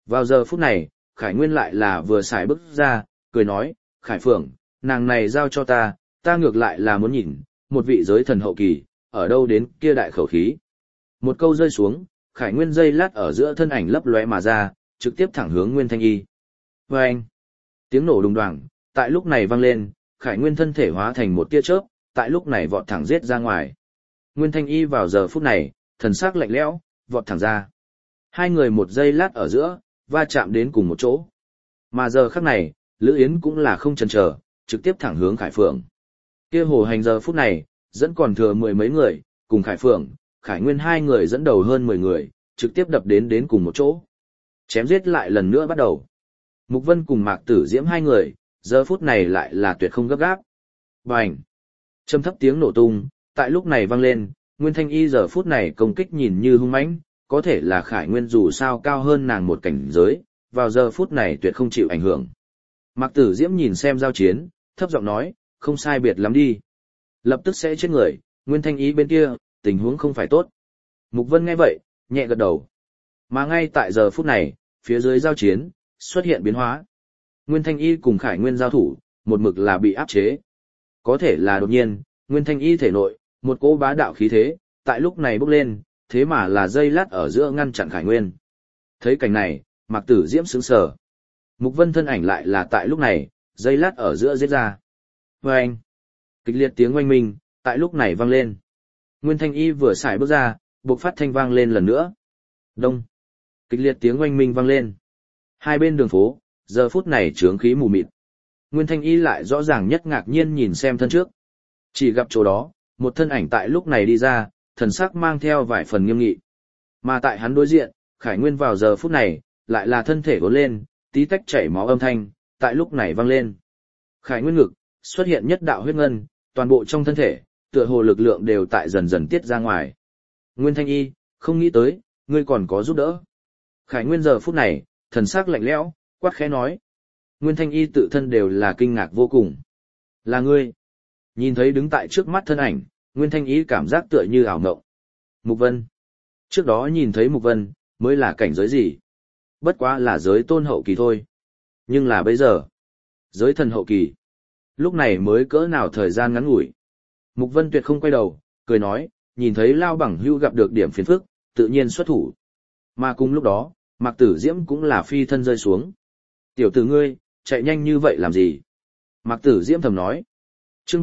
Vào giờ phút này, Khải Nguyên lại là vừa xài bước ra, cười nói, Khải Phượng, nàng này giao cho ta ngược lại là muốn nhìn, một vị giới thần hậu kỳ, ở đâu đến kia đại khẩu khí. Một câu rơi xuống, Khải Nguyên dây lát ở giữa thân ảnh lấp lóe mà ra, trực tiếp thẳng hướng Nguyên Thanh Y. Và anh, tiếng nổ đùng đoàng, tại lúc này vang lên, Khải Nguyên thân thể hóa thành một tia chớp, tại lúc này vọt thẳng giết ra ngoài. Nguyên Thanh Y vào giờ phút này, thần sắc lạnh lẽo, vọt thẳng ra. Hai người một giây lát ở giữa, va chạm đến cùng một chỗ. Mà giờ khắc này, Lữ Yến cũng là không chần chờ, trực tiếp thẳng hướng Khải Phượng. Kia Hồ Hành giờ phút này, dẫn còn thừa mười mấy người, cùng Khải Phượng, Khải Nguyên hai người dẫn đầu hơn 10 người, trực tiếp đập đến cùng một chỗ. Chém giết lại lần nữa bắt đầu. Mục Vân cùng Mạc Tử Diễm hai người, giờ phút này lại là tuyệt không gấp gáp. Bành! Trầm thấp tiếng nổ tung, tại lúc này vang lên, Nguyên Thanh Y giờ phút này công kích nhìn như hung mãnh, có thể là Khải Nguyên dù sao cao hơn nàng một cảnh giới, vào giờ phút này tuyệt không chịu ảnh hưởng. Mạc Tử Diễm nhìn xem giao chiến, thấp giọng nói, không sai biệt lắm đi. Lập tức sẽ chết người, Nguyên Thanh Y bên kia, tình huống không phải tốt. Mục Vân nghe vậy, nhẹ gật đầu. Mà ngay tại giờ phút này, phía dưới giao chiến, xuất hiện biến hóa. Nguyên Thanh Y cùng Khải Nguyên giao thủ, một mực là bị áp chế. Có thể là đột nhiên, Nguyên Thanh Y thể nội, một cỗ bá đạo khí thế, tại lúc này bốc lên, thế mà là dây lát ở giữa ngăn chặn Khải Nguyên. Thấy cảnh này, Mạc Tử Diễm sững sờ. Mục Vân thân ảnh lại là tại lúc này, dây lát ở giữa giết ra. Oeng! Kịch liệt tiếng oanh minh, tại lúc này vang lên. Nguyên Thanh Y vừa xài bước ra, bộc phát thanh vang lên lần nữa. Đông! Kịch liệt tiếng oanh minh vang lên. Hai bên đường phố, giờ phút này chướng khí mù mịt. Nguyên Thanh Y lại rõ ràng nhất ngạc nhiên nhìn xem thân trước. Chỉ gặp chỗ đó, một thân ảnh tại lúc này đi ra, thần sắc mang theo vài phần nghiêm nghị. Mà tại hắn đối diện, Khải Nguyên vào giờ phút này, lại là thân thể gối lên, tí tách chảy máu âm thanh, tại lúc này vang lên. Khải Nguyên ngực, xuất hiện nhất đạo huyết ngân, toàn bộ trong thân thể, tựa hồ lực lượng đều tại dần dần tiết ra ngoài. Nguyên Thanh Y, không nghĩ tới, ngươi còn có giúp đỡ. Khải Nguyên giờ phút này, thần sắc lạnh lẽo, quát khẽ nói. Nguyên Thanh Y tự thân đều là kinh ngạc vô cùng. Là ngươi. Nhìn thấy đứng tại trước mắt thân ảnh, Nguyên Thanh Y cảm giác tựa như ảo ngộng. Mục Vân. Trước đó nhìn thấy Mục Vân, mới là cảnh giới gì? Bất quá là giới tôn hậu kỳ thôi. Nhưng là bây giờ, giới thần hậu kỳ. Lúc này mới cỡ nào thời gian ngắn ngủi. Mục Vân tuyệt không quay đầu, cười nói, nhìn thấy Lao Bằng Hưu gặp được điểm phiền phức, tự nhiên xuất thủ. Mà cùng lúc đó, Mạc Tử Diễm cũng là phi thân rơi xuống. Tiểu tử ngươi, chạy nhanh như vậy làm gì? Mạc Tử Diễm thầm nói. Chương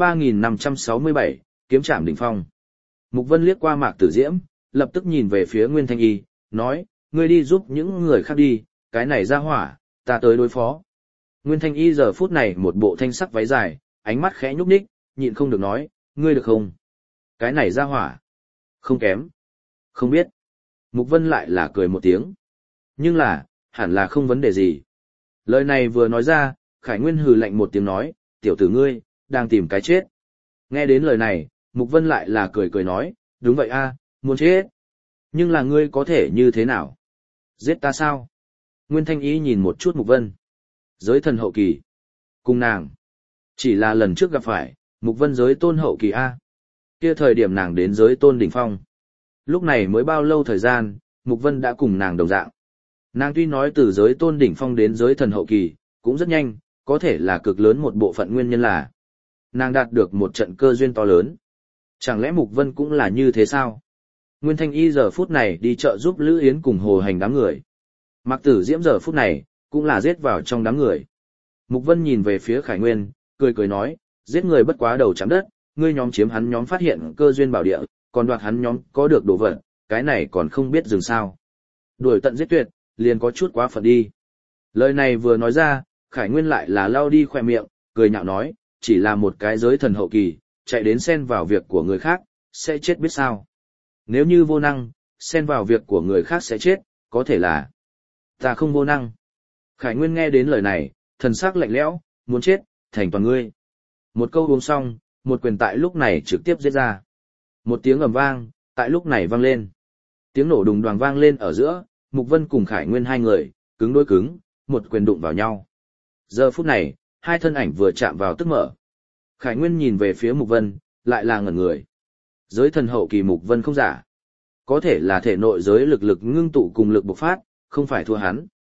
3567, kiếm trảm đỉnh phong. Mục Vân liếc qua Mạc Tử Diễm, lập tức nhìn về phía Nguyên Thanh Y, nói, ngươi đi giúp những người khác đi, cái này ra hỏa, ta tới đối phó. Nguyên Thanh Y giờ phút này một bộ thanh sắc váy dài, ánh mắt khẽ nhúc nhích, nhịn không được nói, ngươi được không? Cái này ra hỏa. Không kém. Không biết. Mục Vân lại là cười một tiếng. Nhưng là, hẳn là không vấn đề gì. Lời này vừa nói ra, Khải Nguyên hừ lạnh một tiếng nói, tiểu tử ngươi, đang tìm cái chết. Nghe đến lời này, Mục Vân lại là cười nói, đúng vậy a, muốn chết. Nhưng là ngươi có thể như thế nào? Giết ta sao? Nguyên Thanh Y nhìn một chút Mục Vân. Giới thần hậu kỳ. Cùng nàng. Chỉ là lần trước gặp phải, Mục Vân giới tôn hậu kỳ a. Kia thời điểm nàng đến giới tôn đỉnh phong. Lúc này mới bao lâu thời gian, Mục Vân đã cùng nàng đồng dạng. Nàng tuy nói từ giới tôn đỉnh phong đến giới thần hậu kỳ, cũng rất nhanh, có thể là cực lớn một bộ phận nguyên nhân là nàng đạt được một trận cơ duyên to lớn. Chẳng lẽ Mục Vân cũng là như thế sao? Nguyên Thanh Y giờ phút này đi chợ giúp Lữ Yến cùng Hồ Hành đám người. Mạc Tử Diễm giờ phút này, cũng là giết vào trong đám người. Mục Vân nhìn về phía Khải Nguyên, cười nói, giết người bất quá đầu chạm đất, ngươi nhóm chiếm hắn nhóm phát hiện cơ duyên bảo địa, còn đoạt hắn nhóm có được đồ vật, cái này còn không biết dừng sao. Đuổi tận giết tuyệt, liền có chút quá phận đi. Lời này vừa nói ra, Khải Nguyên lại là lau đi khoe miệng, cười nhạo nói, chỉ là một cái giới thần hậu kỳ, chạy đến xen vào việc của người khác, sẽ chết biết sao. Nếu như vô năng, xen vào việc của người khác sẽ chết, có thể là ta không vô năng. Khải Nguyên nghe đến lời này, thần sắc lạnh lẽo, muốn chết, thành toàn ngươi. Một câu uống xong, một quyền tại lúc này trực tiếp giết ra. Một tiếng ầm vang, tại lúc này vang lên. Tiếng nổ đùng đoàng vang lên ở giữa, Mục Vân cùng Khải Nguyên hai người, cứng đối cứng, một quyền đụng vào nhau. Giờ phút này, hai thân ảnh vừa chạm vào tức mở. Khải Nguyên nhìn về phía Mục Vân, lại là ngẩn người. Giới thần hậu kỳ Mục Vân không giả. Có thể là thể nội giới lực ngưng tụ cùng lực bộc phát, không phải thua hắn.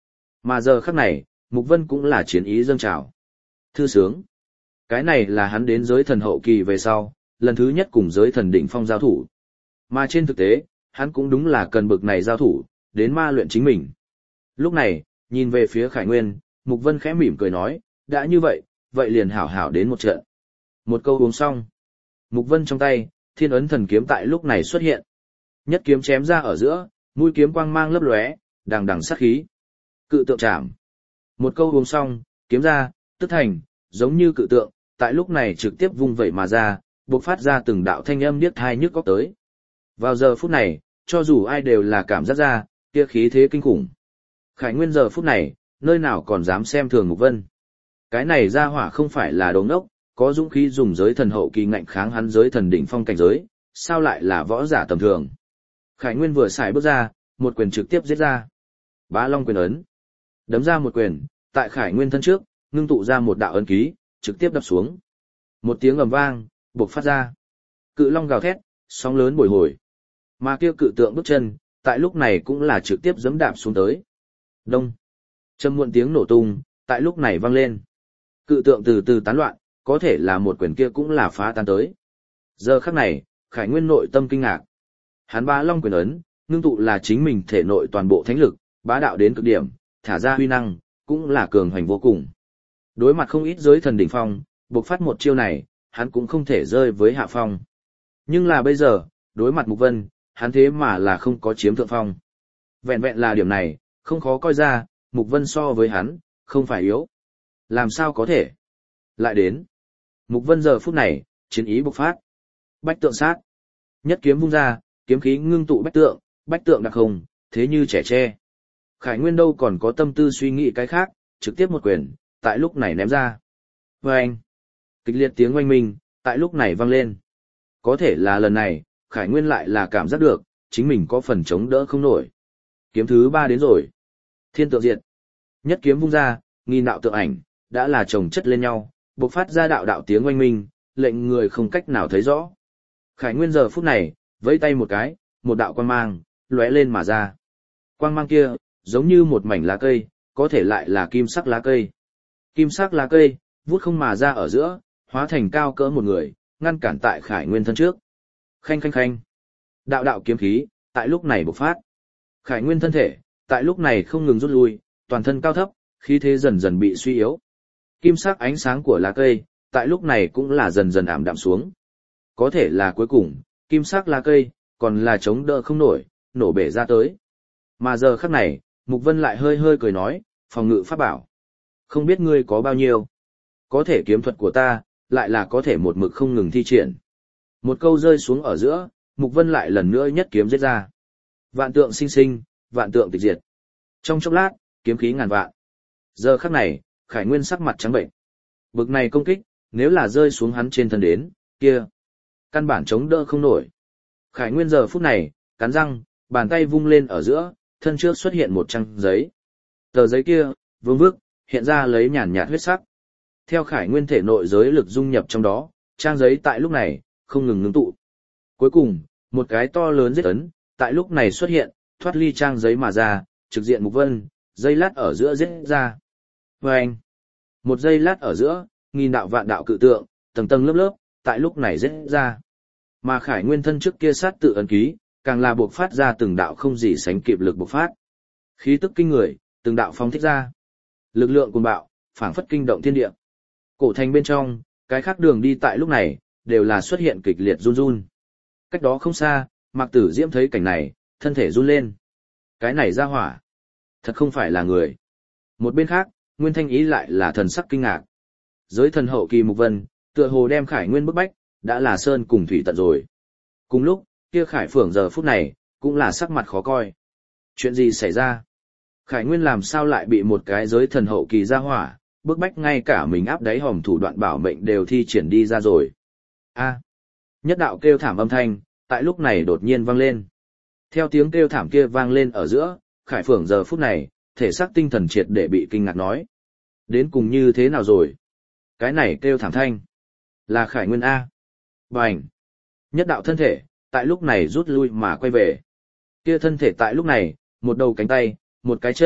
Mà giờ khắc này, Mục Vân cũng là chiến ý dâng trào. Thư sướng. Cái này là hắn đến giới thần hậu kỳ về sau, lần thứ nhất cùng giới thần đỉnh phong giao thủ. Mà trên thực tế, hắn cũng đúng là cần bực này giao thủ, đến ma luyện chính mình. Lúc này, nhìn về phía Khải Nguyên, Mục Vân khẽ mỉm cười nói, đã như vậy, vậy liền hảo hảo đến một trận. Một câu uống xong. Mục Vân trong tay, thiên ấn thần kiếm tại lúc này xuất hiện. Nhất kiếm chém ra ở giữa, mũi kiếm quang mang lấp lóe, đằng đằng sát khí. Cự tượng chạm. Một câu uống xong, kiếm ra, tức thành, giống như cự tượng, tại lúc này trực tiếp vung vẩy mà ra, bộc phát ra từng đạo thanh âm điếc tai nhức óc tới. Vào giờ phút này, cho dù ai đều là cảm giác ra, kia khí thế kinh khủng. Khải Nguyên giờ phút này, nơi nào còn dám xem thường Mục Vân. Cái này ra hỏa không phải là đồ ngốc, có dũng khí dùng giới thần hậu kỳ ngạnh kháng hắn giới thần đỉnh phong cảnh giới, sao lại là võ giả tầm thường. Khải Nguyên vừa xài bước ra, một quyền trực tiếp giết ra. Bá Long quyền ấn. Đấm ra một quyền, tại Khải Nguyên thân trước, ngưng tụ ra một đạo ấn ký, trực tiếp đập xuống. Một tiếng ầm vang, bộc phát ra. Cự long gào thét, sóng lớn bồi hồi. Mà kia cự tượng bước chân, tại lúc này cũng là trực tiếp giẫm đạp xuống tới. Đông. Trầm muộn tiếng nổ tung, tại lúc này vang lên. Cự tượng từ từ tán loạn, có thể là một quyền kia cũng là phá tan tới. Giờ khắc này, Khải Nguyên nội tâm kinh ngạc. Hắn Bá Long quyền ấn, ngưng tụ là chính mình thể nội toàn bộ thánh lực, bá đạo đến cực điểm, thả ra huy năng, cũng là cường hoành vô cùng. Đối mặt không ít giới thần đỉnh phong, bộc phát một chiêu này, hắn cũng không thể rơi với hạ phong. Nhưng là bây giờ, đối mặt Mục Vân, hắn thế mà là không có chiếm thượng phong. Vẹn vẹn là điểm này, không khó coi ra, Mục Vân so với hắn, không phải yếu. Làm sao có thể? Lại đến. Mục Vân giờ phút này, chiến ý bộc phát. Bách tượng sát. Nhất kiếm vung ra, kiếm khí ngưng tụ bách tượng đặc hùng, thế như trẻ tre. Khải Nguyên đâu còn có tâm tư suy nghĩ cái khác, trực tiếp một quyền, tại lúc này ném ra. Vâng! Kịch liệt tiếng oanh minh, tại lúc này vang lên. Có thể là lần này, Khải Nguyên lại là cảm giác được, chính mình có phần chống đỡ không nổi. Kiếm thứ 3 đến rồi. Thiên tượng diệt. Nhất kiếm vung ra, nghìn đạo tượng ảnh, đã là chồng chất lên nhau, bộc phát ra đạo đạo tiếng oanh minh, lệnh người không cách nào thấy rõ. Khải Nguyên giờ phút này, vẫy tay một cái, một đạo quang mang, lóe lên mà ra. Quang mang kia, giống như một mảnh lá cây, có thể lại là kim sắc lá cây. Kim sắc lá cây, vút không mà ra ở giữa, hóa thành cao cỡ một người, ngăn cản tại Khải Nguyên thân trước. Khanh khanh khanh. Đạo đạo kiếm khí, tại lúc này bộc phát. Khải Nguyên thân thể, tại lúc này không ngừng rút lui, toàn thân cao thấp, khí thế dần dần bị suy yếu. Kim sắc ánh sáng của lá cây, tại lúc này cũng là dần dần ảm đạm xuống. Có thể là cuối cùng, kim sắc lá cây, còn là chống đỡ không nổi, nổ bể ra tới. Mà giờ khắc này, Mục Vân lại hơi hơi cười nói, phòng ngự pháp bảo. Không biết ngươi có bao nhiêu. Có thể kiếm thuật của ta, lại là có thể một mực không ngừng thi triển. Một câu rơi xuống ở giữa, Mục Vân lại lần nữa nhất kiếm giết ra. Vạn tượng sinh sinh, vạn tượng tịch diệt. Trong chốc lát, kiếm khí ngàn vạn. Giờ khắc này, Khải Nguyên sắc mặt trắng bệnh. Bực này công kích, nếu là rơi xuống hắn trên thân đến, kia, căn bản chống đỡ không nổi. Khải Nguyên giờ phút này, cắn răng, bàn tay vung lên ở giữa, thân trước xuất hiện một trang giấy. Tờ giấy kia, vương vức, hiện ra lấy nhàn nhạt huyết sắc. Theo Khải Nguyên thể nội giới lực dung nhập trong đó, trang giấy tại lúc này, không ngừng ngưng tụ. Cuối cùng, một cái to lớn giết ấn, tại lúc này xuất hiện, thoát ly trang giấy mà ra, trực diện Mục Vân, dây lát ở giữa giết ra. Vâng! Một giây lát ở giữa, nghìn đạo vạn đạo cự tượng, tầng tầng lớp lớp, tại lúc này giết ra. Mà Khải Nguyên thân trước kia sát tự ấn ký, càng là buộc phát ra từng đạo không gì sánh kịp lực bộc phát. Khí tức kinh người, từng đạo phóng thích ra. Lực lượng cuồng bạo, phảng phất kinh động thiên địa. Cổ thành bên trong, cái khác đường đi tại lúc này, đều là xuất hiện kịch liệt run run. Cách đó không xa, Mạc Tử Diễm thấy cảnh này, thân thể run lên. Cái này ra hỏa. Thật không phải là người. Một bên khác, Nguyên Thanh Ý lại là thần sắc kinh ngạc. Giới thần hậu kỳ Mục Vân, tựa hồ đem Khải Nguyên bức bách, đã là sơn cùng thủy tận rồi. Cùng lúc, kia Khải Phượng giờ phút này, cũng là sắc mặt khó coi. Chuyện gì xảy ra? Khải Nguyên làm sao lại bị một cái giới thần hậu kỳ ra hỏa, bức bách ngay cả mình áp đáy hòm thủ đoạn bảo mệnh đều thi triển đi ra rồi. A! Nhất đạo kêu thảm âm thanh, tại lúc này đột nhiên vang lên. Theo tiếng kêu thảm kia vang lên ở giữa, Khải Phượng giờ phút này, thể xác tinh thần triệt để bị kinh ngạc nói. Đến cùng như thế nào rồi? Cái này kêu thảm thanh. Là Khải Nguyên A. Bành! Nhất đạo thân thể, tại lúc này rút lui mà quay về. Kia thân thể tại lúc này, một đầu cánh tay, một cái chân,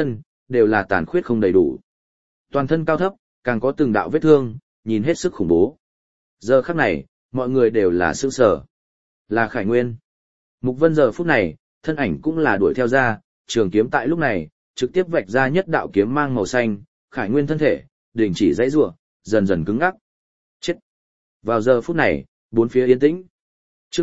đều là tàn khuyết không đầy đủ. Toàn thân cao thấp, càng có từng đạo vết thương, nhìn hết sức khủng bố. Giờ khắc này, mọi người đều là sững sờ. Là Khải Nguyên. Mục Vân giờ phút này, thân ảnh cũng là đuổi theo ra, trường kiếm tại lúc này, trực tiếp vạch ra nhất đạo kiếm mang màu xanh, Khải Nguyên thân thể, đình chỉ dãy rủa, dần dần cứng ngắc. Chết. Vào giờ phút này, bốn phía yên tĩnh. Chương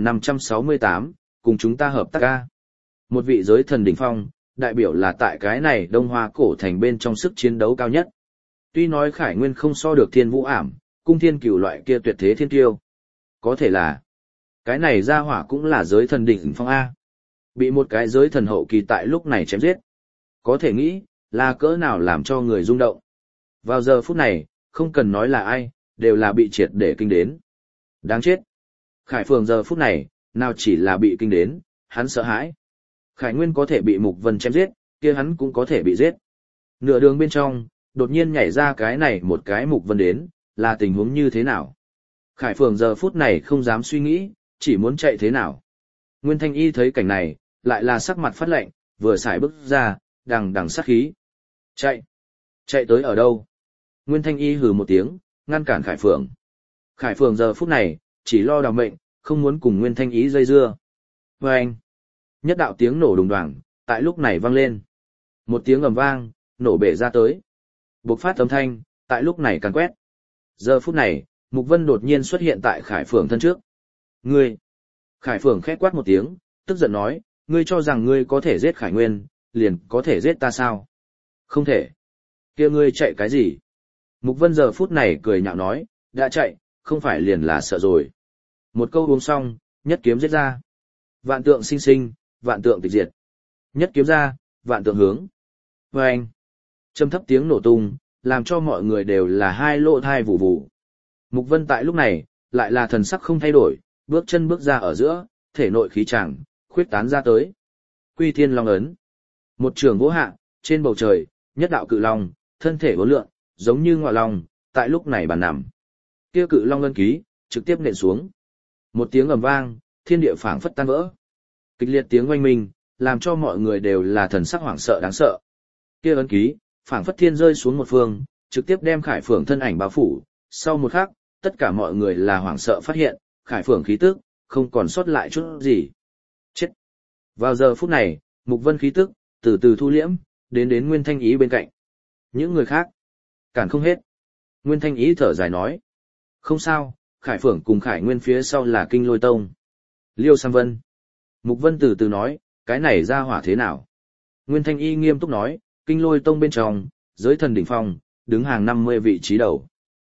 3568, cùng chúng ta hợp tác ca. Một vị giới thần đỉnh phong, đại biểu là tại cái này Đông Hoa cổ thành bên trong sức chiến đấu cao nhất. Tuy nói Khải Nguyên không so được Thiên Vũ Ảm, Cung Thiên Cửu loại kia tuyệt thế thiên tiêu. Có thể là, cái này ra hỏa cũng là giới thần đỉnh phong A. Bị một cái giới thần hậu kỳ tại lúc này chém giết. Có thể nghĩ, là cỡ nào làm cho người rung động. Vào giờ phút này, không cần nói là ai, đều là bị triệt để kinh đến. Đáng chết. Khải Phường giờ phút này, nào chỉ là bị kinh đến, hắn sợ hãi. Khải Nguyên có thể bị Mục Vân chém giết, kia hắn cũng có thể bị giết. Nửa đường bên trong, đột nhiên nhảy ra cái này một cái Mục Vân đến, là tình huống như thế nào? Khải Phường giờ phút này không dám suy nghĩ, chỉ muốn chạy thế nào. Nguyên Thanh Y thấy cảnh này, lại là sắc mặt phát lạnh, vừa xài bước ra, đằng đằng sát khí. Chạy! Chạy tới ở đâu? Nguyên Thanh Y hừ một tiếng, ngăn cản Khải Phường. Khải Phường giờ phút này, chỉ lo đào mệnh, không muốn cùng Nguyên Thanh Y dây dưa. Và anh! Nhất đạo tiếng nổ đùng đoàng, tại lúc này vang lên. Một tiếng ầm vang, nổ bể ra tới. Bộc phát âm thanh, tại lúc này càn quét. Giờ phút này, Mục Vân đột nhiên xuất hiện tại Khải Phường thân trước. Ngươi! Khải Phường khét quát một tiếng, tức giận nói, ngươi cho rằng ngươi có thể giết Khải Nguyên, liền có thể giết ta sao? Không thể. Kia ngươi chạy cái gì? Mục Vân giờ phút này cười nhạo nói, đã chạy, không phải liền là sợ rồi. Một câu uống xong, nhất kiếm giết ra. Vạn tượng sinh sinh, vạn tượng tịch diệt. Nhất kiếm ra, vạn tượng hướng. Và anh, trầm thấp tiếng nổ tung, làm cho mọi người đều là hai lỗ thai vụ vụ. Mục Vân tại lúc này, lại là thần sắc không thay đổi, bước chân bước ra ở giữa, thể nội khí tràng, khuyết tán ra tới. Quy Thiên Long ấn. Một trường vỗ hạ, trên bầu trời, nhất đạo cự long, thân thể vốn lượn, giống như ngọa long, tại lúc này bàn nằm. Kia cự long ân ký, trực tiếp nện xuống. Một tiếng ầm vang, thiên địa phảng phất tan vỡ. Kịch liệt tiếng oanh minh, làm cho mọi người đều là thần sắc hoảng sợ đáng sợ. Kia ấn ký, phảng phất thiên rơi xuống một phương, trực tiếp đem Khải Phường thân ảnh bao phủ. Sau một khắc, tất cả mọi người là hoảng sợ phát hiện, Khải Phường khí tức, không còn sót lại chút gì. Chết! Vào giờ phút này, Mục Vân khí tức, từ từ thu liễm, đến Nguyên Thanh Ý bên cạnh. Những người khác, cản không hết. Nguyên Thanh Ý thở dài nói. Không sao, Khải Phường cùng Khải Nguyên phía sau là Kinh Lôi Tông. Liêu Sam Vân. Mục Vân từ từ nói, cái này ra hỏa thế nào? Nguyên Thanh Y nghiêm túc nói, Kinh Lôi Tông bên trong, giới thần đỉnh phong, đứng hàng 50 vị trí đầu.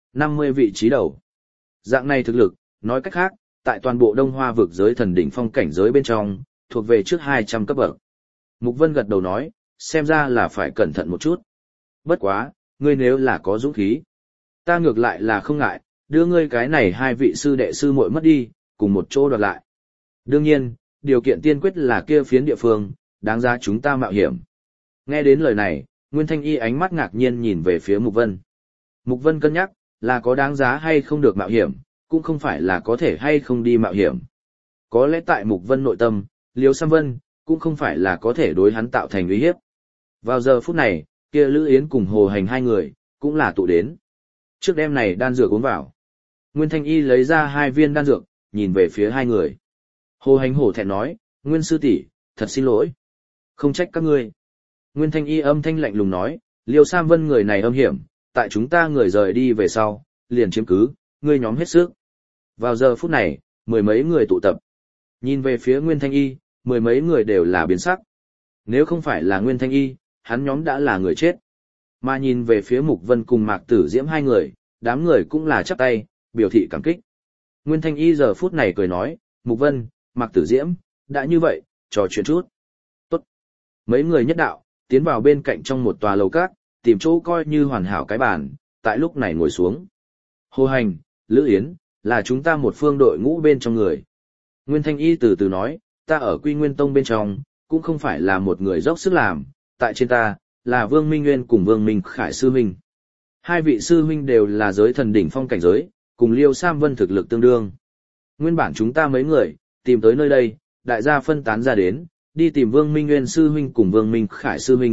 50 vị trí đầu. Dạng này thực lực, nói cách khác, tại toàn bộ Đông Hoa vực giới thần đỉnh phong cảnh giới bên trong, thuộc về trước 200 cấp bậc. Mục Vân gật đầu nói, xem ra là phải cẩn thận một chút. Bất quá, ngươi nếu là có dũng khí, ta ngược lại là không ngại, đưa ngươi cái này hai vị sư đệ sư muội mất đi, cùng một chỗ đoạt lại. Đương nhiên, điều kiện tiên quyết là kia phiến địa phương, đáng giá chúng ta mạo hiểm. Nghe đến lời này, Nguyên Thanh Y ánh mắt ngạc nhiên nhìn về phía Mục Vân. Mục Vân cân nhắc, là có đáng giá hay không được mạo hiểm, cũng không phải là có thể hay không đi mạo hiểm. Có lẽ tại Mục Vân nội tâm, Liêu Sam Vân, cũng không phải là có thể đối hắn tạo thành uy hiếp. Vào giờ phút này, kia Lữ Yến cùng Hồ Hành hai người, cũng là tụ đến. Trước đêm này đan dược uống vào. Nguyên Thanh Y lấy ra 2 viên đan dược, nhìn về phía hai người. Hồ Hành hổ thẹn nói, Nguyên sư tỷ, thật xin lỗi. Không trách các ngươi. Nguyên Thanh Y âm thanh lạnh lùng nói, Liêu Sam Vân người này âm hiểm, tại chúng ta người rời đi về sau, liền chiếm cứ, ngươi nhóm hết sức. Vào giờ phút này, mười mấy người tụ tập. Nhìn về phía Nguyên Thanh Y, mười mấy người đều là biến sắc. Nếu không phải là Nguyên Thanh Y, hắn nhóm đã là người chết. Mà nhìn về phía Mục Vân cùng Mạc Tử Diễm hai người, đám người cũng là chắp tay, biểu thị cảm kích. Nguyên Thanh Y giờ phút này cười nói, Mục Vân, Mạc Tử Diễm, đã như vậy, trò chuyện chút. Tốt. Mấy người nhất đạo, tiến vào bên cạnh trong một tòa lầu cát, tìm chỗ coi như hoàn hảo cái bàn, tại lúc này ngồi xuống. Hồ Hành, Lữ Yến, là chúng ta một phương đội ngũ bên trong người. Nguyên Thanh Y từ từ nói, ta ở Quy Nguyên Tông bên trong, cũng không phải là một người dốc sức làm, tại trên ta, là Vương Minh Nguyên cùng Vương Minh Khải sư huynh. Hai vị sư huynh đều là giới thần đỉnh phong cảnh giới, cùng Liêu Sam Vân thực lực tương đương. Nguyên bản chúng ta mấy người, tìm tới nơi đây, đại gia phân tán ra đến, đi tìm Vương Minh Nguyên sư huynh cùng Vương Minh Khải sư huynh,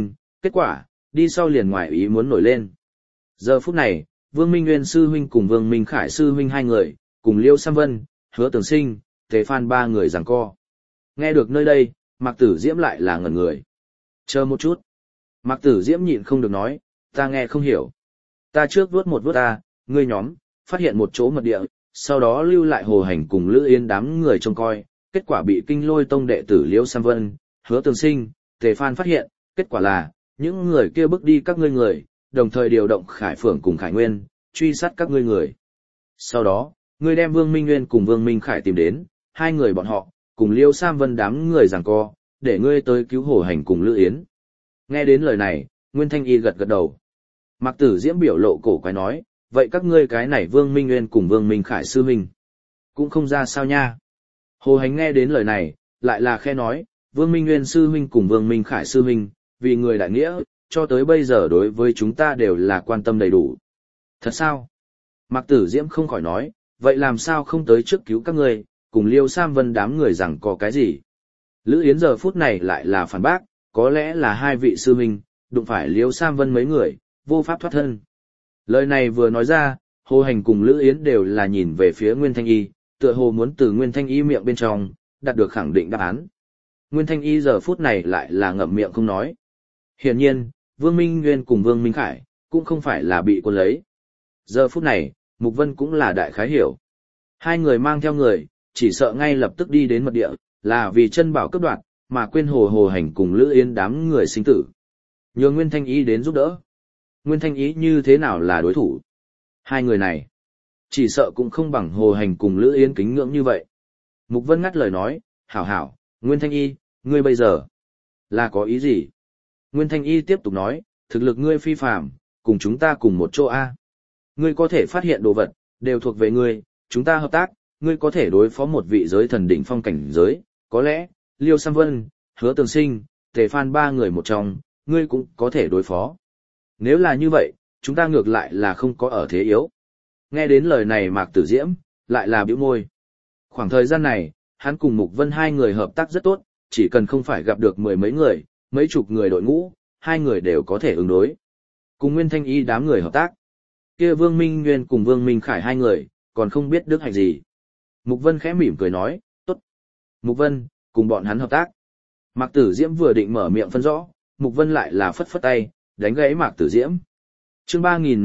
Kết quả, đi sau liền ngoài ý muốn nổi lên. Giờ phút này, Vương Minh Nguyên sư huynh cùng Vương Minh Khải sư huynh hai người, cùng Liêu Sam Vân, Hứa Tường Sinh, Tề Phan ba người giằng co. Nghe được nơi đây, Mạc Tử Diễm lại là ngẩn người. Chờ một chút. Mạc Tử Diễm nhịn không được nói, ta nghe không hiểu. Ta trước vuốt một vuốt ta, ngươi nhóm, phát hiện một chỗ mật địa, sau đó lưu lại Hồ Hành cùng Lữ Yên đám người trông coi, kết quả bị Kinh Lôi Tông đệ tử Liêu Sam Vân, Hứa Tường Sinh, Tề Phan phát hiện, kết quả là, những người kia bước đi các ngươi người, đồng thời điều động Khải Phượng cùng Khải Nguyên, truy sát các ngươi người. Sau đó, ngươi đem Vương Minh Nguyên cùng Vương Minh Khải tìm đến, hai người bọn họ, cùng Liêu Sam Vân đám người giằng co, để ngươi tới cứu Hồ Hành cùng Lữ Yến. Nghe đến lời này, Nguyên Thanh Y gật gật đầu. Mạc Tử Diễm biểu lộ cổ quái nói, vậy các ngươi cái này Vương Minh Nguyên cùng Vương Minh Khải sư huynh, cũng không ra sao nha. Hồ Hành nghe đến lời này, lại là khe nói, Vương Minh Nguyên sư huynh cùng Vương Minh Khải sư huynh, vì người đại nghĩa, cho tới bây giờ đối với chúng ta đều là quan tâm đầy đủ. Thật sao? Mạc Tử Diễm không khỏi nói, vậy làm sao không tới trước cứu các ngươi, cùng Liêu Sam Vân đám người rằng có cái gì? Lữ Yến giờ phút này lại là phản bác, có lẽ là hai vị sư huynh, đụng phải Liêu Sam Vân mấy người, vô pháp thoát thân. Lời này vừa nói ra, Hồ Hành cùng Lữ Yến đều là nhìn về phía Nguyên Thanh Y, tựa hồ muốn từ Nguyên Thanh Y miệng bên trong, đạt được khẳng định đáp án. Nguyên Thanh Y giờ phút này lại là ngậm miệng không nói. Hiển nhiên, Vương Minh Nguyên cùng Vương Minh Khải, cũng không phải là bị cuốn lấy. Giờ phút này, Mục Vân cũng là đại khái hiểu. Hai người mang theo người, chỉ sợ ngay lập tức đi đến mật địa, là vì chân bảo cấp đoạt, mà quên Hồ Hành cùng Lữ Yến đám người sinh tử. Nhờ Nguyên Thanh Y đến giúp đỡ. Nguyên Thanh Y như thế nào là đối thủ? Hai người này, chỉ sợ cũng không bằng Hồ Hành cùng Lữ Yến kính ngưỡng như vậy. Mục Vân ngắt lời nói, hảo hảo, Nguyên Thanh Y, ngươi bây giờ, là có ý gì? Nguyên Thanh Y tiếp tục nói, thực lực ngươi phi phàm, cùng chúng ta cùng một chỗ A. Ngươi có thể phát hiện đồ vật, đều thuộc về ngươi, chúng ta hợp tác, ngươi có thể đối phó một vị giới thần đỉnh phong cảnh giới, có lẽ, Liêu Sam Vân, Hứa Tường Sinh, Tề Phan ba người một trong, ngươi cũng có thể đối phó. Nếu là như vậy, chúng ta ngược lại là không có ở thế yếu. Nghe đến lời này Mạc Tử Diễm, lại là bĩu môi. Khoảng thời gian này, hắn cùng Mục Vân hai người hợp tác rất tốt, chỉ cần không phải gặp được mười mấy người, mấy chục người đội ngũ, hai người đều có thể ứng đối. Cùng Nguyên Thanh Y đám người hợp tác. Kia Vương Minh Nguyên cùng Vương Minh Khải hai người, còn không biết đức hạnh gì. Mục Vân khẽ mỉm cười nói, tốt. Mục Vân, cùng bọn hắn hợp tác. Mạc Tử Diễm vừa định mở miệng phân rõ, Mục Vân lại là phất phất tay, đánh gãy Mạc Tử Diễm. Chương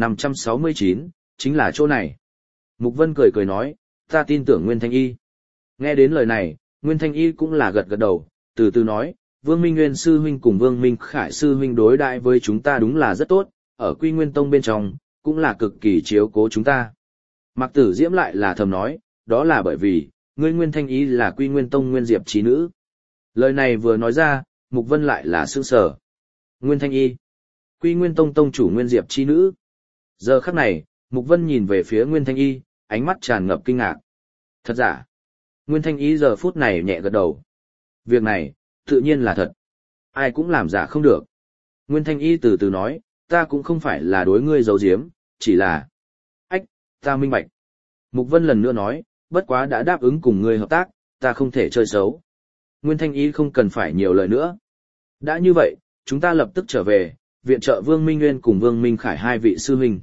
3569, chính là chỗ này. Mục Vân cười cười nói, ta tin tưởng Nguyên Thanh Y. Nghe đến lời này, Nguyên Thanh Y cũng là gật gật đầu, từ từ nói, Vương Minh Nguyên sư huynh cùng Vương Minh Khải sư huynh đối đãi với chúng ta đúng là rất tốt, ở Quy Nguyên Tông bên trong, cũng là cực kỳ chiếu cố chúng ta. Mạc Tử Diễm lại là thầm nói, đó là bởi vì, ngươi Nguyên Thanh Y là Quy Nguyên Tông Nguyên Diệp trí nữ. Lời này vừa nói ra, Mục Vân lại là sững sờ. Nguyên Thanh Y, Quy Nguyên Tông tông chủ Nguyên Diệp trí nữ. Giờ khắc này, Mục Vân nhìn về phía Nguyên Thanh Y, ánh mắt tràn ngập kinh ngạc. Thật giả? Nguyên Thanh Y giờ phút này nhẹ gật đầu. Việc này, tự nhiên là thật. Ai cũng làm giả không được. Nguyên Thanh Y từ từ nói, ta cũng không phải là đối ngươi giấu giếm, chỉ là... Ách, ta minh bạch. Mục Vân lần nữa nói, bất quá đã đáp ứng cùng ngươi hợp tác, ta không thể chơi xấu. Nguyên Thanh Y không cần phải nhiều lời nữa. Đã như vậy, chúng ta lập tức trở về, viện trợ Vương Minh Nguyên cùng Vương Minh Khải hai vị sư huynh.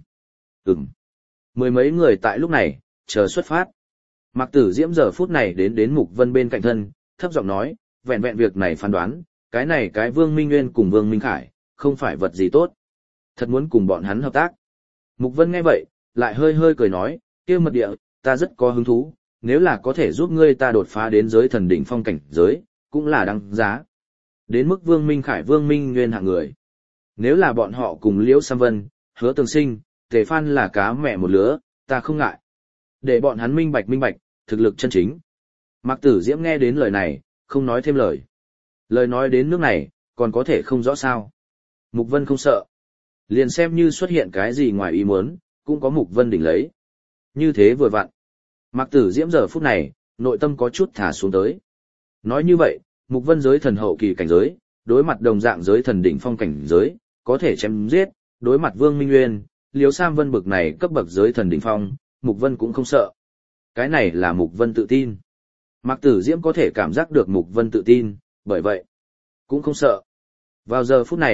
Mười mấy người tại lúc này, chờ xuất phát. Mạc Tử Diễm giờ phút này đến Mục Vân bên cạnh thân, thấp giọng nói, vẹn vẹn việc này phán đoán, cái Vương Minh Nguyên cùng Vương Minh Khải, không phải vật gì tốt. Thật muốn cùng bọn hắn hợp tác. Mục Vân nghe vậy, lại hơi hơi cười nói, kia mật địa, ta rất có hứng thú, nếu là có thể giúp ngươi ta đột phá đến giới thần đỉnh phong cảnh giới, cũng là đáng giá. Đến mức Vương Minh Khải Vương Minh Nguyên hạng người. Nếu là bọn họ cùng Liễu Sam Vân, Hứa Tường Sinh, Tề Phan là cá mẹ một lứa, ta không ngại. Để bọn hắn minh bạch, thực lực chân chính. Mạc Tử Diễm nghe đến lời này, không nói thêm lời. Lời nói đến nước này, còn có thể không rõ sao. Mục Vân không sợ. Liền xem như xuất hiện cái gì ngoài ý muốn, cũng có Mục Vân đỉnh lấy. Như thế vừa vặn. Mạc Tử Diễm giờ phút này, nội tâm có chút thả xuống tới. Nói như vậy, Mục Vân giới thần hậu kỳ cảnh giới, đối mặt đồng dạng giới thần đỉnh phong cảnh giới, có thể chém giết, đối mặt Vương Minh Nguyên, Liễu Sam Vân bực này cấp bậc giới thần đỉnh phong, Mục Vân cũng không sợ. Cái này là Mục Vân tự tin. Mạc Tử Diễm có thể cảm giác được Mục Vân tự tin, bởi vậy, cũng không sợ. Vào giờ phút này,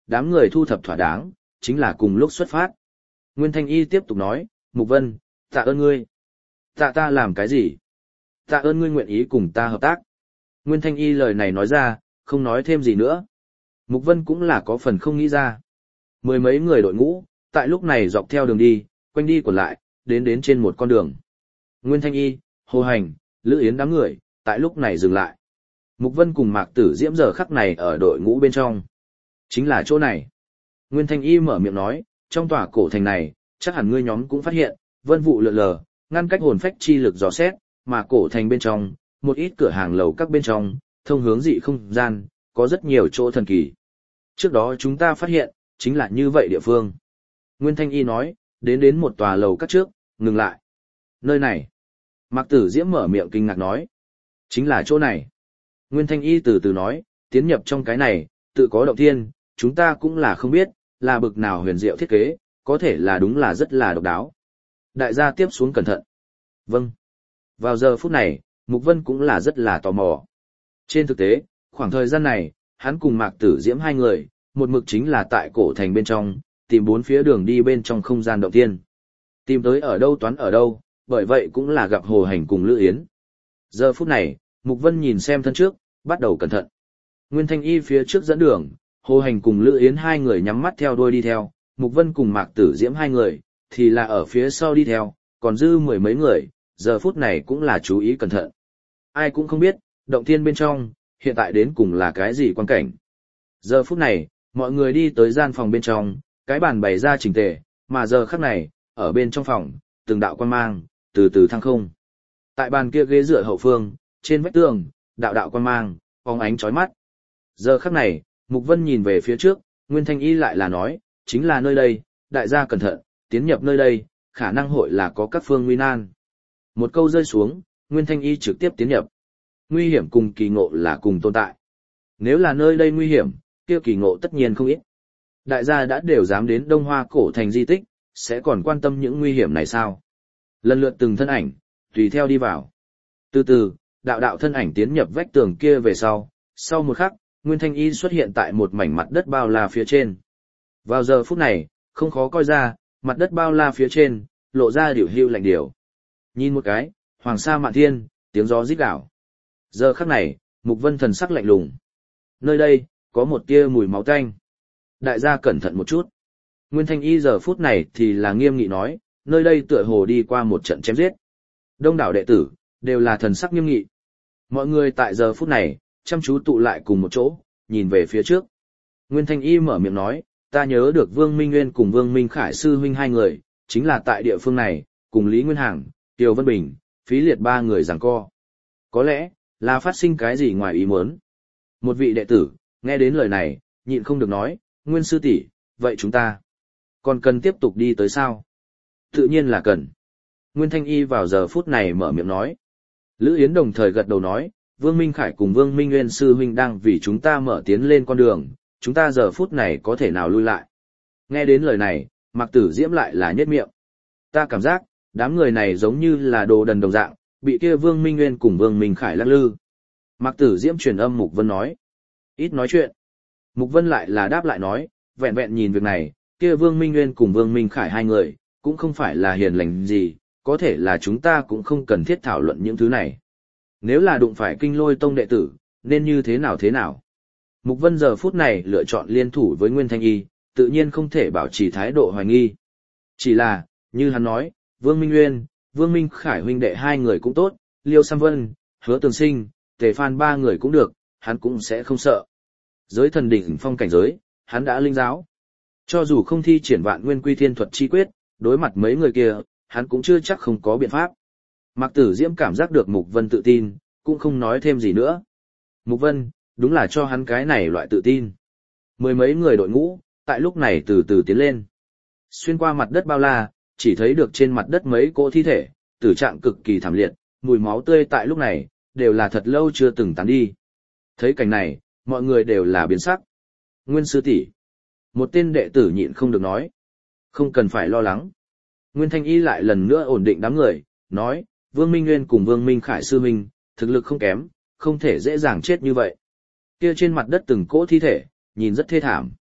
đám người thu thập thỏa đáng, chính là cùng lúc xuất phát. Nguyên Thanh Y tiếp tục nói, Mục Vân, tạ ơn ngươi. Tạ ta làm cái gì? Tạ ơn ngươi nguyện ý cùng ta hợp tác. Nguyên Thanh Y lời này nói ra, không nói thêm gì nữa. Mục Vân cũng là có phần không nghĩ ra. Mười mấy người đội ngũ, tại lúc này dọc theo đường đi, quanh đi còn lại, đến trên một con đường. Nguyên Thanh Y, Hồ Hành, Lữ Yến đám người, tại lúc này dừng lại. Mục Vân cùng Mạc Tử Diễm giờ khắc này ở đội ngũ bên trong. Chính là chỗ này. Nguyên Thanh Y mở miệng nói, trong tòa cổ thành này, chắc hẳn ngươi nhóm cũng phát hiện, vân vụ lượn lờ, ngăn cách hồn phách chi lực dò xét, mà cổ thành bên trong, một ít cửa hàng lầu các bên trong, thông hướng dị không gian, có rất nhiều chỗ thần kỳ. Trước đó chúng ta phát hiện, chính là như vậy địa phương. Nguyên Thanh Y nói, đến một tòa lầu các trước, ngừng lại. Nơi này. Mạc Tử Diễm mở miệng kinh ngạc nói. Chính là chỗ này. Nguyên Thanh Y từ từ nói, tiến nhập trong cái này, tự có động thiên, chúng ta cũng là không biết, là bực nào huyền diệu thiết kế, có thể là đúng là rất là độc đáo. Đại gia tiếp xuống cẩn thận. Vâng. Vào giờ phút này, Mục Vân cũng là rất là tò mò. Trên thực tế, khoảng thời gian này, hắn cùng Mạc Tử Diễm hai người, một mực chính là tại cổ thành bên trong, tìm bốn phía đường đi bên trong không gian động thiên. Tìm tới ở đâu toán ở đâu, bởi vậy cũng là gặp Hồ Hành cùng Lữ Yến. Giờ phút này, Mục Vân nhìn xem thân trước, bắt đầu cẩn thận. Nguyên Thanh Y phía trước dẫn đường, Hồ Hành cùng Lữ Yến hai người nhắm mắt theo đuôi đi theo, Mục Vân cùng Mạc Tử Diễm hai người, thì là ở phía sau đi theo, còn dư mười mấy người, giờ phút này cũng là chú ý cẩn thận. Ai cũng không biết, động thiên bên trong, hiện tại đến cùng là cái gì quan cảnh. Giờ phút này, mọi người đi tới gian phòng bên trong, cái bàn bày ra chỉnh tề, mà giờ khắc này, ở bên trong phòng, từng đạo quan mang, từ từ thăng không. Tại bàn kia ghế dựa hậu phương, trên vách tường, đạo đạo quan mang, phóng ánh chói mắt. Giờ khắc này, Mục Vân nhìn về phía trước, Nguyên Thanh Y lại là nói, chính là nơi đây, đại gia cẩn thận, tiến nhập nơi đây, khả năng hội là có các phương nguy nan. Một câu rơi xuống, Nguyên Thanh Y trực tiếp tiến nhập. Nguy hiểm cùng kỳ ngộ là cùng tồn tại. Nếu là nơi đây nguy hiểm, kia kỳ ngộ tất nhiên không ít. Đại gia đã đều dám đến Đông Hoa cổ thành di tích, sẽ còn quan tâm những nguy hiểm này sao? Lần lượt từng thân ảnh, tùy theo đi vào. Từ từ, đạo đạo thân ảnh tiến nhập vách tường kia về sau một khắc, Nguyên Thanh Y xuất hiện tại một mảnh mặt đất bao la phía trên. Vào giờ phút này, không khó coi ra, mặt đất bao la phía trên, lộ ra điều hưu lạnh điều. Nhìn một cái, hoàng sa mạn thiên, tiếng gió rít gào. Giờ khắc này, Mục Vân thần sắc lạnh lùng. Nơi đây, có một tia mùi máu tanh. Đại gia cẩn thận một chút. Nguyên Thanh Y giờ phút này thì là nghiêm nghị nói, nơi đây tựa hồ đi qua một trận chém giết. Đông đảo đệ tử, đều là thần sắc nghiêm nghị. Mọi người tại giờ phút này, chăm chú tụ lại cùng một chỗ, nhìn về phía trước. Nguyên Thanh Y mở miệng nói, ta nhớ được Vương Minh Nguyên cùng Vương Minh Khải sư huynh hai người, chính là tại địa phương này, cùng Lý Nguyên Hằng, Kiều Vân Bình, Phí Liệt ba người giằng co. Có lẽ, là phát sinh cái gì ngoài ý muốn. Một vị đệ tử, nghe đến lời này, nhịn không được nói, Nguyên sư tỷ, vậy chúng ta còn cần tiếp tục đi tới sao? Tự nhiên là cần. Nguyên Thanh Y vào giờ phút này mở miệng nói. Lữ Yến đồng thời gật đầu nói, Vương Minh Khải cùng Vương Minh Nguyên sư huynh đang vì chúng ta mở tiến lên con đường, chúng ta giờ phút này có thể nào lui lại. Nghe đến lời này, Mạc Tử Diễm lại là nhếch miệng. Ta cảm giác, đám người này giống như là đồ đần đồng dạng, bị kia Vương Minh Nguyên cùng Vương Minh Khải lắc lư. Mạc Tử Diễm truyền âm Mục Vân nói. Ít nói chuyện. Mục Vân lại là đáp lại nói, vẹn vẹn nhìn việc này, kia Vương Minh Nguyên cùng Vương Minh Khải hai người, cũng không phải là hiền lành gì, có thể là chúng ta cũng không cần thiết thảo luận những thứ này. Nếu là đụng phải Kinh Lôi Tông đệ tử, nên như thế nào thế nào? Mục Vân giờ phút này lựa chọn liên thủ với Nguyên Thanh Y, tự nhiên không thể bảo trì thái độ hoài nghi. Chỉ là, như hắn nói, Vương Minh Nguyên, Vương Minh Khải huynh đệ hai người cũng tốt, Liêu Sam Vân, Hứa Tường Sinh, Tề Phan ba người cũng được, hắn cũng sẽ không sợ. Giới thần đỉnh phong cảnh giới, hắn đã linh giáo. Cho dù không thi triển Vạn Nguyên Quy Thiên Thuật chi quyết, đối mặt mấy người kia, hắn cũng chưa chắc không có biện pháp. Mạc Tử Diễm cảm giác được Mục Vân tự tin, cũng không nói thêm gì nữa. Mục Vân, đúng là cho hắn cái này loại tự tin. Mười mấy người đội ngũ, tại lúc này từ từ tiến lên. Xuyên qua mặt đất bao la, chỉ thấy được trên mặt đất mấy cỗ thi thể, tử trạng cực kỳ thảm liệt, mùi máu tươi tại lúc này, đều là thật lâu chưa từng tán đi. Thấy cảnh này, mọi người đều là biến sắc. Nguyên sư tỷ, một tên đệ tử nhịn không được nói. Không cần phải lo lắng. Nguyên Thanh Y lại lần nữa ổn định đám người, nói, Vương Minh Nguyên cùng Vương Minh Khải sư huynh, thực lực không kém, không thể dễ dàng chết như vậy. Kia trên mặt đất từng cỗ thi thể, nhìn rất thê thảm.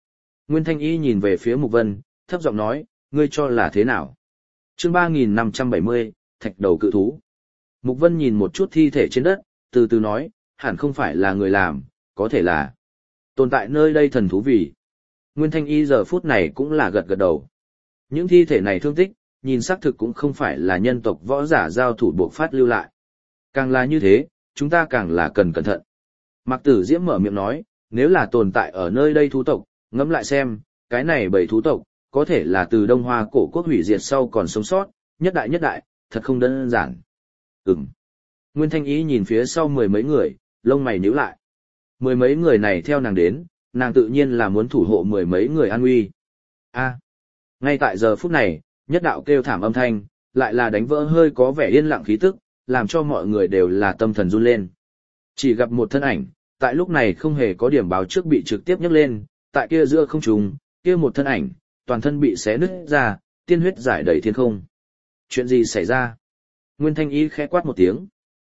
Nguyên Thanh Y nhìn về phía Mục Vân, thấp giọng nói, ngươi cho là thế nào? Chương 3570, thạch đầu cự thú. Mục Vân nhìn một chút thi thể trên đất, từ từ nói, hẳn không phải là người làm, có thể là tồn tại nơi đây thần thú vì. Nguyên Thanh Y giờ phút này cũng là gật gật đầu. Những thi thể này thương tích, nhìn xác thực cũng không phải là nhân tộc võ giả giao thủ buộc phát lưu lại. Càng là như thế, chúng ta càng là cần cẩn thận. Mạc Tử Diễm mở miệng nói, nếu là tồn tại ở nơi đây thú tộc, ngẫm lại xem, cái này bảy thú tộc, có thể là từ Đông Hoa cổ quốc hủy diệt sau còn sống sót, nhất đại, thật không đơn giản. Nguyên Thanh Y nhìn phía sau mười mấy người, lông mày nhíu lại. Mười mấy người này theo nàng đến, nàng tự nhiên là muốn thủ hộ mười mấy người an nguy. Ngay tại giờ phút này, nhất đạo kêu thảm âm thanh, lại là đánh vỡ hơi có vẻ yên lặng khí tức, làm cho mọi người đều là tâm thần run lên. Chỉ gặp một thân ảnh, tại lúc này không hề có điểm báo trước bị trực tiếp nhấc lên, tại kia giữa không trung, kia một thân ảnh, toàn thân bị xé nứt ra, tiên huyết giải đầy thiên không. Chuyện gì xảy ra? Nguyên Thanh Y khẽ quát một tiếng.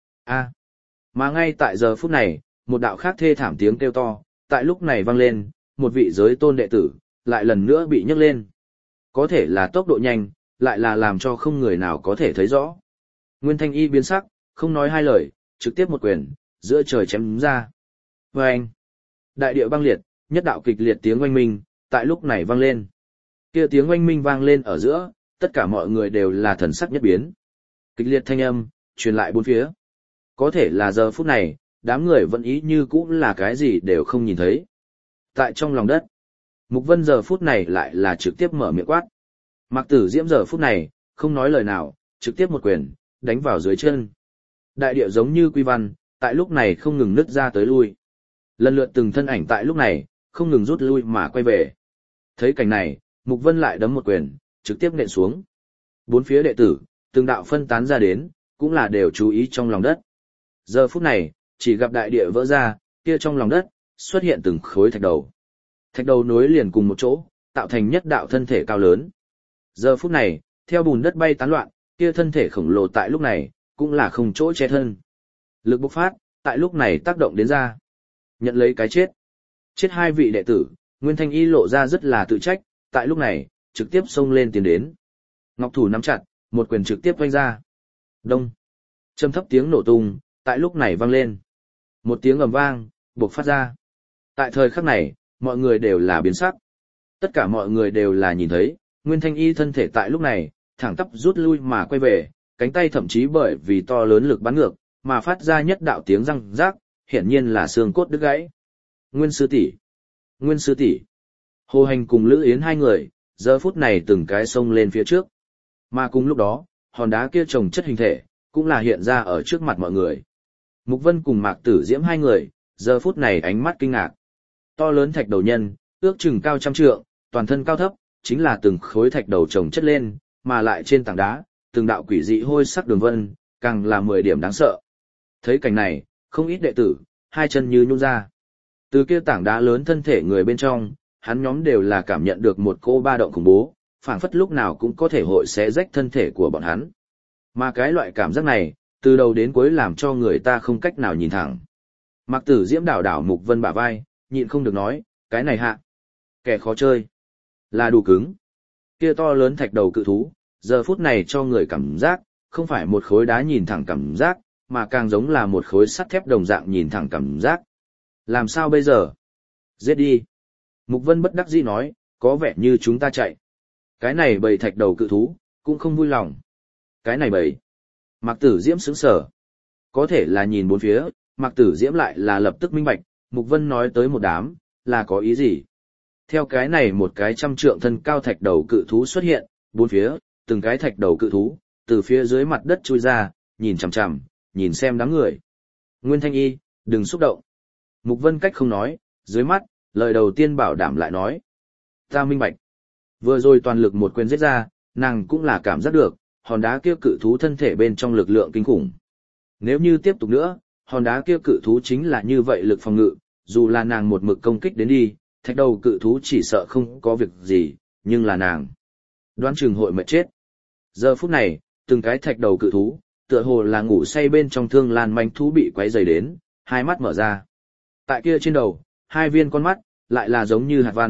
Mà ngay tại giờ phút này, một đạo khác thê thảm tiếng kêu to, tại lúc này vang lên, một vị giới tôn đệ tử, lại lần nữa bị nhấc lên. Có thể là tốc độ nhanh, lại là làm cho không người nào có thể thấy rõ. Nguyên Thanh Y biến sắc, không nói hai lời, trực tiếp một quyền, giữa trời chém ra. Vâng! Đại địa băng liệt, nhất đạo kịch liệt tiếng oanh minh, tại lúc này vang lên. Kia tiếng oanh minh vang lên ở giữa, tất cả mọi người đều là thần sắc nhất biến. Kịch liệt thanh âm, truyền lại bốn phía. Có thể là giờ phút này, đám người vẫn ý như cũ là cái gì đều không nhìn thấy. Tại trong lòng đất, Mục Vân giờ phút này lại là trực tiếp mở miệng quát. Mạc Tử Diễm giờ phút này, không nói lời nào, trực tiếp một quyền, đánh vào dưới chân. Đại địa giống như quy văn, tại lúc này không ngừng nứt ra tới lui. Lần lượt từng thân ảnh tại lúc này, không ngừng rút lui mà quay về. Thấy cảnh này, Mục Vân lại đấm một quyền, trực tiếp nện xuống. Bốn phía đệ tử, từng đạo phân tán ra đến, cũng là đều chú ý trong lòng đất. Giờ phút này, chỉ gặp đại địa vỡ ra, kia trong lòng đất, xuất hiện từng khối thạch đầu. Thạch đầu nối liền cùng một chỗ, tạo thành nhất đạo thân thể cao lớn. Giờ phút này, theo bùn đất bay tán loạn, kia thân thể khổng lồ tại lúc này, cũng là không chỗ che thân. Lực bộc phát, tại lúc này tác động đến ra. Nhận lấy cái chết. Chết hai vị đệ tử, Nguyên Thanh Y lộ ra rất là tự trách, tại lúc này, trực tiếp xông lên tiến đến. Ngọc thủ nắm chặt, một quyền trực tiếp vung ra. Đông. Trầm thấp tiếng nổ tung, tại lúc này vang lên. Một tiếng ầm vang, bộc phát ra. Tại thời khắc này, mọi người đều là biến sắc. Tất cả mọi người đều là nhìn thấy, Nguyên Thanh Y thân thể tại lúc này, thẳng tắp rút lui mà quay về, cánh tay thậm chí bởi vì to lớn lực bắn ngược, mà phát ra nhất đạo tiếng răng rác, hiển nhiên là xương cốt đứt gãy. Nguyên sư tỷ, Nguyên sư tỷ. Hồ Hành cùng Lữ Yến hai người, giờ phút này từng cái xông lên phía trước. Mà cùng lúc đó, hòn đá kia trồng chất hình thể, cũng là hiện ra ở trước mặt mọi người. Mục Vân cùng Mạc Tử Diễm hai người, giờ phút này ánh mắt kinh ngạc. To lớn thạch đầu nhân, ước chừng cao trăm trượng, toàn thân cao thấp, chính là từng khối thạch đầu chồng chất lên, mà lại trên tảng đá, từng đạo quỷ dị hôi sắc đường vân, càng là 10 điểm đáng sợ. Thấy cảnh này, không ít đệ tử, hai chân như nhũn ra. Từ kia tảng đá lớn thân thể người bên trong, hắn nhóm đều là cảm nhận được một cô ba động khủng bố, phảng phất lúc nào cũng có thể hội xé rách thân thể của bọn hắn. Mà cái loại cảm giác này, từ đầu đến cuối làm cho người ta không cách nào nhìn thẳng. Mạc Tử Diễm đảo đảo Mục Vân bả vai, nhịn không được nói, cái này hạ. Kẻ khó chơi. Là đủ cứng. Kia to lớn thạch đầu cự thú, giờ phút này cho người cảm giác, không phải một khối đá nhìn thẳng cảm giác, mà càng giống là một khối sắt thép đồng dạng nhìn thẳng cảm giác. Làm sao bây giờ? Giết đi. Mục Vân bất đắc dĩ nói, có vẻ như chúng ta chạy. Cái này bầy thạch đầu cự thú, cũng không vui lòng. Cái này bầy. Mạc Tử Diễm sững sờ. Có thể là nhìn bốn phía, Mạc Tử Diễm lại là lập tức minh bạch, Mục Vân nói tới một đám, là có ý gì? Theo cái này một cái trăm trượng thân cao thạch đầu cự thú xuất hiện, bốn phía, từng cái thạch đầu cự thú, từ phía dưới mặt đất chui ra, nhìn chằm chằm, nhìn xem đám người. Nguyên Thanh Y, đừng xúc động. Mục Vân cách không nói, dưới mắt, lời đầu tiên bảo đảm lại nói. Ta minh bạch. Vừa rồi toàn lực một quyền giết ra, nàng cũng là cảm giác được, hòn đá kia cự thú thân thể bên trong lực lượng kinh khủng. Nếu như tiếp tục nữa, hòn đá kia cự thú chính là như vậy lực phòng ngự, dù là nàng một mực công kích đến đi, thạch đầu cự thú chỉ sợ không có việc gì, nhưng là nàng đoán chừng hội mệt chết. Giờ phút này, từng cái thạch đầu cự thú, tựa hồ là ngủ say bên trong thương lan manh thú bị quấy rầy đến, hai mắt mở ra. Tại kia trên đầu, hai viên con mắt, lại là giống như hạt văn,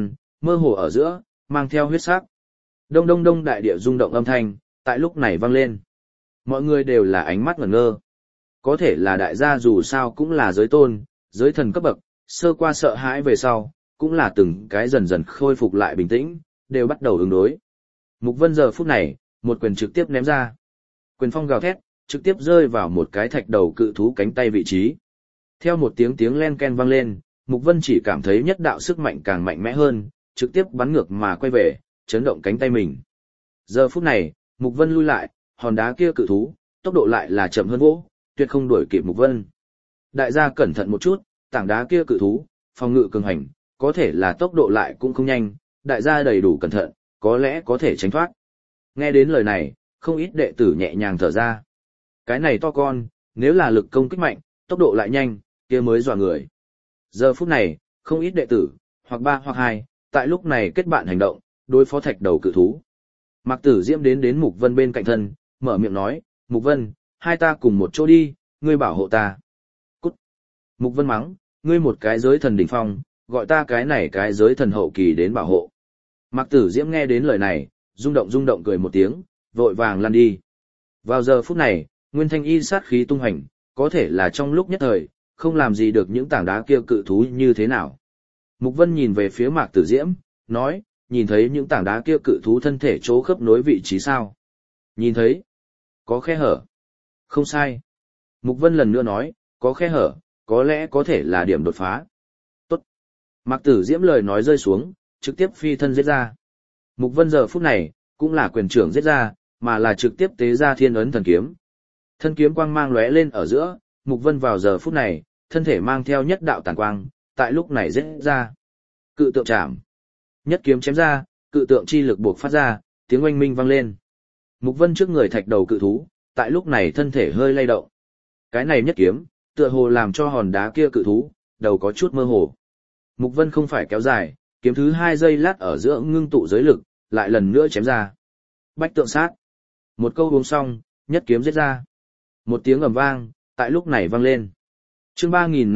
mơ hồ ở giữa, mang theo huyết sắc. Đông đông đông đại địa rung động âm thanh, tại lúc này vang lên. Mọi người đều là ánh mắt ngẩn ngơ. Có thể là đại gia dù sao cũng là giới tôn, giới thần cấp bậc, sơ qua sợ hãi về sau, cũng là từng cái dần dần khôi phục lại bình tĩnh, đều bắt đầu ứng đối. Mục Vân giờ phút này, một quyền trực tiếp ném ra. Quyền phong gào thét, trực tiếp rơi vào một cái thạch đầu cự thú cánh tay vị trí. Theo một tiếng tiếng len ken vang lên, Mục Vân chỉ cảm thấy nhất đạo sức mạnh càng mạnh mẽ hơn, trực tiếp bắn ngược mà quay về, chấn động cánh tay mình. Giờ phút này, Mục Vân lui lại, hòn đá kia cự thú, tốc độ lại là chậm hơn vỗ, tuyệt không đuổi kịp Mục Vân. Đại gia cẩn thận một chút, tảng đá kia cự thú, phòng ngự cường hành, có thể là tốc độ lại cũng không nhanh, đại gia đầy đủ cẩn thận, có lẽ có thể tránh thoát. Nghe đến lời này, không ít đệ tử nhẹ nhàng thở ra. Cái này to con, nếu là lực công kích mạnh, tốc độ lại nhanh, kia mới dọa người. Giờ phút này, không ít đệ tử, hoặc 3 hoặc 2, tại lúc này kết bạn hành động, đối phó thạch đầu cự thú. Mạc Tử Diễm đến Mục Vân bên cạnh thân, mở miệng nói, Mục Vân, hai ta cùng một chỗ đi, ngươi bảo hộ ta. Cút. Mục Vân mắng, ngươi một cái giới thần đỉnh phong, gọi ta cái này cái giới thần hậu kỳ đến bảo hộ. Mạc Tử Diễm nghe đến lời này, rung động cười một tiếng, vội vàng lăn đi. Vào giờ phút này, Nguyên Thanh Y sát khí tung hành, có thể là trong lúc nhất thời, không làm gì được những tảng đá kia cự thú như thế nào. Mục Vân nhìn về phía Mạc Tử Diễm, nói, nhìn thấy những tảng đá kia cự thú thân thể chỗ khớp nối vị trí sao? Nhìn thấy. Có khe hở. Không sai. Mục Vân lần nữa nói, có khe hở, có lẽ có thể là điểm đột phá. Tốt. Mạc Tử Diễm lời nói rơi xuống, trực tiếp phi thân giết ra. Mục Vân giờ phút này, cũng là quyền trưởng giết ra, mà là trực tiếp tế ra thiên ấn thần kiếm. Thân kiếm quang mang lóe lên ở giữa, Mục Vân vào giờ phút này, thân thể mang theo nhất đạo tàn quang, tại lúc này giết ra. Cự tượng chạm. Nhất kiếm chém ra, cự tượng chi lực buộc phát ra, tiếng oanh minh vang lên. Mục Vân trước người thạch đầu cự thú, tại lúc này thân thể hơi lay động. Cái này nhất kiếm, tựa hồ làm cho hòn đá kia cự thú, đầu có chút mơ hồ. Mục Vân không phải kéo dài, kiếm thứ 2 giây lát ở giữa ngưng tụ giới lực, lại lần nữa chém ra. Bách tượng sát. Một câu uống xong, nhất kiếm giết ra. Một tiếng ầm vang, tại lúc này vang lên. Chương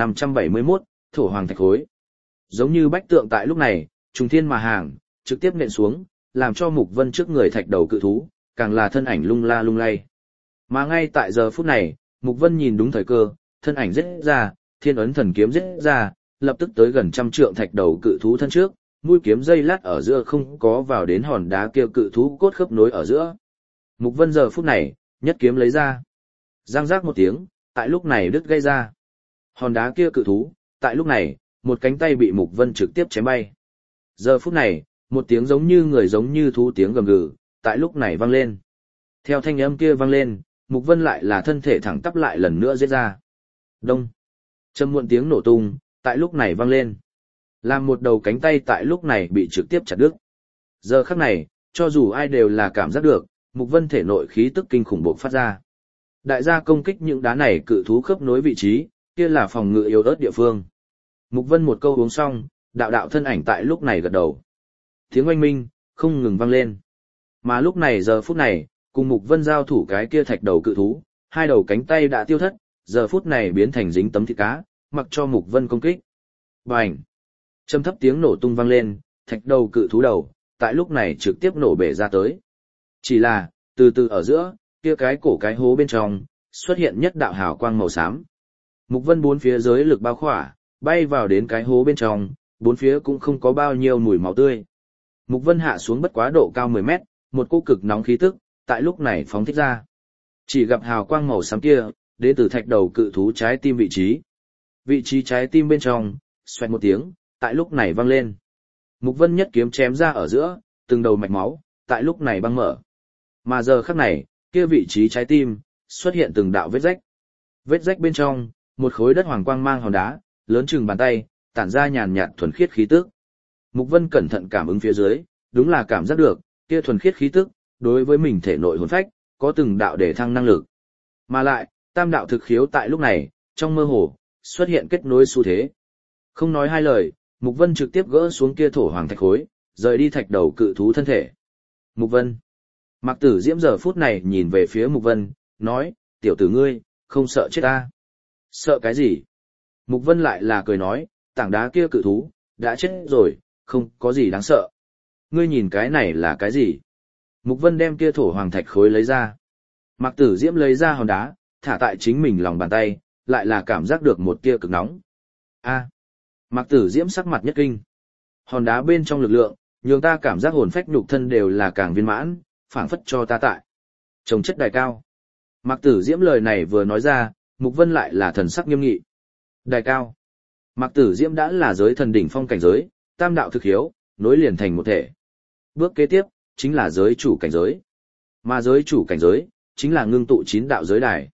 3571, Thổ Hoàng Thạch Khối. Giống như bách tượng tại lúc này, trùng thiên mà hàng, trực tiếp nện xuống, làm cho Mục Vân trước người thạch đầu cự thú, càng là thân ảnh lung la lung lay. Mà ngay tại giờ phút này, Mục Vân nhìn đúng thời cơ, thân ảnh giết ra, thiên ấn thần kiếm giết ra, lập tức tới gần 100 trượng thạch đầu cự thú thân trước, mũi kiếm dây lát ở giữa không có vào đến hòn đá kia cự thú cốt khớp nối ở giữa. Mục Vân giờ phút này, nhất kiếm lấy ra. Giang giác một tiếng, tại lúc này đứt gây ra. Hòn đá kia cự thú, tại lúc này, một cánh tay bị Mục Vân trực tiếp chém bay. Giờ phút này, một tiếng giống như người giống như thú tiếng gầm gừ, tại lúc này vang lên. Theo thanh âm kia vang lên, Mục Vân lại là thân thể thẳng tắp lại lần nữa giết ra. Đông. Trầm muộn tiếng nổ tung, tại lúc này vang lên. Làm một đầu cánh tay tại lúc này bị trực tiếp chặt đứt. Giờ khắc này, cho dù ai đều là cảm giác được, Mục Vân thể nội khí tức kinh khủng bộc phát ra. Đại gia công kích những đá này cự thú khớp nối vị trí, kia là phòng ngự yếu ớt địa phương. Mục Vân một câu uống xong, đạo đạo thân ảnh tại lúc này gật đầu. Tiếng oanh minh, không ngừng vang lên. Mà lúc này giờ phút này, cùng Mục Vân giao thủ cái kia thạch đầu cự thú, hai đầu cánh tay đã tiêu thất, giờ phút này biến thành dính tấm thịt cá, mặc cho Mục Vân công kích. Bành! Trầm thấp tiếng nổ tung vang lên, thạch đầu cự thú đầu, tại lúc này trực tiếp nổ bể ra tới. Chỉ là, từ từ ở giữa, kia cái cổ cái hố bên trong, xuất hiện nhất đạo hào quang màu xám. Mục Vân bốn phía giới lực bao khỏa, bay vào đến cái hố bên trong, bốn phía cũng không có bao nhiêu mùi máu tươi. Mục Vân hạ xuống bất quá độ cao 10 mét, một cỗ cực nóng khí tức, tại lúc này phóng thích ra. Chỉ gặp hào quang màu xám kia, đến từ thạch đầu cự thú trái tim vị trí. Vị trí trái tim bên trong, xoẹt một tiếng, tại lúc này vang lên. Mục Vân nhất kiếm chém ra ở giữa, từng đầu mạch máu, tại lúc này băng mở. Mà giờ khắc này, kia vị trí trái tim, xuất hiện từng đạo vết rách. Vết rách bên trong, một khối đất hoàng quang mang hòn đá, lớn chừng bàn tay, tản ra nhàn nhạt thuần khiết khí tức. Mục Vân cẩn thận cảm ứng phía dưới, đúng là cảm giác được, kia thuần khiết khí tức, đối với mình thể nội hồn phách, có từng đạo để thăng năng lực. Mà lại, tam đạo thực khiếu tại lúc này, trong mơ hồ, xuất hiện kết nối xu thế. Không nói hai lời, Mục Vân trực tiếp gỡ xuống kia thổ hoàng thạch khối, rời đi thạch đầu cự thú thân thể. Mục Vân. Mạc Tử Diễm giờ phút này nhìn về phía Mục Vân, nói, tiểu tử ngươi, không sợ chết ta. Sợ cái gì? Mục Vân lại là cười nói, tảng đá kia cự thú, đã chết rồi, không có gì đáng sợ. Ngươi nhìn cái này là cái gì? Mục Vân đem kia thổ hoàng thạch khối lấy ra. Mạc Tử Diễm lấy ra hòn đá, thả tại chính mình lòng bàn tay, lại là cảm giác được một tia cực nóng. A. Mạc Tử Diễm sắc mặt nhất kinh. Hòn đá bên trong lực lượng, nhường ta cảm giác hồn phách nhục thân đều là càng viên mãn, phảng phất cho ta tại. Trồng chất đài cao. Mạc Tử Diễm lời này vừa nói ra, Mục Vân lại là thần sắc nghiêm nghị. Đài cao. Mạc Tử Diễm đã là giới thần đỉnh phong cảnh giới, tam đạo thực hiếu, nối liền thành một thể. Bước kế tiếp, chính là giới chủ cảnh giới. Mà giới chủ cảnh giới, chính là ngưng tụ 9 đạo giới đài.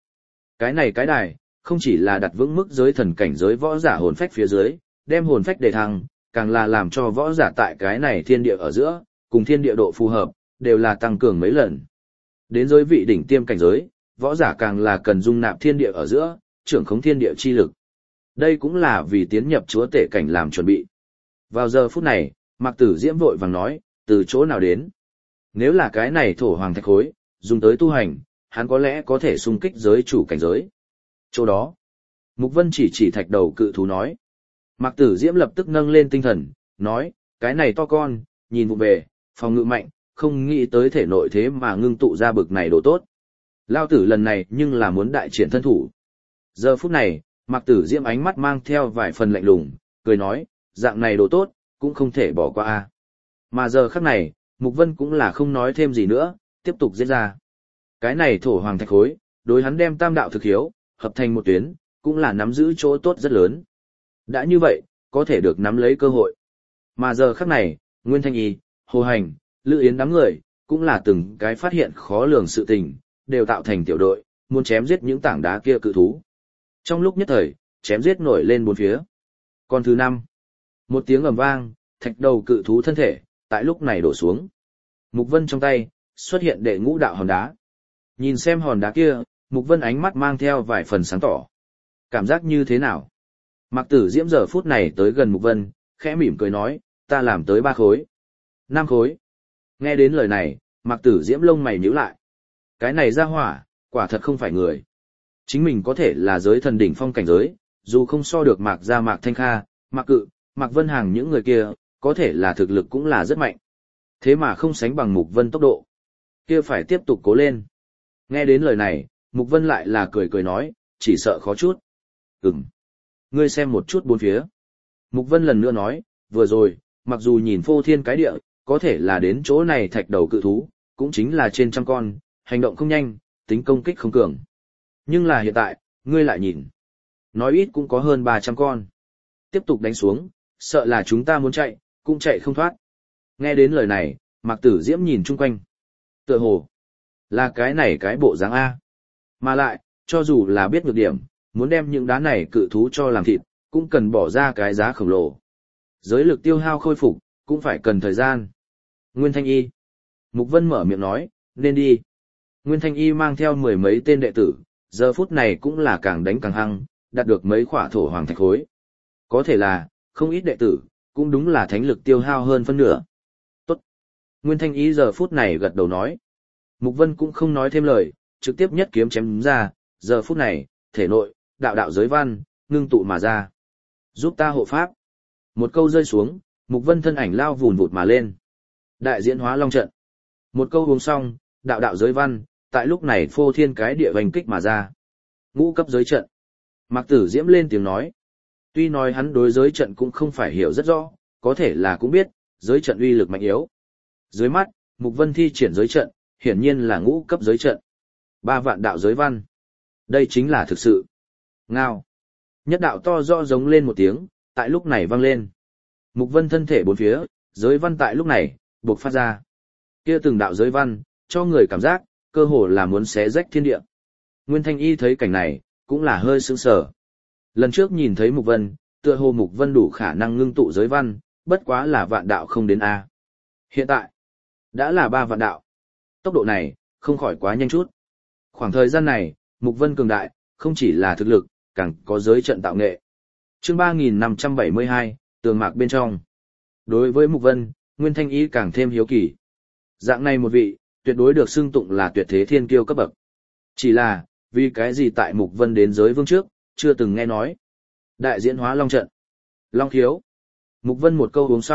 Cái đài, không chỉ là đặt vững mức giới thần cảnh giới võ giả hồn phách phía dưới, đem hồn phách đề thăng, càng là làm cho võ giả tại cái này thiên địa ở giữa, cùng thiên địa độ phù hợp, đều là tăng cường mấy lần. Đến giới vị đỉnh tiêm cảnh giới, võ giả càng là cần dung nạp thiên địa ở giữa, trưởng khống thiên địa chi lực. Đây cũng là vì tiến nhập chúa tể cảnh làm chuẩn bị. Vào giờ phút này, Mạc Tử Diễm vội vàng nói, từ chỗ nào đến? Nếu là cái này thổ hoàng thạch khối, dùng tới tu hành, hắn có lẽ có thể xung kích giới chủ cảnh giới. Chỗ đó, Mục Vân chỉ thạch đầu cự thú nói. Mạc Tử Diễm lập tức nâng lên tinh thần, nói, cái này to con, nhìn vụ về, phòng ngự mạnh, không nghĩ tới thể nội thế mà ngưng tụ ra bực này đồ tốt. Lao tử lần này nhưng là muốn đại triển thân thủ. Giờ phút này, Mạc Tử Diễm ánh mắt mang theo vài phần lạnh lùng, cười nói, dạng này đồ tốt, cũng không thể bỏ qua a. Mà giờ khắc này, Mục Vân cũng là không nói thêm gì nữa, tiếp tục diễn ra. Cái này thổ hoàng thạch khối, đối hắn đem tam đạo thực hiếu, hợp thành một tuyến, cũng là nắm giữ chỗ tốt rất lớn. Đã như vậy, có thể được nắm lấy cơ hội. Mà giờ khắc này, Nguyên Thanh Y, Hồ Hành, Lữ Yến đám người, cũng là từng cái phát hiện khó lường sự tình, đều tạo thành tiểu đội, muốn chém giết những tảng đá kia cự thú. Trong lúc nhất thời, chém giết nổi lên bốn phía. Còn thứ 5, một tiếng ầm vang, thạch đầu cự thú thân thể, tại lúc này đổ xuống. Mục Vân trong tay, xuất hiện đệ ngũ đạo hòn đá. Nhìn xem hòn đá kia, Mục Vân ánh mắt mang theo vài phần sáng tỏ. Cảm giác như thế nào? Mạc Tử Diễm giờ phút này tới gần Mục Vân, khẽ mỉm cười nói, ta làm tới 3 khối. 5 khối. Nghe đến lời này, Mạc Tử Diễm lông mày nhíu lại. Cái này ra hỏa, quả thật không phải người. Chính mình có thể là giới thần đỉnh phong cảnh giới, dù không so được Mạc Gia Mạc Thanh Kha, Mạc Cự, Mạc Vân Hàng những người kia, có thể là thực lực cũng là rất mạnh. Thế mà không sánh bằng Mục Vân tốc độ. Kia phải tiếp tục cố lên. Nghe đến lời này, Mục Vân lại là cười nói, chỉ sợ khó chút. Ngươi xem một chút bốn phía. Mục Vân lần nữa nói, vừa rồi, mặc dù nhìn phô thiên cái địa, có thể là đến chỗ này thạch đầu cự thú, cũng chính là trên 100 con, hành động không nhanh, tính công kích không cường. Nhưng là hiện tại, ngươi lại nhìn. Nói ít cũng có hơn 300 con. Tiếp tục đánh xuống, sợ là chúng ta muốn chạy, cũng chạy không thoát. Nghe đến lời này, Mạc Tử Diễm nhìn chung quanh. Tựa hồ, là cái này cái bộ dáng A. Mà lại, cho dù là biết nhược điểm, muốn đem những đá này cự thú cho làm thịt, cũng cần bỏ ra cái giá khổng lồ. Giới lực tiêu hao khôi phục, cũng phải cần thời gian. Nguyên Thanh Y. Mục Vân mở miệng nói, nên đi. Nguyên Thanh Y mang theo 10 mấy tên đệ tử, giờ phút này cũng là càng đánh càng hăng, đạt được mấy khỏa thổ hoàng thạch khối. Có thể là, không ít đệ tử, cũng đúng là thánh lực tiêu hao hơn phân nửa. Tốt. Nguyên Thanh Y giờ phút này gật đầu nói. Mục Vân cũng không nói thêm lời, trực tiếp nhất kiếm chém ra, giờ phút này, thể nội, đạo đạo giới văn, ngưng tụ mà ra. Giúp ta hộ pháp. Một câu rơi xuống, Mục Vân thân ảnh lao vùn vụt mà lên. Đại diễn hóa long trận. Một câu uống xong, đạo đạo giới văn, tại lúc này phô thiên cái địa vành kích mà ra. Ngũ cấp giới trận. Mạc Tử Diễm lên tiếng nói. Tuy nói hắn đối giới trận cũng không phải hiểu rất rõ, có thể là cũng biết, giới trận uy lực mạnh yếu. Dưới mắt, Mục Vân thi triển giới trận, hiển nhiên là ngũ cấp giới trận. 3 vạn đạo giới văn. Đây chính là thực sự. Ngao. Nhất đạo to rõ giống lên một tiếng, tại lúc này vang lên. Mục Vân thân thể bốn phía, giới văn tại lúc này, buộc phát ra. Kia từng đạo giới văn, cho người cảm giác, cơ hồ là muốn xé rách thiên địa. Nguyên Thanh Y thấy cảnh này, cũng là hơi sững sờ. Lần trước nhìn thấy Mục Vân, tựa hồ Mục Vân đủ khả năng ngưng tụ giới văn, bất quá là vạn đạo không đến A. Hiện tại, đã là 3 vạn đạo. Tốc độ này, không khỏi quá nhanh chút. Khoảng thời gian này, Mục Vân cường đại, không chỉ là thực lực, càng có giới trận tạo nghệ. Chương 3572, tường mạc bên trong. Đối với Mục Vân, Nguyên Thanh Y càng thêm hiếu kỳ. Dạng này một vị, tuyệt đối được xưng tụng là tuyệt thế thiên kiêu cấp bậc. Chỉ là, vì cái gì tại Mục Vân đến giới vương trước, chưa từng nghe nói. Đại diễn hóa long trận. Long khiếu. Mục Vân một câu uống xong,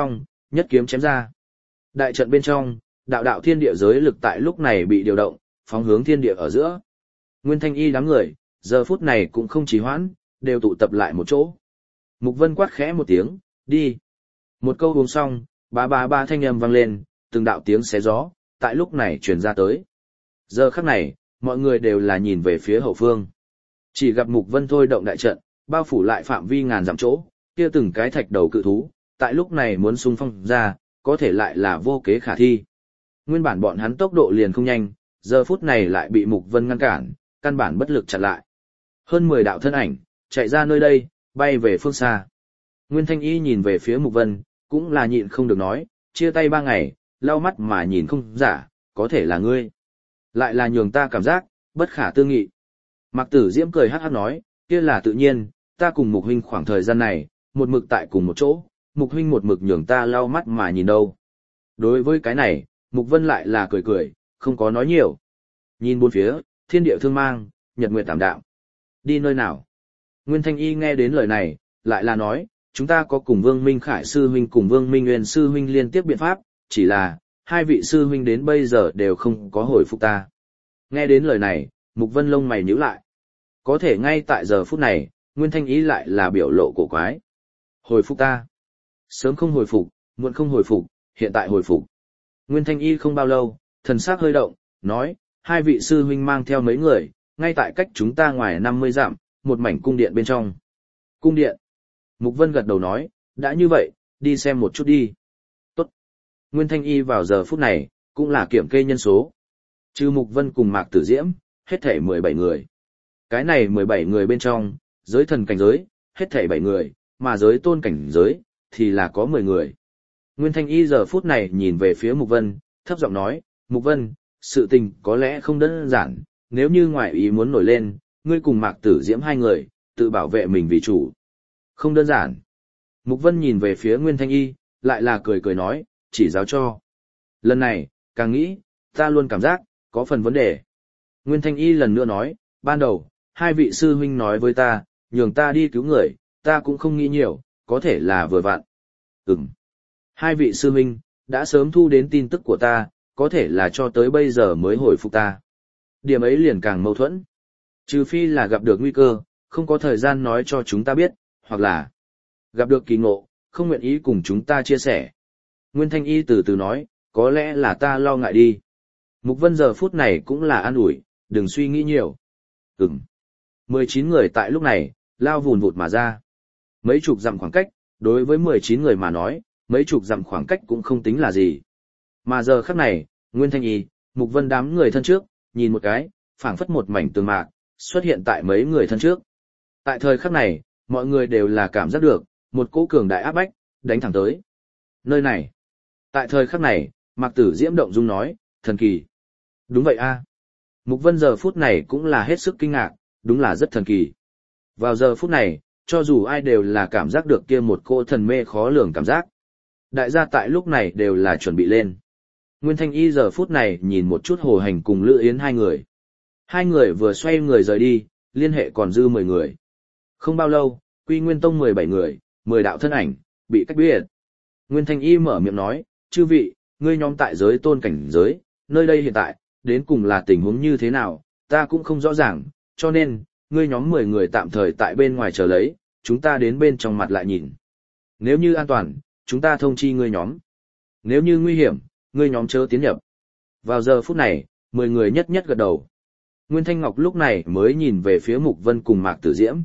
nhất kiếm chém ra. Đại trận bên trong, đạo đạo thiên địa giới lực tại lúc này bị điều động, phóng hướng thiên địa ở giữa. Nguyên Thanh Y đám người, giờ phút này cũng không trì hoãn, đều tụ tập lại một chỗ. Mục Vân quát khẽ một tiếng, đi. Một câu uống xong, ba thanh âm vang lên, từng đạo tiếng xé gió, tại lúc này truyền ra tới. Giờ khắc này, mọi người đều là nhìn về phía hậu phương. Chỉ gặp Mục Vân thôi động đại trận, bao phủ lại phạm vi ngàn dặm chỗ, kia từng cái thạch đầu cự thú, tại lúc này muốn xung phong ra, có thể lại là vô kế khả thi. Nguyên bản bọn hắn tốc độ liền không nhanh, giờ phút này lại bị Mục Vân ngăn cản, căn bản bất lực chặn lại. Hơn 10 đạo thân ảnh, chạy ra nơi đây, bay về phương xa. Nguyên Thanh Y nhìn về phía Mục Vân, cũng là nhịn không được nói, chia tay 3 ngày, lau mắt mà nhìn không giả, có thể là ngươi. Lại là nhường ta cảm giác, bất khả tư nghị. Mạc Tử Diễm cười hát hát nói, kia là tự nhiên, ta cùng Mục huynh khoảng thời gian này, một mực tại cùng một chỗ, Mục huynh một mực nhường ta lau mắt mà nhìn đâu. Đối với cái này, Mục Vân lại là cười cười, không có nói nhiều. Nhìn bốn phía, thiên địa thương mang, nhật nguyệt tạm đạm. Đi nơi nào? Nguyên Thanh Y nghe đến lời này, lại là nói, chúng ta có cùng Vương Minh Khải sư huynh cùng Vương Minh Nguyên sư huynh liên tiếp biện pháp, chỉ là, hai vị sư huynh đến bây giờ đều không có hồi phục ta. Nghe đến lời này, Mục Vân lông mày nhíu lại. Có thể ngay tại giờ phút này, Nguyên Thanh Y lại là biểu lộ cổ quái. Hồi phục ta. Sớm không hồi phục, muộn không hồi phục, hiện tại hồi phục. Nguyên Thanh Y không bao lâu, thần sắc hơi động, nói, hai vị sư huynh mang theo mấy người, ngay tại cách chúng ta ngoài 50 dặm, một mảnh cung điện bên trong. Cung điện. Mục Vân gật đầu nói, đã như vậy, đi xem một chút đi. Tốt. Nguyên Thanh Y vào giờ phút này, cũng là kiểm kê nhân số. Trừ Mục Vân cùng Mạc Tử Diễm, hết thảy 17 người. Cái này 17 người bên trong, giới thần cảnh giới, hết thảy 7 người, mà giới tôn cảnh giới, thì là có 10 người. Nguyên Thanh Y giờ phút này nhìn về phía Mục Vân, thấp giọng nói, Mục Vân, sự tình có lẽ không đơn giản, nếu như ngoại ý muốn nổi lên, ngươi cùng Mạc Tử Diễm hai người, tự bảo vệ mình vì chủ. Không đơn giản. Mục Vân nhìn về phía Nguyên Thanh Y, lại là cười cười nói, chỉ giáo cho. Lần này, càng nghĩ, ta luôn cảm giác, có phần vấn đề. Nguyên Thanh Y lần nữa nói, ban đầu, hai vị sư huynh nói với ta, nhường ta đi cứu người, ta cũng không nghĩ nhiều, có thể là vừa vặn. Hai vị sư huynh, đã sớm thu đến tin tức của ta, có thể là cho tới bây giờ mới hồi phục ta. Điểm ấy liền càng mâu thuẫn. Trừ phi là gặp được nguy cơ, không có thời gian nói cho chúng ta biết, hoặc là gặp được kỳ ngộ, không nguyện ý cùng chúng ta chia sẻ. Nguyên Thanh Y từ từ nói, có lẽ là ta lo ngại đi. Mục Vân giờ phút này cũng là an ủi, đừng suy nghĩ nhiều. 19 người tại lúc này, lao vùn vụt mà ra. Mấy chục dặm khoảng cách, đối với 19 người mà nói, mấy chục dặm khoảng cách cũng không tính là gì. Mà giờ khắc này, Nguyên Thanh Y, Mục Vân đám người thân trước, nhìn một cái, phảng phất một mảnh tường mạc, xuất hiện tại mấy người thân trước. Tại thời khắc này, mọi người đều là cảm giác được, một cỗ cường đại áp bách, đánh thẳng tới. Nơi này. Tại thời khắc này, Mạc Tử Diễm động dung nói, thần kỳ. Đúng vậy a. Mục Vân giờ phút này cũng là hết sức kinh ngạc, đúng là rất thần kỳ. Vào giờ phút này, cho dù ai đều là cảm giác được kia một cỗ thần mê khó lường cảm giác. Đại gia tại lúc này đều là chuẩn bị lên. Nguyên Thanh Y giờ phút này nhìn một chút Hồ Hành cùng Lữ Yến hai người. Hai người vừa xoay người rời đi, liên hệ còn dư 10 người. Không bao lâu, Quy Nguyên Tông 17 người, 10 đạo thân ảnh, bị cách biệt. Nguyên Thanh Y mở miệng nói, chư vị, ngươi nhóm tại giới tôn cảnh giới, nơi đây hiện tại, đến cùng là tình huống như thế nào, ta cũng không rõ ràng, cho nên, ngươi nhóm 10 người tạm thời tại bên ngoài chờ lấy, chúng ta đến bên trong mặt lại nhìn. Nếu như an toàn, chúng ta thông chi ngươi nhóm. Nếu như nguy hiểm, ngươi nhóm chớ tiến nhập. Vào giờ phút này, 10 người nhất nhất gật đầu. Nguyên Thanh Ngọc lúc này mới nhìn về phía Mục Vân cùng Mạc Tử Diễm.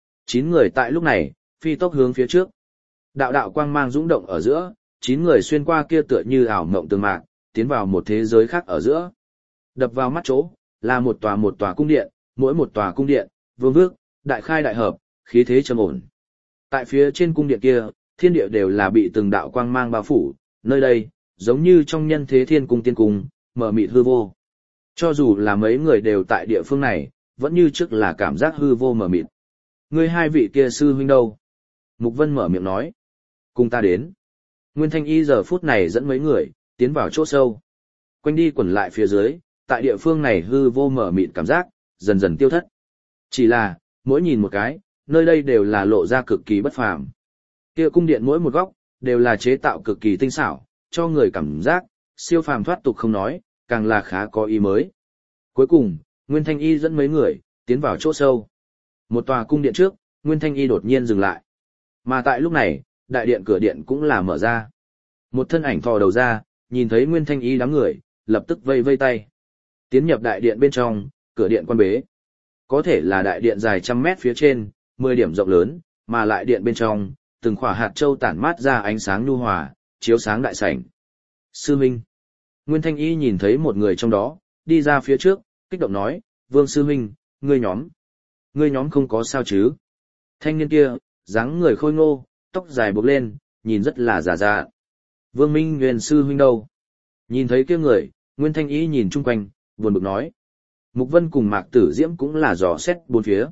9 người tại lúc này, phi tốc hướng phía trước. Đạo đạo quang mang dũng động ở giữa, 9 người xuyên qua kia tựa như ảo mộng tường mạc, tiến vào một thế giới khác ở giữa. Đập vào mắt chỗ, là một tòa cung điện, mỗi một tòa cung điện, vương vước, đại khai đại hợp, khí thế trầm ổn. Tại phía trên cung điện kia, thiên địa đều là bị từng đạo quang mang bao phủ, nơi đây, giống như trong nhân thế thiên cung tiên cung, mở mịt hư vô. Cho dù là mấy người đều tại địa phương này, vẫn như trước là cảm giác hư vô mở mịt. Ngươi hai vị kia sư huynh đâu? Mục Vân mở miệng nói. Cùng ta đến. Nguyên Thanh Y giờ phút này dẫn mấy người, tiến vào chỗ sâu. Quanh đi quẩn lại phía dưới, tại địa phương này hư vô mở mịt cảm giác, dần dần tiêu thất. Chỉ là, mỗi nhìn một cái, nơi đây đều là lộ ra cực kỳ bất phàm. Kia cung điện mỗi một góc, đều là chế tạo cực kỳ tinh xảo, cho người cảm giác siêu phàm thoát tục không nói, càng là khá có ý mới. Cuối cùng, Nguyên Thanh Y dẫn mấy người tiến vào chỗ sâu. Một tòa cung điện trước, Nguyên Thanh Y đột nhiên dừng lại. Mà tại lúc này, đại điện cửa điện cũng là mở ra. Một thân ảnh thò đầu ra, nhìn thấy Nguyên Thanh Y đám người, lập tức vây vây tay. Tiến nhập đại điện bên trong, cửa điện quan bế. Có thể là đại điện dài trăm mét phía trên, 10 điểm rộng lớn, mà lại điện bên trong, từng khỏa hạt châu tản mát ra ánh sáng nhu hòa, chiếu sáng đại sảnh. Sư Minh. Nguyên Thanh Y nhìn thấy một người trong đó, đi ra phía trước, kích động nói, Vương Sư Minh, ngươi nhóm không có sao chứ. Thanh niên kia, dáng người khôi ngô, tóc dài buộc lên, nhìn rất là già dạ. Vương Minh Nguyên Sư Huynh đâu? Nhìn thấy kia người, Nguyên Thanh Y nhìn chung quanh, buồn bực nói. Mục Vân cùng Mạc Tử Diễm cũng là dò xét bốn phía.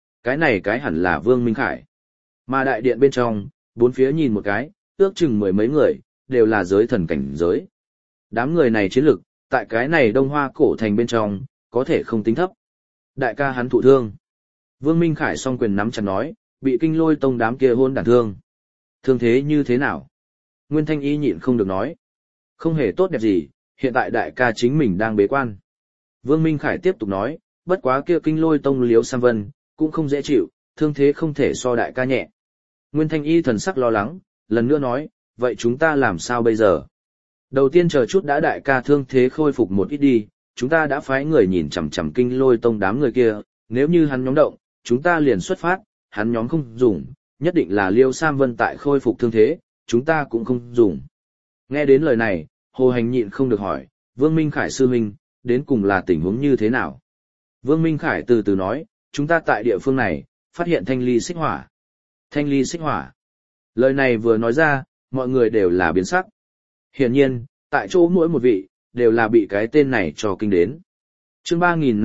Cái hẳn là Vương Minh Khải. Mà đại điện bên trong, bốn phía nhìn một cái, ước chừng mười mấy người, đều là giới thần cảnh giới. Đám người này chiến lực, tại cái này Đông Hoa cổ thành bên trong, có thể không tính thấp. Đại ca hắn thụ thương. Vương Minh Khải song quyền nắm chặt nói, bị Kinh Lôi Tông đám kia hôn đản thương. Thương thế như thế nào? Nguyên Thanh Y nhịn không được nói. Không hề tốt đẹp gì, hiện tại đại ca chính mình đang bế quan. Vương Minh Khải tiếp tục nói, bất quá kia Kinh Lôi Tông Liếu Sam Vân, cũng không dễ chịu, thương thế không thể so đại ca nhẹ. Nguyên Thanh Y thần sắc lo lắng, lần nữa nói, vậy chúng ta làm sao bây giờ? Đầu tiên chờ chút đã đại ca thương thế khôi phục một ít đi, chúng ta đã phái người nhìn chằm chằm Kinh Lôi Tông đám người kia, nếu như hắn nhóm động, chúng ta liền xuất phát, hắn nhóm không dùng, nhất định là Liêu Sam Vân tại khôi phục thương thế, chúng ta cũng không dùng. Nghe đến lời này, Hồ Hành nhịn không được hỏi, Vương Minh Khải sư huynh, đến cùng là tình huống như thế nào? Vương Minh Khải từ từ nói, chúng ta tại địa phương này, phát hiện thanh ly xích hỏa. Thanh ly xích hỏa. Lời này vừa nói ra, mọi người đều là biến sắc. Hiển nhiên, tại chỗ mỗi một vị, đều là bị cái tên này cho kinh đến. Chương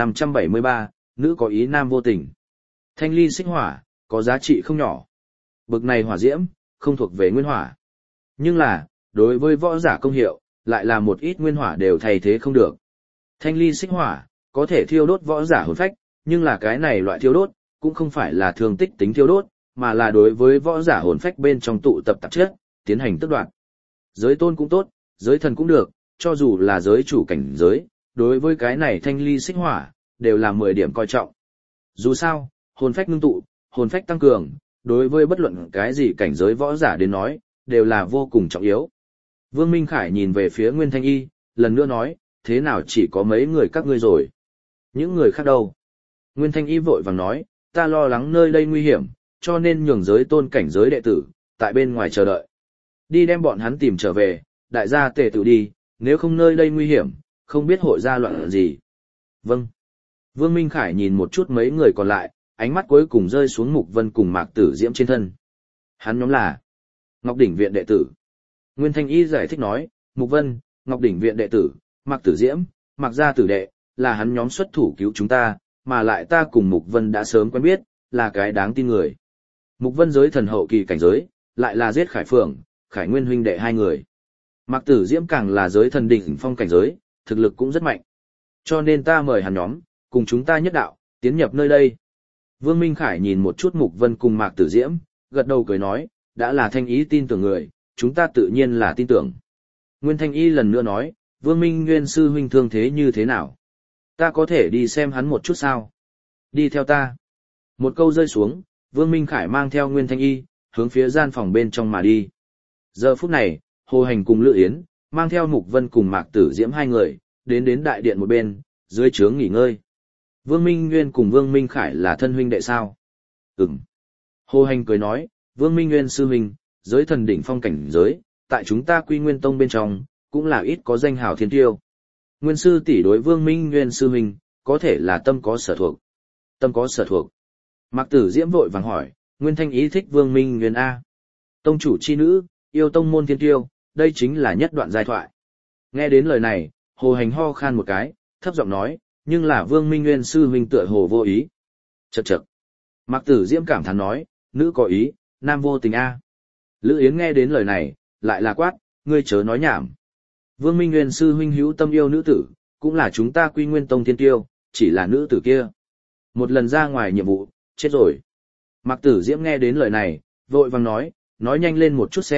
3573, nữ có ý nam vô tình. Thanh ly xích hỏa, có giá trị không nhỏ. Bực này hỏa diễm, không thuộc về nguyên hỏa. Nhưng là, đối với võ giả công hiệu, lại là một ít nguyên hỏa đều thay thế không được. Thanh ly xích hỏa, có thể thiêu đốt võ giả hồn phách, nhưng là cái này loại thiêu đốt, cũng không phải là thương tích tính thiêu đốt, mà là đối với võ giả hồn phách bên trong tụ tập tạp chất, tiến hành tước đoạt. Giới tôn cũng tốt, giới thần cũng được, cho dù là giới chủ cảnh giới, đối với cái này thanh ly xích hỏa, đều là 10 điểm coi trọng. Dù sao, hồn phách ngưng tụ, hồn phách tăng cường, đối với bất luận cái gì cảnh giới võ giả đến nói, đều là vô cùng trọng yếu. Vương Minh Khải nhìn về phía Nguyên Thanh Y, lần nữa nói, thế nào chỉ có mấy người các ngươi rồi? Những người khác đâu? Nguyên Thanh Y vội vàng nói, ta lo lắng nơi đây nguy hiểm, cho nên nhường giới tôn cảnh giới đệ tử, tại bên ngoài chờ đợi. Đi đem bọn hắn tìm trở về, đại gia tề tự đi, nếu không nơi đây nguy hiểm, không biết hội ra loạn gì. Vâng. Vương Minh Khải nhìn một chút mấy người còn lại, ánh mắt cuối cùng rơi xuống Mục Vân cùng Mạc Tử Diễm trên thân. Hắn nhóm là Ngọc Đỉnh Viện đệ tử. Nguyên Thanh Y giải thích nói, Mục Vân, Ngọc Đỉnh Viện đệ tử, Mạc Tử Diễm, Mạc gia tử đệ, là hắn nhóm xuất thủ cứu chúng ta, mà lại ta cùng Mục Vân đã sớm quen biết, là cái đáng tin người. Mục Vân giới thần hậu kỳ cảnh giới, lại là giết Khải Phượng, Khải Nguyên huynh đệ hai người. Mạc Tử Diễm càng là giới thần đỉnh phong cảnh giới, thực lực cũng rất mạnh. Cho nên ta mời hắn nhóm, cùng chúng ta nhất đạo, tiến nhập nơi đây. Vương Minh Khải nhìn một chút Mục Vân cùng Mạc Tử Diễm, gật đầu cười nói, đã là Thanh Y tin tưởng người, chúng ta tự nhiên là tin tưởng. Nguyên Thanh Y lần nữa nói, Vương Minh Nguyên sư huynh thương thế như thế nào? Ta có thể đi xem hắn một chút sao? Đi theo ta. Một câu rơi xuống, Vương Minh Khải mang theo Nguyên Thanh Y, hướng phía gian phòng bên trong mà đi. Giờ phút này, Hồ Hành cùng Lữ Yến, mang theo Mục Vân cùng Mạc Tử Diễm hai người, đến đại điện một bên, dưới trướng nghỉ ngơi. Vương Minh Nguyên cùng Vương Minh Khải là thân huynh đệ sao? Ừm. Hồ Hành cười nói, Vương Minh Nguyên sư huynh, giới thần đỉnh phong cảnh giới, tại chúng ta Quy Nguyên Tông bên trong, cũng là ít có danh hào thiên tiêu. Nguyên sư tỷ đối Vương Minh Nguyên sư huynh, có thể là tâm có sở thuộc. Tâm có sở thuộc. Mạc Tử Diễm vội vàng hỏi, Nguyên Thanh ý thích Vương Minh Nguyên A. Tông chủ chi nữ, yêu tông môn thiên tiêu, đây chính là nhất đoạn giai thoại. Nghe đến lời này, Hồ Hành ho khan một cái, thấp giọng nói, nhưng là Vương Minh Nguyên sư huynh tựa hồ vô ý. Chậc chậc. Mạc Tử Diễm cảm thán nói, nữ có ý, nam vô tình A. Lữ Yến nghe đến lời này, lại là quát, ngươi chớ nói nhảm. Vương Minh Nguyên sư huynh hữu tâm yêu nữ tử, cũng là chúng ta Quy Nguyên Tông thiên tiêu, chỉ là nữ tử kia. Một lần ra ngoài nhiệm vụ, chết rồi. Mạc Tử Diễm nghe đến lời này, vội vàng nói nhanh lên một chút xem,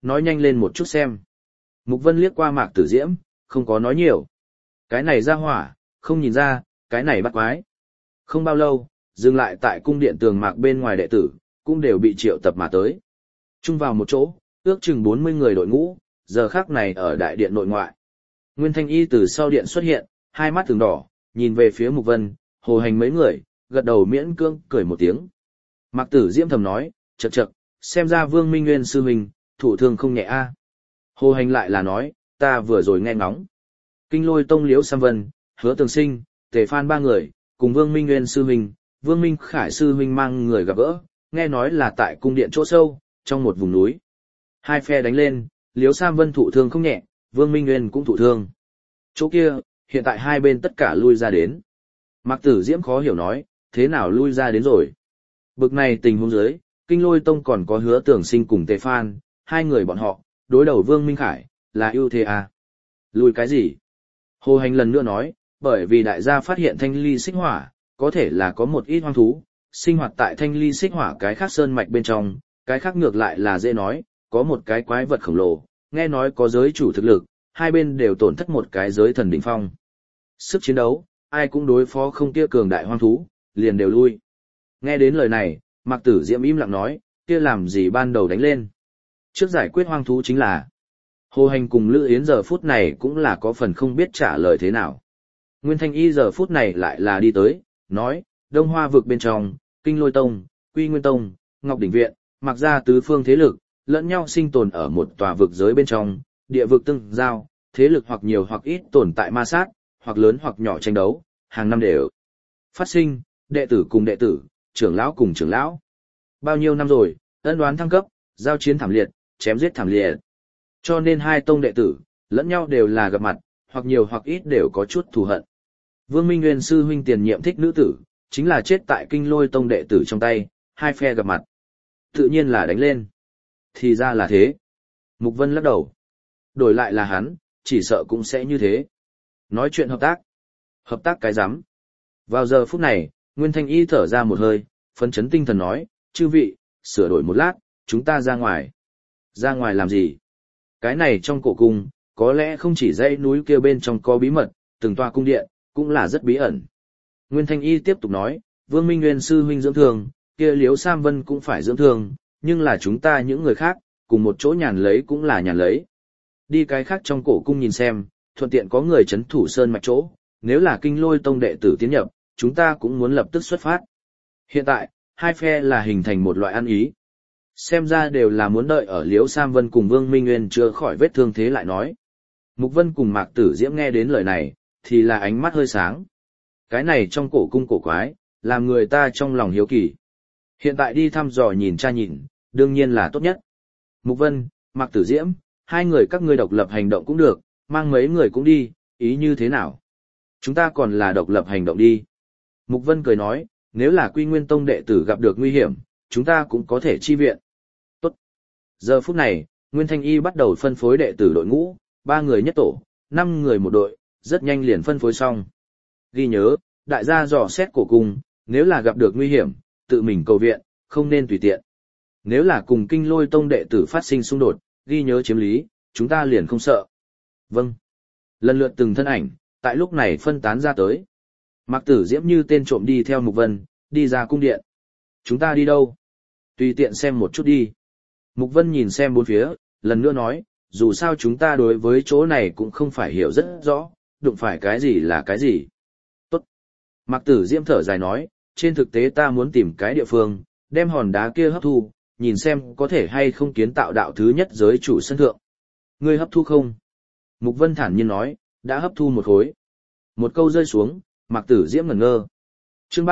nói nhanh lên một chút xem. Mục Vân liếc qua Mạc Tử Diễm, không có nói nhiều. Cái này ra hỏa, không nhìn ra, cái này bắt quái. Không bao lâu, dừng lại tại cung điện tường mạc bên ngoài đệ tử, cũng đều bị triệu tập mà tới. Chung vào một chỗ, ước chừng 40 người đội ngũ, giờ khắc này ở đại điện nội ngoại. Nguyên Thanh Y từ sau điện xuất hiện, hai mắt thường đỏ, nhìn về phía Mục Vân, Hồ Hành mấy người, gật đầu miễn cưỡng cười một tiếng. Mạc Tử Diễm thầm nói, chậc chậc, xem ra Vương Minh Nguyên sư huynh, thủ thương không nhẹ a. Hồ Hành lại là nói, ta vừa rồi nghe ngóng. Kinh Lôi Tông Liễu Sam Vân, Hứa Tường Sinh, Tề Phan ba người, cùng Vương Minh Nguyên sư huynh, Vương Minh Khải sư huynh mang người gặp gỡ, nghe nói là tại cung điện chỗ sâu, trong một vùng núi. Hai phe đánh lên, Liễu Sam Vân thụ thương không nhẹ, Vương Minh Nguyên cũng thụ thương. Chỗ kia, hiện tại hai bên tất cả lui ra đến. Mạc Tử Diễm khó hiểu nói, thế nào lui ra đến rồi? Bực này tình huống dưới, Kinh Lôi Tông còn có Hứa Tưởng Sinh cùng Tề Phan, hai người bọn họ, đối đầu Vương Minh Khải, là ưu thế à? Lui cái gì? Hồ Hành lần nữa nói, bởi vì đại gia phát hiện thanh ly xích hỏa, có thể là có một ít hoang thú, sinh hoạt tại thanh ly xích hỏa cái khác sơn mạch bên trong, cái khác ngược lại là dễ nói, có một cái quái vật khổng lồ, nghe nói có giới chủ thực lực, hai bên đều tổn thất một cái giới thần đỉnh phong. Sức chiến đấu, ai cũng đối phó không kia cường đại hoang thú, liền đều lui. Nghe đến lời này, Mạc Tử Diễm im lặng nói, kia làm gì ban đầu đánh lên. Trước giải quyết hoang thú chính là, Hồ Hành cùng Lữ Yến giờ phút này cũng là có phần không biết trả lời thế nào. Nguyên Thanh Y giờ phút này lại là đi tới, nói, Đông Hoa vực bên trong, Kinh Lôi Tông, Quy Nguyên Tông, Ngọc Đỉnh Viện, mặc ra tứ phương thế lực, lẫn nhau sinh tồn ở một tòa vực giới bên trong, địa vực tương giao, thế lực hoặc nhiều hoặc ít tồn tại ma sát, hoặc lớn hoặc nhỏ tranh đấu, hàng năm đều phát sinh, đệ tử cùng đệ tử, trưởng lão cùng trưởng lão. Bao nhiêu năm rồi, ân đoán thăng cấp, giao chiến thảm liệt, chém giết thảm liệt. Cho nên hai tông đệ tử, lẫn nhau đều là gặp mặt, hoặc nhiều hoặc ít đều có chút thù hận. Vương Minh Nguyên sư huynh tiền nhiệm thích nữ tử, chính là chết tại Kinh Lôi Tông đệ tử trong tay, hai phe gặp mặt. Tự nhiên là đánh lên. Thì ra là thế. Mục Vân lắc đầu. Đổi lại là hắn, chỉ sợ cũng sẽ như thế. Nói chuyện hợp tác. Hợp tác cái rắm. Vào giờ phút này, Nguyên Thanh Y thở ra một hơi, phấn chấn tinh thần nói, chư vị, sửa đổi một lát, chúng ta ra ngoài. Ra ngoài làm gì? Cái này trong cổ cung, có lẽ không chỉ dãy núi kia bên trong có bí mật, từng tòa cung điện, cũng là rất bí ẩn. Nguyên Thanh Y tiếp tục nói, Vương Minh Nguyên sư huynh dưỡng thương, kia Liễu Sam Vân cũng phải dưỡng thương, nhưng là chúng ta những người khác, cùng một chỗ nhàn lấy cũng là nhàn lấy. Đi cái khác trong cổ cung nhìn xem, thuận tiện có người chấn thủ sơn mạch chỗ, nếu là Kinh Lôi Tông đệ tử tiến nhập, chúng ta cũng muốn lập tức xuất phát. Hiện tại, hai phe là hình thành một loại ăn ý. Xem ra đều là muốn đợi ở Liễu Sam Vân cùng Vương Minh Nguyên chữa khỏi vết thương thế lại nói. Mục Vân cùng Mạc Tử Diễm nghe đến lời này, thì là ánh mắt hơi sáng. Cái này trong cổ cung cổ quái, làm người ta trong lòng hiếu kỳ. Hiện tại đi thăm dò nhìn tra nhìn, đương nhiên là tốt nhất. Mục Vân, Mạc Tử Diễm, hai người các ngươi độc lập hành động cũng được, mang mấy người cũng đi, ý như thế nào? Chúng ta còn là độc lập hành động đi. Mục Vân cười nói, nếu là Quy Nguyên Tông đệ tử gặp được nguy hiểm, chúng ta cũng có thể chi viện. Tốt. Giờ phút này, Nguyên Thanh Y bắt đầu phân phối đệ tử đội ngũ, 3 người nhất tổ, 5 người một đội, rất nhanh liền phân phối xong. Ghi nhớ, đại gia dò xét cổ cung, nếu là gặp được nguy hiểm, tự mình cầu viện, không nên tùy tiện. Nếu là cùng Kinh Lôi Tông đệ tử phát sinh xung đột, ghi nhớ chiếm lý, chúng ta liền không sợ. Vâng. Lần lượt từng thân ảnh, tại lúc này phân tán ra tới. Mạc Tử Diễm như tên trộm đi theo Mục Vân, đi ra cung điện. Chúng ta đi đâu? Tùy tiện xem một chút đi. Mục Vân nhìn xem bốn phía, lần nữa nói, dù sao chúng ta đối với chỗ này cũng không phải hiểu rất rõ, đụng phải cái gì là cái gì. Tốt. Mạc Tử Diễm thở dài nói, trên thực tế ta muốn tìm cái địa phương, đem hòn đá kia hấp thu, nhìn xem có thể hay không kiến tạo đạo thứ nhất giới chủ sân thượng. Ngươi hấp thu không? Mục Vân thản nhiên nói, đã hấp thu một khối. Một câu rơi xuống, Mạc Tử Diễm ngẩn ngơ. Chương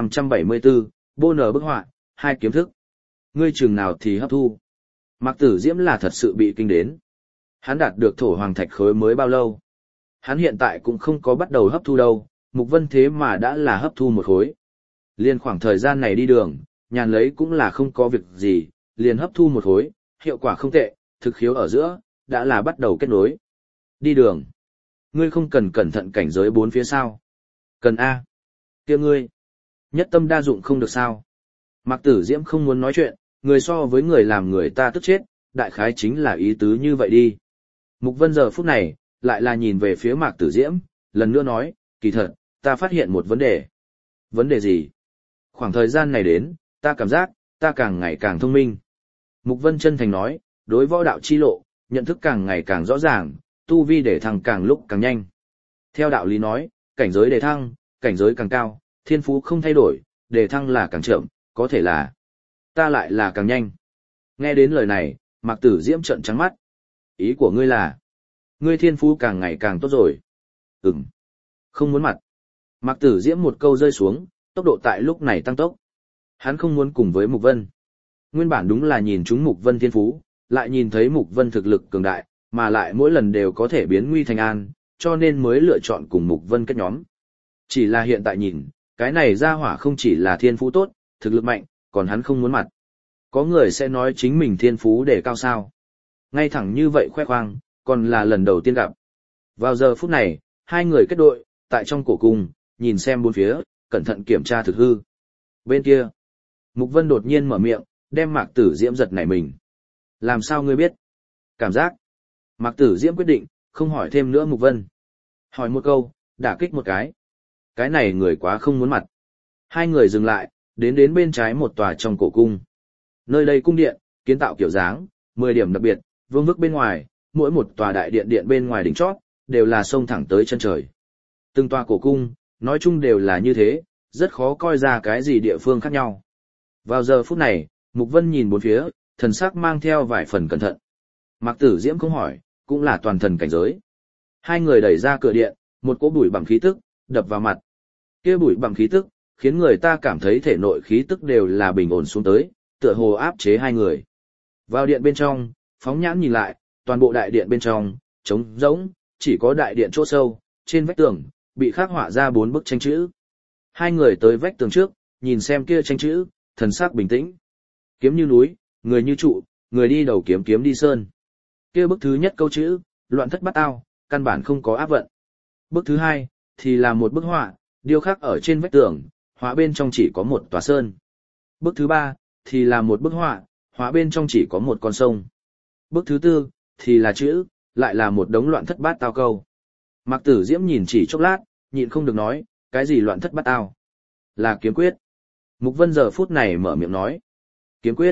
3574, bô nở bức họa, 2 kiếm thức. Ngươi chừng nào thì hấp thu? Mạc Tử Diễm là thật sự bị kinh đến. Hắn đạt được thổ hoàng thạch khối mới bao lâu? Hắn hiện tại cũng không có bắt đầu hấp thu đâu, Mục Vân thế mà đã là hấp thu một khối. Liên khoảng thời gian này đi đường, nhàn lấy cũng là không có việc gì, liền hấp thu một khối, hiệu quả không tệ, thực khiếu ở giữa, đã là bắt đầu kết nối. Đi đường. Ngươi không cần cẩn thận cảnh giới bốn phía sao? Cần A. Kia ngươi. Nhất tâm đa dụng không được sao? Mạc Tử Diễm không muốn nói chuyện, người so với người làm người ta tức chết, đại khái chính là ý tứ như vậy đi. Mục Vân giờ phút này, lại là nhìn về phía Mạc Tử Diễm, lần nữa nói, kỳ thật, ta phát hiện một vấn đề. Vấn đề gì? Khoảng thời gian này đến, ta cảm giác, ta càng ngày càng thông minh. Mục Vân chân thành nói, đối võ đạo chi lộ, nhận thức càng ngày càng rõ ràng, tu vi để thăng càng lúc càng nhanh. Theo đạo lý nói, cảnh giới đề thăng, cảnh giới càng cao, thiên phú không thay đổi, đề thăng là càng chậm, có thể là ta lại là càng nhanh. Nghe đến lời này, Mạc Tử Diễm trợn trắng mắt. Ý của ngươi là, ngươi thiên phú càng ngày càng tốt rồi. Không muốn mặt. Mạc Tử Diễm một câu rơi xuống, tốc độ tại lúc này tăng tốc. Hắn không muốn cùng với Mục Vân. Nguyên bản đúng là nhìn chúng Mục Vân thiên phú, lại nhìn thấy Mục Vân thực lực cường đại, mà lại mỗi lần đều có thể biến nguy thành an, cho nên mới lựa chọn cùng Mục Vân kết nhóm. Chỉ là hiện tại nhìn, cái này ra hỏa không chỉ là thiên phú tốt, thực lực mạnh, còn hắn không muốn mặt. Có người sẽ nói chính mình thiên phú để cao sao. Ngay thẳng như vậy khoe khoang, còn là lần đầu tiên gặp. Vào giờ phút này, hai người kết đội, tại trong cổ cung, nhìn xem bốn phía, cẩn thận kiểm tra thực hư. Bên kia, Mục Vân đột nhiên mở miệng, đem Mạc Tử Diễm giật nảy mình. Làm sao ngươi biết? Cảm giác. Mạc Tử Diễm quyết định, không hỏi thêm nữa Mục Vân. Hỏi một câu, đả kích một cái. Cái này người quá không muốn mặt. Hai người dừng lại, đến bên trái một tòa trong cổ cung. Nơi đây cung điện, kiến tạo kiểu dáng, 10 điểm đặc biệt, vương vức bên ngoài, mỗi một tòa đại điện điện bên ngoài đỉnh chót, đều là sông thẳng tới chân trời. Từng tòa cổ cung, nói chung đều là như thế, rất khó coi ra cái gì địa phương khác nhau. Vào giờ phút này, Mục Vân nhìn bốn phía, thần sắc mang theo vài phần cẩn thận. Mạc Tử Diễm không hỏi, cũng là toàn thần cảnh giới. Hai người đẩy ra cửa điện, một cỗ bụi bặm khí tức đập vào mặt. Kia bụi bặm khí tức khiến người ta cảm thấy thể nội khí tức đều là bình ổn xuống tới, tựa hồ áp chế hai người. Vào điện bên trong, phóng nhãn nhìn lại, toàn bộ đại điện bên trong trống rỗng, chỉ có đại điện chỗ sâu, trên vách tường bị khắc họa ra 4 bức tranh chữ. Hai người tới vách tường trước, nhìn xem kia tranh chữ, thần sắc bình tĩnh. Kiếm như núi, người như trụ, người đi đầu kiếm kiếm đi sơn. Kia bức thứ nhất câu chữ, loạn thất bát ao, căn bản không có áp vận. Bức thứ hai thì là một bức họa, điêu khắc ở trên vách tường, họa bên trong chỉ có một tòa sơn. Bức thứ ba thì là một bức họa, họa bên trong chỉ có một con sông. Bức thứ tư thì là chữ, lại là một đống loạn thất bát tao câu. Mạc Tử Diễm nhìn chỉ chốc lát, nhịn không được nói, cái gì loạn thất bát tao? Là kiếm quyết. Mục Vân giờ phút này mở miệng nói. Kiếm quyết.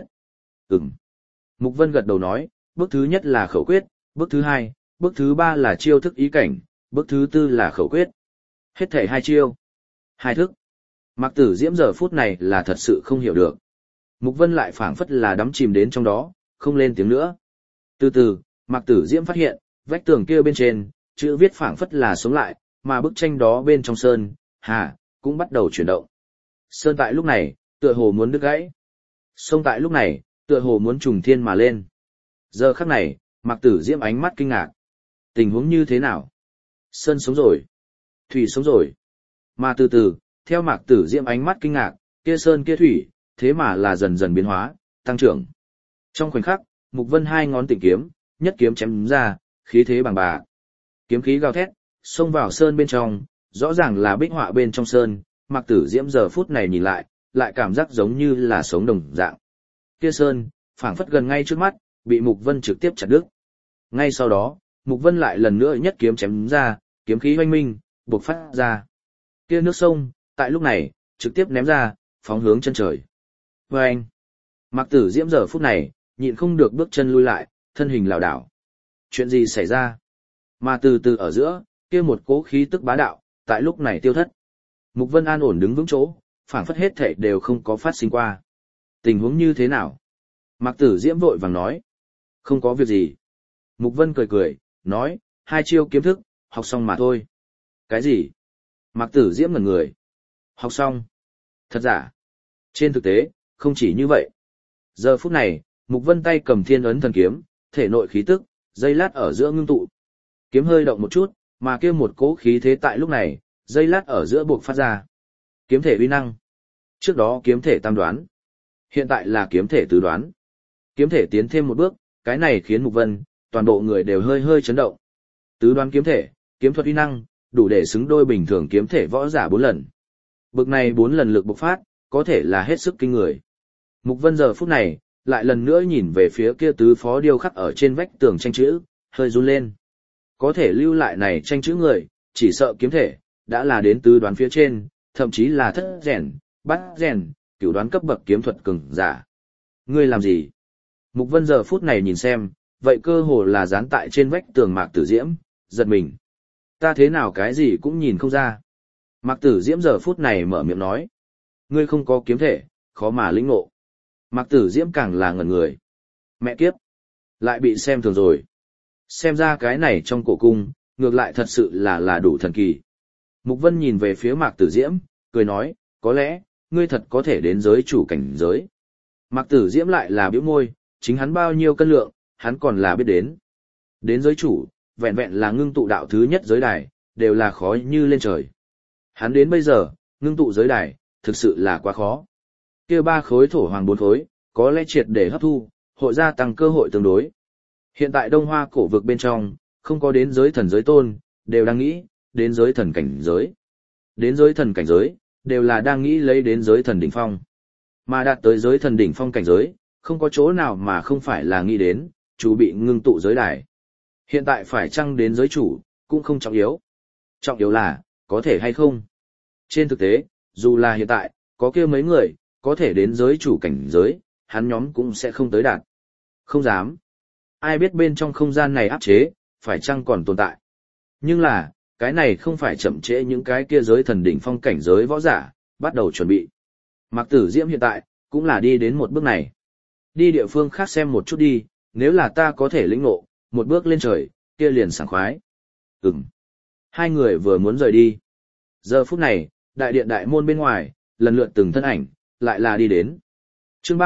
Mục Vân gật đầu nói, bước thứ nhất là khẩu quyết, bước thứ hai, bước thứ ba là chiêu thức ý cảnh, bước thứ tư là khẩu quyết. Hết thảy 2 chiêu, 2 thức. Mạc Tử Diễm giờ phút này là thật sự không hiểu được. Mục Vân lại phảng phất là đắm chìm đến trong đó, không lên tiếng nữa. Từ từ, Mạc Tử Diễm phát hiện, vách tường kia bên trên, chữ viết phảng phất là sống lại, mà bức tranh đó bên trong sơn, cũng bắt đầu chuyển động. Sơn tại lúc này, tựa hồ muốn đứt gãy. Sông tại lúc này, tựa hồ muốn trùng thiên mà lên. Giờ khắc này, Mạc Tử Diễm ánh mắt kinh ngạc. Tình huống như thế nào? Sơn sống rồi. Thủy sống rồi. Mà từ từ, theo Mạc Tử Diễm ánh mắt kinh ngạc, kia sơn kia thủy, thế mà là dần dần biến hóa, tăng trưởng. Trong khoảnh khắc, Mục Vân 2 ngón tỉnh kiếm, nhất kiếm chém ra, khí thế bằng bạc. Kiếm khí gào thét, xông vào sơn bên trong, rõ ràng là bích họa bên trong sơn, Mạc Tử Diễm giờ phút này nhìn lại cảm giác giống như là sống đồng dạng. Kia sơn, phảng phất gần ngay trước mắt, bị Mục Vân trực tiếp chặt đứt. Ngay sau đó, Mục Vân lại lần nữa nhất kiếm chém ra, kiếm khí oanh minh, bộc phát ra. Kia nước sông, tại lúc này, trực tiếp ném ra, phóng hướng chân trời. Oanh! Mạc Tử Diễm giờ phút này, nhịn không được bước chân lui lại, thân hình lảo đảo. Chuyện gì xảy ra? Mà từ từ ở giữa, kia một cỗ khí tức bá đạo, tại lúc này tiêu thất. Mục Vân an ổn đứng vững chỗ, phảng phất hết thảy đều không có phát sinh qua. Tình huống như thế nào? Mạc Tử Diễm vội vàng nói. Không có việc gì. Mục Vân cười cười, nói, 2 chiêu kiếm thức, học xong mà thôi. Cái gì? Mạc Tử Diễm ngẩn người. Học xong. Thật giả? Trên thực tế, không chỉ như vậy. Giờ phút này, Mục Vân tay cầm Thiên Ấn Thần Kiếm, thể nội khí tức, giây lát ở giữa ngưng tụ. Kiếm hơi động một chút, mà kia một cỗ khí thế tại lúc này, giây lát ở giữa buộc phát ra. Kiếm thể uy năng. Trước đó kiếm thể tam đoán. Hiện tại là kiếm thể tứ đoán. Kiếm thể tiến thêm một bước, cái này khiến Mục Vân, toàn bộ người đều hơi hơi chấn động. Tứ đoán kiếm thể, kiếm thuật uy năng, đủ để xứng đôi bình thường kiếm thể võ giả 4 lần. Bực này 4 lần lực bộc phát, có thể là hết sức kinh người. Mục Vân giờ phút này, lại lần nữa nhìn về phía kia tứ phó điêu khắc ở trên vách tường tranh chữ, hơi run lên. Có thể lưu lại này tranh chữ người, chỉ sợ kiếm thể, đã là đến tứ đoán phía trên, thậm chí là thất rèn, bát rèn, cửu đoán cấp bậc kiếm thuật cường giả. Ngươi làm gì? Mục Vân giờ phút này nhìn xem, vậy cơ hồ là dán tại trên vách tường Mạc Tử Diễm, giật mình. Ta thế nào cái gì cũng nhìn không ra. Mạc Tử Diễm giờ phút này mở miệng nói. Ngươi không có kiếm thể, khó mà lĩnh ngộ. Mạc Tử Diễm càng là ngẩn người. Mẹ kiếp! Lại bị xem thường rồi. Xem ra cái này trong cổ cung, ngược lại thật sự là đủ thần kỳ. Mục Vân nhìn về phía Mạc Tử Diễm, cười nói, có lẽ, ngươi thật có thể đến giới chủ cảnh giới. Mạc Tử Diễm lại là bĩu môi, chính hắn bao nhiêu cân lượng, hắn còn là biết đến. Đến giới chủ, vẹn vẹn là ngưng tụ đạo thứ nhất giới đài, đều là khó như lên trời. Hắn đến bây giờ, ngưng tụ giới đài, thực sự là quá khó. Kia 3 khối thổ hoàng 4 khối, có lẽ triệt để hấp thu, hội gia tăng cơ hội tương đối. Hiện tại Đông Hoa cổ vực bên trong, không có đến giới thần giới tôn, đều đang nghĩ, đến giới thần cảnh giới. Đến giới thần cảnh giới, đều là đang nghĩ lấy đến giới thần đỉnh phong. Mà đạt tới giới thần đỉnh phong cảnh giới, không có chỗ nào mà không phải là nghĩ đến, chủ bị ngưng tụ giới đài. Hiện tại phải chăng đến giới chủ, cũng không trọng yếu. Trọng yếu là, có thể hay không. Trên thực tế, dù là hiện tại, có kia mấy người, có thể đến giới chủ cảnh giới, hắn nhóm cũng sẽ không tới đạt. Không dám. Ai biết bên trong không gian này áp chế, phải chăng còn tồn tại. Nhưng là, cái này không phải chậm trễ những cái kia giới thần đỉnh phong cảnh giới võ giả, bắt đầu chuẩn bị. Mạc Tử Diễm hiện tại, cũng là đi đến một bước này. Đi địa phương khác xem một chút đi, nếu là ta có thể lĩnh ngộ, một bước lên trời, kia liền sảng khoái. Hai người vừa muốn rời đi. Giờ phút này, đại điện đại môn bên ngoài, lần lượt từng thân ảnh, lại là đi đến. Chương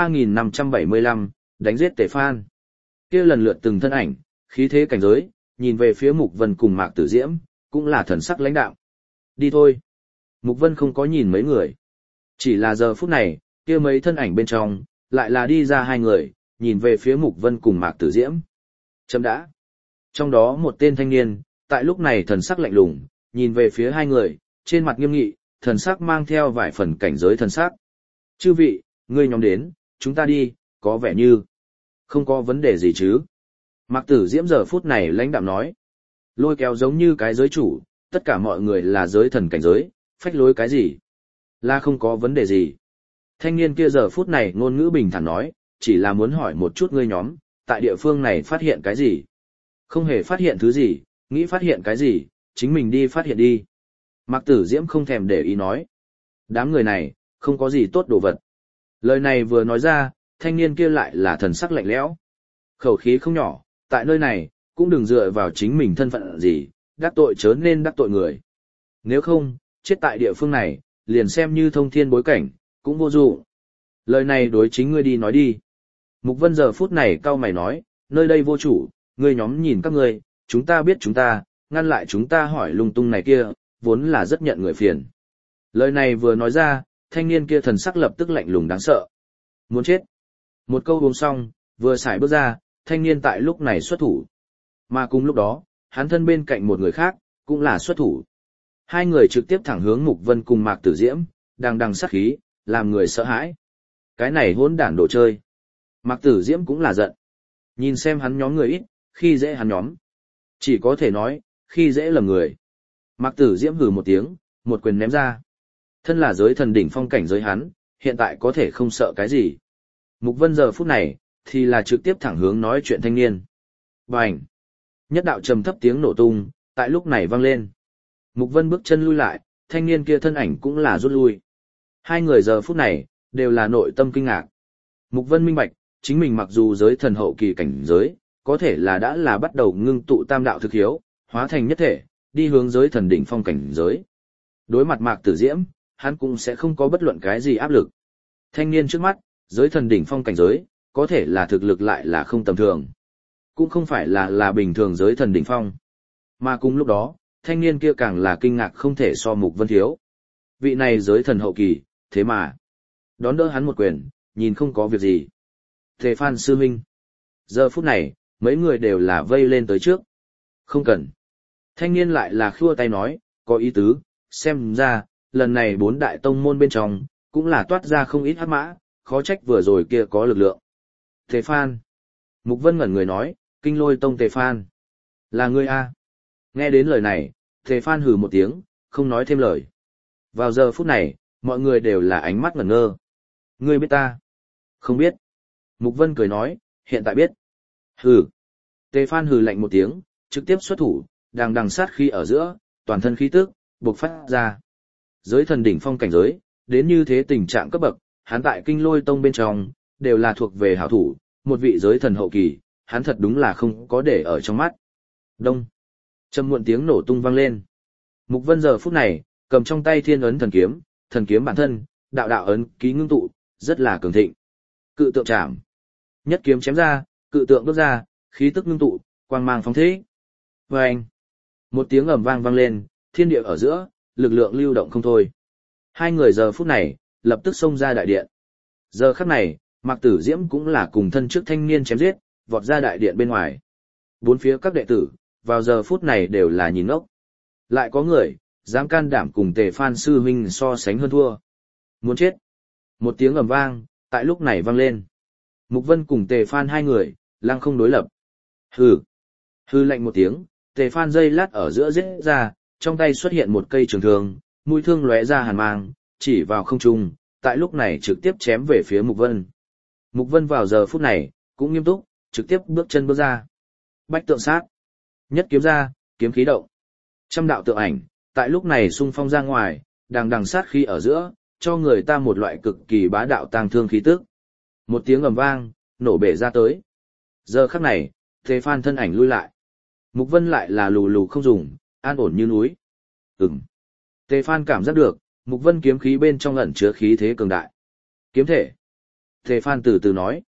3575, đánh giết Tề Phan. Kia lần lượt từng thân ảnh, khí thế cảnh giới, nhìn về phía Mục Vân cùng Mạc Tử Diễm, cũng là thần sắc lãnh đạm. Đi thôi. Mục Vân không có nhìn mấy người. Chỉ là giờ phút này, kia mấy thân ảnh bên trong, lại là đi ra 2 người, nhìn về phía Mục Vân cùng Mạc Tử Diễm. Chấm đã. Trong đó một tên thanh niên, tại lúc này thần sắc lạnh lùng, nhìn về phía 2 người, trên mặt nghiêm nghị, thần sắc mang theo vài phần cảnh giới thần sắc. Chư vị, ngươi nhóm đến, chúng ta đi, có vẻ như không có vấn đề gì chứ. Mạc Tử Diễm giờ phút này lãnh đạm nói. Lôi kéo giống như cái giới chủ, tất cả mọi người là giới thần cảnh giới, phách lối cái gì? Là không có vấn đề gì. Thanh niên kia giờ phút này ngôn ngữ bình thản nói, chỉ là muốn hỏi một chút ngươi nhóm, tại địa phương này phát hiện cái gì? Không hề phát hiện thứ gì, nghĩ phát hiện cái gì, chính mình đi phát hiện đi. Mạc Tử Diễm không thèm để ý nói. Đám người này, không có gì tốt đồ vật. Lời này vừa nói ra, thanh niên kia lại là thần sắc lạnh lẽo. Khẩu khí không nhỏ, tại nơi này, cũng đừng dựa vào chính mình thân phận gì, đắc tội chớ nên đắc tội người. Nếu không, chết tại địa phương này, liền xem như thông thiên bối cảnh, cũng vô dụng. Lời này đối chính ngươi đi nói đi. Mục Vân giờ phút này cau mày nói, nơi đây vô chủ, ngươi nhóm nhìn các ngươi, chúng ta biết chúng ta, ngăn lại chúng ta hỏi lung tung này kia, vốn là rất nhận người phiền. Lời này vừa nói ra, thanh niên kia thần sắc lập tức lạnh lùng đáng sợ. Muốn chết. Một câu uống xong, vừa xài bước ra, thanh niên tại lúc này xuất thủ. Mà cùng lúc đó, hắn thân bên cạnh một người khác, cũng là xuất thủ. 2 người trực tiếp thẳng hướng Mục Vân cùng Mạc Tử Diễm, đằng sát khí, làm người sợ hãi. Cái này hỗn đản đồ chơi. Mạc Tử Diễm cũng là giận. Nhìn xem hắn nhóm người ít, khi dễ hắn nhóm. Chỉ có thể nói, khi dễ lầm người. Mạc Tử Diễm hừ một tiếng, một quyền ném ra. Thân là giới thần đỉnh phong cảnh giới hắn, hiện tại có thể không sợ cái gì. Mục Vân giờ phút này, thì là trực tiếp thẳng hướng nói chuyện thanh niên. Bành! Nhất đạo trầm thấp tiếng nổ tung, tại lúc này vang lên. Mục Vân bước chân lui lại, thanh niên kia thân ảnh cũng là rút lui. 2 người giờ phút này, đều là nội tâm kinh ngạc. Mục Vân minh bạch, chính mình mặc dù giới thần hậu kỳ cảnh giới, có thể là đã là bắt đầu ngưng tụ tam đạo thực hiếu, hóa thành nhất thể, đi hướng giới thần đỉnh phong cảnh giới. Đối mặt Mạc Tử Diễm, hắn cũng sẽ không có bất luận cái gì áp lực. Thanh niên trước mắt, giới thần đỉnh phong cảnh giới, có thể là thực lực lại là không tầm thường. Cũng không phải là bình thường giới thần đỉnh phong. Mà cùng lúc đó, thanh niên kia càng là kinh ngạc không thể so Mục Vân thiếu. Vị này giới thần hậu kỳ, thế mà đón đỡ hắn một quyền, nhìn không có việc gì. Tề Phan sư huynh. Giờ phút này, mấy người đều là vây lên tới trước. Không cần. Thanh niên lại là khua tay nói, có ý tứ, xem ra, lần này 4 đại tông môn bên trong, cũng là toát ra không ít hắc mã, khó trách vừa rồi kia có lực lượng. Tề Phan. Mục Vân ngẩn người nói, Kinh Lôi Tông Tề Phan. Là ngươi a? Nghe đến lời này, Tề Phan hừ một tiếng, không nói thêm lời. Vào giờ phút này, mọi người đều là ánh mắt ngẩn ngơ. Ngươi biết ta? Không biết. Mục Vân cười nói, hiện tại biết. Hừ. Tề Phan hừ lạnh một tiếng, trực tiếp xuất thủ, đằng đằng sát khí ở giữa, toàn thân khí tức bộc phát ra. Giới thần đỉnh phong cảnh giới, đến như thế tình trạng cấp bậc, hắn tại Kinh Lôi Tông bên trong, đều là thuộc về hảo thủ, một vị giới thần hậu kỳ, hắn thật đúng là không có để ở trong mắt. Đông. Trầm muộn tiếng nổ tung vang lên. Mục Vân giờ phút này, cầm trong tay thiên ấn thần kiếm bản thân, đạo đạo ấn ký ngưng tụ, rất là cường thịnh. Cự tượng chạm. Nhất kiếm chém ra, cự tượng bước ra, khí tức ngưng tụ, quang mang phóng thế. Vâng. Một tiếng ầm vang vang lên, thiên địa ở giữa, lực lượng lưu động không thôi. Hai người giờ phút này, lập tức xông ra đại điện. Giờ khắc này, Mạc Tử Diễm cũng là cùng thân trước thanh niên chém giết, vọt ra đại điện bên ngoài. Bốn phía các đệ tử, vào giờ phút này đều là nhìn ngốc. Lại có người, dám can đảm cùng Tề Phan sư huynh so sánh hơn thua. Muốn chết. Một tiếng ầm vang, tại lúc này vang lên. Mục Vân cùng Tề Phan hai người, lăng không đối lập. Hừ. Hừ lạnh một tiếng, Tề Phan dây lát ở giữa giết ra, trong tay xuất hiện một cây trường thương, mũi thương lóe ra hàn mang, chỉ vào không trung, tại lúc này trực tiếp chém về phía Mục Vân. Mục Vân vào giờ phút này, cũng nghiêm túc, trực tiếp bước chân bước ra. Bách tượng sát. Nhất kiếm ra, kiếm khí động. Trăm đạo tượng ảnh, tại lúc này xung phong ra ngoài, đằng đằng sát khí ở giữa, cho người ta một loại cực kỳ bá đạo tang thương khí tức. Một tiếng ầm vang, nổ bể ra tới. Giờ khắc này, Tề Phan thân ảnh lui lại. Mục Vân lại là lù lù không dùng, an ổn như núi. Tề Phan cảm giác được, Mục Vân kiếm khí bên trong ẩn chứa khí thế cường đại. Kiếm thể. Tề Phan từ từ nói.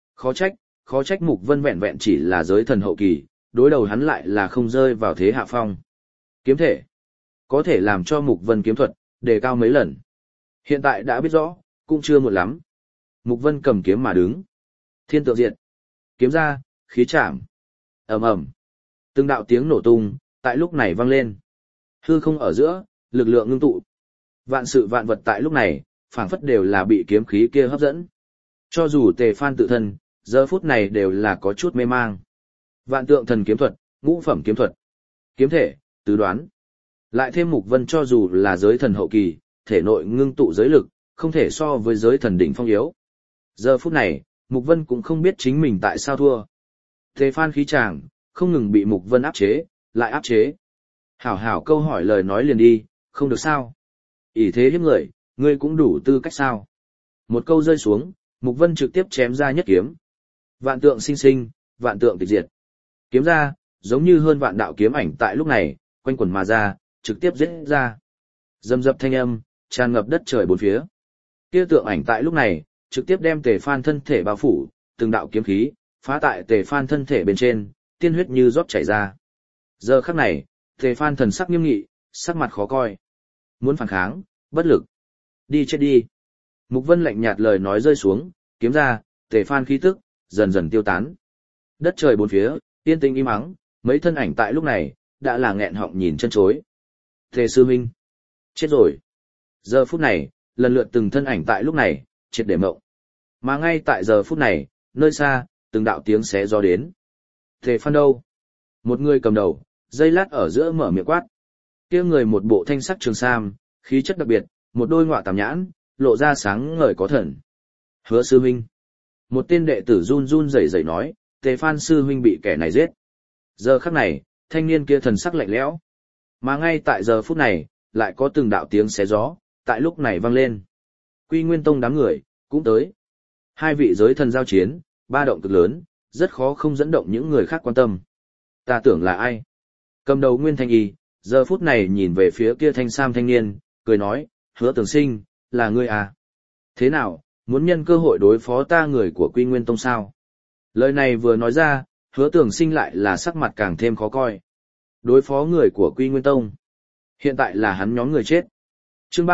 Khó trách Mục Vân vẹn vẹn chỉ là giới thần hậu kỳ, đối đầu hắn lại là không rơi vào thế hạ phong. Kiếm thể. Có thể làm cho Mục Vân kiếm thuật, đề cao mấy lần. Hiện tại đã biết rõ, cũng chưa muộn lắm. Mục Vân cầm kiếm mà đứng. Thiên tượng diệt. Kiếm ra, khí chạm. Ầm ầm. Từng đạo tiếng nổ tung, tại lúc này vang lên. Hư không ở giữa, lực lượng ngưng tụ. Vạn sự vạn vật tại lúc này, phảng phất đều là bị kiếm khí kia hấp dẫn. Cho dù Tề Phan tự thân, giờ phút này đều là có chút mê mang. Vạn tượng thần kiếm thuật, ngũ phẩm kiếm thuật, kiếm thể, tứ đoán. Lại thêm Mục Vân cho dù là giới thần hậu kỳ, thể nội ngưng tụ giới lực, không thể so với giới thần đỉnh phong yếu. Giờ phút này, Mục Vân cũng không biết chính mình tại sao thua. Tề Phan khí chàng, không ngừng bị Mục Vân áp chế, lại áp chế. Hảo hảo câu hỏi lời nói liền đi, không được sao. Ỷ thế hiếp người, ngươi cũng đủ tư cách sao. Một câu rơi xuống, Mục Vân trực tiếp chém ra nhất kiếm. Vạn tượng sinh sinh, vạn tượng tịch diệt. Kiếm ra, giống như hơn vạn đạo kiếm ảnh tại lúc này, quanh quẩn mà ra, trực tiếp giết ra. Dầm dập thanh âm, tràn ngập đất trời bốn phía. Kia tượng ảnh tại lúc này, trực tiếp đem Tề Phan thân thể bao phủ, từng đạo kiếm khí, phá tại Tề Phan thân thể bên trên, tiên huyết như rót chảy ra. Giờ khắc này, Tề Phan thần sắc nghiêm nghị, sắc mặt khó coi. Muốn phản kháng, bất lực. Đi chết đi. Mục Vân lạnh nhạt lời nói rơi xuống, kiếm ra, Tề Phan khí tức dần dần tiêu tán. Đất trời bốn phía, yên tĩnh im ắng, mấy thân ảnh tại lúc này đã là nghẹn họng nhìn chân chối. Tề sư huynh, chết rồi. Giờ phút này, lần lượt từng thân ảnh tại lúc này triệt để mộng. Mà ngay tại giờ phút này, nơi xa, từng đạo tiếng xé gió đến. Tề Phan đâu? Một người cầm đầu, giây lát ở giữa mở miệng quát. Kia người một bộ thanh sắc trường sam, khí chất đặc biệt, một đôi ngọa tàm nhãn, lộ ra sáng ngời có thần. Hứa sư huynh. Một tên đệ tử run run rẩy rẩy nói, Tề Phan sư huynh bị kẻ này giết. Giờ khắc này, thanh niên kia thần sắc lạnh lẽo. Mà ngay tại giờ phút này, lại có từng đạo tiếng xé gió, tại lúc này vang lên. Quy Nguyên Tông đám người, cũng tới. Hai vị giới thần giao chiến, ba động cực lớn, rất khó không dẫn động những người khác quan tâm. Ta tưởng là ai? Cầm đầu Nguyên Thanh Y, giờ phút này nhìn về phía kia thanh sam thanh niên, cười nói, Hứa Tường Sinh, là ngươi à? Thế nào, muốn nhân cơ hội đối phó ta người của Quy Nguyên Tông sao? Lời này vừa nói ra, Hứa Tường Sinh lại là sắc mặt càng thêm khó coi. Đối phó người của Quy Nguyên Tông. Hiện tại là hắn nhóm người chết. Chương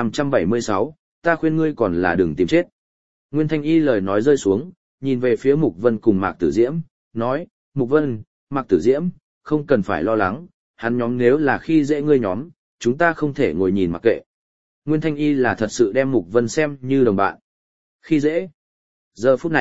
3576, ta khuyên ngươi còn là đừng tìm chết. Nguyên Thanh Y lời nói rơi xuống, nhìn về phía Mục Vân cùng Mạc Tử Diễm, nói, Mục Vân, Mạc Tử Diễm, không cần phải lo lắng, hắn nhóm nếu là khi dễ ngươi nhóm, chúng ta không thể ngồi nhìn mặc kệ. Nguyên Thanh Y là thật sự đem Mục Vân xem như đồng bạn. Khi dễ. Giờ phút này,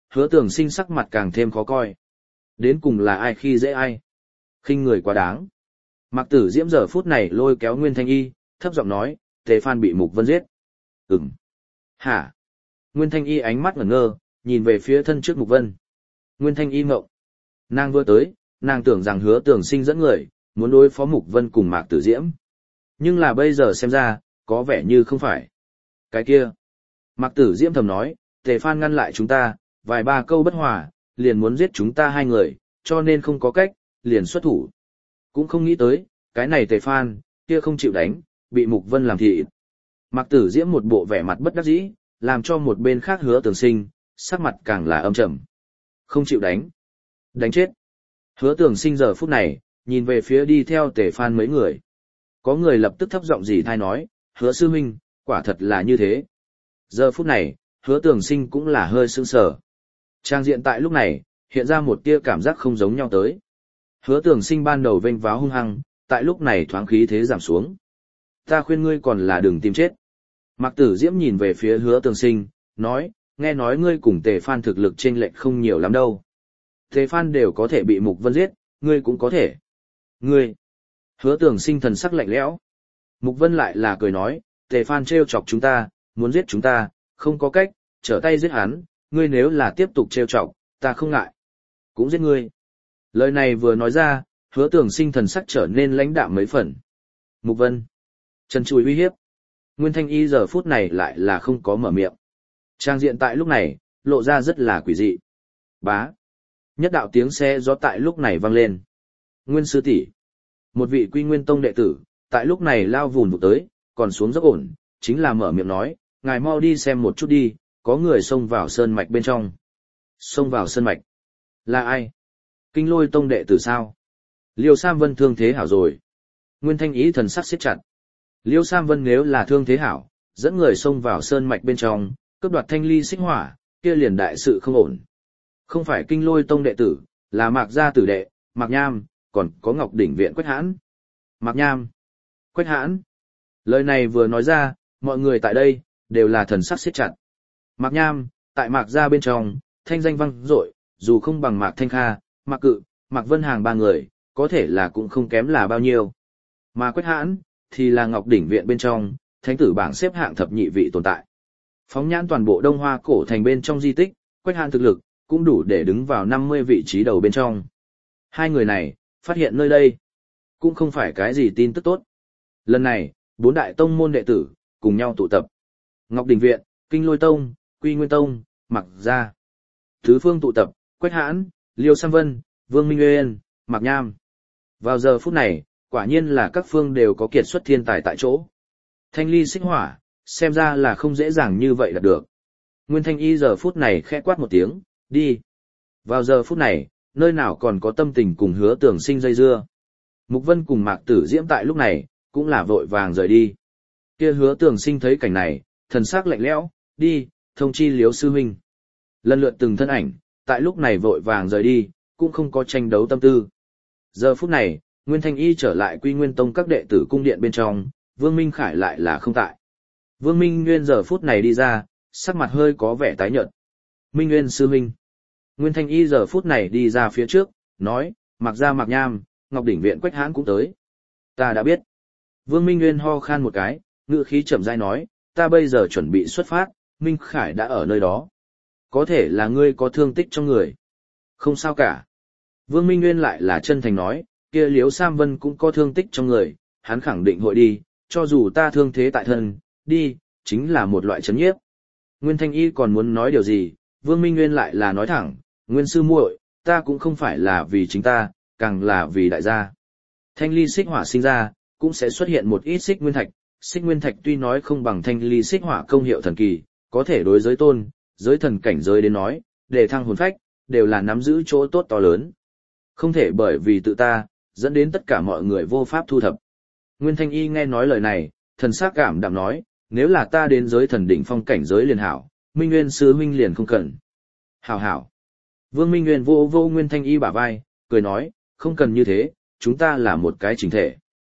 Hứa Tường Sinh sắc mặt càng thêm khó coi. Đến cùng là ai khi dễ ai? Khinh người quá đáng. Mạc Tử Diễm giờ phút này lôi kéo Nguyên Thanh Y, thấp giọng nói, Tề Phan bị Mục Vân giết. Ừm. Hả? Nguyên Thanh Y ánh mắt ngẩn ngơ, nhìn về phía thân trước Mục Vân. Nguyên Thanh Y ngộng. Nàng vừa tới, nàng tưởng rằng Hứa Tường Sinh dẫn người, muốn đối phó Mục Vân cùng Mạc Tử Diễm. Nhưng là bây giờ xem ra, có vẻ như không phải. Cái kia. Mạc Tử Diễm thầm nói, Tề Phan ngăn lại chúng ta, vài ba câu bất hòa, liền muốn giết chúng ta hai người, cho nên không có cách, liền xuất thủ. Cũng không nghĩ tới, cái này Tề Phan, kia không chịu đánh, bị Mục Vân làm thịt. Mạc Tử Diễm một bộ vẻ mặt bất đắc dĩ, làm cho một bên khác Hứa Tường Sinh, sắc mặt càng là âm trầm. Không chịu đánh. Đánh chết. Hứa Tường Sinh giờ phút này, nhìn về phía đi theo Tề Phan mấy người. Có người lập tức thấp giọng dì thai nói, Hứa sư huynh, quả thật là như thế. Giờ phút này, Hứa Tường Sinh cũng là hơi sững sờ. Trang diện tại lúc này, hiện ra một tia cảm giác không giống nhau tới. Hứa Tường Sinh ban đầu vênh váo hung hăng, tại lúc này thoáng khí thế giảm xuống. Ta khuyên ngươi còn là đừng tìm chết. Mạc Tử Diễm nhìn về phía Hứa Tường Sinh, nói, nghe nói ngươi cùng Tề Phan thực lực chênh lệch không nhiều lắm đâu. Tề Phan đều có thể bị Mục Vân giết, ngươi cũng có thể. Ngươi. Hứa Tường Sinh thần sắc lạnh lẽo. Mục Vân lại là cười nói, Tề Phan trêu chọc chúng ta, muốn giết chúng ta, không có cách, trở tay giết hắn, ngươi nếu là tiếp tục trêu chọc, ta không ngại. Cũng giết ngươi. Lời này vừa nói ra, Hứa Tường Sinh thần sắc trở nên lãnh đạm mấy phần. Mục Vân. Trần Chùi uy hiếp. Nguyên Thanh Y giờ phút này lại là không có mở miệng. Trang diện tại lúc này, lộ ra rất là quỷ dị. Bá. Nhất đạo tiếng xe gió tại lúc này vang lên. Nguyên sư tỷ, một vị Quy Nguyên Tông đệ tử, tại lúc này lao vùn vụt tới, còn xuống dốc ổn, chính là mở miệng nói, ngài mau đi xem một chút đi, có người xông vào sơn mạch bên trong. Xông vào sơn mạch? Là ai? Kinh Lôi Tông đệ tử sao? Liêu Sam Vân thương thế hảo rồi. Nguyên Thanh Ý thần sắc siết chặt. Liêu Sam Vân nếu là thương thế hảo, dẫn người xông vào sơn mạch bên trong, cướp đoạt thanh ly xích hỏa, kia liền đại sự không ổn. Không phải Kinh Lôi Tông đệ tử, là Mạc gia tử đệ, Mạc Nham, còn có Ngọc Đỉnh Viện Quách Hãn. Mạc Nham, Quách Hãn. Lời này vừa nói ra, mọi người tại đây, đều là thần sắc siết chặt. Mạc Nham, tại Mạc gia bên trong, thanh danh vang dội, dù không bằng Mạc Thanh Kha, Mạc Cự, Mạc Vân Hàng ba người, có thể là cũng không kém là bao nhiêu. Mà Quách Hãn, thì là Ngọc Đỉnh Viện bên trong, thánh tử bảng xếp hạng thập nhị vị tồn tại. Phóng nhãn toàn bộ Đông Hoa cổ thành bên trong di tích, Quách Hãn thực lực, cũng đủ để đứng vào 50 vị trí đầu bên trong. Hai người này, phát hiện nơi đây, cũng không phải cái gì tin tức tốt. Lần này, 4 đại tông môn đệ tử, cùng nhau tụ tập. Ngọc Đình Viện, Kinh Lôi Tông, Quy Nguyên Tông, Mạc Gia. Tứ phương tụ tập, Quách Hãn, Liêu Sam Vân, Vương Minh Nguyên, Mạc Nham. Vào giờ phút này, quả nhiên là các phương đều có kiệt xuất thiên tài tại chỗ. Thanh ly xích hỏa, xem ra là không dễ dàng như vậy đạt được. Nguyên Thanh Y giờ phút này khẽ quát một tiếng, đi. Vào giờ phút này, nơi nào còn có tâm tình cùng Hứa Tường Sinh dây dưa. Mục Vân cùng Mạc Tử Diễm tại lúc này, cũng là vội vàng rời đi. Kia Hứa Tường Sinh thấy cảnh này, thần sắc lạnh lẽo, đi, thông chi Liếu sư huynh. Lần lượt từng thân ảnh, tại lúc này vội vàng rời đi, cũng không có tranh đấu tâm tư. Giờ phút này, Nguyên Thanh Y trở lại Quy Nguyên Tông các đệ tử cung điện bên trong, Vương Minh Khải lại là không tại. Vương Minh Nguyên giờ phút này đi ra, sắc mặt hơi có vẻ tái nhợt. Minh Nguyên sư huynh. Nguyên Thanh Y giờ phút này đi ra phía trước, nói, Mạc Gia Mạc Nham, Ngọc Đỉnh Viện Quách Hãn cũng tới. Ta đã biết. Vương Minh Nguyên ho khan một cái, ngữ khí chậm rãi nói, ta bây giờ chuẩn bị xuất phát, Minh Khải đã ở nơi đó. Có thể là ngươi có thương tích trong người. Không sao cả. Vương Minh Nguyên lại là chân thành nói, kia Liếu Sam Vân cũng có thương tích trong người, hắn khẳng định hội đi, cho dù ta thương thế tại thân, đi, chính là một loại chấn nhiếp. Nguyên Thanh Y còn muốn nói điều gì, Vương Minh Nguyên lại là nói thẳng, Nguyên sư muội, ta cũng không phải là vì chính ta, càng là vì đại gia. Thanh ly xích hỏa sinh ra, cũng sẽ xuất hiện một ít xích nguyên thạch. Xích nguyên thạch tuy nói không bằng thanh ly xích hỏa công hiệu thần kỳ, có thể đối giới tôn, giới thần cảnh giới đến nói, để thăng hồn phách, đều là nắm giữ chỗ tốt to lớn. Không thể bởi vì tự ta, dẫn đến tất cả mọi người vô pháp thu thập. Nguyên Thanh Y nghe nói lời này, thần sắc cảm đạm nói, nếu là ta đến giới thần đỉnh phong cảnh giới liền hảo, Minh Nguyên sư huynh liền không cần. Hảo hảo. Vương Minh Nguyên vô vô Nguyên Thanh Y bả vai, cười nói, không cần như thế, chúng ta là một cái chỉnh thể.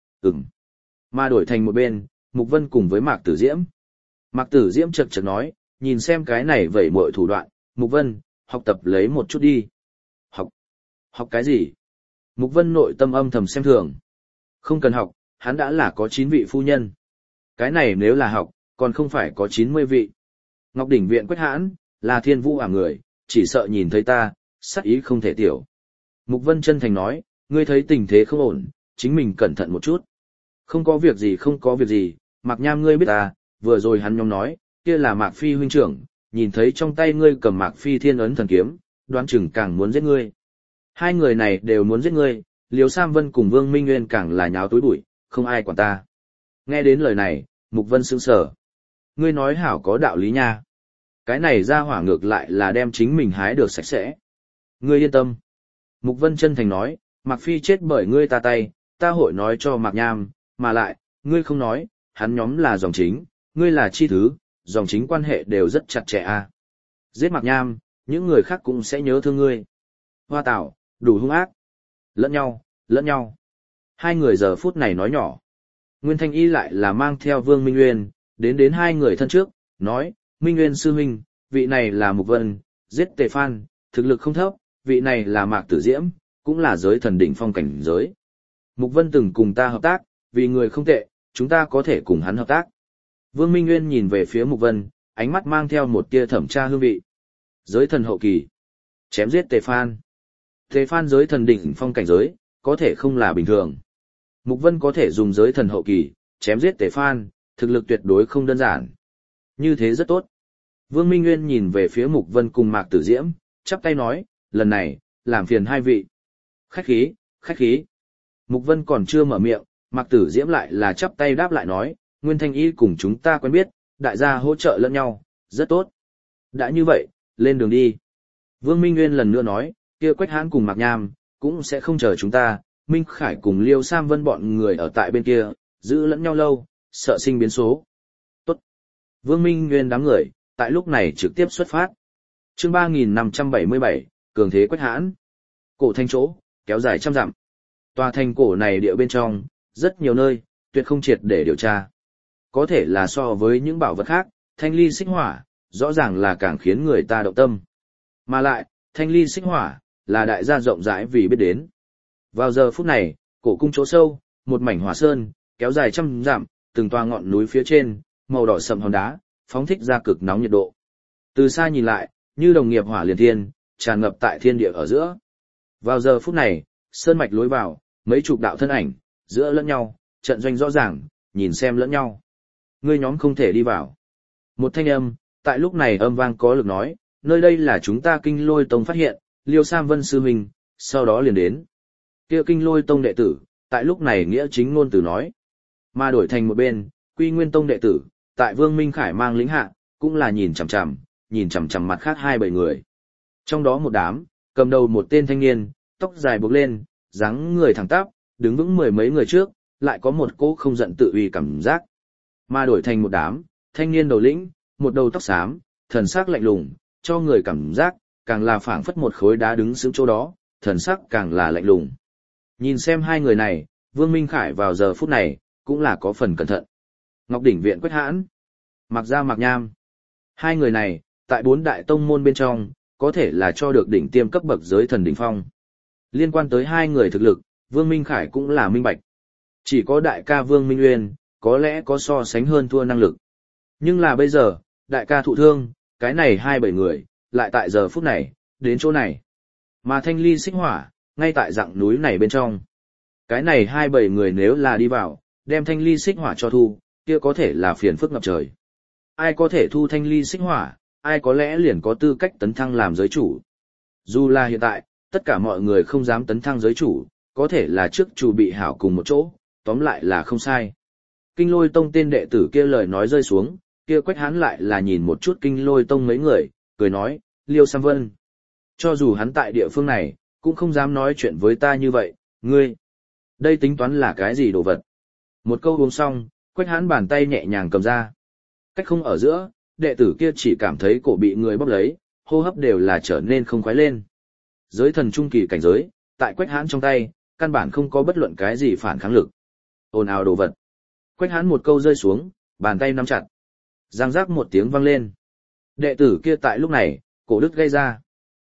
Mà đổi thành một bên, Mục Vân cùng với Mạc Tử Diễm. Mạc Tử Diễm chật chật nói, nhìn xem cái này vậy mọi thủ đoạn, Mục Vân, học tập lấy một chút đi. Học? Học cái gì? Mục Vân nội tâm âm thầm xem thường. Không cần học, hắn đã là có 9 vị phu nhân. Cái này nếu là học, còn không phải có 90 vị. Ngọc Đỉnh Viện Quách Hãn, là thiên vũ người, chỉ sợ nhìn thấy ta, sắc ý không thể tiểu. Mục Vân chân thành nói, ngươi thấy tình thế không ổn, chính mình cẩn thận một chút. Không có việc gì không có việc gì, Mạc Nham ngươi biết ta, vừa rồi hắn nhóm nói, kia là Mạc Phi huynh trưởng, nhìn thấy trong tay ngươi cầm Mạc Phi thiên ấn thần kiếm, đoán chừng càng muốn giết ngươi. Hai người này đều muốn giết ngươi, Liêu Sam Vân cùng Vương Minh Nguyên càng là nháo túi bụi, không ai quản ta. Nghe đến lời này, Mục Vân sững sờ. Ngươi nói hảo có đạo lý nha. Cái này ra hỏa ngược lại là đem chính mình hái được sạch sẽ. Ngươi yên tâm. Mục Vân chân thành nói, Mạc Phi chết bởi ngươi ta tay, ta hội nói cho Mạc Nham, mà lại, ngươi không nói, hắn nhóm là dòng chính, ngươi là chi thứ, dòng chính quan hệ đều rất chặt chẽ a. Giết Mạc Nham, những người khác cũng sẽ nhớ thương ngươi. Hoa Tảo, đủ hung ác. Lẫn nhau, lẫn nhau. Hai người giờ phút này nói nhỏ. Nguyên Thanh Y lại là mang theo Vương Minh Nguyên, đến hai người thân trước, nói, Minh Nguyên sư huynh, vị này là Mục Vân, giết Tề Phan, thực lực không thấp, vị này là Mạc Tử Diễm, cũng là giới thần đỉnh phong cảnh giới. Mục Vân từng cùng ta hợp tác, vì người không tệ, chúng ta có thể cùng hắn hợp tác. Vương Minh Nguyên nhìn về phía Mục Vân, ánh mắt mang theo một tia thẩm tra hương vị. Giới thần hậu kỳ. Chém giết Tề Phan. Tề Phan giới thần đỉnh phong cảnh giới, có thể không là bình thường. Mục Vân có thể dùng giới thần hậu kỳ, chém giết Tề Phan, thực lực tuyệt đối không đơn giản. Như thế rất tốt. Vương Minh Nguyên nhìn về phía Mục Vân cùng Mạc Tử Diễm, chắp tay nói, lần này, làm phiền hai vị. Khách khí, khách khí. Mục Vân còn chưa mở miệng, Mạc Tử Diễm lại là chắp tay đáp lại nói, Nguyên Thanh Y cùng chúng ta quen biết, đại gia hỗ trợ lẫn nhau, rất tốt. Đã như vậy, lên đường đi. Vương Minh Nguyên lần nữa nói, kia Quách Hãn cùng Mạc Nham, cũng sẽ không chờ chúng ta, Minh Khải cùng Liêu Sam Vân bọn người ở tại bên kia, giữ lẫn nhau lâu, sợ sinh biến số. Tốt. Vương Minh Nguyên đám người, tại lúc này trực tiếp xuất phát. Chương 3577, Cường thế Quách Hãn. Cổ thành chỗ, kéo dài trăm dặm. Tòa thành cổ này địa bên trong, rất nhiều nơi, tuyệt không triệt để điều tra. Có thể là so với những bảo vật khác, thanh ly xích hỏa, rõ ràng là càng khiến người ta động tâm. Mà lại, thanh ly xích hỏa, là đại gia rộng rãi vì biết đến. Vào giờ phút này, cổ cung chỗ sâu, một mảnh hỏa sơn, kéo dài trăm dặm, từng toa ngọn núi phía trên, màu đỏ sậm hòn đá, phóng thích ra cực nóng nhiệt độ. Từ xa nhìn lại, như đồng nghiệp hỏa liền thiên, tràn ngập tại thiên địa ở giữa. Vào giờ phút này, sơn mạch lối vào, mấy chục đạo thân ảnh, giữa lẫn nhau, trận doanh rõ ràng, nhìn xem lẫn nhau. Ngươi nhóm không thể đi vào. Một thanh âm, tại lúc này âm vang có lực nói, nơi đây là chúng ta Kinh Lôi Tông phát hiện, Liêu Sam Vân sư huynh, sau đó liền đến. Kia Kinh Lôi Tông đệ tử, tại lúc này nghĩa chính ngôn từ nói. Mà đổi thành một bên, Quy Nguyên Tông đệ tử, tại Vương Minh Khải mang lính hạ, cũng là nhìn chằm chằm mặt khác hai bảy người. Trong đó một đám, cầm đầu một tên thanh niên, tóc dài buộc lên, dáng người thẳng tắp, đứng vững mười mấy người trước, lại có một cỗ không giận tự uy cảm giác. Mà đổi thành một đám, thanh niên đầu lĩnh, một đầu tóc xám, thần sắc lạnh lùng, cho người cảm giác, càng là phảng phất một khối đá đứng sững chỗ đó, thần sắc càng là lạnh lùng. Nhìn xem hai người này, Vương Minh Khải vào giờ phút này, cũng là có phần cẩn thận. Ngọc Đỉnh Viện Quách Hãn, Mạc Gia Mạc Nham. Hai người này, tại bốn đại tông môn bên trong, có thể là cho được đỉnh tiêm cấp bậc giới thần đỉnh phong. Liên quan tới hai người thực lực, Vương Minh Khải cũng là minh bạch. Chỉ có đại ca Vương Minh Uyên, có lẽ có so sánh hơn thua năng lực. Nhưng là bây giờ, đại ca thụ thương, cái này hai bảy người, lại tại giờ phút này, đến chỗ này. Mà thanh ly xích hỏa, ngay tại dặng núi này bên trong. Cái này hai bảy người nếu là đi vào, đem thanh ly xích hỏa cho thu, kia có thể là phiền phức ngập trời. Ai có thể thu thanh ly xích hỏa, ai có lẽ liền có tư cách tấn thăng làm giới chủ. Dù là hiện tại, tất cả mọi người không dám tấn thăng giới chủ, có thể là trước chủ bị hảo cùng một chỗ, tóm lại là không sai. Kinh Lôi Tông tên đệ tử kia lời nói rơi xuống, kia Quách Hãn lại là nhìn một chút Kinh Lôi Tông mấy người, cười nói, Liêu Sam Vân. Cho dù hắn tại địa phương này, cũng không dám nói chuyện với ta như vậy, ngươi. Đây tính toán là cái gì đồ vật? Một câu uống xong, Quách Hãn bàn tay nhẹ nhàng cầm ra. Cách không ở giữa, đệ tử kia chỉ cảm thấy cổ bị người bóp lấy, hô hấp đều là trở nên không khoái lên. Giới thần trung kỳ cảnh giới, tại Quách Hãn trong tay, căn bản không có bất luận cái gì phản kháng lực. Ồn ào đồ vật. Quách Hãn một câu rơi xuống, bàn tay nắm chặt. Giang giác một tiếng vang lên. Đệ tử kia tại lúc này, cổ đứt gây ra.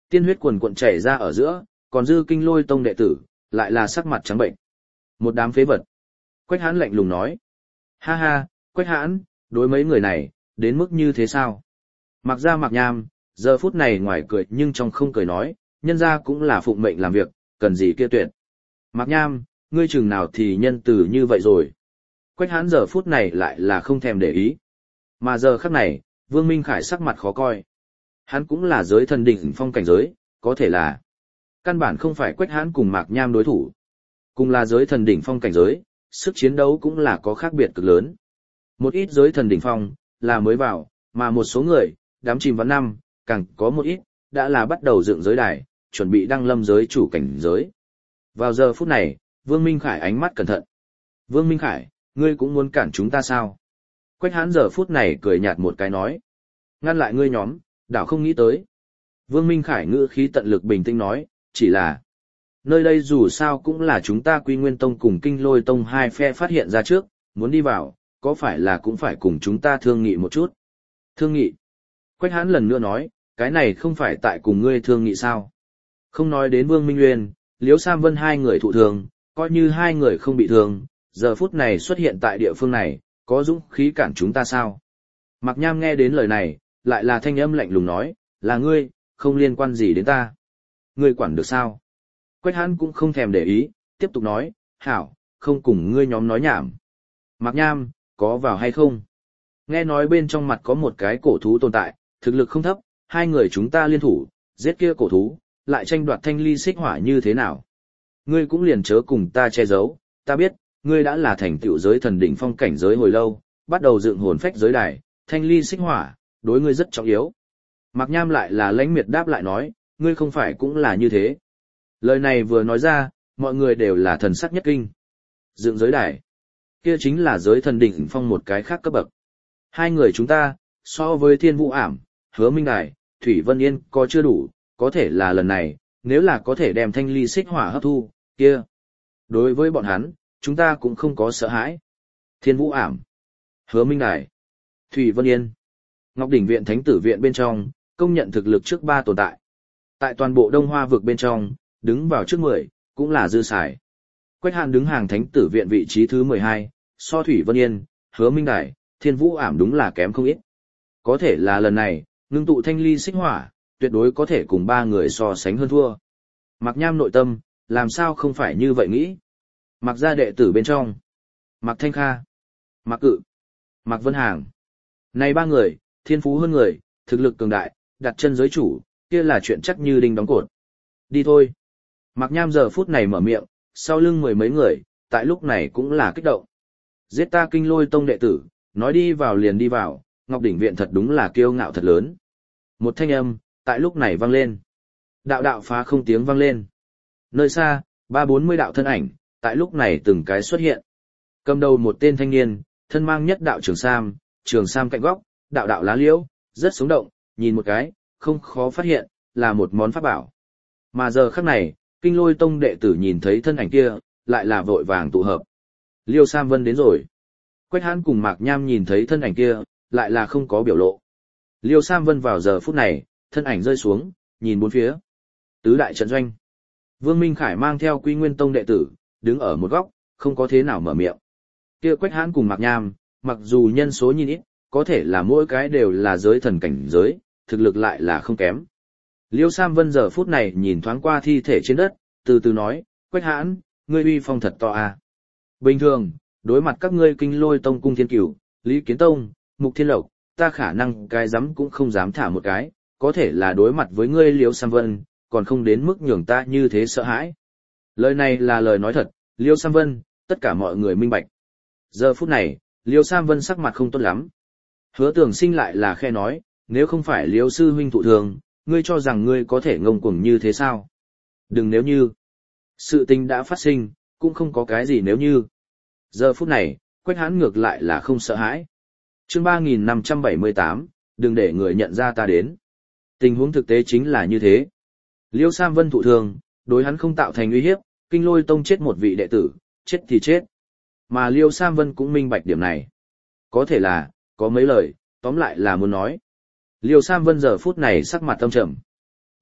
Tiên huyết quần cuộn chảy ra ở giữa, còn dư Kinh Lôi tông đệ tử, lại là sắc mặt trắng bệnh. Một đám phế vật. Quách Hãn lạnh lùng nói. Ha ha, Quách Hãn, đối mấy người này, đến mức như thế sao? Mặc ra Mạc Nham, giờ phút này ngoài cười nhưng trong không cười nói, nhân ra cũng là phụng mệnh làm việc, cần gì kia tuyệt. Mạc Nham, ngươi chừng nào thì nhân từ như vậy rồi. Quách Hãn giờ phút này lại là không thèm để ý. Mà giờ khắc này, Vương Minh Khải sắc mặt khó coi. Hắn cũng là giới thần đỉnh phong cảnh giới, có thể là căn bản không phải Quách Hãn cùng Mạc Nham đối thủ. Cùng là giới thần đỉnh phong cảnh giới, sức chiến đấu cũng là có khác biệt cực lớn. Một ít giới thần đỉnh phong, là mới vào, mà một số người, đám chìm vào năm, càng có một ít, đã là bắt đầu dựng giới đài, chuẩn bị đăng lâm giới chủ cảnh giới. Vào giờ phút này, Vương Minh Khải ánh mắt cẩn thận. Vương Minh Khải, ngươi cũng muốn cản chúng ta sao? Quách Hãn giờ phút này cười nhạt một cái nói. Ngăn lại ngươi nhóm, đảo không nghĩ tới. Vương Minh Khải ngữ khí tận lực bình tĩnh nói, chỉ là nơi đây dù sao cũng là chúng ta Quy Nguyên Tông cùng Kinh Lôi Tông hai phe phát hiện ra trước, muốn đi vào, có phải là cũng phải cùng chúng ta thương nghị một chút? Thương nghị? Quách Hãn lần nữa nói, cái này không phải tại cùng ngươi thương nghị sao? Không nói đến Vương Minh Nguyên, Liễu Sam Vân hai người thụ thương, coi như hai người không bị thương, giờ phút này xuất hiện tại địa phương này, có dũng khí cản chúng ta sao? Mạc Nham nghe đến lời này, lại là thanh âm lạnh lùng nói, là ngươi, không liên quan gì đến ta. Ngươi quản được sao? Quách Hãn cũng không thèm để ý, tiếp tục nói, hảo, không cùng ngươi nhóm nói nhảm. Mạc Nham, có vào hay không? Nghe nói bên trong mặt có một cái cổ thú tồn tại, thực lực không thấp, hai người chúng ta liên thủ, giết kia cổ thú, lại tranh đoạt thanh ly xích hỏa như thế nào? Ngươi cũng liền chớ cùng ta che giấu, ta biết, ngươi đã là thành tựu giới thần đỉnh phong cảnh giới hồi lâu, bắt đầu dựng hồn phách giới đài, thanh ly xích hỏa, đối ngươi rất trọng yếu. Mạc Nham lại là lãnh miệt đáp lại nói, ngươi không phải cũng là như thế. Lời này vừa nói ra, mọi người đều là thần sắc nhất kinh. Dựng giới đài, kia chính là giới thần đỉnh phong một cái khác cấp bậc. Hai người chúng ta, so với Thiên Vũ Ảm, Hứa Minh Đài, Thủy Vân Yên có chưa đủ, có thể là lần này, nếu là có thể đem thanh ly xích hỏa hấp thu, kia. Đối với bọn hắn, chúng ta cũng không có sợ hãi. Thiên Vũ Ảm, Hứa Minh Đài, Thủy Vân Yên, Ngọc Đỉnh Viện Thánh Tử Viện bên trong, công nhận thực lực trước 3 tồn tại. Tại toàn bộ Đông Hoa vực bên trong, đứng vào trước 10, cũng là dư xài. Quách Hàn đứng hàng Thánh Tử Viện vị trí thứ 12, so Thủy Vân Yên, Hứa Minh Đài, Thiên Vũ Ảm đúng là kém không ít. Có thể là lần này, ngưng tụ thanh ly xích hỏa, tuyệt đối có thể cùng 3 người so sánh hơn thua. Mạc Nham nội tâm, làm sao không phải như vậy nghĩ. Mạc gia đệ tử bên trong, Mạc Thanh Kha, Mạc Cự, Mạc Vân Hàng. Này 3 người, thiên phú hơn người, thực lực cường đại, đặt chân giới chủ, kia là chuyện chắc như đinh đóng cột. Đi thôi. Mạc Nham giờ phút này mở miệng, sau lưng mười mấy người, tại lúc này cũng là kích động. Giết ta Kinh Lôi Tông đệ tử, nói đi vào liền đi vào, Ngọc Đỉnh Viện thật đúng là kiêu ngạo thật lớn. Một thanh âm, tại lúc này vang lên. Đạo đạo phá không tiếng vang lên. Nơi xa, 30-40 đạo thân ảnh, tại lúc này từng cái xuất hiện. Cầm đầu một tên thanh niên, thân mang nhất đạo trường sam cạnh góc, đạo đạo lá liễu, rất sống động, nhìn một cái, không khó phát hiện, là một món pháp bảo. Mà giờ khắc này, Kinh Lôi Tông đệ tử nhìn thấy thân ảnh kia, lại là vội vàng tụ hợp. Liêu Sam Vân đến rồi. Quách Hãn cùng Mạc Nham nhìn thấy thân ảnh kia, lại là không có biểu lộ. Liêu Sam Vân vào giờ phút này, thân ảnh rơi xuống, nhìn bốn phía. Tứ đại trận doanh. Vương Minh Khải mang theo Quy Nguyên Tông đệ tử, đứng ở một góc, không có thế nào mở miệng. Kia Quách Hãn cùng Mạc Nham, mặc dù nhân số nhìn ít, có thể là mỗi cái đều là giới thần cảnh giới, thực lực lại là không kém. Liêu Sam Vân giờ phút này nhìn thoáng qua thi thể trên đất, từ từ nói, Quách Hãn, ngươi uy phong thật to à. Bình thường, đối mặt các ngươi Kinh Lôi Tông Cung Thiên Cửu, Lý Kiến Tông, Mục Thiên Lộc, ta khả năng cái dám cũng không dám thả một cái, có thể là đối mặt với ngươi Liêu Sam Vân, còn không đến mức nhường ta như thế sợ hãi. Lời này là lời nói thật, Liêu Sam Vân, tất cả mọi người minh bạch. Giờ phút này, Liêu Sam Vân sắc mặt không tốt lắm. Hứa Tưởng Sinh lại là khe nói, nếu không phải Liêu sư huynh thụ thường, ngươi cho rằng ngươi có thể ngông cuồng như thế sao? Đừng nếu như. Sự tình đã phát sinh, cũng không có cái gì nếu như. Giờ phút này, Quách Hãn ngược lại là không sợ hãi. Chương 3578, đừng để người nhận ra ta đến. Tình huống thực tế chính là như thế. Liêu Sam Vân thụ thường, đối hắn không tạo thành uy hiếp, Kinh Lôi Tông chết một vị đệ tử, chết thì chết. Mà Liêu Sam Vân cũng minh bạch điểm này. Có thể là, có mấy lời, tóm lại là muốn nói. Liêu Sam Vân giờ phút này sắc mặt tâm trầm.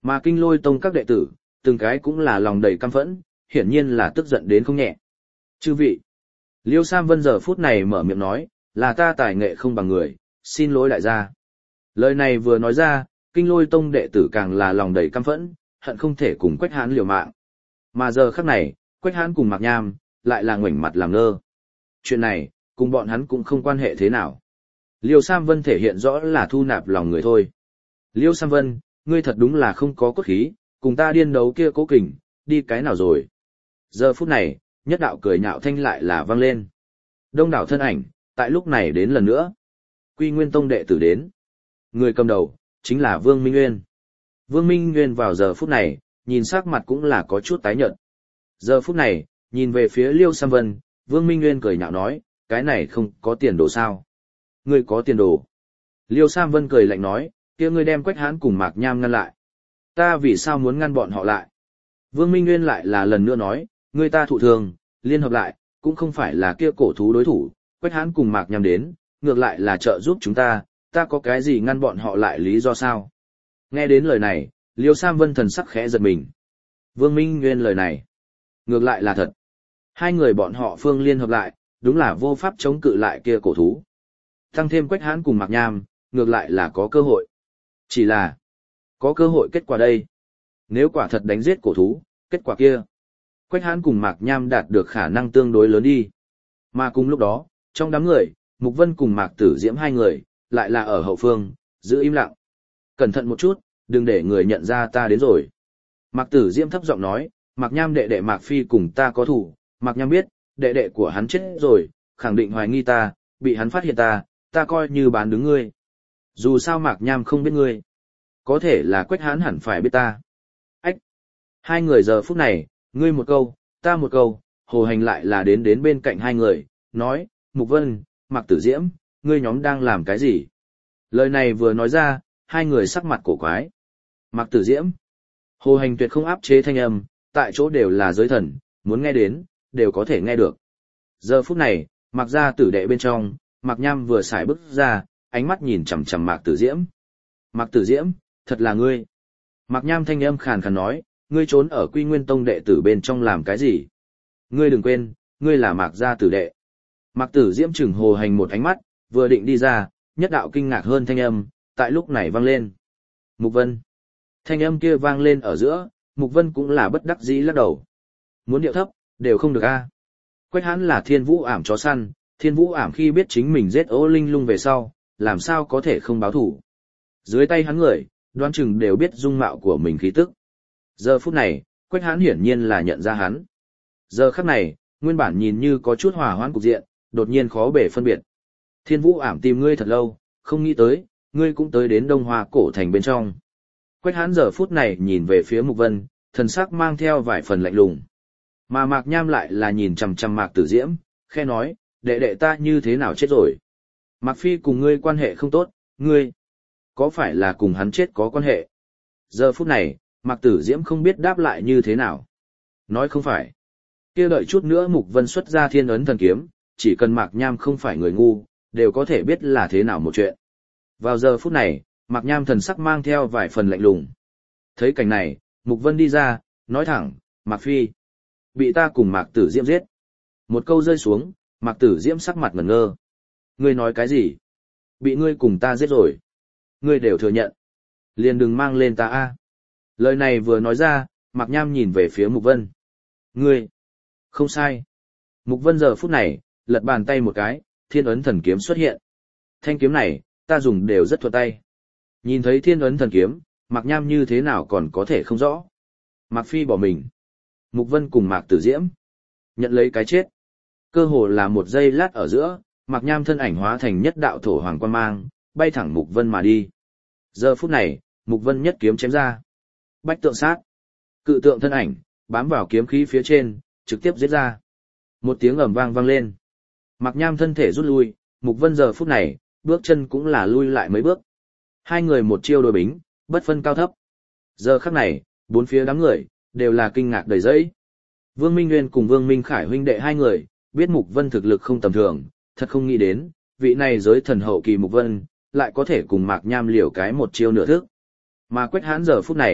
Mà Kinh Lôi Tông các đệ tử, từng cái cũng là lòng đầy căm phẫn, hiển nhiên là tức giận đến không nhẹ. Chư vị, Liêu Sam Vân giờ phút này mở miệng nói, là ta tài nghệ không bằng người, xin lỗi đại gia. Lời này vừa nói ra, Kinh Lôi Tông đệ tử càng là lòng đầy căm phẫn, hận không thể cùng Quách Hán liều mạng. Mà giờ khắc này, Quách Hán cùng Mạc Nham, lại là ngoảnh mặt làm ngơ. Chuyện này, cùng bọn hắn cũng không quan hệ thế nào. Liêu Sam Vân thể hiện rõ là thu nạp lòng người thôi. Liêu Sam Vân, ngươi thật đúng là không có cốt khí, cùng ta điên đấu kia cố kình, đi cái nào rồi. Giờ phút này, nhất đạo cười nhạo thanh lại là vang lên. Đông đảo thân ảnh, tại lúc này đến lần nữa. Quy Nguyên Tông đệ tử đến. Người cầm đầu, chính là Vương Minh Nguyên. Vương Minh Nguyên vào giờ phút này, nhìn sắc mặt cũng là có chút tái nhợt. Giờ phút này, nhìn về phía Liêu Sam Vân, Vương Minh Nguyên cười nhạo nói, cái này không có tiền đồ sao. Ngươi có tiền đồ. Liêu Sam Vân cười lạnh nói, kia ngươi đem Quách Hán cùng Mạc Nham ngăn lại. Ta vì sao muốn ngăn bọn họ lại? Vương Minh Nguyên lại là lần nữa nói, ngươi ta thụ thường, liên hợp lại, cũng không phải là kia cổ thú đối thủ, Quách Hán cùng Mạc Nham đến, ngược lại là trợ giúp chúng ta có cái gì ngăn bọn họ lại lý do sao? Nghe đến lời này, Liêu Sam Vân thần sắc khẽ giật mình. Vương Minh Nguyên lời này, ngược lại là thật. Hai người bọn họ phương liên hợp lại, đúng là vô pháp chống cự lại kia cổ thú. Tăng thêm Quách Hán cùng Mạc Nham, ngược lại là có cơ hội. Chỉ là, có cơ hội kết quả đây. Nếu quả thật đánh giết cổ thú, kết quả kia, Quách Hán cùng Mạc Nham đạt được khả năng tương đối lớn đi. Mà cùng lúc đó, trong đám người, Mục Vân cùng Mạc Tử Diễm hai người, lại là ở hậu phương, giữ im lặng. Cẩn thận một chút, đừng để người nhận ra ta đến rồi. Mạc Tử Diễm thấp giọng nói, Mạc Nham đệ đệ Mạc Phi cùng ta có thủ, Mạc Nham biết, đệ đệ của hắn chết rồi, khẳng định hoài nghi ta, bị hắn phát hiện ta coi như bán đứng ngươi. Dù sao Mạc Nham không biết ngươi, có thể là Quách Hán hẳn phải biết ta. Ách! Hai người giờ phút này, ngươi một câu, ta một câu, Hồ Hành lại là đến bên cạnh hai người, nói, Mục Vân, Mạc Tử Diễm, ngươi nhóm đang làm cái gì? Lời này vừa nói ra, hai người sắc mặt cổ quái. Mạc Tử Diễm, Hồ Hành tuyệt không áp chế thanh âm, tại chỗ đều là giới thần, muốn nghe đến, đều có thể nghe được. Giờ phút này, Mạc gia tử đệ bên trong, Mạc Nham vừa xài bước ra, ánh mắt nhìn chằm chằm Mạc Tử Diễm. Mạc Tử Diễm, thật là ngươi. Mạc Nham thanh âm khàn khàn nói, ngươi trốn ở Quy Nguyên Tông đệ tử bên trong làm cái gì? Ngươi đừng quên, ngươi là Mạc gia tử đệ. Mạc Tử Diễm chừng Hồ Hành một ánh mắt, vừa định đi ra, nhất đạo kinh ngạc hơn thanh âm, tại lúc này vang lên. Mục Vân. Thanh âm kia vang lên ở giữa, Mục Vân cũng là bất đắc dĩ lắc đầu. Muốn điệu thấp, đều không được a. Quách Hán là Thiên Vũ ảm chó săn, Thiên Vũ ảm khi biết chính mình giết Ô Linh Lung về sau, làm sao có thể không báo thủ. Dưới tay hắn người, đoán chừng đều biết dung mạo của mình khí tức. Giờ phút này, Quách Hán hiển nhiên là nhận ra hắn. Giờ khắc này, nguyên bản nhìn như có chút hòa hoãn cục diện, đột nhiên khó bể phân biệt. Thiên Vũ ảm tìm ngươi thật lâu, không nghĩ tới, ngươi cũng tới đến Đông Hoa cổ thành bên trong. Quách Hán giờ phút này nhìn về phía Mục Vân, thần sắc mang theo vài phần lạnh lùng. Mà Mạc Nham lại là nhìn chằm chằm Mạc Tử Diễm, khe nói, đệ đệ ta như thế nào chết rồi. Mạc Phi cùng ngươi quan hệ không tốt, ngươi, có phải là cùng hắn chết có quan hệ? Giờ phút này, Mạc Tử Diễm không biết đáp lại như thế nào. Nói không phải. Kia đợi chút nữa Mục Vân xuất ra Thiên Ấn Thần Kiếm, chỉ cần Mạc Nham không phải người ngu, đều có thể biết là thế nào một chuyện. Vào giờ phút này, Mạc Nham thần sắc mang theo vài phần lạnh lùng. Thấy cảnh này, Mục Vân đi ra, nói thẳng, Mạc Phi, bị ta cùng Mạc Tử Diễm giết. Một câu rơi xuống, Mạc Tử Diễm sắc mặt ngẩn ngơ. Ngươi nói cái gì? Bị ngươi cùng ta giết rồi. Ngươi đều thừa nhận. Liền đừng mang lên ta a. Lời này vừa nói ra, Mạc Nham nhìn về phía Mục Vân. Ngươi, không sai. Mục Vân giờ phút này, lật bàn tay một cái, Thiên Ấn Thần Kiếm xuất hiện. Thanh kiếm này, ta dùng đều rất thuận tay. Nhìn thấy Thiên Ấn Thần Kiếm, Mạc Nham như thế nào còn có thể không rõ. Mạc Phi bỏ mình. Mục Vân cùng Mạc Tử Diễm nhận lấy cái chết. Cơ hồ là một giây lát ở giữa, Mạc Nham thân ảnh hóa thành nhất đạo thổ hoàng quang mang, bay thẳng Mục Vân mà đi. Giờ phút này, Mục Vân nhất kiếm chém ra. Bách tượng sát. Cự tượng thân ảnh, bám vào kiếm khí phía trên, trực tiếp giết ra. Một tiếng ầm vang vang lên. Mạc Nham thân thể rút lui, Mục Vân giờ phút này, bước chân cũng là lui lại mấy bước. Hai người một chiêu đối bính, bất phân cao thấp. Giờ khắc này, bốn phía đám người, đều là kinh ngạc đầy dẫy. Vương Minh Nguyên cùng Vương Minh Khải huynh đệ hai người, biết Mục Vân thực lực không tầm thường, thật không nghĩ đến, vị này giới thần hậu kỳ Mục Vân, lại có thể cùng Mạc Nham liều cái một chiêu nửa thức. Mà Quách Hán giờ phút này,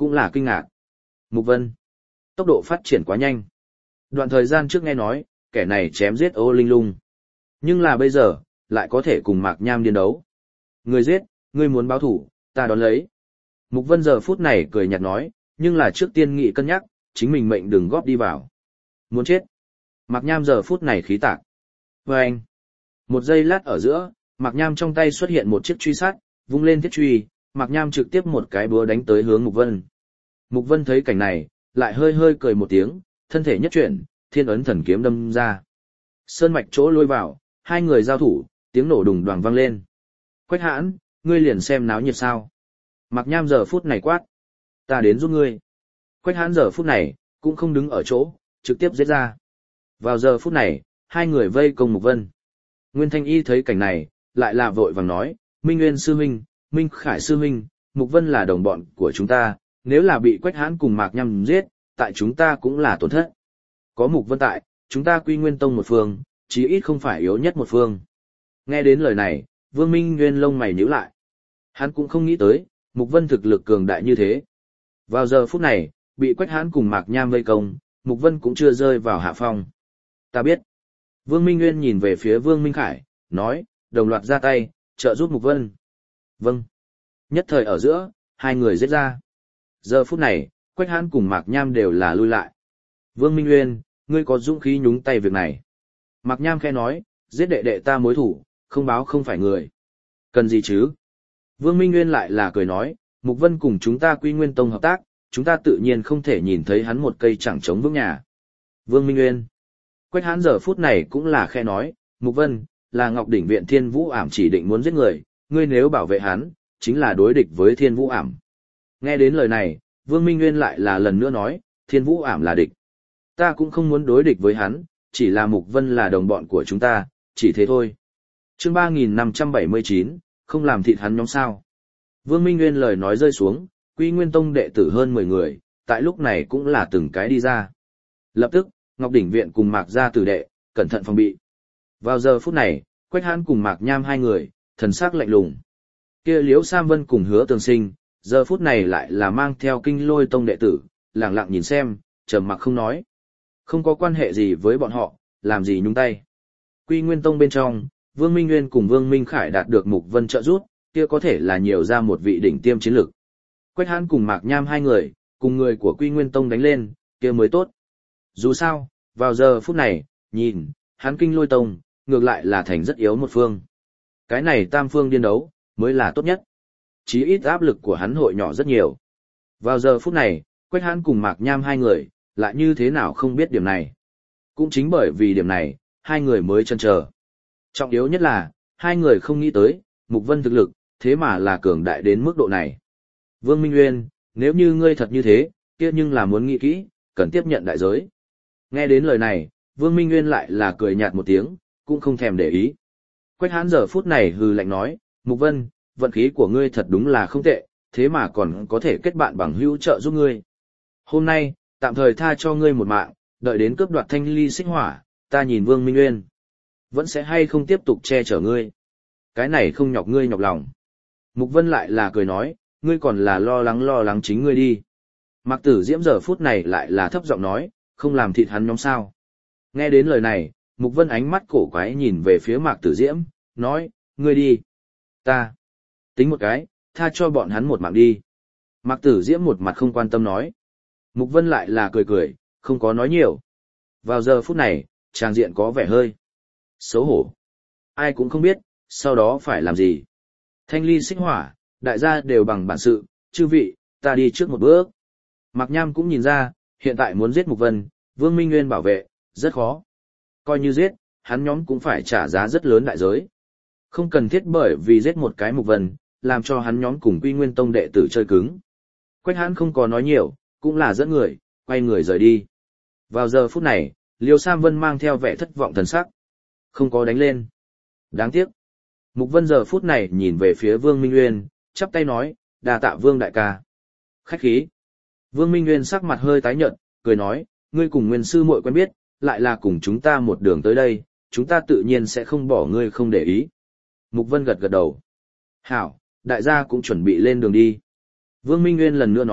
cũng là kinh ngạc. Mục Vân, tốc độ phát triển quá nhanh. Đoạn thời gian trước nghe nói, kẻ này chém giết ô linh lung. Nhưng là bây giờ, lại có thể cùng Mạc Nham điên đấu. Người giết, ngươi muốn báo thủ, ta đón lấy. Mục Vân giờ phút này cười nhạt nói, nhưng là trước tiên nghị cân nhắc, chính mình mệnh đừng góp đi vào. Muốn chết. Mạc Nham giờ phút này khí tạc. Và anh. Một giây lát ở giữa, Mạc Nham trong tay xuất hiện một chiếc truy sát, vung lên thiết truy, Mạc Nham trực tiếp một cái búa đánh tới hướng Mục Vân. Mục Vân thấy cảnh này, lại hơi hơi cười một tiếng, thân thể nhất chuyển, thiên ấn thần kiếm đâm ra. Sơn mạch chỗ lôi vào, hai người giao thủ, tiếng nổ đùng đoàng vang lên. Quách Hãn, ngươi liền xem náo nhiệt sao. Mạc Nham giờ phút này quát. Ta đến giúp ngươi. Quách Hãn giờ phút này, cũng không đứng ở chỗ, trực tiếp giết ra. Vào giờ phút này, hai người vây công Mục Vân. Nguyên Thanh Y thấy cảnh này, lại là vội vàng nói, Minh Nguyên sư huynh, Minh Khải sư huynh, Mục Vân là đồng bọn của chúng ta, nếu là bị Quách Hãn cùng Mạc Nham giết, tại chúng ta cũng là tổn thất. Có Mục Vân tại, chúng ta Quy Nguyên Tông một phương, chí ít không phải yếu nhất một phương. Nghe đến lời này, Vương Minh Nguyên lông mày nhíu lại. Hắn cũng không nghĩ tới, Mục Vân thực lực cường đại như thế. Vào giờ phút này, bị Quách Hãn cùng Mạc Nham vây công, Mục Vân cũng chưa rơi vào hạ phong. Ta biết. Vương Minh Nguyên nhìn về phía Vương Minh Khải, nói, đồng loạt ra tay, trợ giúp Mục Vân. Vâng. Nhất thời ở giữa, hai người giết ra. Giờ phút này, Quách Hãn cùng Mạc Nham đều là lui lại. Vương Minh Nguyên, ngươi có dũng khí nhúng tay việc này. Mạc Nham khẽ nói, giết đệ đệ ta mối thủ, không báo không phải người. Cần gì chứ? Vương Minh Nguyên lại là cười nói, Mục Vân cùng chúng ta Quy Nguyên Tông hợp tác, chúng ta tự nhiên không thể nhìn thấy hắn một cây chẳng chống vững nhà. Vương Minh Nguyên. Quách Hãn giờ phút này cũng là khẽ nói, Mục Vân, là Ngọc Đỉnh Viện Thiên Vũ Ảm chỉ định muốn giết người, ngươi nếu bảo vệ hắn, chính là đối địch với Thiên Vũ Ảm. Nghe đến lời này, Vương Minh Nguyên lại là lần nữa nói, Thiên Vũ Ảm là địch. Ta cũng không muốn đối địch với hắn, chỉ là Mục Vân là đồng bọn của chúng ta, chỉ thế thôi. Chương 3579, không làm thịt hắn nhóm sao. Vương Minh Nguyên lời nói rơi xuống, Quy Nguyên Tông đệ tử hơn 10 người, tại lúc này cũng là từng cái đi ra. Lập tức, Ngọc Đỉnh Viện cùng Mạc gia tử đệ, cẩn thận phòng bị. Vào giờ phút này, Quách Hãn cùng Mạc Nham hai người, thần sắc lạnh lùng. Kia Liễu Sam Vân cùng Hứa Tường Sinh, giờ phút này lại là mang theo Kinh Lôi Tông đệ tử, lặng lặng nhìn xem, trầm mặc không nói. Không có quan hệ gì với bọn họ, làm gì nhúng tay. Quy Nguyên Tông bên trong, Vương Minh Nguyên cùng Vương Minh Khải đạt được Mục Vân trợ giúp, kia có thể là nhiều ra một vị đỉnh tiêm chiến lực. Quách Hãn cùng Mạc Nham hai người, cùng người của Quy Nguyên Tông đánh lên, kia mới tốt. Dù sao, vào giờ phút này, nhìn, hắn Kinh Lôi Tông, ngược lại là thành rất yếu một phương. Cái này tam phương điên đấu, mới là tốt nhất. Chí ít áp lực của hắn hội nhỏ rất nhiều. Vào giờ phút này, Quách Hãn cùng Mạc Nham hai người, lại như thế nào không biết điểm này. Cũng chính bởi vì điểm này, hai người mới chần chờ. Trọng yếu nhất là, hai người không nghĩ tới, Mục Vân thực lực, thế mà là cường đại đến mức độ này. Vương Minh Nguyên, nếu như ngươi thật như thế, kia nhưng là muốn nghĩ kỹ, cần tiếp nhận đại giới. Nghe đến lời này, Vương Minh Nguyên lại là cười nhạt một tiếng, cũng không thèm để ý. Quách Hãn giờ phút này hừ lạnh nói, Mục Vân, vận khí của ngươi thật đúng là không tệ, thế mà còn có thể kết bạn bằng hữu trợ giúp ngươi. Hôm nay, tạm thời tha cho ngươi một mạng, đợi đến cướp đoạt thanh ly xích hỏa, ta nhìn Vương Minh Nguyên. Vẫn sẽ hay không tiếp tục che chở ngươi. Cái này không nhọc ngươi nhọc lòng. Mục Vân lại là cười nói, ngươi còn là lo lắng chính ngươi đi. Mạc Tử Diễm giờ phút này lại là thấp giọng nói, không làm thịt hắn nhóm sao. Nghe đến lời này, Mục Vân ánh mắt cổ quái nhìn về phía Mạc Tử Diễm, nói, ngươi đi. Ta. Tính một cái, tha cho bọn hắn một mạng đi. Mạc Tử Diễm một mặt không quan tâm nói. Mục Vân lại là cười, không có nói nhiều. Vào giờ phút này, tràng diện có vẻ hơi xấu hổ. Ai cũng không biết, sau đó phải làm gì. Thanh ly xích hỏa, đại gia đều bằng bản sự, chư vị, ta đi trước một bước. Mạc Nham cũng nhìn ra, hiện tại muốn giết Mục Vân, Vương Minh Nguyên bảo vệ, rất khó. Coi như giết, hắn nhóm cũng phải trả giá rất lớn đại giới. Không cần thiết bởi vì giết một cái Mục Vân, làm cho hắn nhóm cùng Quy Nguyên Tông đệ tử chơi cứng. Quách Hãn không có nói nhiều, cũng là dẫn người, quay người rời đi. Vào giờ phút này, Liêu Sam Vân mang theo vẻ thất vọng thần sắc. Không có đánh lên. Đáng tiếc. Mục Vân giờ phút này nhìn về phía Vương Minh Nguyên, chắp tay nói, đa tạ Vương đại ca. Khách khí. Vương Minh Nguyên sắc mặt hơi tái nhợt, cười nói, ngươi cùng Nguyên sư muội quen biết, lại là cùng chúng ta một đường tới đây, chúng ta tự nhiên sẽ không bỏ ngươi không để ý. Mục Vân gật gật đầu. Hảo, đại gia cũng chuẩn bị lên đường đi. Vương Minh Nguyên lần nữa nói,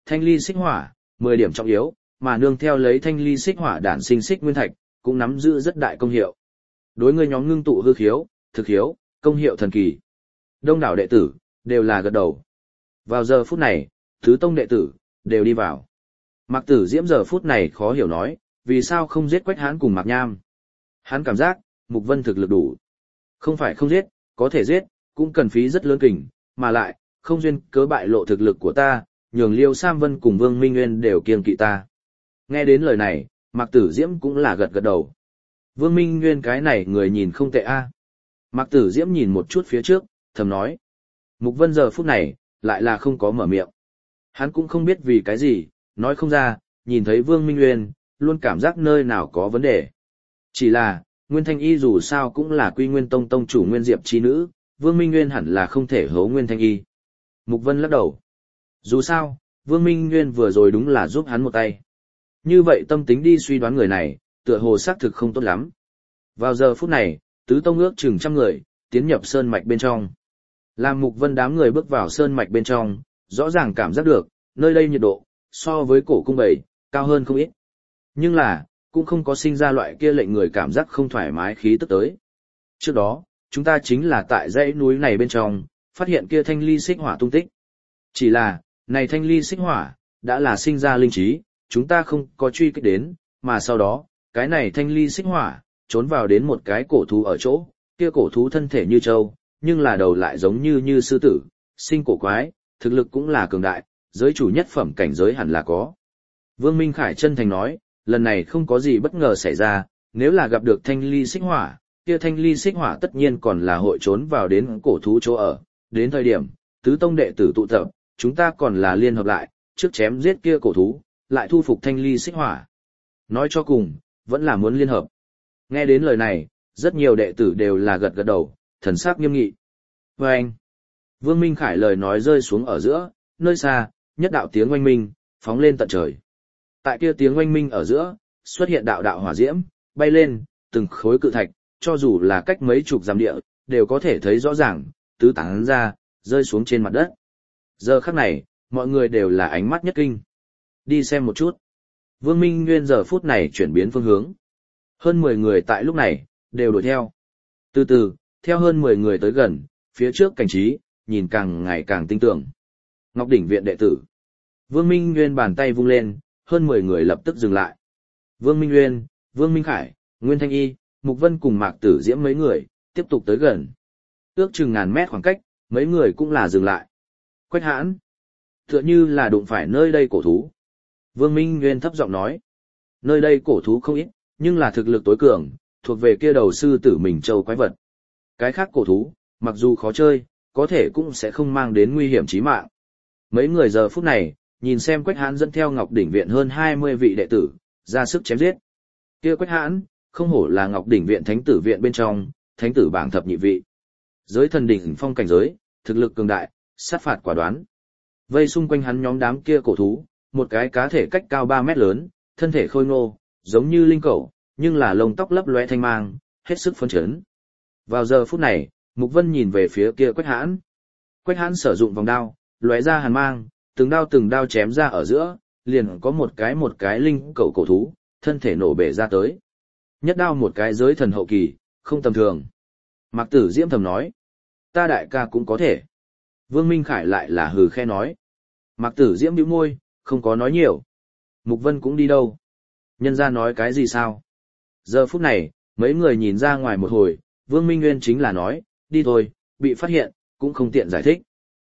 thanh ly xích hỏa, 10 điểm trọng yếu, mà nương theo lấy thanh ly xích hỏa đản sinh xích nguyên thạch, cũng nắm giữ rất đại công hiệu. Đối người nhóm ngưng tụ hư khiếu, thực khiếu, công hiệu thần kỳ. Đông đảo đệ tử, đều là gật đầu. Vào giờ phút này, Tứ Tông đệ tử, đều đi vào. Mạc Tử Diễm giờ phút này khó hiểu nói, vì sao không giết Quách Hãn cùng Mạc Nham. Hắn cảm giác, Mục Vân thực lực đủ. Không phải không giết, có thể giết, cũng cần phí rất lớn kình, mà lại, không duyên cớ bại lộ thực lực của ta, nhường Liêu Sam Vân cùng Vương Minh Nguyên đều kiêng kỵ ta. Nghe đến lời này, Mạc Tử Diễm cũng là gật gật đầu. Vương Minh Nguyên cái này người nhìn không tệ a. Mạc Tử Diễm nhìn một chút phía trước, thầm nói. Mục Vân giờ phút này, lại là không có mở miệng. Hắn cũng không biết vì cái gì, nói không ra, nhìn thấy Vương Minh Nguyên, luôn cảm giác nơi nào có vấn đề. Chỉ là, Nguyên Thanh Y dù sao cũng là Quy Nguyên Tông tông chủ Nguyên Diệp chi nữ, Vương Minh Nguyên hẳn là không thể hố Nguyên Thanh Y. Mục Vân lắc đầu. Dù sao, Vương Minh Nguyên vừa rồi đúng là giúp hắn một tay. Như vậy tâm tính đi suy đoán người này, tựa hồ xác thực không tốt lắm. Vào giờ phút này, Tứ Tông ước chừng 100 người, tiến nhập sơn mạch bên trong. Làm Mục Vân đám người bước vào sơn mạch bên trong, rõ ràng cảm giác được, nơi đây nhiệt độ, so với cổ cung bảy, cao hơn không ít. Nhưng là, cũng không có sinh ra loại kia lệnh người cảm giác không thoải mái khí tức tới. Trước đó, chúng ta chính là tại dãy núi này bên trong, phát hiện kia thanh ly xích hỏa tung tích. Chỉ là, này thanh ly xích hỏa, đã là sinh ra linh trí, chúng ta không có truy kích đến, mà sau đó, cái này thanh ly xích hỏa, trốn vào đến một cái cổ thú ở chỗ, kia cổ thú thân thể như trâu, nhưng là đầu lại giống như sư tử, sinh cổ quái, thực lực cũng là cường đại, giới chủ nhất phẩm cảnh giới hẳn là có. Vương Minh Khải chân thành nói, lần này không có gì bất ngờ xảy ra, nếu là gặp được thanh ly xích hỏa, kia thanh ly xích hỏa tất nhiên còn là hội trốn vào đến cổ thú chỗ ở, đến thời điểm, Tứ Tông đệ tử tụ tập, chúng ta còn là liên hợp lại, trước chém giết kia cổ thú, lại thu phục thanh ly xích hỏa. Nói cho cùng, vẫn là muốn liên hợp. Nghe đến lời này, rất nhiều đệ tử đều là gật gật đầu, thần sắc nghiêm nghị. Và anh, Vương Minh Khải lời nói rơi xuống ở giữa, nơi xa, nhất đạo tiếng oanh minh, phóng lên tận trời. Tại kia tiếng oanh minh ở giữa, xuất hiện đạo đạo hỏa diễm, bay lên, từng khối cự thạch, cho dù là cách mấy chục dặm địa, đều có thể thấy rõ ràng, tứ tán ra, rơi xuống trên mặt đất. Giờ khắc này, mọi người đều là ánh mắt nhất kinh. Đi xem một chút. Vương Minh Nguyên giờ phút này chuyển biến phương hướng. Hơn 10 người tại lúc này, đều đuổi theo. Từ từ, theo hơn 10 người tới gần, phía trước cảnh trí, nhìn càng ngày càng tinh tưởng. Ngọc Đỉnh viện đệ tử. Vương Minh Nguyên bàn tay vung lên, hơn 10 người lập tức dừng lại. Vương Minh Nguyên, Vương Minh Khải, Nguyên Thanh Y, Mục Vân cùng Mạc Tử Diễm mấy người, tiếp tục tới gần. Ước chừng ngàn mét khoảng cách, mấy người cũng là dừng lại. Quách Hãn, tựa như là đụng phải nơi đây cổ thú. Vương Minh Nguyên thấp giọng nói, nơi đây cổ thú không ít, nhưng là thực lực tối cường, thuộc về kia đầu sư tử mình châu quái vật. Cái khác cổ thú, mặc dù khó chơi, có thể cũng sẽ không mang đến nguy hiểm chí mạng. Mấy người giờ phút này, nhìn xem Quách Hãn dẫn theo Ngọc Đỉnh viện hơn 20 vị đệ tử, ra sức chém giết. Kia Quách Hãn, không hổ là Ngọc Đỉnh viện thánh tử viện bên trong, thánh tử bảng thập nhị vị. Giới thần đỉnh phong cảnh giới, thực lực cường đại, sát phạt quả đoán. Vây xung quanh hắn nhóm đám kia cổ thú, một cái cá thể cách cao 3 mét lớn, thân thể khôi ngô, giống như linh cẩu, nhưng là lông tóc lấp lóe thanh mang, hết sức phấn chấn. Vào giờ phút này, Mục Vân nhìn về phía kia Quách Hãn. Quách Hãn sử dụng vòng đao, lóe ra hàn mang, từng đao chém ra ở giữa, liền có một cái linh cẩu cổ thú, thân thể nổ bể ra tới. Nhất đao một cái giới thần hậu kỳ, không tầm thường. Mạc Tử Diễm thầm nói, ta đại ca cũng có thể. Vương Minh Khải lại là hừ khe nói. Mạc Tử Diễm bĩu môi, không có nói nhiều. Mục Vân cũng đi đâu? Nhân ra nói cái gì sao? Giờ phút này, mấy người nhìn ra ngoài một hồi, Vương Minh Nguyên chính là nói, đi thôi, bị phát hiện, cũng không tiện giải thích.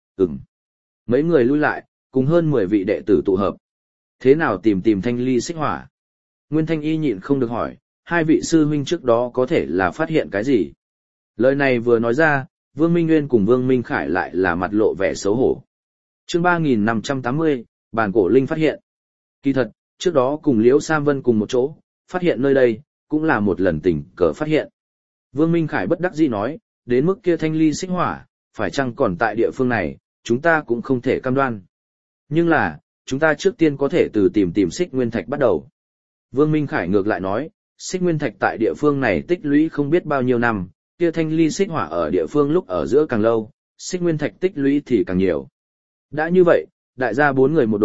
Mấy người lui lại, cùng hơn 10 vị đệ tử tụ hợp. Thế nào tìm thanh ly xích hỏa? Nguyên Thanh Y nhịn không được hỏi, hai vị sư huynh trước đó có thể là phát hiện cái gì? Lời này vừa nói ra, Vương Minh Nguyên cùng Vương Minh Khải lại là mặt lộ vẻ xấu hổ. Chương 3580, bản cổ linh phát hiện. Kỳ thật, trước đó cùng Liễu Sam Vân cùng một chỗ, phát hiện nơi đây, cũng là một lần tình cờ phát hiện. Vương Minh Khải bất đắc dĩ nói, đến mức kia thanh ly xích hỏa, phải chăng còn tại địa phương này, chúng ta cũng không thể cam đoan. Nhưng là, chúng ta trước tiên có thể từ tìm xích nguyên thạch bắt đầu. Vương Minh Khải ngược lại nói, xích nguyên thạch tại địa phương này tích lũy không biết bao nhiêu năm, kia thanh ly xích hỏa ở địa phương lúc ở giữa càng lâu, xích nguyên thạch tích lũy thì càng nhiều. Đã như vậy, đại gia 4 người một đội,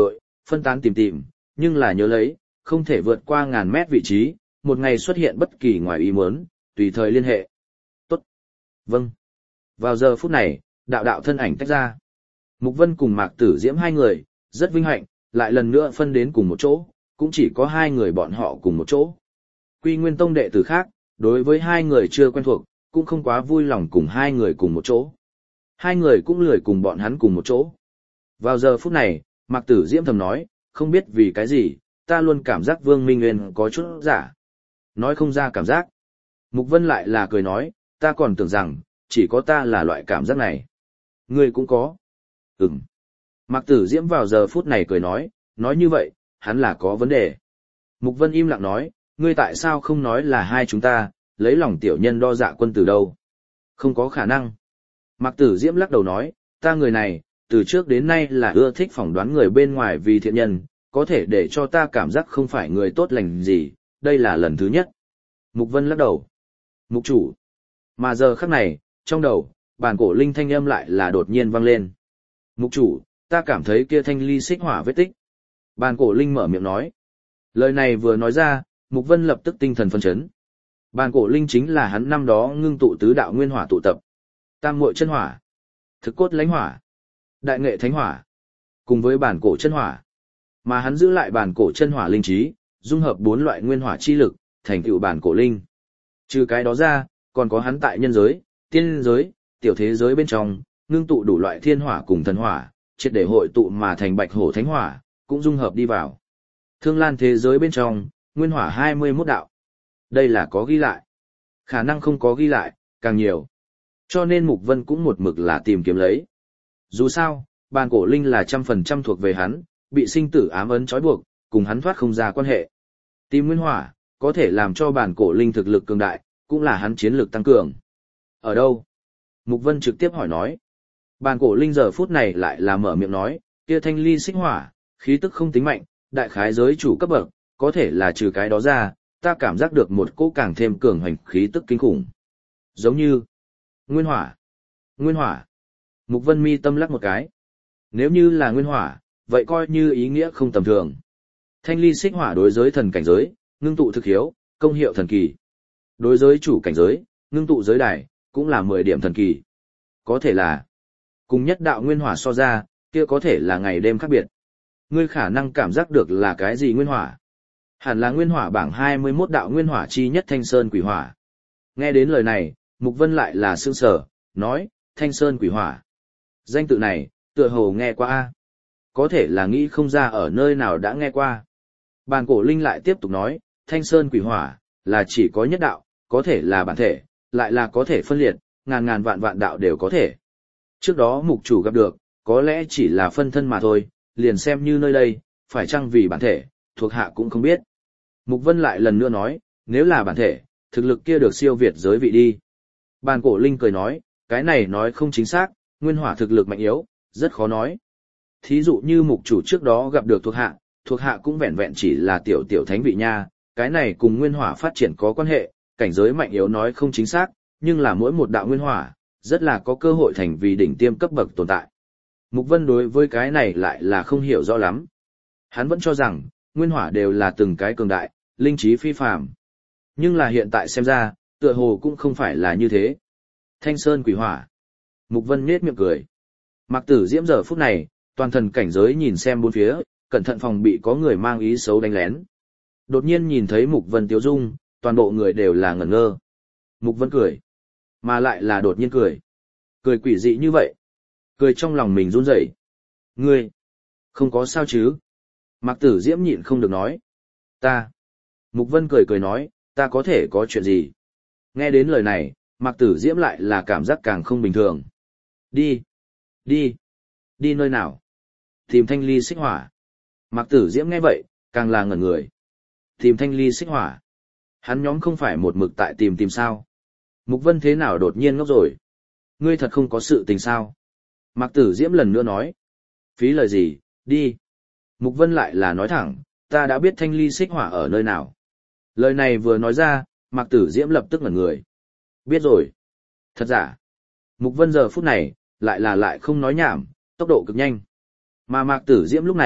phân tán tìm, nhưng là nhớ lấy, không thể vượt qua ngàn mét vị trí, một ngày xuất hiện bất kỳ ngoài ý muốn, tùy thời liên hệ. Tốt. Vâng. Vào giờ phút này, đạo đạo thân ảnh tách ra. Mục Vân cùng Mạc Tử Diễm hai người, rất vinh hạnh, lại lần nữa phân đến cùng một chỗ, cũng chỉ có hai người bọn họ cùng một chỗ. Quy Nguyên Tông đệ tử khác, đối với hai người chưa quen thuộc, cũng không quá vui lòng cùng hai người cùng một chỗ. Hai người cũng lười cùng bọn hắn cùng một chỗ. Vào giờ phút này, Mạc Tử Diễm thầm nói, không biết vì cái gì, ta luôn cảm giác Vương Minh Nguyên có chút giả. Nói không ra cảm giác. Mục Vân lại là cười nói, ta còn tưởng rằng, chỉ có ta là loại cảm giác này. Ngươi cũng có. Ừm. Mạc Tử Diễm vào giờ phút này cười nói như vậy, hắn là có vấn đề. Mục Vân im lặng nói, ngươi tại sao không nói là hai chúng ta, lấy lòng tiểu nhân đo dạ quân từ đâu? Không có khả năng. Mạc Tử Diễm lắc đầu nói, ta người này, từ trước đến nay là ưa thích phỏng đoán người bên ngoài vì thiện nhân, có thể để cho ta cảm giác không phải người tốt lành gì, đây là lần thứ nhất. Mục Vân lắc đầu. Mục chủ. Mà giờ khắc này, trong đầu, bản cổ linh thanh âm lại là đột nhiên vang lên. Mục chủ, ta cảm thấy kia thanh ly xích hỏa vết tích. Bản cổ linh mở miệng nói. Lời này vừa nói ra, Mục Vân lập tức tinh thần phân chấn. Bản cổ linh chính là hắn năm đó ngưng tụ tứ đạo nguyên hỏa tụ tập. Tam muội chân hỏa, thực cốt lãnh hỏa, đại nghệ thánh hỏa, cùng với bản cổ chân hỏa. Mà hắn giữ lại bản cổ chân hỏa linh trí, dung hợp bốn loại nguyên hỏa chi lực, thành tựu bản cổ linh. Trừ cái đó ra, còn có hắn tại nhân giới, tiên giới, tiểu thế giới bên trong, ngưng tụ đủ loại thiên hỏa cùng thần hỏa, triệt để hội tụ mà thành bạch hổ thánh hỏa, cũng dung hợp đi vào. Thương lan thế giới bên trong, nguyên hỏa 21 đạo. Đây là có ghi lại. Khả năng không có ghi lại, càng nhiều. Cho nên Mục Vân cũng một mực là tìm kiếm lấy. Dù sao, bản cổ linh là 100% thuộc về hắn, bị sinh tử ám ấn trói buộc, cùng hắn thoát không ra quan hệ. Tìm nguyên hỏa, có thể làm cho bản cổ linh thực lực cường đại, cũng là hắn chiến lược tăng cường. Ở đâu? Mục Vân trực tiếp hỏi nói. Bản cổ linh giờ phút này lại là mở miệng nói, kia thanh ly xích hỏa, khí tức không tính mạnh, đại khái giới chủ cấp bậc, có thể là trừ cái đó ra, ta cảm giác được một cỗ càng thêm cường hoành khí tức kinh khủng. Giống như nguyên hỏa. Nguyên hỏa. Mục Vân mi tâm lắc một cái. Nếu như là nguyên hỏa, vậy coi như ý nghĩa không tầm thường. Thanh ly xích hỏa đối giới thần cảnh giới, ngưng tụ thực hiếu, công hiệu thần kỳ. Đối giới chủ cảnh giới, ngưng tụ giới đài, cũng là 10 điểm thần kỳ. Có thể là, cùng nhất đạo nguyên hỏa so ra, kia có thể là ngày đêm khác biệt. Ngươi khả năng cảm giác được là cái gì nguyên hỏa? Hẳn là nguyên hỏa bảng 21 đạo nguyên hỏa chi nhất Thanh Sơn Quỷ Hỏa. Nghe đến lời này, Mục Vân lại là sững sờ, nói, Thanh Sơn Quỷ Hỏa. Danh tự này, tựa hồ nghe qua a. Có thể là nghĩ không ra ở nơi nào đã nghe qua. Bản cổ linh lại tiếp tục nói, Thanh Sơn Quỷ Hỏa, là chỉ có nhất đạo, có thể là bản thể, lại là có thể phân liệt, ngàn ngàn vạn vạn đạo đều có thể. Trước đó mục chủ gặp được, có lẽ chỉ là phân thân mà thôi, liền xem như nơi đây, phải chăng vì bản thể, thuộc hạ cũng không biết. Mục Vân lại lần nữa nói, nếu là bản thể, thực lực kia được siêu việt giới vị đi. Bản cổ linh cười nói, cái này nói không chính xác, nguyên hỏa thực lực mạnh yếu, rất khó nói. Thí dụ như mục chủ trước đó gặp được thuộc hạ cũng vẹn vẹn chỉ là tiểu tiểu thánh vị nha, cái này cùng nguyên hỏa phát triển có quan hệ, cảnh giới mạnh yếu nói không chính xác, nhưng là mỗi một đạo nguyên hỏa, rất là có cơ hội thành vì đỉnh tiêm cấp bậc tồn tại. Mục Vân đối với cái này lại là không hiểu rõ lắm. Hắn vẫn cho rằng, nguyên hỏa đều là từng cái cường đại, linh trí phi phàm. Nhưng là hiện tại xem ra, tựa hồ cũng không phải là như thế. Thanh Sơn Quỷ Hỏa. Mục Vân nhếch miệng cười. Mạc Tử Diễm giờ phút này, toàn thần cảnh giới nhìn xem bốn phía, cẩn thận phòng bị có người mang ý xấu đánh lén. Đột nhiên nhìn thấy Mục Vân tiêu dung, toàn bộ người đều là ngẩn ngơ. Mục Vân cười. Mà lại là đột nhiên cười. Cười quỷ dị như vậy. Cười trong lòng mình run rẩy. Ngươi, không có sao chứ? Mạc Tử Diễm nhịn không được nói. Ta. Mục Vân cười cười nói, ta có thể có chuyện gì? Nghe đến lời này, Mạc Tử Diễm lại là cảm giác càng không bình thường. Đi. Đi. Đi nơi nào? Tìm thanh ly xích hỏa. Mạc Tử Diễm nghe vậy, càng là ngẩn người. Tìm thanh ly xích hỏa. Hắn nhóm không phải một mực tại tìm sao. Mục Vân thế nào đột nhiên ngốc rồi? Ngươi thật không có sự tình sao? Mạc Tử Diễm lần nữa nói. Phí lời gì, đi. Mục Vân lại là nói thẳng, ta đã biết thanh ly xích hỏa ở nơi nào. Lời này vừa nói ra, Mạc Tử Diễm lập tức ngẩn người. Biết rồi. Thật giả. Mục Vân giờ phút này, lại không nói nhảm, tốc độ cực nhanh. Mà Mạc Tử Diễm lúc này,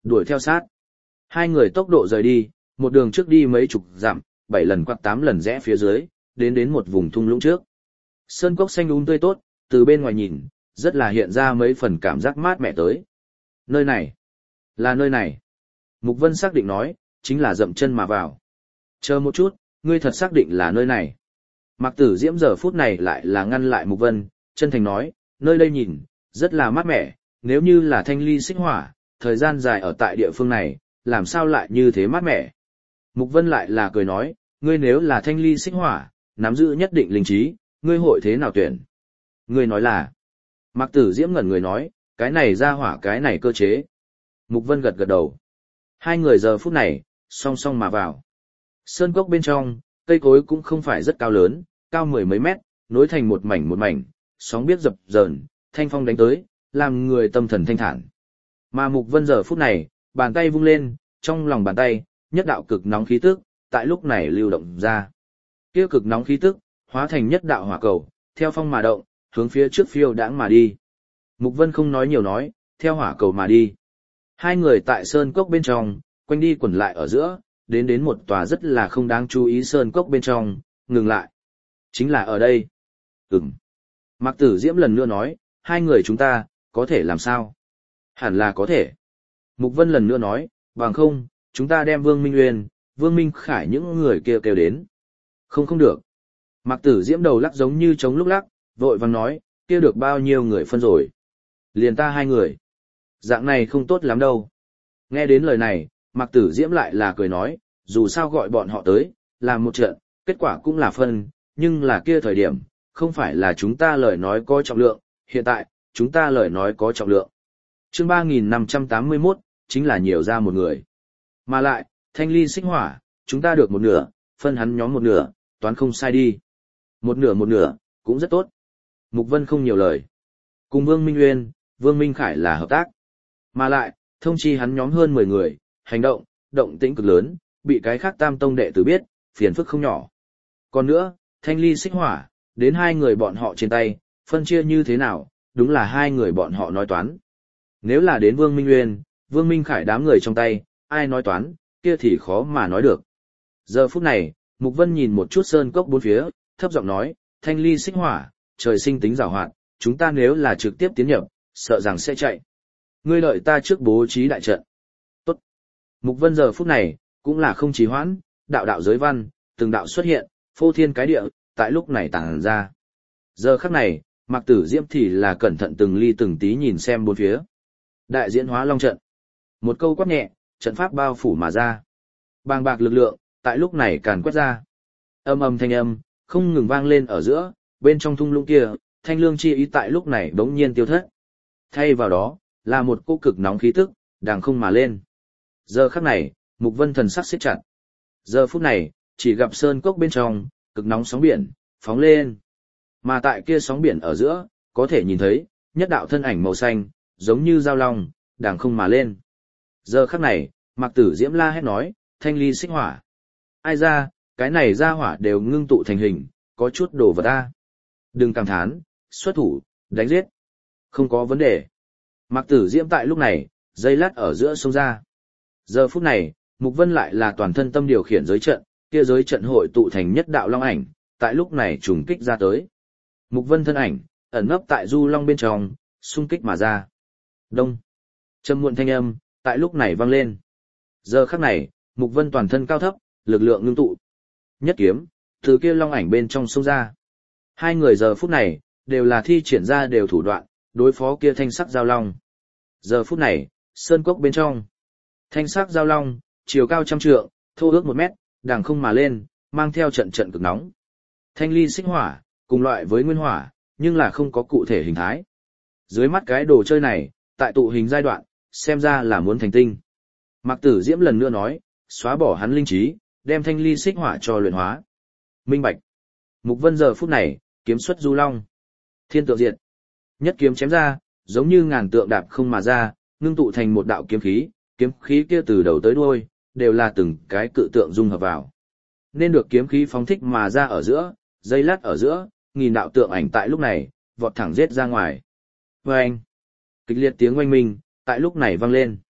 đuổi theo sát. Hai người tốc độ rời đi, một đường trước đi mấy chục dặm, 7 lần quạt 8 lần rẽ phía dưới, đến một vùng thung lũng trước. Sơn cốc xanh tươi tốt, từ bên ngoài nhìn, rất là hiện ra mấy phần cảm giác mát mẻ tới. Nơi này, là nơi này. Mục Vân xác định nói, chính là dậm chân mà vào. Chờ một chút, ngươi thật xác định là nơi này. Mạc Tử Diễm giờ phút này lại là ngăn lại Mục Vân, chân thành nói, nơi đây nhìn, rất là mát mẻ, nếu như là thanh ly xích hỏa, thời gian dài ở tại địa phương này, làm sao lại như thế mát mẻ. Mục Vân lại là cười nói, ngươi nếu là thanh ly xích hỏa, nắm giữ nhất định linh trí, ngươi hội thế nào tuyển? Ngươi nói là, Mạc Tử Diễm ngẩn người nói, cái này ra hỏa cái này cơ chế. Mục Vân gật gật đầu. Hai người giờ phút này, song song mà vào. Sơn cốc bên trong, cây cối cũng không phải rất cao lớn, cao 10 mấy mét, nối thành một mảnh, sóng biết dập dờn, thanh phong đánh tới, làm người tâm thần thanh thản. Mà Mục Vân giờ phút này, bàn tay vung lên, trong lòng bàn tay, nhất đạo cực nóng khí tức, tại lúc này lưu động ra. Kia cực nóng khí tức, hóa thành nhất đạo hỏa cầu, theo phong mà động, hướng phía trước phiêu đãng mà đi. Mục Vân không nói nhiều nói, theo hỏa cầu mà đi. Hai người tại sơn cốc bên trong, quanh đi quẩn lại ở giữa, đến một tòa rất là không đáng chú ý sơn cốc bên trong, ngừng lại. Chính là ở đây. Mạc Tử Diễm lần nữa nói, hai người chúng ta, có thể làm sao? Hẳn là có thể. Mục Vân lần nữa nói, bằng không, chúng ta đem Vương Minh Uyên, Vương Minh Khải những người kia kêu đến. Không được. Mạc Tử Diễm đầu lắc giống như trống lúc lắc, vội vàng nói, kia được bao nhiêu người phân rồi. Liền ta hai người. Dạng này không tốt lắm đâu. Nghe đến lời này, Mạc Tử Diễm lại là cười nói, dù sao gọi bọn họ tới, làm một trận, kết quả cũng là phân, nhưng là kia thời điểm, không phải là chúng ta lời nói có trọng lượng, hiện tại, chúng ta lời nói có trọng lượng. Chương 3581, chính là nhiều ra một người. Mà lại, thanh ly xích hỏa, chúng ta được một nửa, phân hắn nhóm một nửa, toán không sai đi. Một nửa, cũng rất tốt. Mục Vân không nhiều lời. Cùng Vương Minh Uyên, Vương Minh Khải là hợp tác. Mà lại, thông chi hắn nhóm hơn 10 người, hành động tĩnh cực lớn, bị cái khác tam tông đệ tử biết, phiền phức không nhỏ. Còn nữa, thanh ly xích hỏa, đến hai người bọn họ trên tay, phân chia như thế nào, đúng là hai người bọn họ nói toán. Nếu là đến Vương Minh Uyên, Vương Minh Khải đám người trong tay, ai nói toán, kia thì khó mà nói được. Giờ phút này, Mục Vân nhìn một chút sơn cốc bốn phía, thấp giọng nói, thanh ly xích hỏa, trời sinh tính giàu hoạt, chúng ta nếu là trực tiếp tiến nhập, sợ rằng sẽ chạy. Ngươi đợi ta trước bố trí đại trận. Tốt. Mục Vân giờ phút này, cũng là không trì hoãn, đạo giới văn, từng đạo xuất hiện, phô thiên cái địa, tại lúc này tàng ra. Giờ khắc này, Mạc Tử Diễm thì là cẩn thận từng ly từng tí nhìn xem bốn phía. Đại diễn hóa long trận. Một câu quát nhẹ, trận pháp bao phủ mà ra. Bàng bạc lực lượng, tại lúc này càn quét ra. Âm thanh âm, không ngừng vang lên ở giữa, bên trong thung lũng kia, thanh lương chi ý tại lúc này bỗng nhiên tiêu thất. Thay vào đó, là một cỗ cực nóng khí tức, đằng không mà lên. Giờ khắc này, Mục Vân thần sắc siết chặt. Giờ phút này, chỉ gặp sơn cốc bên trong, cực nóng sóng biển, phóng lên. Mà tại kia sóng biển ở giữa, có thể nhìn thấy, nhất đạo thân ảnh màu xanh, giống như dao long, đằng không mà lên. Giờ khắc này, Mạc Tử Diễm la hét nói, thanh ly xích hỏa. Ai ra, cái này ra hỏa đều ngưng tụ thành hình, có chút đồ vật ta. Đừng cảm thán, xuất thủ, đánh giết. Không có vấn đề. Mạc Tử Diễm tại lúc này, dây lát ở giữa sông ra. Giờ phút này, Mục Vân lại là toàn thân tâm điều khiển giới trận, kia giới trận hội tụ thành nhất đạo long ảnh, tại lúc này trùng kích ra tới. Mục Vân thân ảnh, ẩn nấp tại du long bên trong, xung kích mà ra. Đông. Trầm muộn thanh âm, tại lúc này vang lên. Giờ khắc này, Mục Vân toàn thân cao thấp, lực lượng ngưng tụ. Nhất kiếm, từ kia long ảnh bên trong xông ra. Hai người giờ phút này, đều là thi triển ra đều thủ đoạn, đối phó kia thanh sắc giao long. Giờ phút này, sơn cốc bên trong. Thanh sắc giao long, chiều cao 100 trượng, thô ước 1 mét, đằng không mà lên, mang theo trận trận cực nóng. Thanh ly xích hỏa, cùng loại với nguyên hỏa, nhưng là không có cụ thể hình thái. Dưới mắt cái đồ chơi này, tại tụ hình giai đoạn, xem ra là muốn thành tinh. Mạc Tử Diễm lần nữa nói, xóa bỏ hắn linh trí, đem thanh ly xích hỏa cho luyện hóa. Minh bạch. Mục Vân giờ phút này, kiếm xuất du long. Thiên tượng diệt. Nhất kiếm chém ra, giống như ngàn tượng đạp không mà ra, ngưng tụ thành một đạo kiếm khí kia từ đầu tới đuôi, đều là từng cái cự tượng dung hợp vào. Nên được kiếm khí phóng thích mà ra ở giữa, dây lát ở giữa, nghìn đạo tượng ảnh tại lúc này, vọt thẳng giết ra ngoài. Vâng! Kịch liệt tiếng oanh minh, tại lúc này vang lên.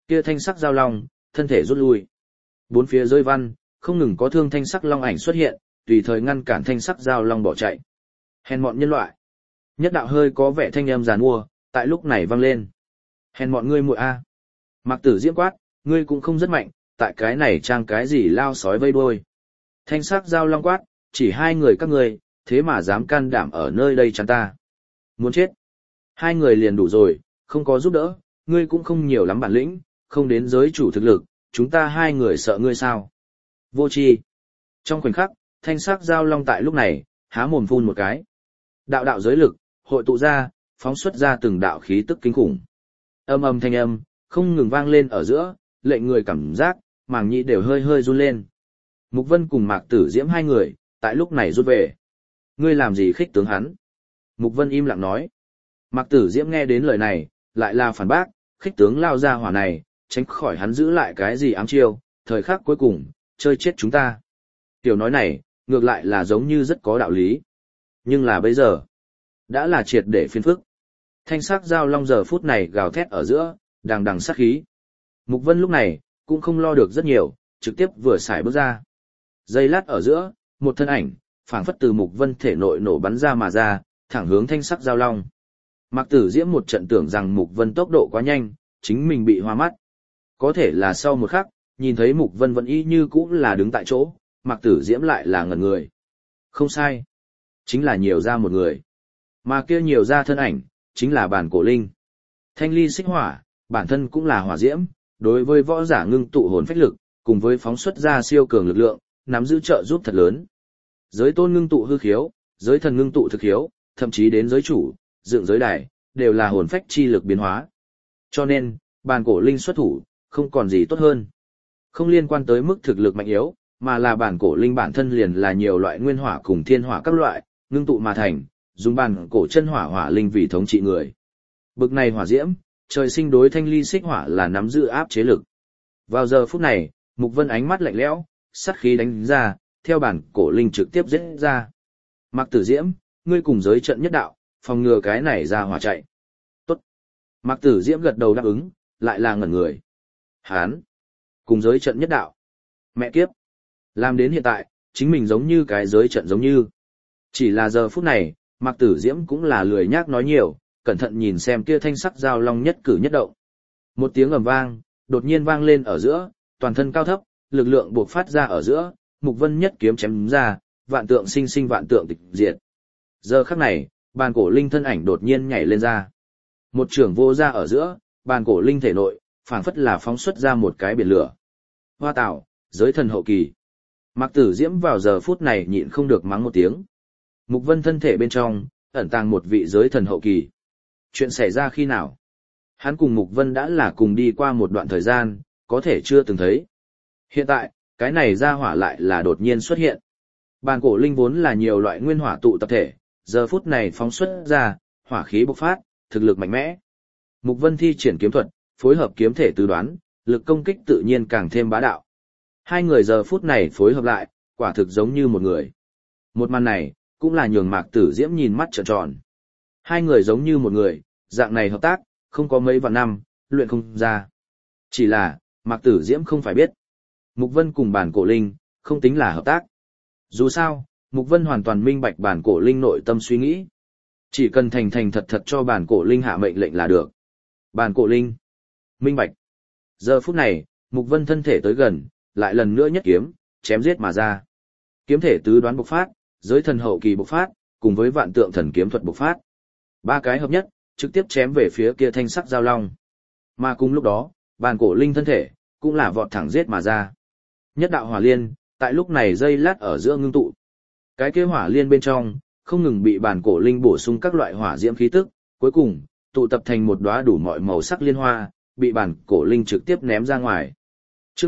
Kia thanh sắc giao long, thân thể rút lui. Bốn phía rơi văn, không ngừng có thương thanh sắc long ảnh xuất hiện, tùy thời ngăn cản thanh sắc giao long bỏ chạy. Hèn mọn nhân loại. Nhất đạo hơi có vẻ thanh âm giàn mua, tại lúc này vang lên. Hèn mọn ngươi muội a. Mạc Tử Diễm quát, ngươi cũng không rất mạnh, tại cái này trang cái gì lao sói vây đuôi. Thanh sắc giao long quát, chỉ hai người các ngươi, thế mà dám can đảm ở nơi đây chắn ta. Muốn chết. Hai người liền đủ rồi, không có giúp đỡ, ngươi cũng không nhiều lắm bản lĩnh, không đến giới chủ thực lực, chúng ta hai người sợ ngươi sao. Vô tri. Trong khoảnh khắc, thanh sắc giao long tại lúc này, há mồm phun một cái. Đạo đạo giới lực, hội tụ ra, phóng xuất ra từng đạo khí tức kinh khủng. Âm âm thanh âm, không ngừng vang lên ở giữa, lệnh người cảm giác, màng nhĩ đều hơi hơi run lên. Mục Vân cùng Mạc Tử Diễm hai người, tại lúc này rút về. Ngươi làm gì khích tướng hắn? Mục Vân im lặng nói. Mạc Tử Diễm nghe đến lời này, lại là phản bác, khích tướng lao ra hỏa này, tránh khỏi hắn giữ lại cái gì ám chiêu, thời khắc cuối cùng, chơi chết chúng ta. Tiểu nói này, ngược lại là giống như rất có đạo lý. Nhưng là bây giờ, đã là triệt để phiền phức. Thanh sắc giao long giờ phút này gào thét ở giữa, đằng đằng sát khí. Mục Vân lúc này, cũng không lo được rất nhiều, trực tiếp vừa xài bước ra. Giây lát ở giữa, một thân ảnh, phảng phất từ Mục Vân thể nội nổ bắn ra mà ra, thẳng hướng thanh sắc giao long. Mạc Tử Diễm một trận tưởng rằng Mục Vân tốc độ quá nhanh, chính mình bị hoa mắt. Có thể là sau một khắc, nhìn thấy Mục Vân vẫn y như cũ là đứng tại chỗ, Mạc Tử Diễm lại là ngẩn người. Không sai. Chính là nhiều ra một người. Mà kia nhiều ra thân ảnh, chính là bản cổ linh. Thanh ly xích hỏa, bản thân cũng là hỏa diễm, đối với võ giả ngưng tụ hồn phách lực, cùng với phóng xuất ra siêu cường lực lượng, nắm giữ trợ giúp thật lớn. Giới tôn ngưng tụ hư khiếu, giới thần ngưng tụ thực khiếu, thậm chí đến giới chủ, dựng giới đài, đều là hồn phách chi lực biến hóa. Cho nên, bản cổ linh xuất thủ, không còn gì tốt hơn. Không liên quan tới mức thực lực mạnh yếu, mà là bản cổ linh bản thân liền là nhiều loại nguyên hỏa cùng thiên hỏa các loại, ngưng tụ mà thành, dùng bản cổ chân hỏa hỏa linh vì thống trị người. Bực này hỏa diễm, trời sinh đối thanh ly xích hỏa là nắm giữ áp chế lực. Vào giờ phút này, Mục Vân ánh mắt lạnh lẽo, sát khí đánh ra, theo bản cổ linh trực tiếp giết ra. Mạc Tử Diễm, ngươi cùng giới trận nhất đạo, phòng ngừa cái này ra hỏa chạy. Tốt. Mạc Tử Diễm gật đầu đáp ứng, lại là ngẩn người. Hán. Cùng giới trận nhất đạo. Mẹ kiếp. Làm đến hiện tại, chính mình giống như cái giới trận giống như. Chỉ là giờ phút này, Mạc Tử Diễm cũng là lười nhác nói nhiều, cẩn thận nhìn xem kia thanh sắc giao long nhất cử nhất động. Một tiếng ầm vang, đột nhiên vang lên ở giữa, toàn thân cao thấp, lực lượng buộc phát ra ở giữa, Mục Vân nhất kiếm chém ra, vạn tượng sinh sinh vạn tượng tịch diệt. Giờ khắc này, bàn cổ linh thân ảnh đột nhiên nhảy lên ra. Một trường vô ra ở giữa, bàn cổ linh thể nội, phảng phất là phóng xuất ra một cái biển lửa. Hoa tạo, giới thần hậu kỳ. Mạc Tử Diễm vào giờ phút này nhịn không được mắng một tiếng. Mục Vân thân thể bên trong, ẩn tàng một vị giới thần hậu kỳ. Chuyện xảy ra khi nào? Hắn cùng Mục Vân đã là cùng đi qua một đoạn thời gian, có thể chưa từng thấy. Hiện tại, cái này ra hỏa lại là đột nhiên xuất hiện. Bàn cổ linh vốn là nhiều loại nguyên hỏa tụ tập thể, giờ phút này phóng xuất ra, hỏa khí bộc phát, thực lực mạnh mẽ. Mục Vân thi triển kiếm thuật, phối hợp kiếm thể tứ đoán, lực công kích tự nhiên càng thêm bá đạo. Hai người giờ phút này phối hợp lại, quả thực giống như một người. Một màn này, cũng là nhường Mạc Tử Diễm nhìn mắt trợn tròn. Hai người giống như một người, dạng này hợp tác, không có mấy vạn năm, luyện không ra. Chỉ là, Mạc Tử Diễm không phải biết. Mục Vân cùng bản cổ linh, không tính là hợp tác. Dù sao, Mục Vân hoàn toàn minh bạch bản cổ linh nội tâm suy nghĩ. Chỉ cần thành thành thật thật cho bản cổ linh hạ mệnh lệnh là được. Bản cổ linh, minh bạch. Giờ phút này, Mục Vân thân thể tới gần, lại lần nữa nhất kiếm, chém giết mà ra. Kiếm thể tứ đoán bộc phát, giới thần hậu kỳ bộc phát, cùng với vạn tượng thần kiếm thuật bộc phát. Ba cái hợp nhất, trực tiếp chém về phía kia thanh sắc giao long. Mà cùng lúc đó, bản cổ linh thân thể, cũng là vọt thẳng giết mà ra. Nhất đạo hỏa liên, tại lúc này dây lát ở giữa ngưng tụ. Cái kia hỏa liên bên trong, không ngừng bị bản cổ linh bổ sung các loại hỏa diễm khí tức, cuối cùng, tụ tập thành một đóa đủ mọi màu sắc liên hoa, bị bản cổ linh trực tiếp ném ra ngoài. Chương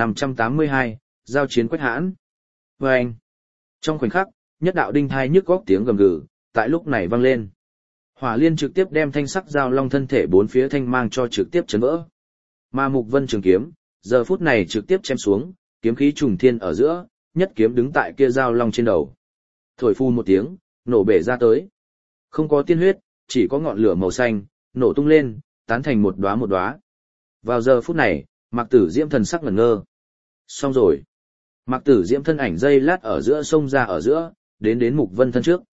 3582, giao chiến Quách Hãn. Vâng! Trong khoảnh khắc, nhất đạo đinh thai nhức góc tiếng gầm gừ, tại lúc này vang lên. Hỏa liên trực tiếp đem thanh sắc giao long thân thể bốn phía thanh mang cho trực tiếp chấn vỡ. Mà Mục Vân trường kiếm, giờ phút này trực tiếp chém xuống, kiếm khí trùng thiên ở giữa, nhất kiếm đứng tại kia giao long trên đầu. Thổi phu một tiếng, nổ bể ra tới. Không có tiên huyết, chỉ có ngọn lửa màu xanh, nổ tung lên, tán thành một đóa một đóa. Vào giờ phút này, Mạc Tử Diễm thần sắc ngẩn ngơ. Xong rồi. Mạc Tử Diễm thân ảnh dây lát ở giữa sông ra ở giữa, đến Mục Vân thân trước.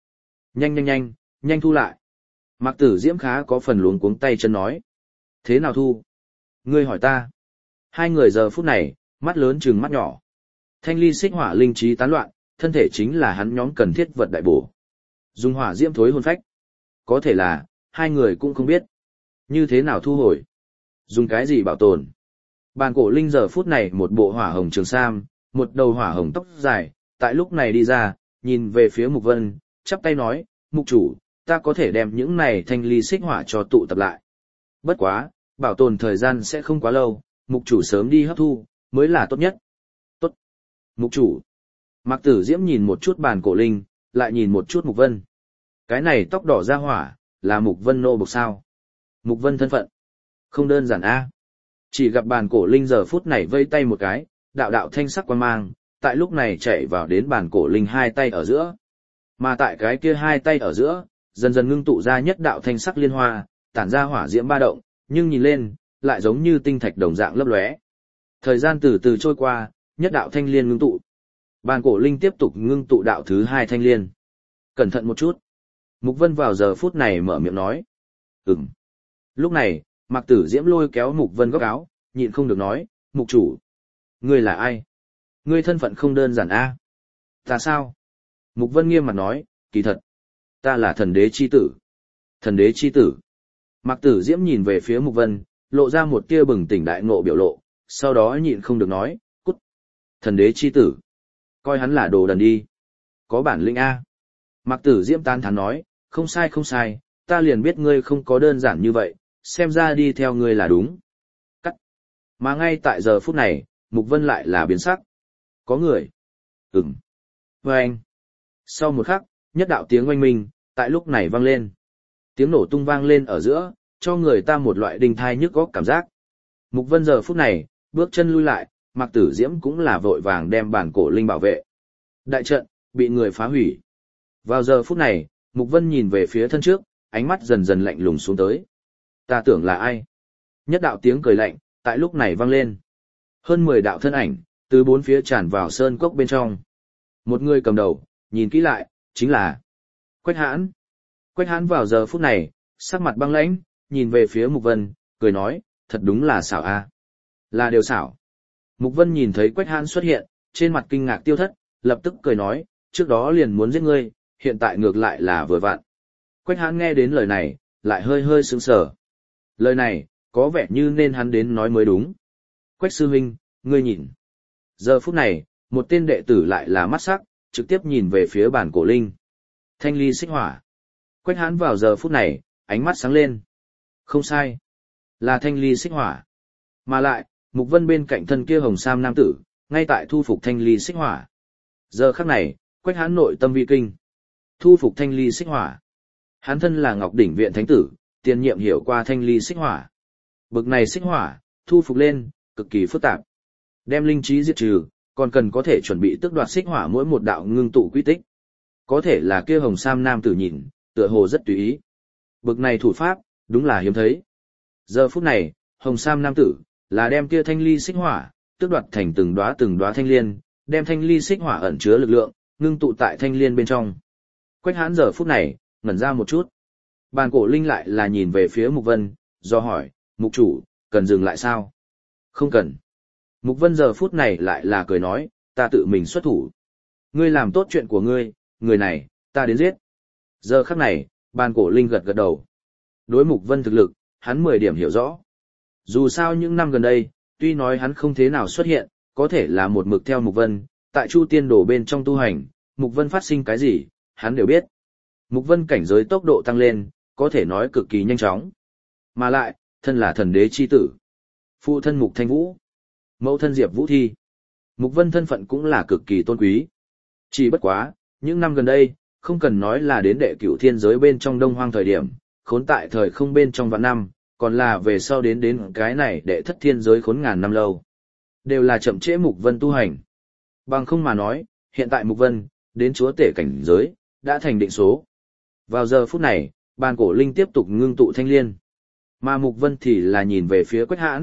Nhanh thu lại. Mạc Tử Diễm khá có phần luống cuống tay chân nói. Thế nào thu? Ngươi hỏi ta. Hai người giờ phút này, mắt lớn trừng mắt nhỏ. Thanh ly xích hỏa linh trí tán loạn, thân thể chính là hắn nhóm cần thiết vật đại bổ. Dùng hỏa diễm thối hồn phách. Có thể là, hai người cũng không biết. Như thế nào thu hồi? Dùng cái gì bảo tồn? Bàn cổ linh giờ phút này một bộ hỏa hồng trường sam, một đầu hỏa hồng tóc dài, tại lúc này đi ra, nhìn về phía Mục Vân, chắp tay nói, Mục chủ, ta có thể đem những này thanh ly xích hỏa cho tụ tập lại. Bất quá, bảo tồn thời gian sẽ không quá lâu, Mục chủ sớm đi hấp thu, mới là tốt nhất. Tốt. Mục chủ. Mạc Tử Diễm nhìn một chút bàn cổ linh, lại nhìn một chút Mục Vân. Cái này tóc đỏ ra hỏa, là Mục Vân nô bộc sao? Mục Vân thân phận. Không đơn giản a. Chỉ gặp bàn cổ linh giờ phút này vây tay một cái, đạo đạo thanh sắc quang mang, tại lúc này chạy vào đến bàn cổ linh hai tay ở giữa. Mà tại cái kia hai tay ở giữa, dần dần ngưng tụ ra nhất đạo thanh sắc liên hoa, tản ra hỏa diễm ba động, nhưng nhìn lên, lại giống như tinh thạch đồng dạng lấp lóe. Thời gian từ từ trôi qua, nhất đạo thanh liên ngưng tụ. Bàn cổ linh tiếp tục ngưng tụ đạo thứ hai thanh liên. Cẩn thận một chút. Mục Vân vào giờ phút này mở miệng nói. Ừm. Lúc này, Mạc Tử Diễm lôi kéo Mục Vân góc áo, nhịn không được nói, Mục chủ. Ngươi là ai? Ngươi thân phận không đơn giản a. Ta sao? Mục Vân nghiêm mặt nói, kỳ thật. Ta là thần đế chi tử. Thần đế chi tử. Mạc Tử Diễm nhìn về phía Mục Vân, lộ ra một tia bừng tỉnh đại ngộ biểu lộ, sau đó nhịn không được nói, cút. Thần đế chi tử. Coi hắn là đồ đần đi. Có bản lĩnh a. Mạc Tử Diễm tán thán nói, không sai, ta liền biết ngươi không có đơn giản như vậy, xem ra đi theo ngươi là đúng. Cắt. Mà ngay tại giờ phút này, Mục Vân lại là biến sắc. Có người. Ừm. Vâng. Sau một khắc, nhất đạo tiếng oanh minh, tại lúc này vang lên. Tiếng nổ tung vang lên ở giữa, cho người ta một loại đinh thai nhức góc cảm giác. Mục Vân giờ phút này, bước chân lui lại, Mạc Tử Diễm cũng là vội vàng đem bản cổ linh bảo vệ. Đại trận, bị người phá hủy. Vào giờ phút này, Mục Vân nhìn về phía thân trước, ánh mắt dần dần lạnh lùng xuống tới. Ta tưởng là ai? Nhất đạo tiếng cười lạnh, tại lúc này vang lên. Hơn 10 đạo thân ảnh, từ bốn phía tràn vào sơn cốc bên trong. Một người cầm đầu, nhìn kỹ lại, chính là Quách Hãn. Quách Hãn vào giờ phút này, sắc mặt băng lãnh, nhìn về phía Mục Vân, cười nói, thật đúng là xảo a. Là đều xảo. Mục Vân nhìn thấy Quách Hãn xuất hiện, trên mặt kinh ngạc tiêu thất, lập tức cười nói, trước đó liền muốn giết ngươi, hiện tại ngược lại là vừa vặn. Quách Hãn nghe đến lời này, lại hơi hơi sững sờ. Lời này, có vẻ như nên hắn đến nói mới đúng. Quách sư huynh, ngươi nhìn. Giờ phút này, một tên đệ tử lại là mắt sắc, trực tiếp nhìn về phía bản cổ linh. Thanh ly xích hỏa. Quách Hãn vào giờ phút này, ánh mắt sáng lên. Không sai. Là thanh ly xích hỏa. Mà lại, Mục Vân bên cạnh thân kia hồng sam nam tử, ngay tại thu phục thanh ly xích hỏa. Giờ khắc này, Quách Hãn nội tâm vi kinh. Thu phục thanh ly xích hỏa. Hắn thân là Ngọc Đỉnh Viện Thánh tử, tiền nhiệm hiểu qua thanh ly xích hỏa. Bực này xích hỏa, thu phục lên, cực kỳ phức tạp. Đem linh trí diệt trừ, còn cần có thể chuẩn bị tước đoạt xích hỏa mỗi một đạo ngưng tụ quy tích. Có thể là kia hồng sam nam tử nhìn, tựa hồ rất tùy ý. Bực này thủ pháp, đúng là hiếm thấy. Giờ phút này, hồng sam nam tử, là đem kia thanh ly xích hỏa, tước đoạt thành từng đóa thanh liên, đem thanh ly xích hỏa ẩn chứa lực lượng, ngưng tụ tại thanh liên bên trong. Quách Hãn giờ phút này, ngẩn ra một chút. Bàn cổ linh lại là nhìn về phía Mục Vân, do hỏi, Mục chủ, cần dừng lại sao? Không cần. Mục Vân giờ phút này lại là cười nói, ta tự mình xuất thủ. Ngươi làm tốt chuyện của ngươi, người này, ta đến giết. Giờ khắc này, bàn cổ linh gật gật đầu. Đối Mục Vân thực lực, hắn 10 điểm hiểu rõ. Dù sao những năm gần đây, tuy nói hắn không thế nào xuất hiện, có thể là một mực theo Mục Vân, tại Chu Tiên Đồ bên trong tu hành, Mục Vân phát sinh cái gì, hắn đều biết. Mục Vân cảnh giới tốc độ tăng lên, có thể nói cực kỳ nhanh chóng. Mà lại, thân là thần đế chi tử. Phụ thân Mục Thanh Vũ. Mẫu thân Diệp Vũ Thi. Mục Vân thân phận cũng là cực kỳ tôn quý. Chỉ bất quá, những năm gần đây, không cần nói là đến đệ cửu thiên giới bên trong Đông Hoang thời điểm, khốn tại thời không bên trong vạn năm, còn là về sau đến cái này đệ thất thiên giới khốn ngàn năm lâu. Đều là chậm trễ Mục Vân tu hành. Bằng không mà nói, hiện tại Mục Vân, đến chúa tể cảnh giới, đã thành định số. Vào giờ phút này, bàn cổ linh tiếp tục ngưng tụ thanh liên. Mà Mục Vân thì là nhìn về phía Quách Hãn,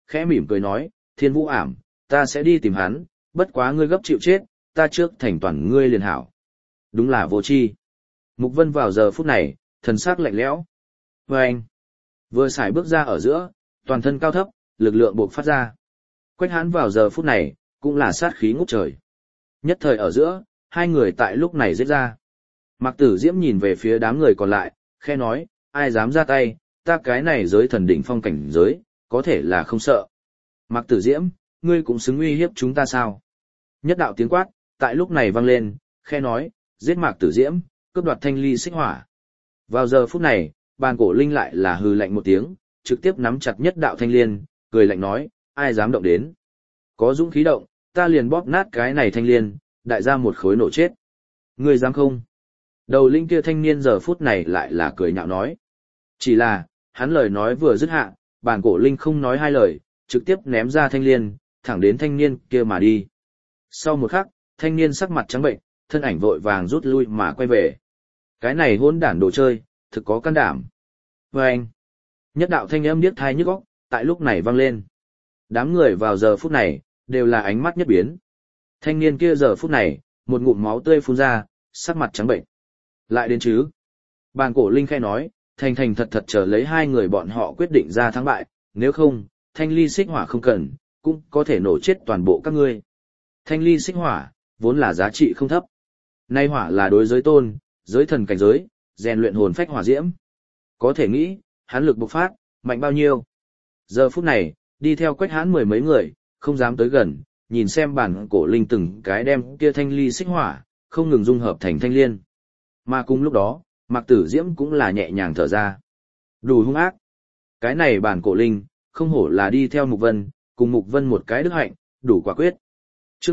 khẽ mỉm cười nói, Thiên Vũ ảm, ta sẽ đi tìm hắn, bất quá ngươi gấp chịu chết, ta trước thành toàn ngươi liền hảo. Đúng là vô tri. Mục Vân vào giờ phút này, thần sắc lạnh lẽo. Vâng! Vừa xài bước ra ở giữa, toàn thân cao thấp, lực lượng buộc phát ra. Quách Hãn vào giờ phút này, cũng là sát khí ngút trời. Nhất thời ở giữa, hai người tại lúc này giết ra. Mạc Tử Diễm nhìn về phía đám người còn lại, khe nói, ai dám ra tay, ta cái này giới thần đỉnh phong cảnh giới, có thể là không sợ. Mạc Tử Diễm, ngươi cũng xứng uy hiếp chúng ta sao? Nhất đạo tiếng quát, tại lúc này vang lên, khe nói, giết Mạc Tử Diễm, cướp đoạt thanh ly xích hỏa. Vào giờ phút này, bàn cổ linh lại là hừ lạnh một tiếng, trực tiếp nắm chặt nhất đạo thanh liên, cười lạnh nói, ai dám động đến. Có dũng khí động, ta liền bóp nát cái này thanh liên, đại ra một khối nổ chết. Ngươi dám không? Đầu linh kia thanh niên giờ phút này lại là cười nhạo nói. Chỉ là, hắn lời nói vừa dứt hạ, bàn cổ linh không nói hai lời, trực tiếp ném ra thanh liên, thẳng đến thanh niên kia mà đi. Sau một khắc, thanh niên sắc mặt trắng bệnh, thân ảnh vội vàng rút lui mà quay về. Cái này hỗn đản đồ chơi, thực có can đảm. Và anh, nhất đạo thanh âm điếc tai nhức óc, tại lúc này vang lên. Đám người vào giờ phút này, đều là ánh mắt nhất biến. Thanh niên kia giờ phút này, một ngụm máu tươi phun ra, sắc mặt trắng bệnh. Lại đến chứ. Bàn cổ linh khai nói, thành thành thật thật chờ lấy hai người bọn họ quyết định ra thắng bại, nếu không, thanh ly xích hỏa không cần, cũng có thể nổ chết toàn bộ các ngươi. Thanh ly xích hỏa, vốn là giá trị không thấp. Nay hỏa là đối giới tôn, giới thần cảnh giới, rèn luyện hồn phách hỏa diễm. Có thể nghĩ, hắn lực bộc phát, mạnh bao nhiêu. Giờ phút này, đi theo Quách Hãn mười mấy người, không dám tới gần, nhìn xem bản cổ linh từng cái đem kia thanh ly xích hỏa, không ngừng dung hợp thành thanh liên. Mà cùng lúc đó, Mạc Tử Diễm cũng là nhẹ nhàng thở ra. Đủ hung ác. Cái này bản cổ linh, không hổ là đi theo Mục Vân, cùng Mục Vân một cái đức hạnh, đủ quả quyết. Chương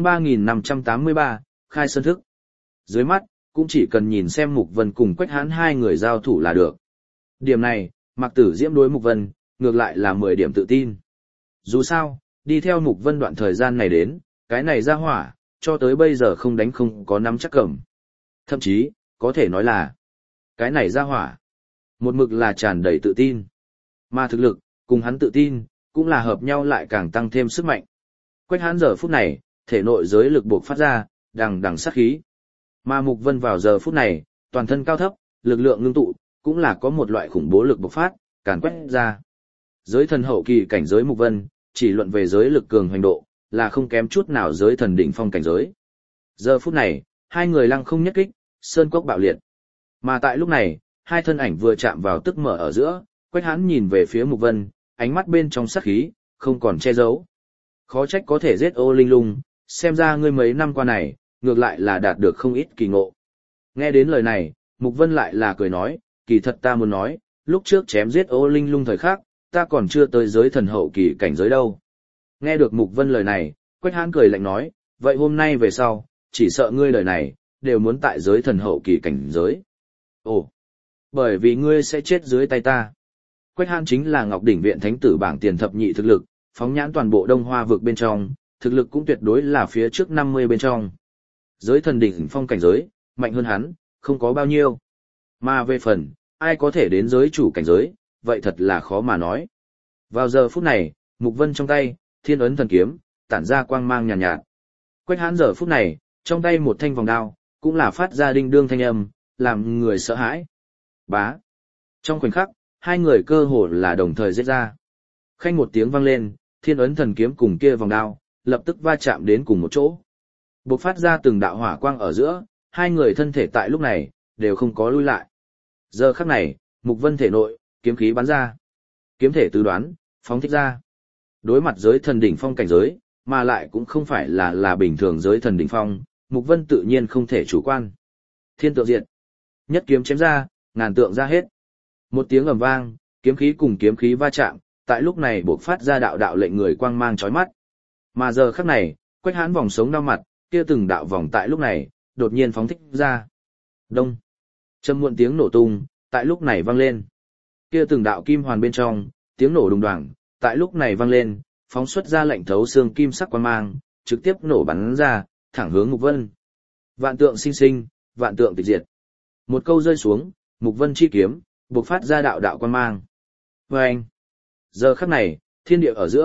3583, khai sơn thức. Dưới mắt, cũng chỉ cần nhìn xem Mục Vân cùng Quách Hãn hai người giao thủ là được. Điểm này, Mạc Tử Diễm đối Mục Vân, ngược lại là 10 điểm tự tin. Dù sao, đi theo Mục Vân đoạn thời gian này đến, cái này ra hỏa, cho tới bây giờ không đánh không có nắm chắc cầm. Thậm chí, có thể nói là, cái này ra hỏa, một mực là tràn đầy tự tin. Mà thực lực, cùng hắn tự tin, cũng là hợp nhau lại càng tăng thêm sức mạnh. Quách Hãn giờ phút này, thể nội giới lực buộc phát ra, đằng đằng sát khí. Mà Mục Vân vào giờ phút này, toàn thân cao thấp, lực lượng ngưng tụ, cũng là có một loại khủng bố lực bộc phát, càn quét ra. Giới thần hậu kỳ cảnh giới Mục Vân, chỉ luận về giới lực cường hoành độ, là không kém chút nào giới thần đỉnh phong cảnh giới. Giờ phút này, hai người lăng không nhất kích, sơn cốc bạo liệt. Mà tại lúc này, hai thân ảnh vừa chạm vào tức mở ở giữa, Quách Hãn nhìn về phía Mục Vân, ánh mắt bên trong sát khí, không còn che giấu. Khó trách có thể giết ô linh lung, xem ra ngươi mấy năm qua này, ngược lại là đạt được không ít kỳ ngộ. Nghe đến lời này, Mục Vân lại là cười nói, kỳ thật ta muốn nói, lúc trước chém giết ô linh lung thời khắc, ta còn chưa tới giới thần hậu kỳ cảnh giới đâu. Nghe được Mục Vân lời này, Quách Hãn cười lạnh nói, vậy hôm nay về sau, chỉ sợ ngươi lời này, đều muốn tại giới thần hậu kỳ cảnh giới. Ồ, bởi vì ngươi sẽ chết dưới tay ta. Quách Hãn chính là Ngọc Đỉnh Viện Thánh tử bảng tiền thập nhị thực lực, phóng nhãn toàn bộ Đông Hoa vực bên trong, thực lực cũng tuyệt đối là phía trước 50 bên trong. Giới thần đỉnh phong cảnh giới, mạnh hơn hắn, không có bao nhiêu. Mà về phần, ai có thể đến giới chủ cảnh giới, vậy thật là khó mà nói. Vào giờ phút này, Mục Vân trong tay, Thiên Ấn Thần Kiếm, tản ra quang mang nhàn nhạt. Quách Hãn giờ phút này, trong tay một thanh vòng đao, cũng là phát ra đinh đương thanh âm, làm người sợ hãi. Bá. Trong khoảnh khắc, hai người cơ hồ là đồng thời giết ra. Khanh một tiếng vang lên, Thiên Ấn Thần Kiếm cùng kia vòng đao, lập tức va chạm đến cùng một chỗ. Bộc phát ra từng đạo hỏa quang ở giữa, hai người thân thể tại lúc này, đều không có lui lại. Giờ khắc này, Mục Vân thể nội, kiếm khí bắn ra. Kiếm thể tứ đoán, phóng thích ra. Đối mặt giới thần đỉnh phong cảnh giới, mà lại cũng không phải là bình thường giới thần đỉnh phong, Mục Vân tự nhiên không thể chủ quan. Thiên tượng diệt. Nhất kiếm chém ra, ngàn tượng ra hết. Một tiếng ầm vang, kiếm khí cùng kiếm khí va chạm, tại lúc này bộc phát ra đạo đạo lệnh người quang mang chói mắt. Mà giờ khắc này, Quách Hãn vòng sống đau mặt, kia từng đạo vòng tại lúc này, đột nhiên phóng thích ra. Đông. Trầm muộn tiếng nổ tung, tại lúc này vang lên. Kia từng đạo kim hoàn bên trong, tiếng nổ đùng đoàng, tại lúc này vang lên, phóng xuất ra lệnh thấu xương kim sắc quang mang, trực tiếp nổ bắn ra, thẳng hướng Mục Vân. Vạn tượng sinh sinh, vạn tượng tịch diệt. Một câu rơi xuống, Mục Vân chi kiếm, bộc phát ra đạo đạo quang mang. Và anh. Giờ khắc này, thiên địa ở giữa,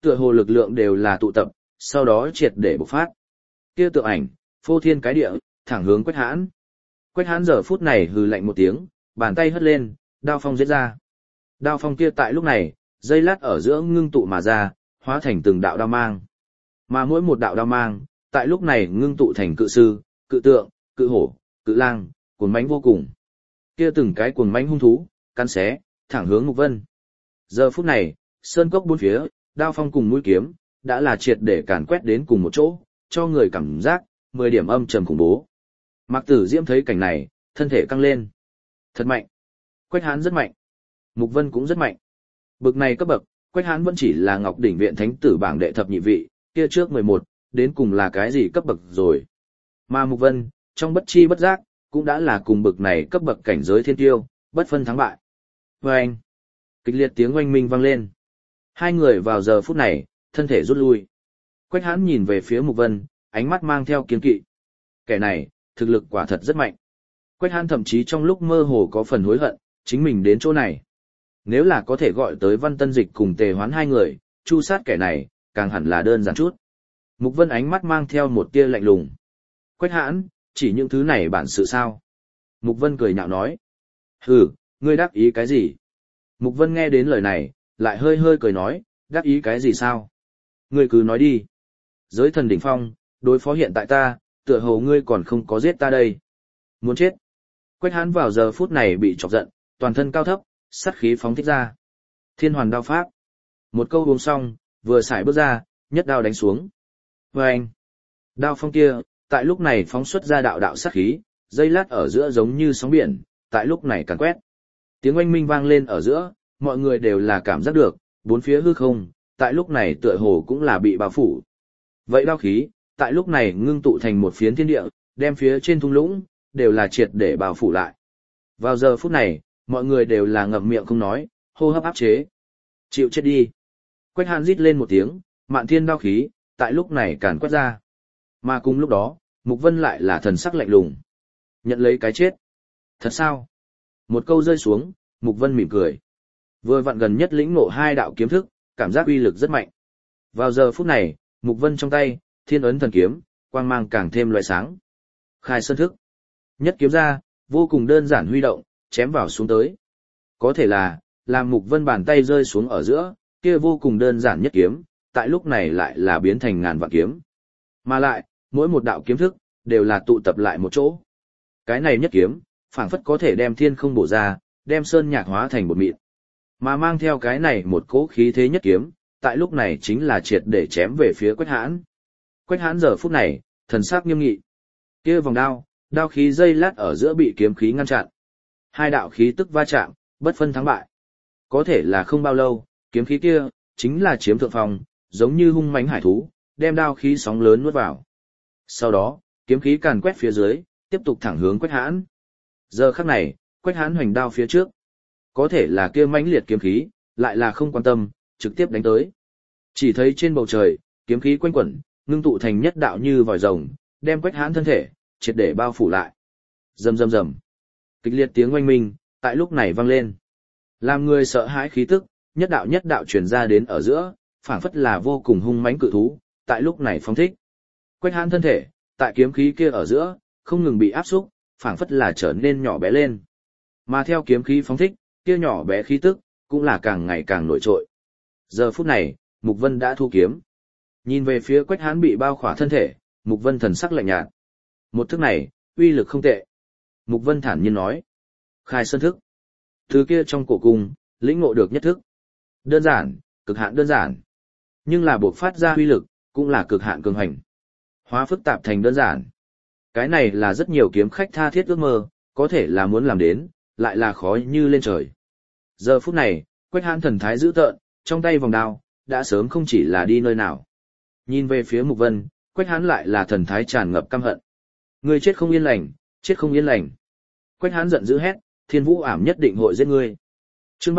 tựa hồ lực lượng đều là tụ tập, sau đó triệt để bộc phát. Kia tượng ảnh, phô thiên cái địa, thẳng hướng Quách Hãn. Quách Hãn giờ phút này hừ lạnh một tiếng, bàn tay hất lên, đao phong giết ra. Đao phong kia tại lúc này, dây lát ở giữa ngưng tụ mà ra, hóa thành từng đạo đao mang. Mà mỗi một đạo đao mang, tại lúc này ngưng tụ thành cự sư, cự tượng, cự hổ, cự lang, cuồng mãnh vô cùng. Kia từng cái cuồng mãnh hung thú, cắn xé, thẳng hướng Mục Vân. Giờ phút này, sơn cốc bốn phía, đao phong cùng mũi kiếm, đã là triệt để càn quét đến cùng một chỗ, cho người cảm giác 10 điểm âm trầm khủng bố. Mạc Tử Diễm thấy cảnh này, thân thể căng lên. Thật mạnh. Quách Hãn rất mạnh. Mục Vân cũng rất mạnh. Bực này cấp bậc, Quách Hãn vẫn chỉ là Ngọc Đỉnh Viện Thánh tử bảng đệ thập nhị vị, kia trước 11, đến cùng là cái gì cấp bậc rồi. Mà Mục Vân, trong bất chi bất giác, cũng đã là cùng bậc này cấp bậc cảnh giới thiên tiêu, bất phân thắng bại. Oanh! Kịch liệt tiếng oanh minh vang lên. Hai người vào giờ phút này, thân thể rút lui. Quách Hãn nhìn về phía Mục Vân, ánh mắt mang theo kiên kỵ. Kẻ này, thực lực quả thật rất mạnh. Quách Hãn thậm chí trong lúc mơ hồ có phần hối hận, chính mình đến chỗ này. Nếu là có thể gọi tới Văn Tân Dịch cùng Tề Hoán hai người, chu sát kẻ này, càng hẳn là đơn giản chút. Mục Vân ánh mắt mang theo một tia lạnh lùng. Quách Hãn, chỉ những thứ này bản sự sao? Mục Vân cười nhạo nói. Hừ, ngươi đắc ý cái gì? Mục Vân nghe đến lời này, lại hơi hơi cười nói, đắc ý cái gì sao? Ngươi cứ nói đi. Giới thần đỉnh phong, đối phó hiện tại ta, tựa hồ ngươi còn không có giết ta đây. Muốn chết. Quách Hãn vào giờ phút này bị chọc giận, toàn thân cao thấp, sát khí phóng thích ra. Thiên hoàn đao pháp. Một câu uống xong, vừa xài bước ra, nhất đao đánh xuống. Vâng! Đao phong kia, tại lúc này phóng xuất ra đạo đạo sát khí, dây lát ở giữa giống như sóng biển, tại lúc này càn quét. Tiếng oanh minh vang lên ở giữa, mọi người đều là cảm giác được, bốn phía hư không, tại lúc này tựa hồ cũng là bị bao phủ. Vậy đao khí, tại lúc này ngưng tụ thành một phiến thiên địa, đem phía trên thung lũng, đều là triệt để bao phủ lại. Vào giờ phút này, mọi người đều là ngậm miệng không nói, hô hấp áp chế. Chịu chết đi. Quách Hãn rít lên một tiếng, mạn thiên đao khí, tại lúc này càn quét ra. Mà cùng lúc đó, Mục Vân lại là thần sắc lạnh lùng. Nhận lấy cái chết. Thật sao? Một câu rơi xuống, Mục Vân mỉm cười. Vừa vặn gần nhất lĩnh ngộ hai đạo kiếm thức, cảm giác uy lực rất mạnh. Vào giờ phút này, Mục Vân trong tay, thiên ấn thần kiếm, quang mang càng thêm loại sáng. Khai sơn thức. Nhất kiếm ra, vô cùng đơn giản huy động, chém vào xuống tới. Có thể là, làm Mục Vân bàn tay rơi xuống ở giữa, kia vô cùng đơn giản nhất kiếm, tại lúc này lại là biến thành ngàn vạn kiếm. Mà lại, mỗi một đạo kiếm thức, đều là tụ tập lại một chỗ. Cái này nhất kiếm, phảng phất có thể đem thiên không bổ ra, đem sơn nhạc hóa thành bột mịn. Mà mang theo cái này một cỗ khí thế nhất kiếm, tại lúc này chính là triệt để chém về phía Quách Hãn. Quách Hãn giờ phút này, thần sắc nghiêm nghị. Kia vòng đao, đao khí dây lát ở giữa bị kiếm khí ngăn chặn. Hai đạo khí tức va chạm, bất phân thắng bại. Có thể là không bao lâu, kiếm khí kia, chính là chiếm thượng phong, giống như hung mãnh hải thú, đem đao khí sóng lớn nuốt vào. Sau đó, kiếm khí càn quét phía dưới, tiếp tục thẳng hướng Quách Hãn. Giờ khắc này, Quách Hãn hoành đao phía trước. Có thể là kia mãnh liệt kiếm khí, lại là không quan tâm, trực tiếp đánh tới. Chỉ thấy trên bầu trời, kiếm khí quanh quẩn, ngưng tụ thành nhất đạo như vòi rồng, đem Quách Hãn thân thể triệt để bao phủ lại. Rầm rầm rầm. Kịch liệt tiếng oanh minh tại lúc này vang lên. Làm người sợ hãi khí tức, nhất đạo truyền ra đến ở giữa, phảng phất là vô cùng hung mãnh cự thú, tại lúc này phóng thích. Quách Hãn thân thể, tại kiếm khí kia ở giữa, không ngừng bị áp xúc, phảng phất là trở nên nhỏ bé lên. Mà theo kiếm khí phóng thích, kia nhỏ bé khí tức, cũng là càng ngày càng nổi trội. Giờ phút này, Mục Vân đã thu kiếm. Nhìn về phía Quách Hãn bị bao khỏa thân thể, Mục Vân thần sắc lạnh nhạt. Một thức này, uy lực không tệ. Mục Vân thản nhiên nói. Khai sơn thức. Thứ kia trong cổ cung, lĩnh ngộ được nhất thức. Đơn giản, cực hạn đơn giản. Nhưng là buộc phát ra uy lực, cũng là cực hạn cường hành. Hóa phức tạp thành đơn giản. Cái này là rất nhiều kiếm khách tha thiết ước mơ, có thể là muốn làm đến, lại là khó như lên trời. Giờ phút này, Quách Hãn thần thái dữ tợn, trong tay vòng đao, đã sớm không chỉ là đi nơi nào. Nhìn về phía Mục Vân, Quách Hãn lại là thần thái tràn ngập căm hận. Ngươi chết không yên lành, chết không yên lành. Quách Hãn giận dữ hét, Thiên Vũ ảm nhất định hội giết ngươi. Chương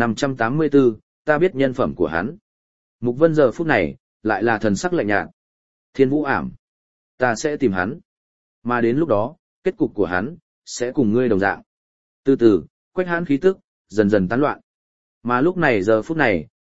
3584, ta biết nhân phẩm của hắn. Mục Vân giờ phút này, lại là thần sắc lạnh nhạt. Thiên Vũ ảm, ta sẽ tìm hắn. Mà đến lúc đó, kết cục của hắn, sẽ cùng ngươi đồng dạng. Từ từ, Quách Hãn khí tức, dần dần tán loạn. Mà lúc này giờ phút này,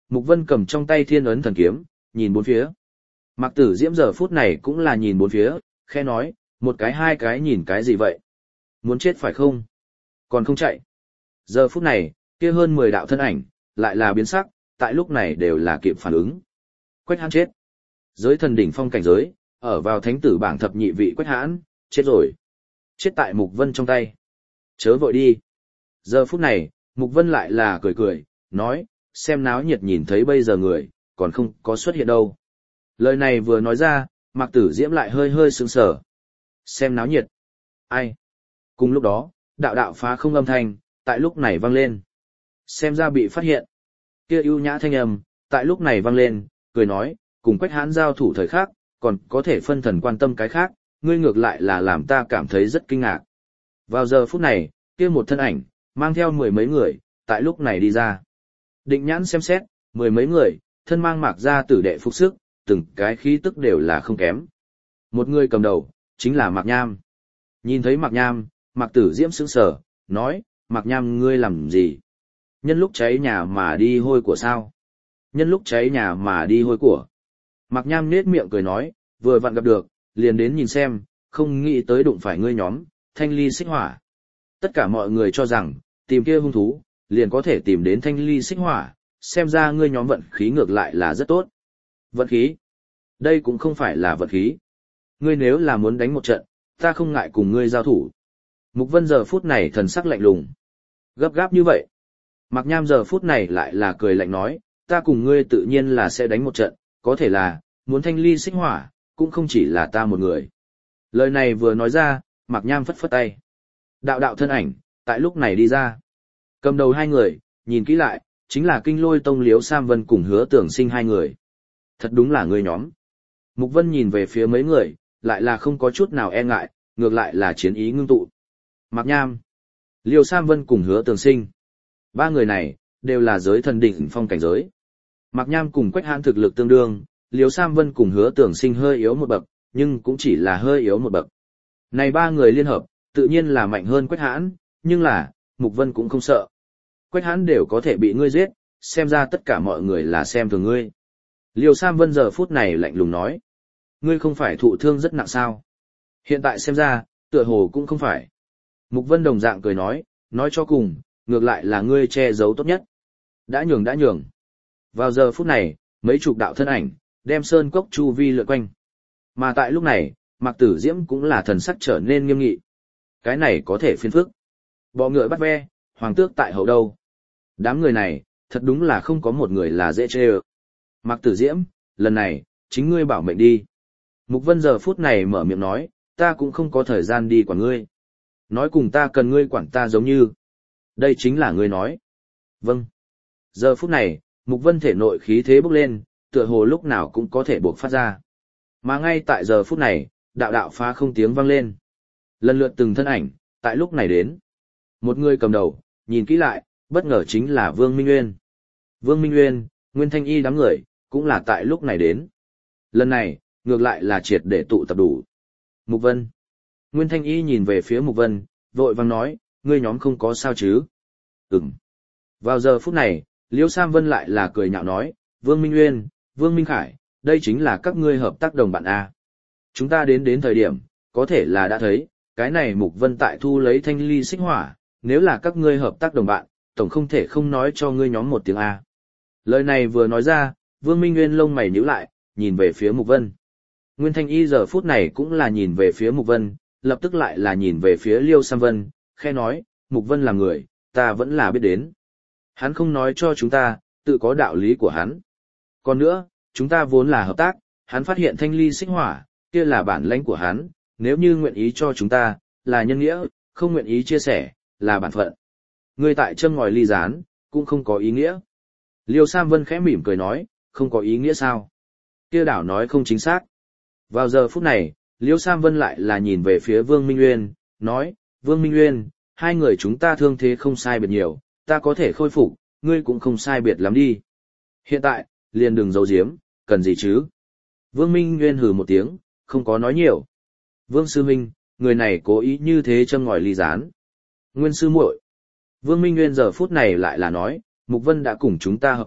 Mục Vân cầm trong tay Thiên Ấn Thần Kiếm, nhìn bốn phía. Mạc Tử Diễm giờ phút này cũng là nhìn bốn phía, khẽ nói, một cái hai cái nhìn cái gì vậy? Muốn chết phải không? Còn không chạy. Giờ phút này, kia hơn 10 đạo thân ảnh, lại là biến sắc, tại lúc này đều là kịp phản ứng. Quách Hãn chết. Giới thần đỉnh phong cảnh giới, ở vào thánh tử bảng thập nhị vị Quách Hãn, chết rồi. Chết tại Mục Vân trong tay. Chớ vội đi. Giờ phút này, Mục Vân lại là cười cười, nói, xem náo nhiệt nhìn thấy bây giờ người, còn không có xuất hiện đâu. Lời này vừa nói ra, Mạc Tử Diễm lại hơi hơi sững sờ. Xem náo nhiệt. Ai? Cùng lúc đó, đạo đạo phá không âm thanh, tại lúc này vang lên. Xem ra bị phát hiện. Kia ưu nhã thanh âm, tại lúc này vang lên, cười nói, cùng Quách Hãn giao thủ thời khác, còn có thể phân thần quan tâm cái khác, ngươi ngược lại là làm ta cảm thấy rất kinh ngạc. Vào giờ phút này, kia một thân ảnh, mang theo 10 mấy người, tại lúc này đi ra. Định nhãn xem xét, 10 mấy người, thân mang Mạc gia tử đệ phục sức, từng cái khí tức đều là không kém. Một người cầm đầu, chính là Mạc Nham. Nhìn thấy Mạc Nham, Mạc Tử Diễm sững sờ, nói, Mạc Nham ngươi làm gì? Nhân lúc cháy nhà mà đi hôi của sao? Nhân lúc cháy nhà mà đi hôi của. Mạc Nham nết miệng cười nói, vừa vặn gặp được, liền đến nhìn xem, không nghĩ tới đụng phải ngươi nhóm, Thanh Ly Xích Hỏa. Tất cả mọi người cho rằng, tìm kia hung thú, liền có thể tìm đến Thanh Ly Xích Hỏa, xem ra ngươi nhóm vận khí ngược lại là rất tốt. Vận khí? Đây cũng không phải là vận khí. Ngươi nếu là muốn đánh một trận, ta không ngại cùng ngươi giao thủ. Mục Vân giờ phút này thần sắc lạnh lùng. Gấp gáp như vậy. Mạc Nham giờ phút này lại là cười lạnh nói, ta cùng ngươi tự nhiên là sẽ đánh một trận, có thể là, muốn Thanh Ly Xích Hỏa, cũng không chỉ là ta một người. Lời này vừa nói ra, Mạc Nham phất phất tay. Đạo đạo thân ảnh, tại lúc này đi ra. Cầm đầu hai người, nhìn kỹ lại, chính là Kinh Lôi Tông Liếu Sam Vân cùng Hứa Tưởng Sinh hai người. Thật đúng là ngươi nhóm. Mục Vân nhìn về phía mấy người, lại là không có chút nào e ngại, ngược lại là chiến ý ngưng tụ. Mạc Nham, Liêu Sam Vân cùng Hứa Tưởng Sinh. Ba người này, đều là giới thần đỉnh phong cảnh giới. Mạc Nham cùng Quách Hãn thực lực tương đương, Liêu Sam Vân cùng Hứa Tưởng Sinh hơi yếu một bậc, nhưng cũng chỉ là hơi yếu một bậc. Này ba người liên hợp, tự nhiên là mạnh hơn Quách Hãn, nhưng là, Mục Vân cũng không sợ. Quách Hãn đều có thể bị ngươi giết, xem ra tất cả mọi người là xem thường ngươi. Liêu Sam Vân giờ phút này lạnh lùng nói. Ngươi không phải thụ thương rất nặng sao? Hiện tại xem ra, tựa hồ cũng không phải. Mục Vân đồng dạng cười nói cho cùng, ngược lại là ngươi che giấu tốt nhất. Đã nhường. Vào giờ phút này, mấy chục đạo thân ảnh, đem sơn cốc chu vi lượn quanh. Mà tại lúc này, Mạc Tử Diễm cũng là thần sắc trở nên nghiêm nghị. Cái này có thể phiền phức. Bọ ngựa bắt ve, hoàng tước tại hậu đâu. Đám người này, thật đúng là không có một người là dễ chê ơ. Mạc Tử Diễm, lần này, chính ngươi bảo mệnh đi. Mục Vân giờ phút này mở miệng nói, ta cũng không có thời gian đi quản ngươi. Nói cùng ta cần ngươi quản ta giống như. Đây chính là ngươi nói. Vâng. Giờ phút này, Mục Vân thể nội khí thế bốc lên, tựa hồ lúc nào cũng có thể buộc phát ra. Mà ngay tại giờ phút này, đạo đạo phá không tiếng vang lên. Lần lượt từng thân ảnh, tại lúc này đến. Một người cầm đầu, nhìn kỹ lại, bất ngờ chính là Vương Minh Nguyên. Vương Minh Nguyên, Nguyên Thanh Y đám người, cũng là tại lúc này đến. Lần này, ngược lại là triệt để tụ tập đủ. Mục Vân. Nguyên Thanh Y nhìn về phía Mục Vân, vội vàng nói, ngươi nhóm không có sao chứ? Ừm. Vào giờ phút này, Liêu Sam Vân lại là cười nhạo nói, Vương Minh Nguyên, Vương Minh Khải, đây chính là các ngươi hợp tác đồng bạn A. Chúng ta đến thời điểm, có thể là đã thấy, cái này Mục Vân tại thu lấy Thanh Ly Xích Hỏa, nếu là các ngươi hợp tác đồng bạn, tổng không thể không nói cho ngươi nhóm một tiếng A. Lời này vừa nói ra, Vương Minh Nguyên lông mày nhíu lại, nhìn về phía Mục Vân. Nguyên Thanh Y giờ phút này cũng là nhìn về phía Mục Vân, lập tức lại là nhìn về phía Liêu Sam Vân, khe nói, Mục Vân là người, ta vẫn là biết đến. Hắn không nói cho chúng ta, tự có đạo lý của hắn. Còn nữa, chúng ta vốn là hợp tác, hắn phát hiện Thanh Ly Xích Hỏa, kia là bản lãnh của hắn, nếu như nguyện ý cho chúng ta, là nhân nghĩa, không nguyện ý chia sẻ, là bản phận. Ngươi tại châm ngòi ly gián, cũng không có ý nghĩa. Liêu Sam Vân khẽ mỉm cười nói, không có ý nghĩa sao? Kia đảo nói không chính xác. Vào giờ phút này, Liêu Sam Vân lại là nhìn về phía Vương Minh Nguyên, nói, Vương Minh Nguyên, hai người chúng ta thương thế không sai biệt nhiều, ta có thể khôi phục, ngươi cũng không sai biệt lắm đi. Hiện tại, liền đừng giấu giếm, cần gì chứ? Vương Minh Nguyên hừ một tiếng, không có nói nhiều. Vương Sư Minh, người này cố ý như thế châm ngòi ly gián. Nguyên Sư muội. Vương Minh Nguyên giờ phút này lại là nói, Mục Vân đã cùng chúng ta hợp tác,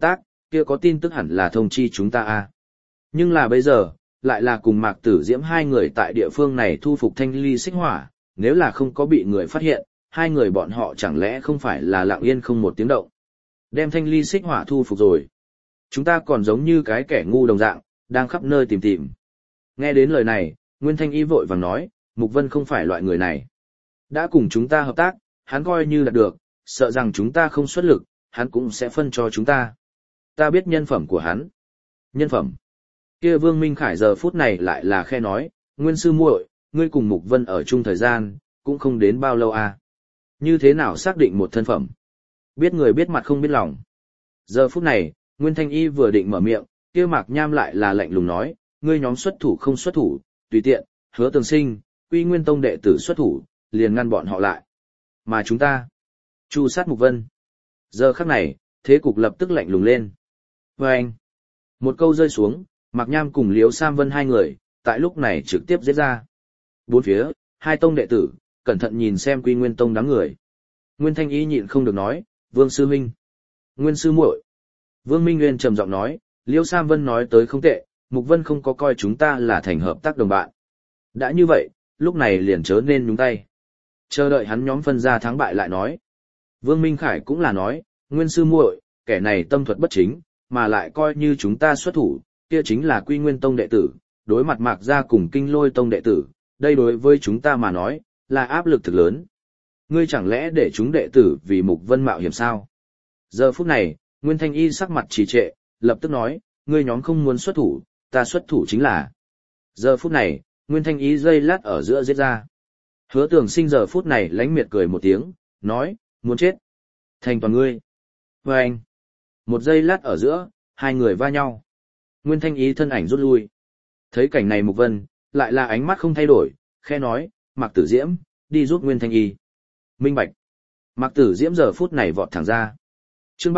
kia có tin tức hẳn là thông chi chúng ta a. Nhưng là bây giờ, lại là cùng Mạc Tử Diễm hai người tại địa phương này thu phục thanh ly xích hỏa, nếu là không có bị người phát hiện, hai người bọn họ chẳng lẽ không phải là lặng yên không một tiếng động. Đem thanh ly xích hỏa thu phục rồi. Chúng ta còn giống như cái kẻ ngu đồng dạng, đang khắp nơi tìm tìm. Nghe đến lời này, Nguyên Thanh Y vội vàng nói, Mục Vân không phải loại người này. Đã cùng chúng ta hợp tác, hắn coi như là được, sợ rằng chúng ta không xuất lực, hắn cũng sẽ phân cho chúng ta. Ta biết nhân phẩm của hắn. Nhân phẩm. Kia Vương Minh Khải giờ phút này lại là khe nói, Nguyên sư muội, ngươi cùng Mục Vân ở chung thời gian, cũng không đến bao lâu à. Như thế nào xác định một thân phẩm? Biết người biết mặt không biết lòng. Giờ phút này, Nguyên Thanh Y vừa định mở miệng, kia Mạc Nham lại là lạnh lùng nói, ngươi nhóm xuất thủ không xuất thủ, tùy tiện, Hứa Tường Sinh, Quy Nguyên Tông đệ tử xuất thủ, liền ngăn bọn họ lại. Mà chúng ta, chu sát Mục Vân. Giờ khắc này, thế cục lập tức lạnh lùng lên. Và anh, một câu rơi xuống, Mạc Nham cùng Liếu Sam Vân hai người, tại lúc này trực tiếp giết ra. Bốn phía, hai tông đệ tử, cẩn thận nhìn xem Quy Nguyên Tông đám người. Nguyên Thanh Y nhịn không được nói, Vương sư huynh, Nguyên sư muội. Vương Minh Nguyên trầm giọng nói, Liêu Sam Vân nói tới không tệ, Mục Vân không có coi chúng ta là thành hợp tác đồng bạn. Đã như vậy, lúc này liền chớ nên nhúng tay. Chờ đợi hắn nhóm phân ra thắng bại lại nói. Vương Minh Khải cũng là nói, Nguyên sư muội, kẻ này tâm thuật bất chính, mà lại coi như chúng ta xuất thủ, kia chính là Quy Nguyên Tông đệ tử, đối mặt Mạc gia cùng Kinh Lôi Tông đệ tử, đây đối với chúng ta mà nói, là áp lực thực lớn. Ngươi chẳng lẽ để chúng đệ tử vì Mục Vân mạo hiểm sao? Giờ phút này, Nguyên Thanh Y sắc mặt trì trệ, lập tức nói, ngươi nhóm không muốn xuất thủ, ta xuất thủ chính là. Giờ phút này, Nguyên Thanh Y giây lát ở giữa giết ra. Hứa Tường Sinh giờ phút này lánh miệt cười một tiếng, nói, muốn chết. Thành toàn ngươi. Và anh. Một giây lát ở giữa, hai người va nhau. Nguyên Thanh Y thân ảnh rút lui. Thấy cảnh này Mục Vân, lại là ánh mắt không thay đổi, khe nói, Mạc Tử Diễm, đi giúp Nguyên Thanh Y. Minh bạch. Mạc Tử Diễm giờ phút này vọt thẳng ra. Chương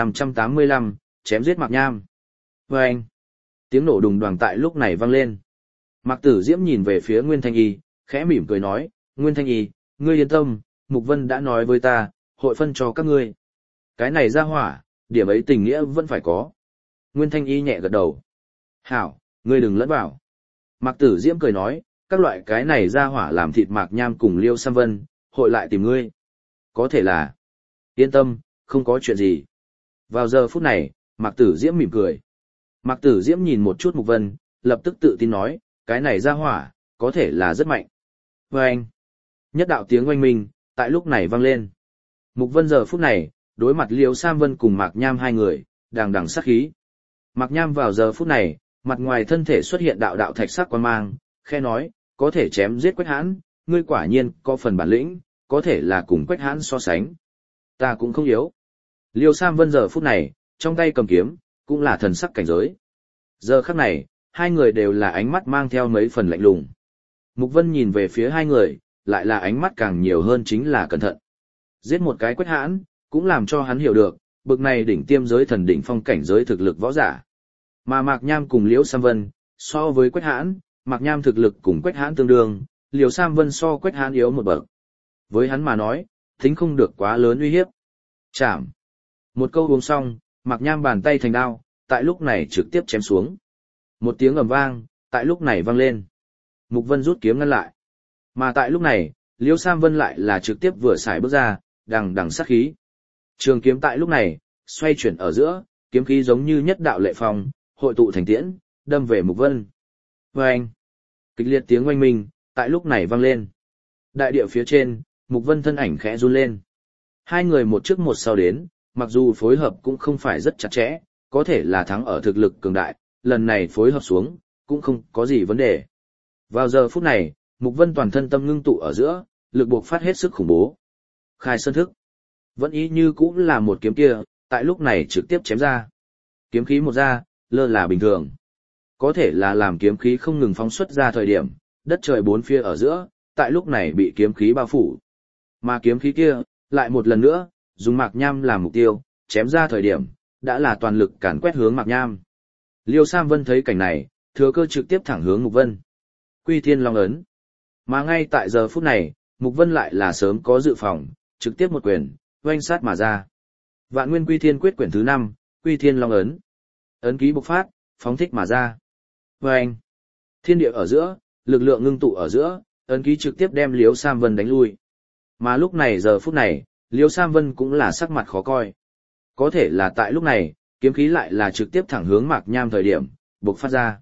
3585, chém giết Mạc Nham. Và anh. Tiếng nổ đùng đoàng tại lúc này vang lên. Mạc Tử Diễm nhìn về phía Nguyên Thanh Y, khẽ mỉm cười nói, Nguyên Thanh Y, ngươi yên tâm, Mục Vân đã nói với ta, hội phân cho các ngươi. Cái này ra hỏa, điểm ấy tình nghĩa vẫn phải có. Nguyên Thanh Y nhẹ gật đầu. Hảo, ngươi đừng lẫn vào. Mạc Tử Diễm cười nói, các loại cái này ra hỏa làm thịt Mạc Nham cùng Liêu Sam Vân, hội lại tìm ngươi. Có thể là, yên tâm, không có chuyện gì. Vào giờ phút này, Mạc Tử Diễm mỉm cười. Mạc Tử Diễm nhìn một chút Mục Vân, lập tức tự tin nói, cái này ra hỏa, có thể là rất mạnh. Và anh, nhất đạo tiếng oanh minh, tại lúc này vang lên. Mục Vân giờ phút này, đối mặt Liêu Sam Vân cùng Mạc Nham hai người, đằng đằng sát khí. Mạc Nham vào giờ phút này, mặt ngoài thân thể xuất hiện đạo đạo thạch sắc quang mang, khe nói, có thể chém giết Quách Hãn, ngươi quả nhiên có phần bản lĩnh, có thể là cùng Quách Hãn so sánh. Ta cũng không yếu. Liêu Sam Vân giờ phút này, trong tay cầm kiếm, cũng là thần sắc cảnh giới. Giờ khắc này, hai người đều là ánh mắt mang theo mấy phần lạnh lùng. Mục Vân nhìn về phía hai người, lại là ánh mắt càng nhiều hơn chính là cẩn thận. Giết một cái Quách Hãn, cũng làm cho hắn hiểu được, bực này đỉnh tiêm giới thần đỉnh phong cảnh giới thực lực võ giả. Mà Mạc Nham cùng Liễu Sam Vân, so với Quách Hãn, Mạc Nham thực lực cùng Quách Hãn tương đương, Liễu Sam Vân so Quách Hãn yếu một bậc. Với hắn mà nói, tính không được quá lớn uy hiếp. Chạm. Một câu uống xong, Mạc Nham bàn tay thành đao, tại lúc này trực tiếp chém xuống. Một tiếng ầm vang, tại lúc này vang lên. Mục Vân rút kiếm ngăn lại. Mà tại lúc này, Liễu Sam Vân lại là trực tiếp vừa xài bước ra, đằng đằng sát khí. Trường kiếm tại lúc này, xoay chuyển ở giữa, kiếm khí giống như nhất đạo lệ phong, hội tụ thành tiễn, đâm về Mục Vân. Và anh, kịch liệt tiếng oanh minh, tại lúc này vang lên. Đại địa phía trên, Mục Vân thân ảnh khẽ run lên. Hai người một trước một sau đến, mặc dù phối hợp cũng không phải rất chặt chẽ, có thể là thắng ở thực lực cường đại, lần này phối hợp xuống, cũng không có gì vấn đề. Vào giờ phút này, Mục Vân toàn thân tâm ngưng tụ ở giữa, lực buộc phát hết sức khủng bố. Khai sơn thức. Vẫn ý như cũng là một kiếm kia, tại lúc này trực tiếp chém ra. Kiếm khí một ra, lơ là bình thường. Có thể là làm kiếm khí không ngừng phóng xuất ra thời điểm, đất trời bốn phía ở giữa, tại lúc này bị kiếm khí bao phủ. Mà kiếm khí kia, lại một lần nữa, dùng Mạc Nham làm mục tiêu, chém ra thời điểm, đã là toàn lực càn quét hướng Mạc Nham. Liêu Sam Vân thấy cảnh này, thừa cơ trực tiếp thẳng hướng Mục Vân. Quy Thiên Long ấn. Mà ngay tại giờ phút này, Mục Vân lại là sớm có dự phòng, trực tiếp một quyền, oanh sát mà ra. Vạn Nguyên Quy Thiên Quyết quyển thứ 5, Quy Thiên Long ấn. Ấn ký bộc phát, phóng thích mà ra. Vâng! Thiên địa ở giữa, lực lượng ngưng tụ ở giữa, ấn ký trực tiếp đem Liễu Sam Vân đánh lui. Mà lúc này giờ phút này, Liễu Sam Vân cũng là sắc mặt khó coi. Có thể là tại lúc này, kiếm khí lại là trực tiếp thẳng hướng Mạc Nham thời điểm, bộc phát ra.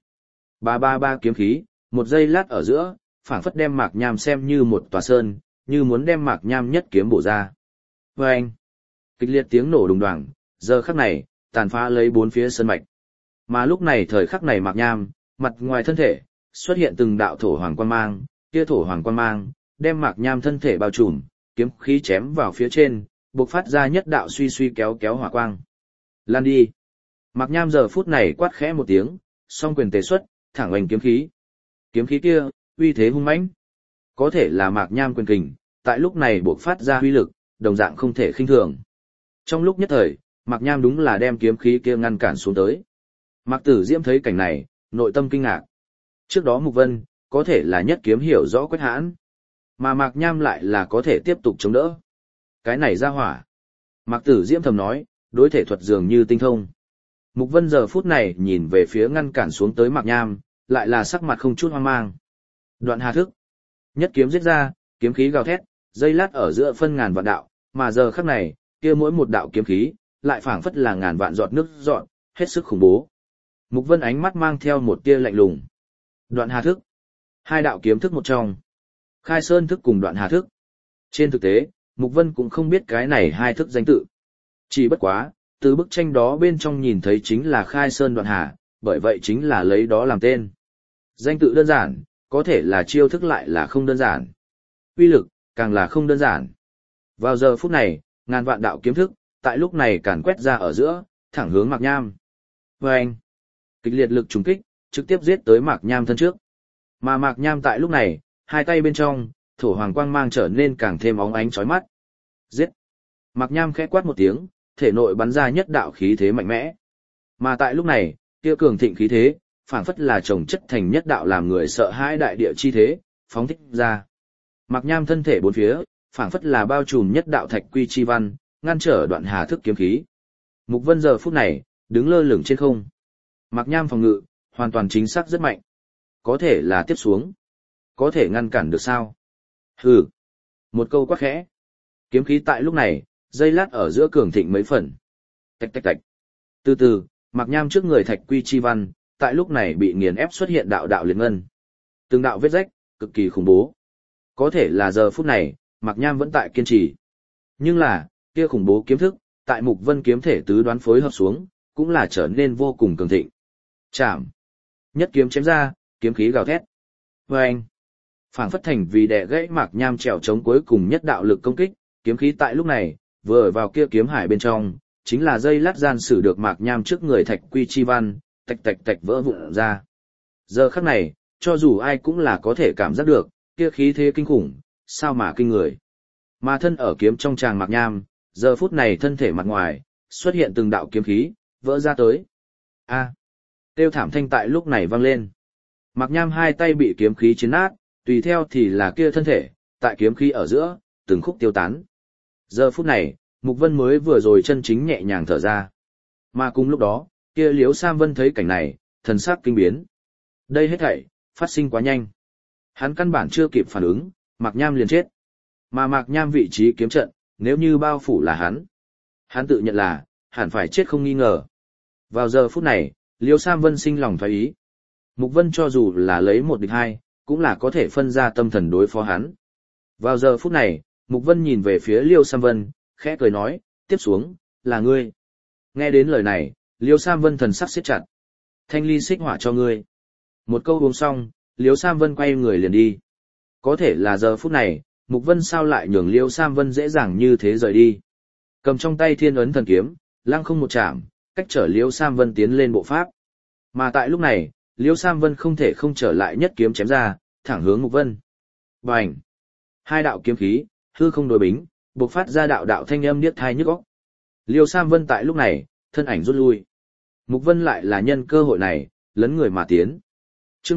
Ba kiếm khí, một giây lát ở giữa, phảng phất đem Mạc Nham xem như một tòa sơn, như muốn đem Mạc Nham nhất kiếm bổ ra. Vâng! Kịch liệt tiếng nổ đùng đoàng, giờ khắc này, tàn phá lấy bốn phía sơn mạch. Mà lúc này thời khắc này Mạc Nham, mặt ngoài thân thể, xuất hiện từng đạo thổ hoàng quang mang, kia thổ hoàng quang mang, đem Mạc Nham thân thể bao trùm, kiếm khí chém vào phía trên, bộc phát ra nhất đạo suy suy kéo kéo hỏa quang. Lan đi! Mạc Nham giờ phút này quát khẽ một tiếng, song quyền tề xuất, thẳng oanh kiếm khí. Kiếm khí kia, uy thế hung mãnh. Có thể là Mạc Nham quyền kình, tại lúc này bộc phát ra uy lực, đồng dạng không thể khinh thường. Trong lúc nhất thời, Mạc Nham đúng là đem kiếm khí kia ngăn cản xuống tới. Mạc Tử Diễm thấy cảnh này, nội tâm kinh ngạc. Trước đó Mục Vân, có thể là nhất kiếm hiểu rõ Quách Hãn, mà Mạc Nham lại là có thể tiếp tục chống đỡ. Cái này ra hỏa. Mạc Tử Diễm thầm nói, đối thể thuật dường như tinh thông. Mục Vân giờ phút này nhìn về phía ngăn cản xuống tới Mạc Nham, lại là sắc mặt không chút hoang mang. Đoạn hà thức. Nhất kiếm giết ra, kiếm khí gào thét, dây lát ở giữa phân ngàn vạn đạo, mà giờ khắc này, kia mỗi một đạo kiếm khí, lại phảng phất là ngàn vạn giọt nước dọn, hết sức khủng bố. Mục Vân ánh mắt mang theo một tia lạnh lùng. Đoạn hà thức. Hai đạo kiếm thức một trong. Khai Sơn thức cùng đoạn hà thức. Trên thực tế, Mục Vân cũng không biết cái này hai thức danh tự. Chỉ bất quá, từ bức tranh đó bên trong nhìn thấy chính là Khai Sơn đoạn hà, bởi vậy chính là lấy đó làm tên. Danh tự đơn giản, có thể là chiêu thức lại là không đơn giản. Uy lực, càng là không đơn giản. Vào giờ phút này, ngàn vạn đạo kiếm thức, tại lúc này càn quét ra ở giữa, thẳng hướng Mạc Nham. Vâng! Kịch liệt lực trùng kích, trực tiếp giết tới Mạc Nham thân trước. Mà Mạc Nham tại lúc này, hai tay bên trong, thổ hoàng quang mang trở nên càng thêm óng ánh chói mắt. Giết! Mạc Nham khẽ quát một tiếng, thể nội bắn ra nhất đạo khí thế mạnh mẽ. Mà tại lúc này, kia cường thịnh khí thế, phảng phất là chồng chất thành nhất đạo làm người sợ hãi đại địa chi thế, phóng thích ra. Mạc Nham thân thể bốn phía, phảng phất là bao trùm nhất đạo thạch quy chi văn, ngăn trở đoạn hà thức kiếm khí. Mục Vân giờ phút này, đứng lơ lửng trên không. Mạc Nham phòng ngự, hoàn toàn chính xác rất mạnh. Có thể là tiếp xuống. Có thể ngăn cản được sao? Hừ. Một câu quát khẽ. Kiếm khí tại lúc này, dây lát ở giữa cường thịnh mấy phần. Tạch tạch tạch. Từ từ, Mạc Nham trước người thạch quy chi văn, tại lúc này bị nghiền ép xuất hiện đạo đạo liệt ngân. Từng đạo vết rách, cực kỳ khủng bố. Có thể là giờ phút này, Mạc Nham vẫn tại kiên trì. Nhưng là, kia khủng bố kiếm thức, tại Mục Vân kiếm thể tứ đoán phối hợp xuống, cũng là trở nên vô cùng cường thịnh. Chạm. Nhất kiếm chém ra, kiếm khí gào thét. Vâng. Phảng phất thành vì đè gãy Mạc Nham trèo chống cuối cùng nhất đạo lực công kích, kiếm khí tại lúc này, vừa ở vào kia kiếm hải bên trong, chính là dây lát gian sử được Mạc Nham trước người thạch quy chi văn, tạch tạch tạch vỡ vụn ra. Giờ khắc này, cho dù ai cũng là có thể cảm giác được, kia khí thế kinh khủng, sao mà kinh người. Mà thân ở kiếm trong tràng Mạc Nham, giờ phút này thân thể mặt ngoài, xuất hiện từng đạo kiếm khí, vỡ ra tới. A. Tiêu thảm thanh tại lúc này vang lên. Mạc Nham hai tay bị kiếm khí chiến nát, tùy theo thì là kia thân thể, tại kiếm khí ở giữa, từng khúc tiêu tán. Giờ phút này, Mục Vân mới vừa rồi chân chính nhẹ nhàng thở ra. Mà cùng lúc đó, kia Liễu Sam Vân thấy cảnh này, thần sắc kinh biến. Đây hết thảy, phát sinh quá nhanh. Hắn căn bản chưa kịp phản ứng, Mạc Nham liền chết. Mà Mạc Nham vị trí kiếm trận, nếu như bao phủ là hắn tự nhận là, hẳn phải chết không nghi ngờ. Vào giờ phút này, Liễu Sam Vân sinh lòng thoái ý. Mục Vân cho dù là lấy một địch hai, cũng là có thể phân ra tâm thần đối phó hắn. Vào giờ phút này, Mục Vân nhìn về phía Liễu Sam Vân, khẽ cười nói, tiếp xuống, là ngươi. Nghe đến lời này, Liễu Sam Vân thần sắc siết chặt. Thanh ly xích hỏa cho ngươi. Một câu uống xong, Liễu Sam Vân quay người liền đi. Có thể là giờ phút này, Mục Vân sao lại nhường Liễu Sam Vân dễ dàng như thế rời đi. Cầm trong tay thiên ấn thần kiếm, lăng không một chạm, cách trở Liễu Sam Vân tiến lên bộ pháp. Mà tại lúc này, Liễu Sam Vân không thể không trở lại nhất kiếm chém ra, thẳng hướng Mục Vân. Bành! Hai đạo kiếm khí, hư không đối bính, bộc phát ra đạo đạo thanh âm điếc tai nhức óc. Liễu Sam Vân tại lúc này, thân ảnh rút lui. Mục Vân lại là nhân cơ hội này, lấn người mà tiến. Chương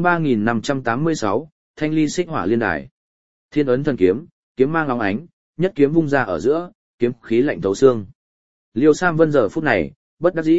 3586, Thanh ly xích hỏa liên đài. Thiên ấn thần kiếm, kiếm mang óng ánh, nhất kiếm vung ra ở giữa, kiếm khí lạnh thấu xương. Liêu Sam Vân giờ phút này, bất đắc dĩ,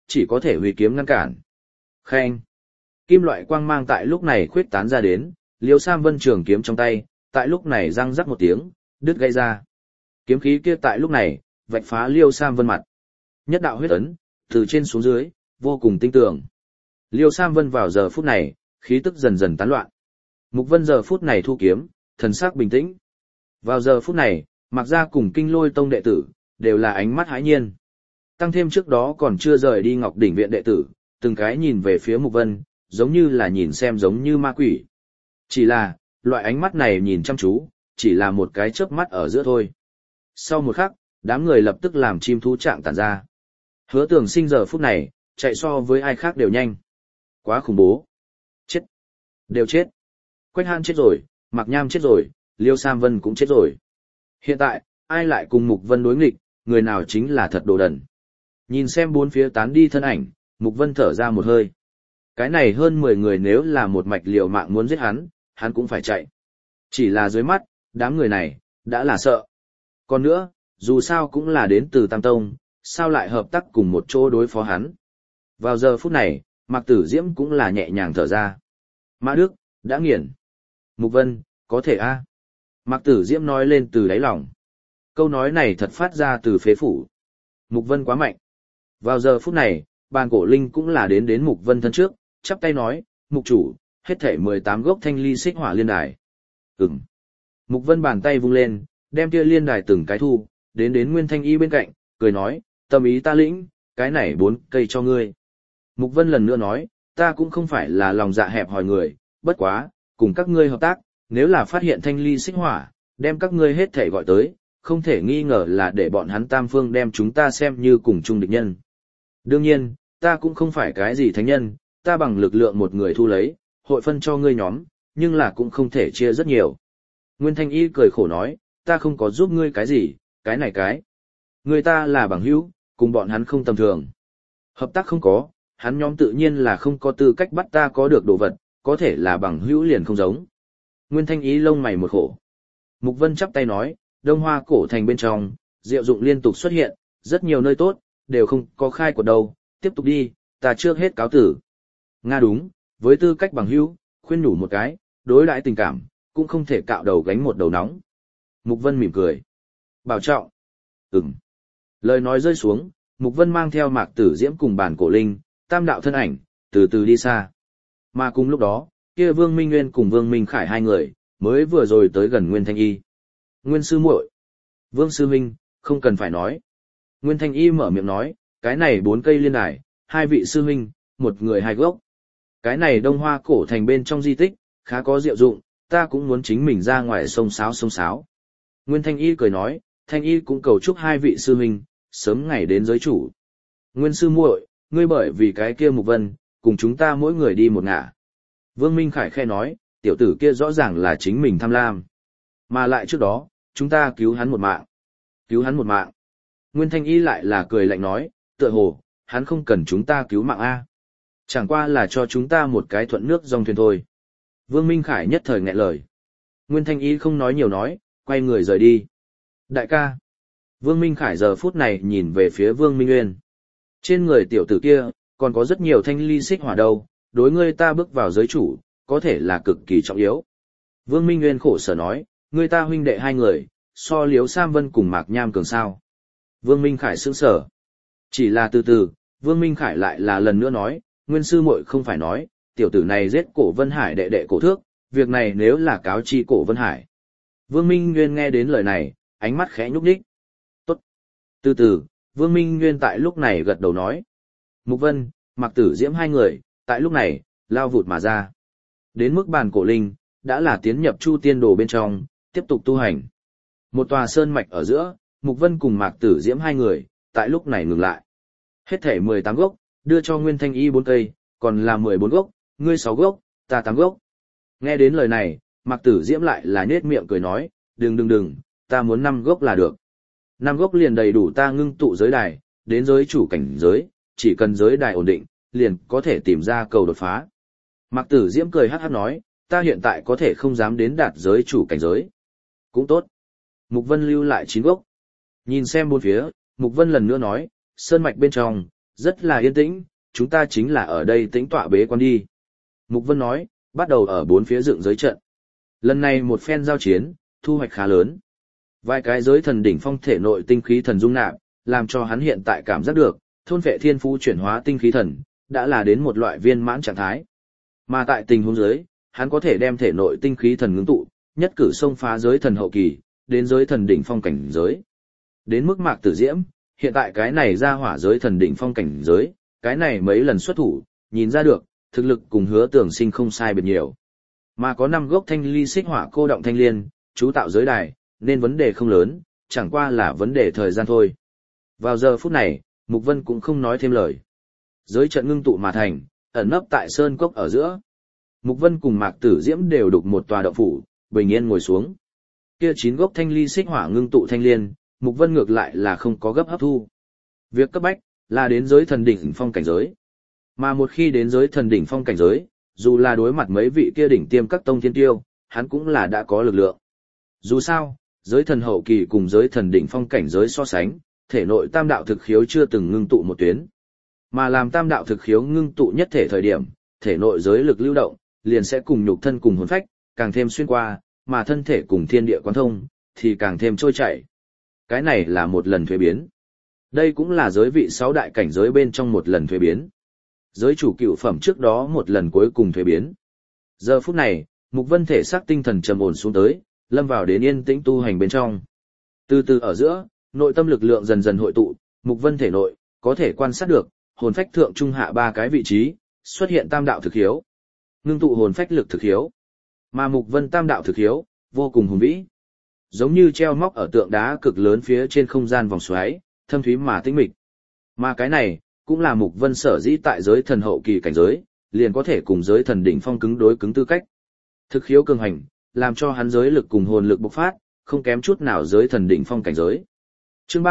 chỉ có thể huy kiếm ngăn cản. Khen! Kim loại quang mang tại lúc này khuyết tán ra đến, Liêu Sam Vân trường kiếm trong tay, tại lúc này răng rắc một tiếng, đứt gãy ra. Kiếm khí kia tại lúc này, vạch phá Liêu Sam Vân mặt. Nhất đạo huyết ấn, từ trên xuống dưới, vô cùng tinh tường. Liêu Sam Vân vào giờ phút này, khí tức dần dần tán loạn. Mục Vân giờ phút này thu kiếm, thần sắc bình tĩnh. Vào giờ phút này, Mạc Gia cùng Kinh Lôi Tông đệ tử, đều là ánh mắt hãi nhiên. Tăng thêm trước đó còn chưa rời đi Ngọc Đỉnh Viện đệ tử, từng cái nhìn về phía Mục Vân, giống như là nhìn xem giống như ma quỷ. Chỉ là, loại ánh mắt này nhìn chăm chú, chỉ là một cái chớp mắt ở giữa thôi. Sau một khắc, đám người lập tức làm chim thú trạng tản ra. Hứa Tường Sinh giờ phút này, chạy so với ai khác đều nhanh. Quá khủng bố. Chết. Đều chết. Quách Hàn chết rồi, Mạc Nham chết rồi, Liêu Sam Vân cũng chết rồi. Hiện tại, ai lại cùng Mục Vân đối nghịch, người nào chính là thật đồ đần. Nhìn xem bốn phía tán đi thân ảnh, Mục Vân thở ra một hơi. Cái này hơn 10 người nếu là một mạch liều mạng muốn giết hắn cũng phải chạy. Chỉ là dưới mắt, đám người này, đã là sợ. Còn nữa, dù sao cũng là đến từ Tam Tông, sao lại hợp tác cùng một chỗ đối phó hắn. Vào giờ phút này, Mạc Tử Diễm cũng là nhẹ nhàng thở ra. Mã Đức, đã nghiền. Mục Vân, có thể a. Mạc Tử Diễm nói lên từ đáy lòng. Câu nói này thật phát ra từ phế phủ. Mục Vân quá mạnh. Vào giờ phút này, Bàn Cổ Linh cũng là đến Mục Vân thân trước, chắp tay nói, Mục chủ, hết thảy 18 gốc thanh ly xích hỏa liên đài. Ừm. Mục Vân bàn tay vung lên, đem kia liên đài từng cái thu, đến Nguyên Thanh Y bên cạnh, cười nói, tâm ý ta lĩnh, cái này 4 cây cho ngươi. Mục Vân lần nữa nói, ta cũng không phải là lòng dạ hẹp hòi người, bất quá, cùng các ngươi hợp tác, nếu là phát hiện thanh ly xích hỏa, đem các ngươi hết thảy gọi tới, không thể nghi ngờ là để bọn hắn Tam Phương đem chúng ta xem như cùng chung địch nhân. Đương nhiên, ta cũng không phải cái gì thánh nhân, ta bằng lực lượng một người thu lấy, hội phân cho ngươi nhóm, nhưng là cũng không thể chia rất nhiều. Nguyên Thanh Y cười khổ nói, ta không có giúp ngươi cái gì, cái này cái. Người ta là bằng hữu, cùng bọn hắn không tầm thường. Hợp tác không có, hắn nhóm tự nhiên là không có tư cách bắt ta có được đồ vật, có thể là bằng hữu liền không giống. Nguyên Thanh Ý lông mày một khổ. Mục Vân chắp tay nói, Đông Hoa cổ thành bên trong, diệu dụng liên tục xuất hiện, rất nhiều nơi tốt, đều không có khai của đâu, tiếp tục đi, ta trước hết cáo tử. Nga đúng, với tư cách bằng hữu, khuyên nhủ một cái, đối đãi tình cảm, cũng không thể cạo đầu gánh một đầu nóng. Mục Vân mỉm cười. Bảo trọng. Ừm. Lời nói rơi xuống, Mục Vân mang theo Mạc Tử Diễm cùng Bàn Cổ Linh, tam đạo thân ảnh, từ từ đi xa. Mà cùng lúc đó, kia Vương Minh Nguyên cùng Vương Minh Khải hai người, mới vừa rồi tới gần Nguyên Thanh Y. Nguyên sư muội, Vương sư huynh, không cần phải nói. Nguyên Thanh Y mở miệng nói, cái này 4 cây liên đài, 2 vị sư huynh, một người 2 gốc. Cái này Đông Hoa cổ thành bên trong di tích, khá có diệu dụng, ta cũng muốn chính mình ra ngoài sông sáo. Nguyên Thanh Y cười nói, Thanh Y cũng cầu chúc 2 vị sư huynh, sớm ngày đến giới chủ. Nguyên sư muội, ngươi bởi vì cái kia Mục Vân, cùng chúng ta mỗi người đi một ngả. Vương Minh Khải khe nói, tiểu tử kia rõ ràng là chính mình tham lam. Mà lại trước đó, chúng ta cứu hắn một mạng. Cứu hắn một mạng. Nguyên Thanh Y lại là cười lạnh nói, tựa hồ, hắn không cần chúng ta cứu mạng A. Chẳng qua là cho chúng ta một cái thuận nước dòng thuyền thôi. Vương Minh Khải nhất thời nghẹn lời. Nguyên Thanh Y không nói nhiều nói, quay người rời đi. Đại ca. Vương Minh Khải giờ phút này nhìn về phía Vương Minh Nguyên. Trên người tiểu tử kia, còn có rất nhiều thanh ly xích hỏa đâu, đối ngươi ta bước vào giới chủ, có thể là cực kỳ trọng yếu. Vương Minh Nguyên khổ sở nói, ngươi ta huynh đệ 2 người, so Liếu Sam Vân cùng Mạc Nham cường sao. Vương Minh Khải sững sờ. Chỉ là từ từ, Vương Minh Khải lại là lần nữa nói, Nguyên sư muội không phải nói, tiểu tử này giết Cổ Vân Hải đệ đệ Cổ Thước, việc này nếu là cáo chi Cổ Vân Hải. Vương Minh Nguyên nghe đến lời này, ánh mắt khẽ nhúc nhích. Tốt. Từ từ, Vương Minh Nguyên tại lúc này gật đầu nói. Mục Vân, Mạc Tử Diễm 2 người, tại lúc này, lao vụt mà ra. Đến mức Bàn Cổ Linh, đã là tiến nhập Chu Tiên Đồ bên trong, tiếp tục tu hành. Một tòa sơn mạch ở giữa, Mục Vân cùng Mạc Tử Diễm 2 người, tại lúc này ngừng lại. Hết thể 18 gốc, đưa cho Nguyên Thanh Y 4 cây, còn là 14 gốc, ngươi 6 gốc, ta 8 gốc. Nghe đến lời này, Mạc Tử Diễm lại là nhếch miệng cười nói, đừng, ta muốn 5 gốc là được. 5 gốc liền đầy đủ ta ngưng tụ giới đài, đến giới chủ cảnh giới, chỉ cần giới đài ổn định, liền có thể tìm ra cầu đột phá. Mạc Tử Diễm cười hắc hắc nói, ta hiện tại có thể không dám đến đạt giới chủ cảnh giới. Cũng tốt. Mục Vân lưu lại 9 gốc. Nhìn xem bốn phía, Mục Vân lần nữa nói, sơn mạch bên trong, Rất là yên tĩnh, chúng ta chính là ở đây tĩnh tọa bế quan đi. Mục Vân nói, bắt đầu ở bốn phía dựng giới trận. Lần này một phen giao chiến, thu hoạch khá lớn. Vài cái giới thần đỉnh phong thể nội tinh khí thần dung nạp, làm cho hắn hiện tại cảm giác được, thôn vệ thiên phú chuyển hóa tinh khí thần, đã là đến một loại viên mãn trạng thái. Mà tại tình huống dưới, hắn có thể đem thể nội tinh khí thần ngưng tụ, nhất cử xông phá giới thần hậu kỳ, đến giới thần đỉnh phong cảnh giới. Đến mức Mạc Tử Diễm, hiện tại cái này ra hỏa giới thần đỉnh phong cảnh giới, cái này mấy lần xuất thủ, nhìn ra được, thực lực cùng Hứa Tưởng Sinh không sai biệt nhiều. Mà có 5 gốc thanh ly xích hỏa cô động thanh liên, chú tạo giới đài, nên vấn đề không lớn, chẳng qua là vấn đề thời gian thôi. Vào giờ phút này, Mục Vân cũng không nói thêm lời. Giới trận ngưng tụ mà thành, ẩn nấp tại sơn cốc ở giữa. Mục Vân cùng Mạc Tử Diễm đều đục một tòa động phủ, bình yên ngồi xuống. Kia 9 gốc thanh ly xích hỏa ngưng tụ thanh liên, Mục Vân ngược lại là không có gấp hấp thu. Việc cấp bách là đến giới thần đỉnh phong cảnh giới. Mà một khi đến giới thần đỉnh phong cảnh giới, dù là đối mặt mấy vị kia đỉnh tiêm các tông thiên tiêu, hắn cũng là đã có lực lượng. Dù sao, giới thần hậu kỳ cùng giới thần đỉnh phong cảnh giới so sánh, thể nội tam đạo thực khiếu chưa từng ngưng tụ một tuyến. Mà làm tam đạo thực khiếu ngưng tụ nhất thể thời điểm, thể nội giới lực lưu động, liền sẽ cùng nhục thân cùng hồn phách, càng thêm xuyên qua, mà thân thể cùng thiên địa quán thông, thì càng thêm trôi chảy. Cái này là một lần thuế biến. Đây cũng là giới vị 6 đại cảnh giới bên trong một lần thuế biến. Giới chủ cựu phẩm trước đó một lần cuối cùng thuế biến. Giờ phút này, Mục Vân thể xác tinh thần trầm ổn xuống tới, lâm vào đến yên tĩnh tu hành bên trong. Từ từ ở giữa, nội tâm lực lượng dần dần hội tụ, Mục Vân thể nội có thể quan sát được, hồn phách thượng trung hạ 3 cái vị trí, xuất hiện tam đạo thực hiếu. Ngưng tụ hồn phách lực thực hiếu. Mà Mục Vân tam đạo thực hiếu, vô cùng hùng vĩ. Giống như treo móc ở tượng đá cực lớn phía trên không gian vòng xoáy, thâm thúy mà tĩnh mịch. Mà cái này, cũng là Mục Vân sở dĩ tại giới thần hậu kỳ cảnh giới, liền có thể cùng giới thần đỉnh phong cứng đối cứng tư cách. Thực khiếu cường hành, làm cho hắn giới lực cùng hồn lực bộc phát, không kém chút nào giới thần đỉnh phong cảnh giới. Chương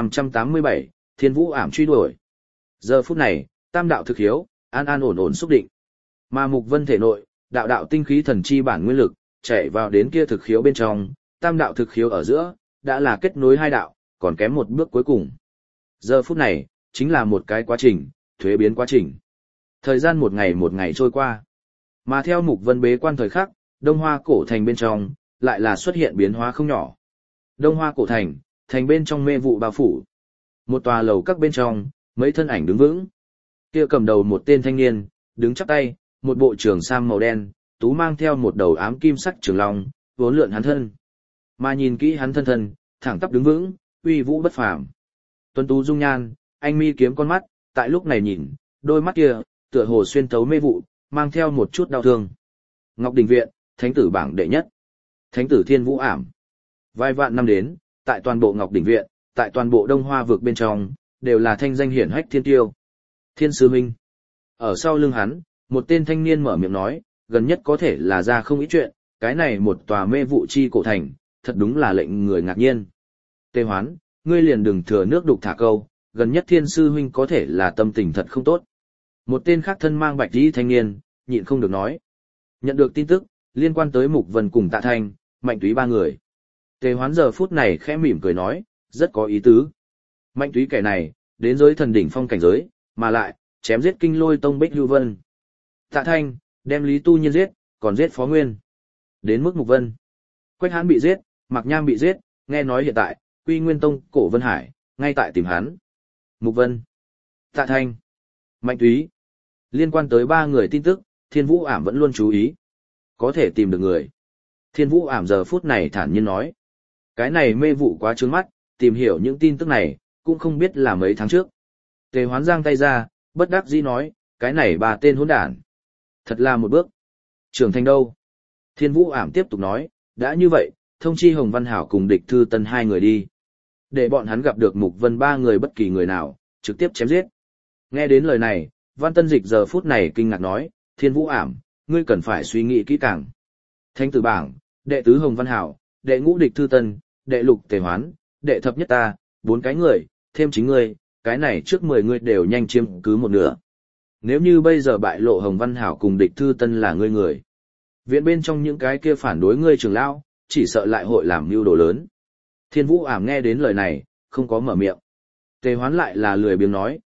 3587, Thiên Vũ ảm truy đuổi. Giờ phút này, tam đạo thực khiếu, an an ổn ổn xúc định. Mà Mục Vân thể nội, đạo đạo tinh khí thần chi bản nguyên lực, chạy vào đến kia thực khiếu bên trong, tam đạo thực khiếu ở giữa, đã là kết nối hai đạo, còn kém một bước cuối cùng. Giờ phút này, chính là một cái quá trình, thuế biến quá trình. Thời gian một ngày trôi qua. Mà theo Mục Vân bế quan thời khắc, Đông Hoa cổ thành bên trong, lại là xuất hiện biến hóa không nhỏ. Đông Hoa cổ thành, thành bên trong mê vụ bao phủ. Một tòa lầu các bên trong, mấy thân ảnh đứng vững. Kia cầm đầu một tên thanh niên, đứng chắp tay, một bộ trường sam màu đen, tú mang theo một đầu ám kim sắc trường long, vốn lượn hắn thân. Mà nhìn kỹ hắn thân, thẳng tắp đứng vững, uy vũ bất phàm. Tuấn tú dung nhan, anh mi kiếm con mắt, tại lúc này nhìn, đôi mắt kia, tựa hồ xuyên thấu mê vụ, mang theo một chút đau thương. Ngọc Đình Viện, thánh tử bảng đệ nhất. Thánh tử Thiên Vũ ảm. Vài vạn năm đến, tại toàn bộ Ngọc Đình Viện, tại toàn bộ Đông Hoa vực bên trong, đều là thanh danh hiển hách thiên tiêu. Thiên sư huynh. Ở sau lưng hắn, một tên thanh niên mở miệng nói, gần nhất có thể là ra không ít chuyện, cái này một tòa mê vụ chi cổ thành, thật đúng là lệnh người ngạc nhiên. Tề Hoán, ngươi liền đừng thừa nước đục thả câu, gần nhất thiên sư huynh có thể là tâm tình thật không tốt. Một tên khác thân mang bạch y thanh niên, nhịn không được nói. Nhận được tin tức, liên quan tới Mục Vân cùng Tạ Thanh, Mạnh Túy 3 người. Tề Hoán giờ phút này khẽ mỉm cười nói, rất có ý tứ. Mạnh Túy kẻ này, đến giới thần đỉnh phong cảnh giới, mà lại, chém giết Kinh Lôi Tông Bích Hưu Vân. Tạ Thanh, đem Lý Tu Nhiên giết, còn giết Phó Nguyên. Đến mức Mục Vân. Quách Hán bị giết, Mạc Nham bị giết, nghe nói hiện tại, Quy Nguyên Tông, Cổ Vân Hải, ngay tại tìm hắn. Mục Vân, Tạ Thanh, Mạnh Túy. Liên quan tới 3 người tin tức, Thiên Vũ ảm vẫn luôn chú ý. Có thể tìm được người. Thiên Vũ ảm giờ phút này thản nhiên nói. Cái này mê vụ quá trướng mắt, tìm hiểu những tin tức này, cũng không biết là mấy tháng trước. Tề Hoán giang tay ra, bất đắc dĩ nói, cái này 3 tên hỗn đản. Thật là một bước. Trưởng thành đâu? Thiên Vũ ảm tiếp tục nói, đã như vậy, thông chi Hồng Văn Hảo cùng Địch Thư Tân 2 người đi. Để bọn hắn gặp được Mục Vân 3 người bất kỳ người nào, trực tiếp chém giết. Nghe đến lời này, Văn Tân Dịch giờ phút này kinh ngạc nói, Thiên Vũ ảm, ngươi cần phải suy nghĩ kỹ càng. Thánh tử bảng, đệ tứ Hồng Văn Hảo, đệ ngũ Địch Thư Tân, đệ lục Tề Hoán, đệ thập nhất ta, 4 cái người, thêm chính ngươi, cái này trước 10 người đều nhanh chiếm cứ một nửa. Nếu như bây giờ bại lộ Hồng Văn Hảo cùng Địch Thư Tân là ngươi người, viện bên trong những cái kia phản đối ngươi trưởng lão, chỉ sợ lại hội làm mưu đồ lớn. Thiên Vũ ảm nghe đến lời này, không có mở miệng. Tề Hoán lại là lười biếng nói,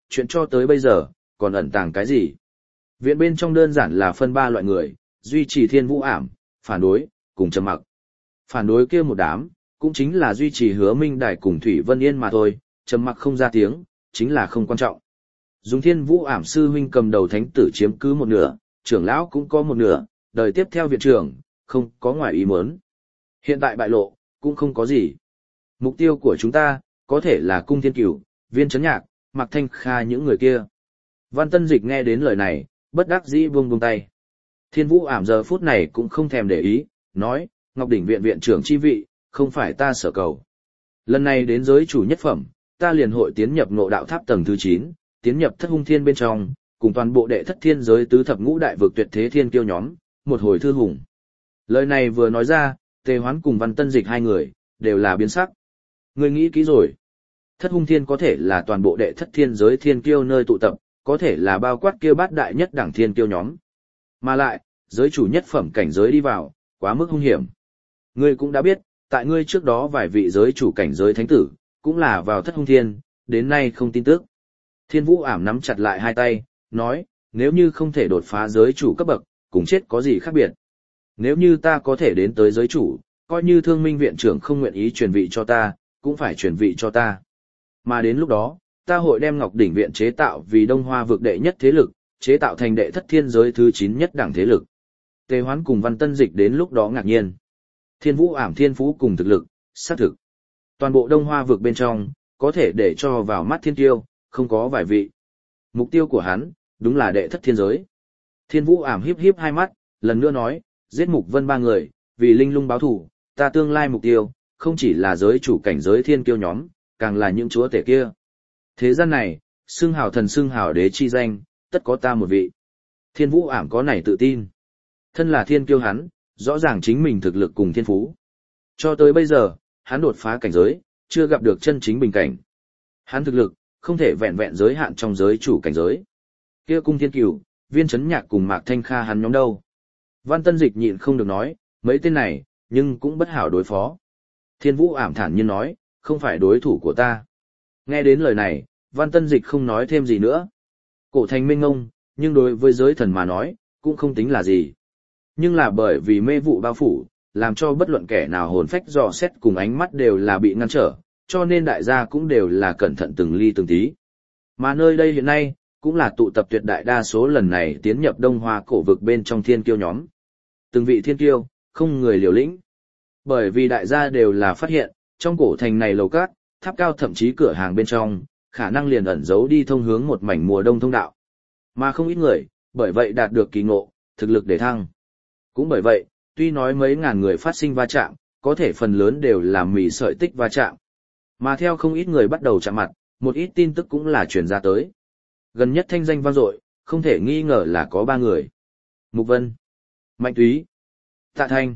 chuyện cho tới bây giờ, còn ẩn tàng cái gì? Viện bên trong đơn giản là phân ba loại người, duy trì Thiên Vũ ảm, phản đối, cùng trầm mặc. Phản đối kia một đám, cũng chính là duy trì Hứa Minh Đài cùng Thủy Vân Yên mà thôi, trầm mặc không ra tiếng, chính là không quan trọng. Dùng Thiên Vũ ảm sư huynh cầm đầu thánh tử chiếm cứ một nửa, trưởng lão cũng có một nửa, đời tiếp theo viện trưởng, không có ngoài ý muốn. Hiện tại bại lộ, cũng không có gì. Mục tiêu của chúng ta, có thể là Cung Thiên Cửu, Viên Chấn Nhạc, Mạc Thanh Kha những người kia. Văn Tân Dịch nghe đến lời này, bất đắc dĩ buông tay. Thiên Vũ ảm giờ phút này cũng không thèm để ý, nói, Ngọc Đỉnh viện viện trưởng chi vị, không phải ta sở cầu. Lần này đến giới chủ nhất phẩm, ta liền hội tiến nhập Ngộ Đạo Tháp tầng thứ 9, tiến nhập Thất Hung Thiên bên trong, cùng toàn bộ đệ thất thiên giới tứ thập ngũ đại vực tuyệt thế thiên kiêu nhóm, một hồi thư hùng. Lời này vừa nói ra, Tề Hoán cùng Văn Tân Dịch hai người, đều là biến sắc. Ngươi nghĩ kỹ rồi. Thất Hung Thiên có thể là toàn bộ đệ thất thiên giới thiên kiêu nơi tụ tập, có thể là bao quát kia bát đại nhất đẳng thiên kiêu nhóm. Mà lại, giới chủ nhất phẩm cảnh giới đi vào, quá mức hung hiểm. Ngươi cũng đã biết, tại ngươi trước đó vài vị giới chủ cảnh giới thánh tử, cũng là vào Thất Hung Thiên, đến nay không tin tức. Thiên Vũ ảm nắm chặt lại hai tay, nói, nếu như không thể đột phá giới chủ cấp bậc, cùng chết có gì khác biệt. Nếu như ta có thể đến tới giới chủ, coi như Thương Minh viện trưởng không nguyện ý truyền vị cho ta, cũng phải truyền vị cho ta. Mà đến lúc đó, ta hội đem Ngọc Đỉnh viện chế tạo vì Đông Hoa vực đệ nhất thế lực, chế tạo thành đệ thất thiên giới thứ 9 nhất đẳng thế lực. Tề Hoán cùng Văn Tân Dịch đến lúc đó ngạc nhiên. Thiên Vũ ảm thiên phú cùng thực lực, xác thực. Toàn bộ Đông Hoa vực bên trong, có thể để cho vào mắt thiên tiêu, không có vài vị. Mục tiêu của hắn, đúng là đệ thất thiên giới. Thiên Vũ ảm híp híp hai mắt, lần nữa nói, giết Mục Vân ba người, vì linh lung báo thù, ta tương lai mục tiêu, không chỉ là giới chủ cảnh giới thiên kiêu nhóm, càng là những chúa tể kia. Thế gian này, xưng hào thần xưng hào đế chi danh, tất có ta một vị. Thiên Vũ ảm có này tự tin. Thân là thiên kiêu hắn, rõ ràng chính mình thực lực cùng thiên phú. Cho tới bây giờ, hắn đột phá cảnh giới, chưa gặp được chân chính bình cảnh. Hắn thực lực, không thể vẹn vẹn giới hạn trong giới chủ cảnh giới. Kia Cung Thiên Cửu, Viên Chấn Nhạc cùng Mạc Thanh Kha hắn nhóm đâu. Văn Tân Dịch nhịn không được nói, mấy tên này, nhưng cũng bất hảo đối phó. Thiên Vũ ảm thản nhiên nói, không phải đối thủ của ta. Nghe đến lời này, Văn Tân Dịch không nói thêm gì nữa. Cổ thành mênh ngông, nhưng đối với giới thần mà nói, cũng không tính là gì. Nhưng là bởi vì mê vụ bao phủ, làm cho bất luận kẻ nào hồn phách dò xét cùng ánh mắt đều là bị ngăn trở, cho nên đại gia cũng đều là cẩn thận từng ly từng tí. Mà nơi đây hiện nay, cũng là tụ tập tuyệt đại đa số lần này tiến nhập Đông Hoa cổ vực bên trong thiên kiêu nhóm. Từng vị thiên kiêu, không người liều lĩnh. Bởi vì đại gia đều là phát hiện, trong cổ thành này lầu cát, tháp cao thậm chí cửa hàng bên trong, khả năng liền ẩn giấu đi thông hướng một mảnh mùa đông thông đạo. Mà không ít người, bởi vậy đạt được kỳ ngộ, thực lực để thăng. Cũng bởi vậy, tuy nói mấy ngàn người phát sinh va chạm, có thể phần lớn đều là mì sợi tích va chạm. Mà theo không ít người bắt đầu chạm mặt, một ít tin tức cũng là truyền ra tới. Gần nhất thanh danh vang dội, không thể nghi ngờ là có 3 người. Mục Vân, Mạnh Túy, Tạ Thanh.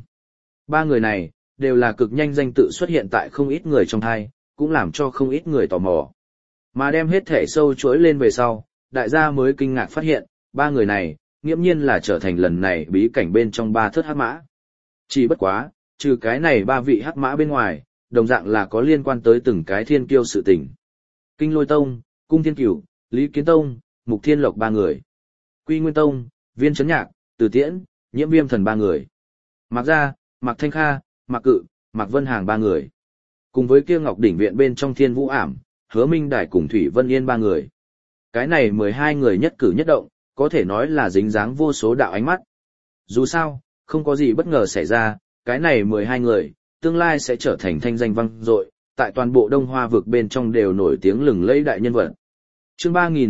3 người này, đều là cực nhanh danh tự xuất hiện tại không ít người trong thai, cũng làm cho không ít người tò mò. Mà đem hết thể sâu chuỗi lên về sau, đại gia mới kinh ngạc phát hiện, 3 người này, nghiễm nhiên là trở thành lần này bí cảnh bên trong 3 thớt hắc mã. Chỉ bất quá, trừ cái này 3 vị hắc mã bên ngoài, đồng dạng là có liên quan tới từng cái thiên kiêu sự tình. Kinh Lôi Tông, Cung Thiên Cửu, Lý Kiến Tông, Mục Thiên Lộc 3 người. Quy Nguyên Tông, Viên Chấn Nhạc, Từ Tiễn, Nhiễm Viêm Thần 3 người. Mạc Gia, Mạc Thanh Kha, Mạc Cự, Mạc Vân Hàng 3 người. Cùng với kia Ngọc Đỉnh viện bên trong Thiên Vũ ảm, Hứa Minh Đài cùng Thủy Vân Yên 3 người. Cái này 12 người nhất cử nhất động, có thể nói là dính dáng vô số đạo ánh mắt. Dù sao, không có gì bất ngờ xảy ra, cái này 12 người, tương lai sẽ trở thành thanh danh vang dội, tại toàn bộ Đông Hoa vực bên trong đều nổi tiếng lừng lẫy đại nhân vật. Chương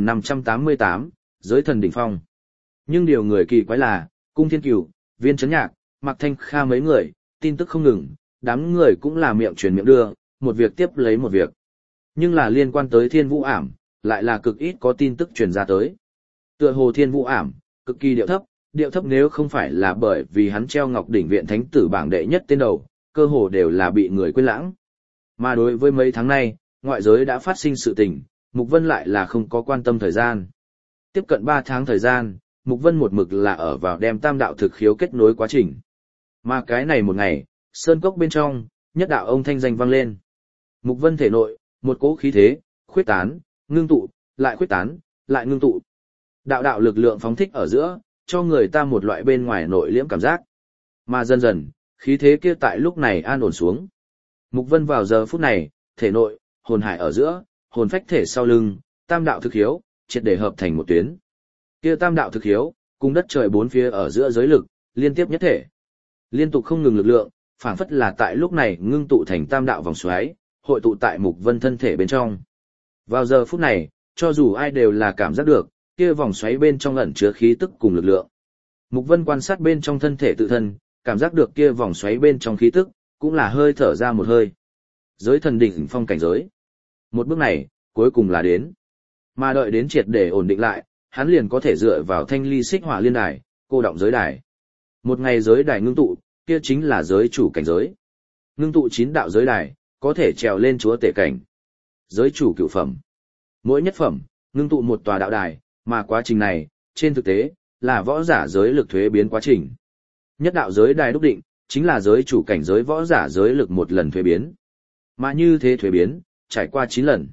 3588, Giới thần đỉnh phong. Nhưng điều người kỳ quái là, Cung Thiên Cửu, Viên Chấn Nhạc, Mạc Thanh Kha mấy người, tin tức không ngừng, đám người cũng là miệng truyền miệng đưa, một việc tiếp lấy một việc. Nhưng là liên quan tới Thiên Vũ ảm, lại là cực ít có tin tức truyền ra tới. Tựa hồ Thiên Vũ ảm, cực kỳ điệu thấp nếu không phải là bởi vì hắn treo Ngọc Đỉnh viện thánh tử bảng đệ nhất tên đầu, cơ hồ đều là bị người quên lãng. Mà đối với mấy tháng nay, ngoại giới đã phát sinh sự tình, Mục Vân lại là không có quan tâm thời gian. Tiếp cận 3 tháng thời gian, Mục Vân một mực là ở vào đem tam đạo thực khiếu kết nối quá trình. Mà cái này một ngày, sơn cốc bên trong, nhất đạo ông thanh danh vang lên. Mục Vân thể nội, một cỗ khí thế, khuyết tán, ngưng tụ, lại khuếch tán, lại ngưng tụ. Đạo đạo lực lượng phóng thích ở giữa, cho người ta một loại bên ngoài nội liễm cảm giác. Mà dần dần, khí thế kia tại lúc này an ổn xuống. Mục Vân vào giờ phút này, thể nội, hồn hải ở giữa, hồn phách thể sau lưng, tam đạo thực hiếu, triệt để hợp thành một tuyến. Kia tam đạo thực hiếu, cùng đất trời bốn phía ở giữa giới lực, liên tiếp nhất thể. Liên tục không ngừng lực lượng, phảng phất là tại lúc này ngưng tụ thành tam đạo vòng xoáy, hội tụ tại Mục Vân thân thể bên trong. Vào giờ phút này, cho dù ai đều là cảm giác được, kia vòng xoáy bên trong ẩn chứa khí tức cùng lực lượng. Mục Vân quan sát bên trong thân thể tự thân, cảm giác được kia vòng xoáy bên trong khí tức, cũng là hơi thở ra một hơi. Giới thần đỉnh phong cảnh giới. Một bước này, cuối cùng là đến. Mà đợi đến triệt để ổn định lại, hắn liền có thể dựa vào thanh ly xích hỏa liên đài, cô động giới đài. Một ngày giới đài ngưng tụ, kia chính là giới chủ cảnh giới. Ngưng tụ 9 đạo giới đài, có thể trèo lên chúa tể cảnh. Giới chủ cửu phẩm. Mỗi nhất phẩm, ngưng tụ một tòa đạo đài, mà quá trình này, trên thực tế, là võ giả giới lực thuế biến quá trình. Nhất đạo giới đài đúc định, chính là giới chủ cảnh giới võ giả giới lực một lần thuế biến. Mà như thế thuế biến, trải qua 9 lần.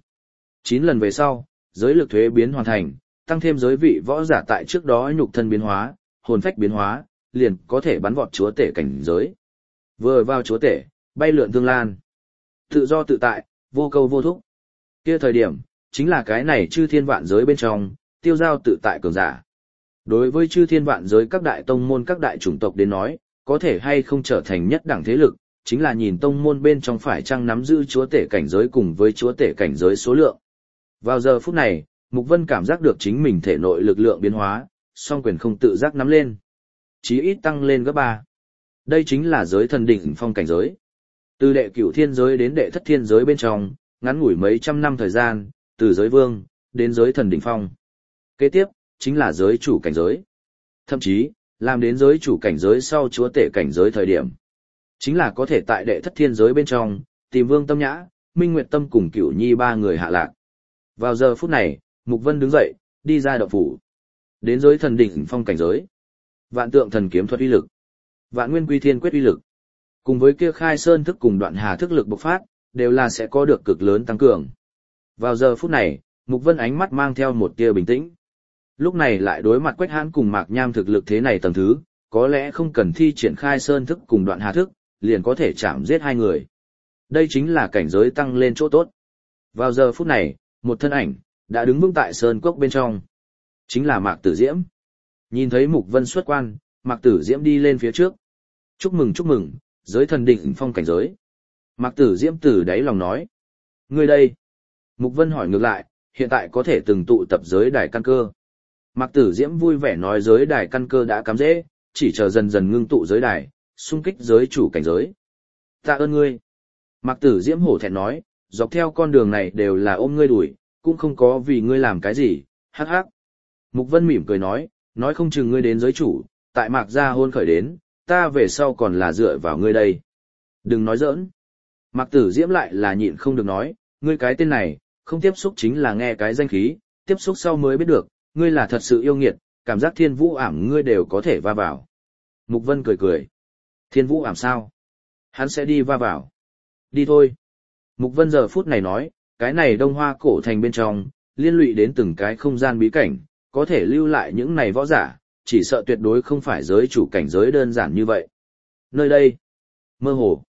9 lần về sau, giới lực thuế biến hoàn thành, tăng thêm giới vị võ giả tại trước đó nhục thân biến hóa, hồn phách biến hóa, liền có thể bắn vọt chúa tể cảnh giới. Vừa vào chúa tể, bay lượn tương lan. Tự do tự tại, vô câu vô thúc. Kia thời điểm, chính là cái này chư thiên vạn giới bên trong, tiêu giao tự tại cường giả. Đối với chư thiên vạn giới các đại tông môn các đại chủng tộc đến nói, có thể hay không trở thành nhất đẳng thế lực, chính là nhìn tông môn bên trong phải chăng nắm giữ chúa tể cảnh giới cùng với chúa tể cảnh giới số lượng. Vào giờ phút này, Mục Vân cảm giác được chính mình thể nội lực lượng biến hóa, song quyền không tự giác nắm lên. Chí ít tăng lên gấp 3. Đây chính là giới thần đỉnh phong cảnh giới. Từ đệ cửu thiên giới đến đệ thất thiên giới bên trong, ngắn ngủi mấy trăm năm thời gian, từ giới vương đến giới thần đỉnh phong. Kế tiếp, chính là giới chủ cảnh giới. Thậm chí, làm đến giới chủ cảnh giới sau chúa tể cảnh giới thời điểm. Chính là có thể tại đệ thất thiên giới bên trong, tìm Vương Tâm Nhã, Minh Nguyệt Tâm cùng Cửu Nhi 3 người hạ lạc. Vào giờ phút này, Mục Vân đứng dậy, đi ra động phủ. Đến giới thần đỉnh phong cảnh giới. Vạn tượng thần kiếm thuật uy lực. Vạn nguyên quy thiên quyết uy lực. Cùng với kia khai sơn thức cùng đoạn hà thức lực bộc phát, đều là sẽ có được cực lớn tăng cường. Vào giờ phút này, Mục Vân ánh mắt mang theo một tia bình tĩnh. Lúc này lại đối mặt Quách Hãn cùng Mạc Nham thực lực thế này tầng thứ, có lẽ không cần thi triển khai sơn thức cùng đoạn hà thức, liền có thể chạm giết hai người. Đây chính là cảnh giới tăng lên chỗ tốt. Vào giờ phút này, một thân ảnh đã đứng vững tại sơn cốc bên trong. Chính là Mạc Tử Diễm. Nhìn thấy Mục Vân xuất quan, Mạc Tử Diễm đi lên phía trước. Chúc mừng, giới thần đỉnh phong cảnh giới. Mạc Tử Diễm từ đáy lòng nói. Ngươi đây. Mục Vân hỏi ngược lại, hiện tại có thể từng tụ tập giới đài căn cơ. Mạc Tử Diễm vui vẻ nói giới đài căn cơ đã cắm rễ, chỉ chờ dần dần ngưng tụ giới đài, xung kích giới chủ cảnh giới. Tạ ơn ngươi. Mạc Tử Diễm hổ thẹn nói, dọc theo con đường này đều là ôm ngươi đuổi, cũng không có vì ngươi làm cái gì, hắc hắc. Mục Vân mỉm cười nói không chừng ngươi đến giới chủ, tại Mạc gia hôn khởi đến, ta về sau còn là dựa vào ngươi đây. Đừng nói giỡn. Mạc Tử Diễm lại là nhịn không được nói, ngươi cái tên này, không tiếp xúc chính là nghe cái danh khí, tiếp xúc sau mới biết được, ngươi là thật sự yêu nghiệt, cảm giác thiên vũ ảm ngươi đều có thể va vào. Mục Vân cười. Thiên vũ ảm sao? Hắn sẽ đi va vào. Đi thôi. Mục Vân giờ phút này nói, cái này Đông Hoa cổ thành bên trong, liên lụy đến từng cái không gian bí cảnh, có thể lưu lại những này võ giả, chỉ sợ tuyệt đối không phải giới chủ cảnh giới đơn giản như vậy. Nơi đây. Mơ hồ.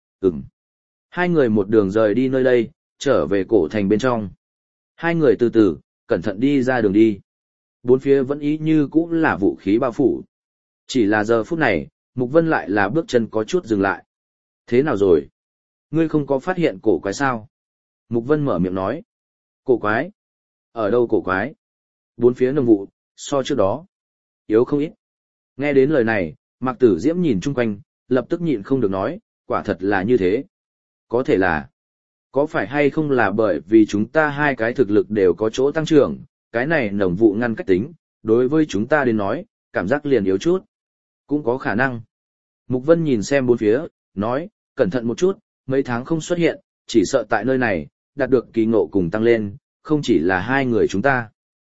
Hai người một đường rời đi nơi đây, trở về cổ thành bên trong. Hai người từ từ, cẩn thận đi ra đường đi. Bốn phía vẫn ý như cũng là vũ khí bao phủ. Chỉ là giờ phút này, Mục Vân lại là bước chân có chút dừng lại. Thế nào rồi? Ngươi không có phát hiện cổ quái sao? Mục Vân mở miệng nói. Cổ quái? Ở đâu cổ quái? Bốn phía nồng vụ, so trước đó. Yếu không ít. Nghe đến lời này, Mạc Tử Diễm nhìn chung quanh, lập tức nhịn không được nói, quả thật là như thế. Có thể là, có phải hay không là bởi vì chúng ta hai cái thực lực đều có chỗ tăng trưởng, cái này nồng vụ ngăn cách tính, đối với chúng ta đến nói, cảm giác liền yếu chút. Cũng có khả năng. Mục Vân nhìn xem bốn phía, nói, cẩn thận một chút, mấy tháng không xuất hiện, chỉ sợ tại nơi này, đạt được kỳ ngộ cùng tăng lên, không chỉ là hai người chúng ta.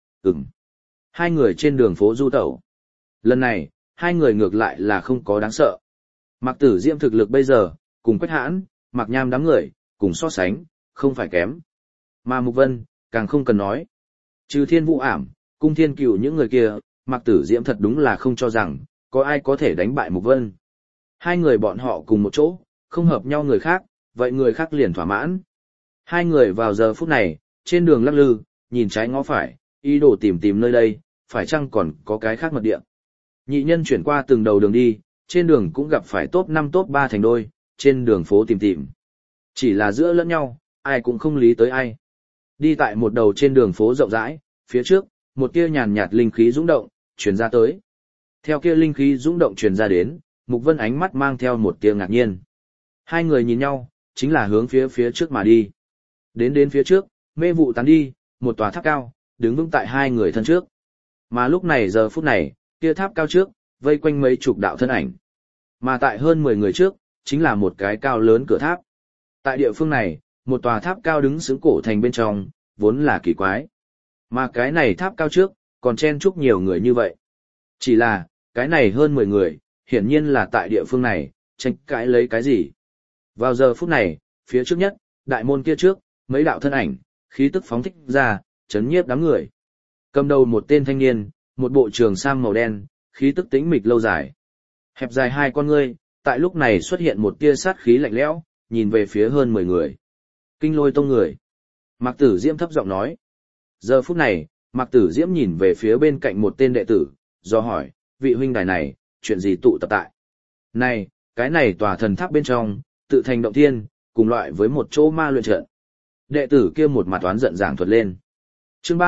Hai người trên đường phố du tẩu. Lần này, hai người ngược lại là không có đáng sợ. Mạc Tử Diễm thực lực bây giờ, cùng Quách Hãn, Mạc Nham đám người, cùng so sánh, không phải kém. Mà Mục Vân, càng không cần nói. Trừ Thiên Vũ Ảm, Cung Thiên Cửu những người kia, Mạc Tử Diễm thật đúng là không cho rằng, có ai có thể đánh bại Mục Vân. Hai người bọn họ cùng một chỗ, không hợp nhau người khác, vậy người khác liền thỏa mãn. Hai người vào giờ phút này, trên đường lắc lư, nhìn trái ngó phải, ý đồ tìm tìm nơi đây, phải chăng còn có cái khác mật địa. Nhị nhân chuyển qua từng đầu đường đi, trên đường cũng gặp phải top 5 top 3 thành đôi, trên đường phố tìm tìm. Chỉ là giữa lẫn nhau, ai cũng không lý tới ai. Đi tại một đầu trên đường phố rộng rãi, phía trước, một tia nhàn nhạt linh khí dũng động, truyền ra tới. Theo kia linh khí dũng động truyền ra đến, Mục Vân ánh mắt mang theo một tia ngạc nhiên. Hai người nhìn nhau, chính là hướng phía trước mà đi. Đến phía trước, mê vụ tán đi, một tòa tháp cao, đứng vững tại hai người thân trước. Mà lúc này giờ phút này, kia tháp cao trước, vây quanh mấy chục đạo thân ảnh. Mà tại hơn 10 người trước, chính là một cái cao lớn cửa tháp. Tại địa phương này, một tòa tháp cao đứng sướng cổ thành bên trong, vốn là kỳ quái. Mà cái này tháp cao trước, còn chen chúc nhiều người như vậy. Chỉ là, cái này hơn 10 người, hiển nhiên là tại địa phương này, tranh cãi lấy cái gì. Vào giờ phút này, phía trước nhất, đại môn kia trước, mấy đạo thân ảnh, khí tức phóng thích ra, chấn nhiếp đám người. Cầm đầu một tên thanh niên, một bộ trường sam màu đen, khí tức tĩnh mịch lâu dài. Hẹp dài hai con ngươi, tại lúc này xuất hiện một tia sát khí lạnh lẽo, nhìn về phía hơn 10 người. Kinh Lôi Tông người. Mạc Tử Diễm thấp giọng nói. Giờ phút này, Mạc Tử Diễm nhìn về phía bên cạnh một tên đệ tử, do hỏi, vị huynh đài này, chuyện gì tụ tập tại? Này, cái này tòa thần tháp bên trong, tự thành động thiên, cùng loại với một chỗ ma luyện trận. Đệ tử kia một mặt oán giận giảng thuật lên. Chương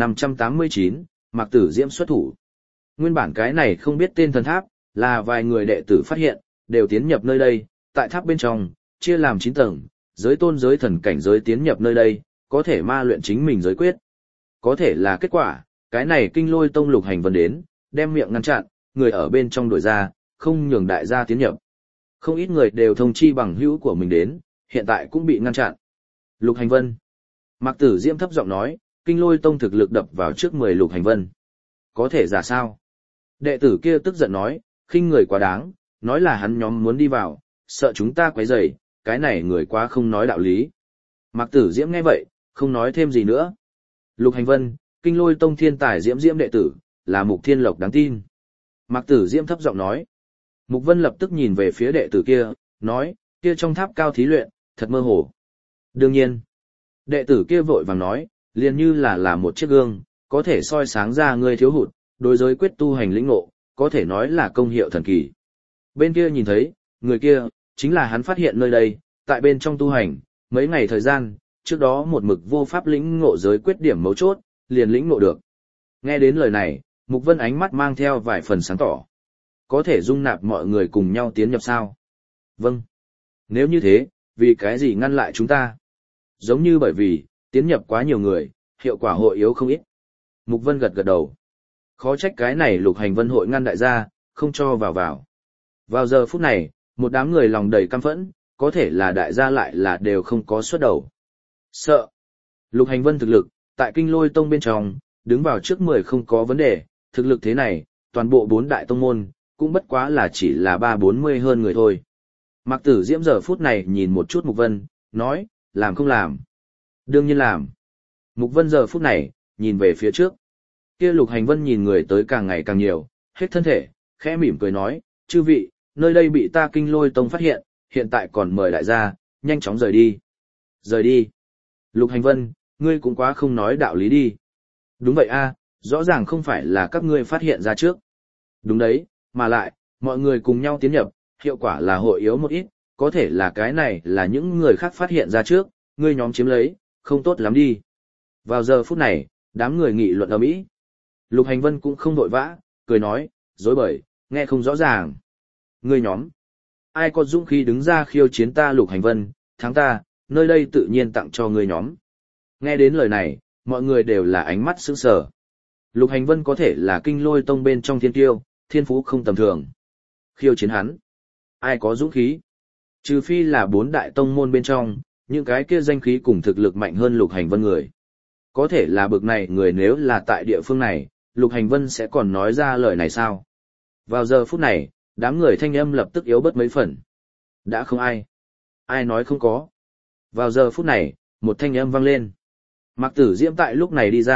3589, Mạc Tử Diễm xuất thủ. Nguyên bản cái này không biết tên thần tháp, là vài người đệ tử phát hiện, đều tiến nhập nơi đây, tại tháp bên trong, chia làm 9 tầng, giới tôn giới thần cảnh giới tiến nhập nơi đây, có thể ma luyện chính mình giới quyết. Có thể là kết quả, cái này Kinh Lôi Tông Lục Hành Vân đến, đem miệng ngăn chặn, người ở bên trong đuổi ra, không nhường đại gia tiến nhập. Không ít người đều thông chi bằng hữu của mình đến, hiện tại cũng bị ngăn chặn. Lục Hành Vân. Mạc Tử Diễm thấp giọng nói, Kinh Lôi Tông thực lực đập vào trước 10 Lục Hành Vân. Có thể giả sao? Đệ tử kia tức giận nói, khinh người quá đáng, nói là hắn nhóm muốn đi vào, sợ chúng ta quấy rầy, cái này người quá không nói đạo lý. Mạc Tử Diễm nghe vậy, không nói thêm gì nữa. Lục Hành Vân, Kinh Lôi Tông thiên tài Diễm đệ tử, là Mục Thiên Lộc đáng tin. Mạc Tử Diễm thấp giọng nói. Mục Vân lập tức nhìn về phía đệ tử kia, nói, kia trong tháp cao thí luyện, thật mơ hồ. Đương nhiên, đệ tử kia vội vàng nói, liền như là một chiếc gương, có thể soi sáng ra người thiếu hụt, đối giới quyết tu hành lĩnh ngộ, có thể nói là công hiệu thần kỳ. Bên kia nhìn thấy, người kia, chính là hắn phát hiện nơi đây, tại bên trong tu hành, mấy ngày thời gian, trước đó một mực vô pháp lĩnh ngộ giới quyết điểm mấu chốt, liền lĩnh ngộ được. Nghe đến lời này, Mục Vân ánh mắt mang theo vài phần sáng tỏ. Có thể dung nạp mọi người cùng nhau tiến nhập sao? Vâng. Nếu như thế, vì cái gì ngăn lại chúng ta? Giống như bởi vì, tiến nhập quá nhiều người, hiệu quả hội yếu không ít. Mục Vân gật gật đầu. Khó trách cái này Lục Hành Vân hội ngăn đại gia, không cho vào. Vào giờ phút này, một đám người lòng đầy căm phẫn, có thể là đại gia lại là đều không có xuất đầu. Sợ. Lục Hành Vân thực lực, tại Kinh Lôi Tông bên trong, đứng vào trước 10 không có vấn đề, thực lực thế này, toàn bộ 4 đại tông môn, cũng bất quá là chỉ là 3-40 hơn người thôi. Mạc Tử Diễm giờ phút này nhìn một chút Mục Vân, nói, làm không làm. Đương nhiên làm. Mục Vân giờ phút này, nhìn về phía trước. Kia Lục Hành Vân nhìn người tới càng ngày càng nhiều, hết thân thể, khẽ mỉm cười nói, chư vị, nơi đây bị ta Kinh Lôi Tông phát hiện, hiện tại còn mời đại gia, nhanh chóng rời đi. Rời đi. Lục Hành Vân, ngươi cũng quá không nói đạo lý đi. Đúng vậy a, rõ ràng không phải là các ngươi phát hiện ra trước. Đúng đấy, mà lại, mọi người cùng nhau tiến nhập, hiệu quả là hội yếu một ít, có thể là cái này là những người khác phát hiện ra trước, ngươi nhóm chiếm lấy, không tốt lắm đi. Vào giờ phút này, đám người nghị luận ầm ĩ. Lục Hành Vân cũng không vội vã, cười nói, dối bời, nghe không rõ ràng. Ngươi nhóm, ai có dũng khí đứng ra khiêu chiến ta Lục Hành Vân, thắng ta, nơi đây tự nhiên tặng cho ngươi nhóm. Nghe đến lời này, mọi người đều là ánh mắt sững sờ. Lục Hành Vân có thể là Kinh Lôi Tông bên trong thiên tiêu, thiên phú không tầm thường. Khiêu chiến hắn, ai có dũng khí? Trừ phi là 4 đại tông môn bên trong, những cái kia danh khí cùng thực lực mạnh hơn Lục Hành Vân người. Có thể là bực này người nếu là tại địa phương này, Lục Hành Vân sẽ còn nói ra lời này sao? Vào giờ phút này, đám người thanh âm lập tức yếu bớt mấy phần. Đã không ai. Ai nói không có. Vào giờ phút này, một thanh âm vang lên. Mạc Tử Diễm tại lúc này đi ra,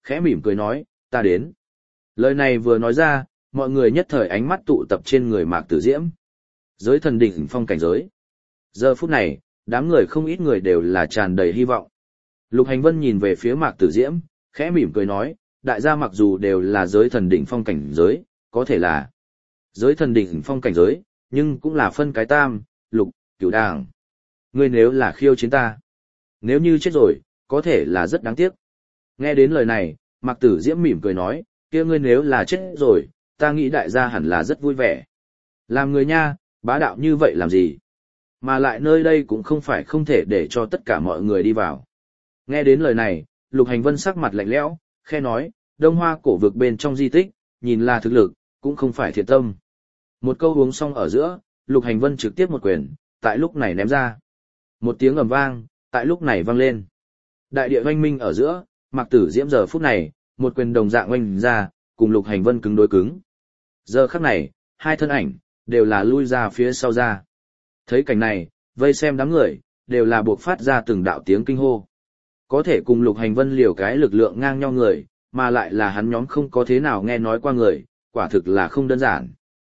khẽ mỉm cười nói, ta đến. Lời này vừa nói ra, mọi người nhất thời ánh mắt tụ tập trên người Mạc Tử Diễm. Giới thần đỉnh phong cảnh giới. Giờ phút này, đám người không ít người đều là tràn đầy hy vọng. Lục Hành Vân nhìn về phía Mạc Tử Diễm, khẽ mỉm cười nói, đại gia mặc dù đều là giới thần đỉnh phong cảnh giới, có thể là giới thần đỉnh phong cảnh giới, nhưng cũng là phân cái tam, lục, cửu đảng. Ngươi nếu là khiêu chiến ta, nếu như chết rồi, có thể là rất đáng tiếc. Nghe đến lời này, Mạc Tử Diễm mỉm cười nói, kia ngươi nếu là chết rồi, ta nghĩ đại gia hẳn là rất vui vẻ. Làm người nha, bá đạo như vậy làm gì? Mà lại nơi đây cũng không phải không thể để cho tất cả mọi người đi vào. Nghe đến lời này, Lục Hành Vân sắc mặt lạnh lẽo, khe nói, Đông Hoa cổ vực bên trong di tích, nhìn là thực lực, cũng không phải thiệt tâm. Một câu uống xong ở giữa, Lục Hành Vân trực tiếp một quyền, tại lúc này ném ra. Một tiếng ầm vang, tại lúc này vang lên. Đại địa oanh minh ở giữa, Mạc Tử Diễm giờ phút này, một quyền đồng dạng oanh ra, cùng Lục Hành Vân cứng đối cứng. Giờ khắc này, hai thân ảnh, đều là lui ra phía sau ra. Thấy cảnh này, vây xem đám người, đều là buộc phát ra từng đạo tiếng kinh hô. Có thể cùng Lục Hành Vân liều cái lực lượng ngang nhau người, mà lại là hắn nhóm không có thế nào nghe nói qua người, quả thực là không đơn giản.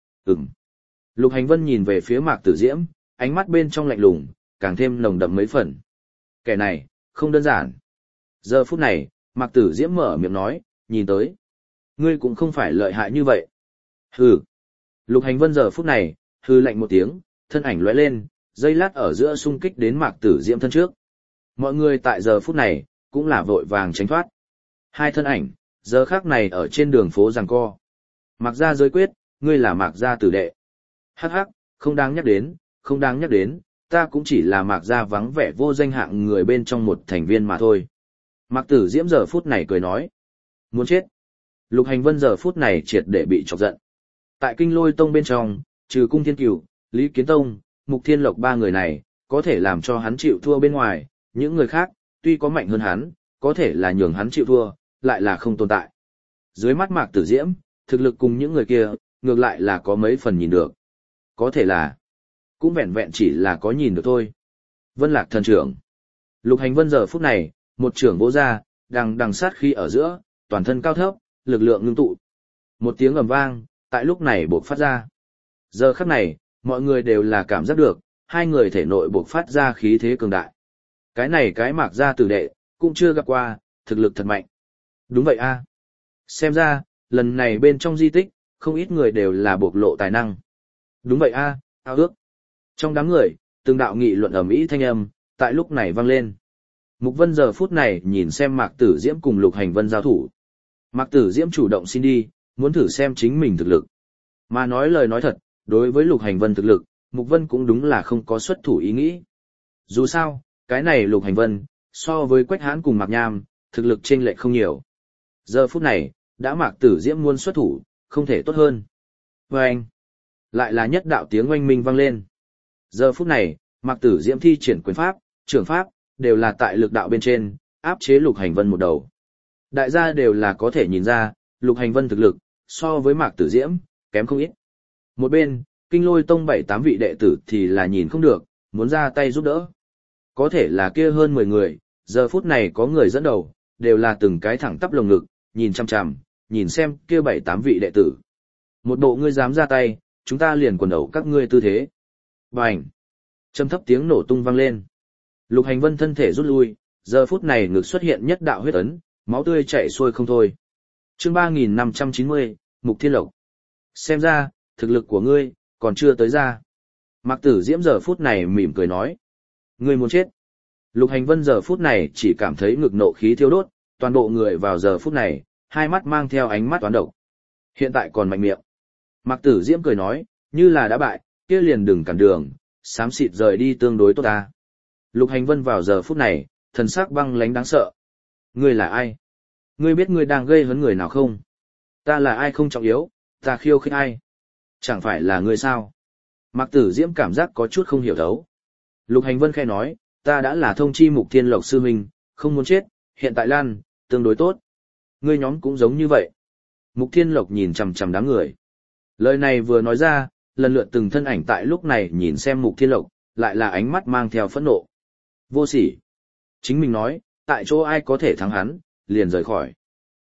Lục Hành Vân nhìn về phía Mạc Tử Diễm, ánh mắt bên trong lạnh lùng, càng thêm nồng đậm mấy phần. Kẻ này, không đơn giản. Giờ phút này, Mạc Tử Diễm mở miệng nói, nhìn tới. Ngươi cũng không phải lợi hại như vậy. Hừ. Lục Hành Vân giờ phút này, hừ lạnh một tiếng, thân ảnh lóe lên, dây lát ở giữa xung kích đến Mạc Tử Diễm thân trước. Mọi người tại giờ phút này, cũng là vội vàng tránh thoát. Hai thân ảnh, giờ khác này ở trên đường phố giằng co. Mạc gia giới quyết, ngươi là Mạc gia tử đệ. Hắc hắc, không đáng nhắc đến, không đáng nhắc đến, ta cũng chỉ là Mạc gia vắng vẻ vô danh hạng người bên trong một thành viên mà thôi. Mạc Tử Diễm giờ phút này cười nói. Muốn chết. Lục Hành Vân giờ phút này triệt để bị chọc giận. Tại Kinh Lôi Tông bên trong, trừ Cung Thiên Cửu, Lý Kiến Tông, Mục Thiên Lộc ba người này, có thể làm cho hắn chịu thua bên ngoài, những người khác, tuy có mạnh hơn hắn, có thể là nhường hắn chịu thua, lại là không tồn tại. Dưới mắt Mạc Tử Diễm, thực lực cùng những người kia, ngược lại là có mấy phần nhìn được. Có thể là, cũng vẹn vẹn chỉ là có nhìn được thôi. Vân Lạc thần trưởng. Lục Hành Vân giờ phút này, một trưởng vỗ ra, đằng sát khí ở giữa, toàn thân cao thấp, lực lượng ngưng tụ. Một tiếng ầm vang, tại lúc này bộc phát ra. Giờ khắc này, mọi người đều là cảm giác được, hai người thể nội bộc phát ra khí thế cường đại. Cái này cái Mạc gia tử đệ, cũng chưa gặp qua, thực lực thật mạnh. Đúng vậy a. Xem ra, lần này bên trong di tích, không ít người đều là bộc lộ tài năng. Đúng vậy a, ao ước. Trong đám người, từng đạo nghị luận ầm ĩ thanh âm, tại lúc này vang lên. Mục Vân giờ phút này nhìn xem Mạc Tử Diễm cùng Lục Hành Vân giao thủ. Mạc Tử Diễm chủ động xin đi, muốn thử xem chính mình thực lực. Mà nói lời nói thật, đối với Lục Hành Vân thực lực, Mục Vân cũng đúng là không có xuất thủ ý nghĩ. Dù sao, cái này Lục Hành Vân, so với Quách Hãn cùng Mạc Nham, thực lực chênh lệch không nhiều. Giờ phút này, đã Mạc Tử Diễm muốn xuất thủ, không thể tốt hơn. Và anh, lại là nhất đạo tiếng oanh minh vang lên. Giờ phút này, Mạc Tử Diễm thi triển quyền pháp, trưởng pháp, đều là tại lực đạo bên trên, áp chế Lục Hành Vân một đầu. Đại gia đều là có thể nhìn ra, Lục Hành Vân thực lực, so với Mạc Tử Diễm, kém không ít. Một bên, Kinh Lôi Tông 7-8 vị đệ tử thì là nhìn không được, muốn ra tay giúp đỡ. Có thể là kia hơn 10 người, giờ phút này có người dẫn đầu, đều là từng cái thẳng tắp lồng ngực, nhìn chằm chằm, nhìn xem kia 7-8 vị đệ tử. Một bộ ngươi dám ra tay, chúng ta liền quần đầu các ngươi tư thế. Bành! Trầm thấp tiếng nổ tung vang lên. Lục Hành Vân thân thể rút lui, giờ phút này ngực xuất hiện nhất đạo huyết ấn, máu tươi chảy xuôi không thôi. Chương 3590, Mục Thiên Lộc. Xem ra, thực lực của ngươi, còn chưa tới ra. Mạc Tử Diễm giờ phút này mỉm cười nói. Ngươi muốn chết. Lục Hành Vân giờ phút này chỉ cảm thấy ngực nộ khí thiêu đốt, toàn bộ người vào giờ phút này, hai mắt mang theo ánh mắt toán độc. Hiện tại còn mạnh miệng. Mạc Tử Diễm cười nói, như là đã bại, kia liền đừng cản đường, xám xịt rời đi tương đối tốt ta. Lục Hành Vân vào giờ phút này, thần sắc băng lãnh đáng sợ. Ngươi là ai? Ngươi biết ngươi đang gây hấn người nào không? Ta là ai không trọng yếu, ta khiêu khích ai? Chẳng phải là ngươi sao? Mạc Tử Diễm cảm giác có chút không hiểu thấu. Lục Hành Vân khẽ nói, ta đã là thông chi Mục Thiên Lộc sư huynh, không muốn chết, hiện tại lan, tương đối tốt. Ngươi nhóm cũng giống như vậy. Mục Thiên Lộc nhìn chằm chằm đám người. Lời này vừa nói ra, lần lượt từng thân ảnh tại lúc này nhìn xem Mục Thiên Lộc, lại là ánh mắt mang theo phẫn nộ. Vô sỉ. Chính mình nói, tại chỗ ai có thể thắng hắn, liền rời khỏi.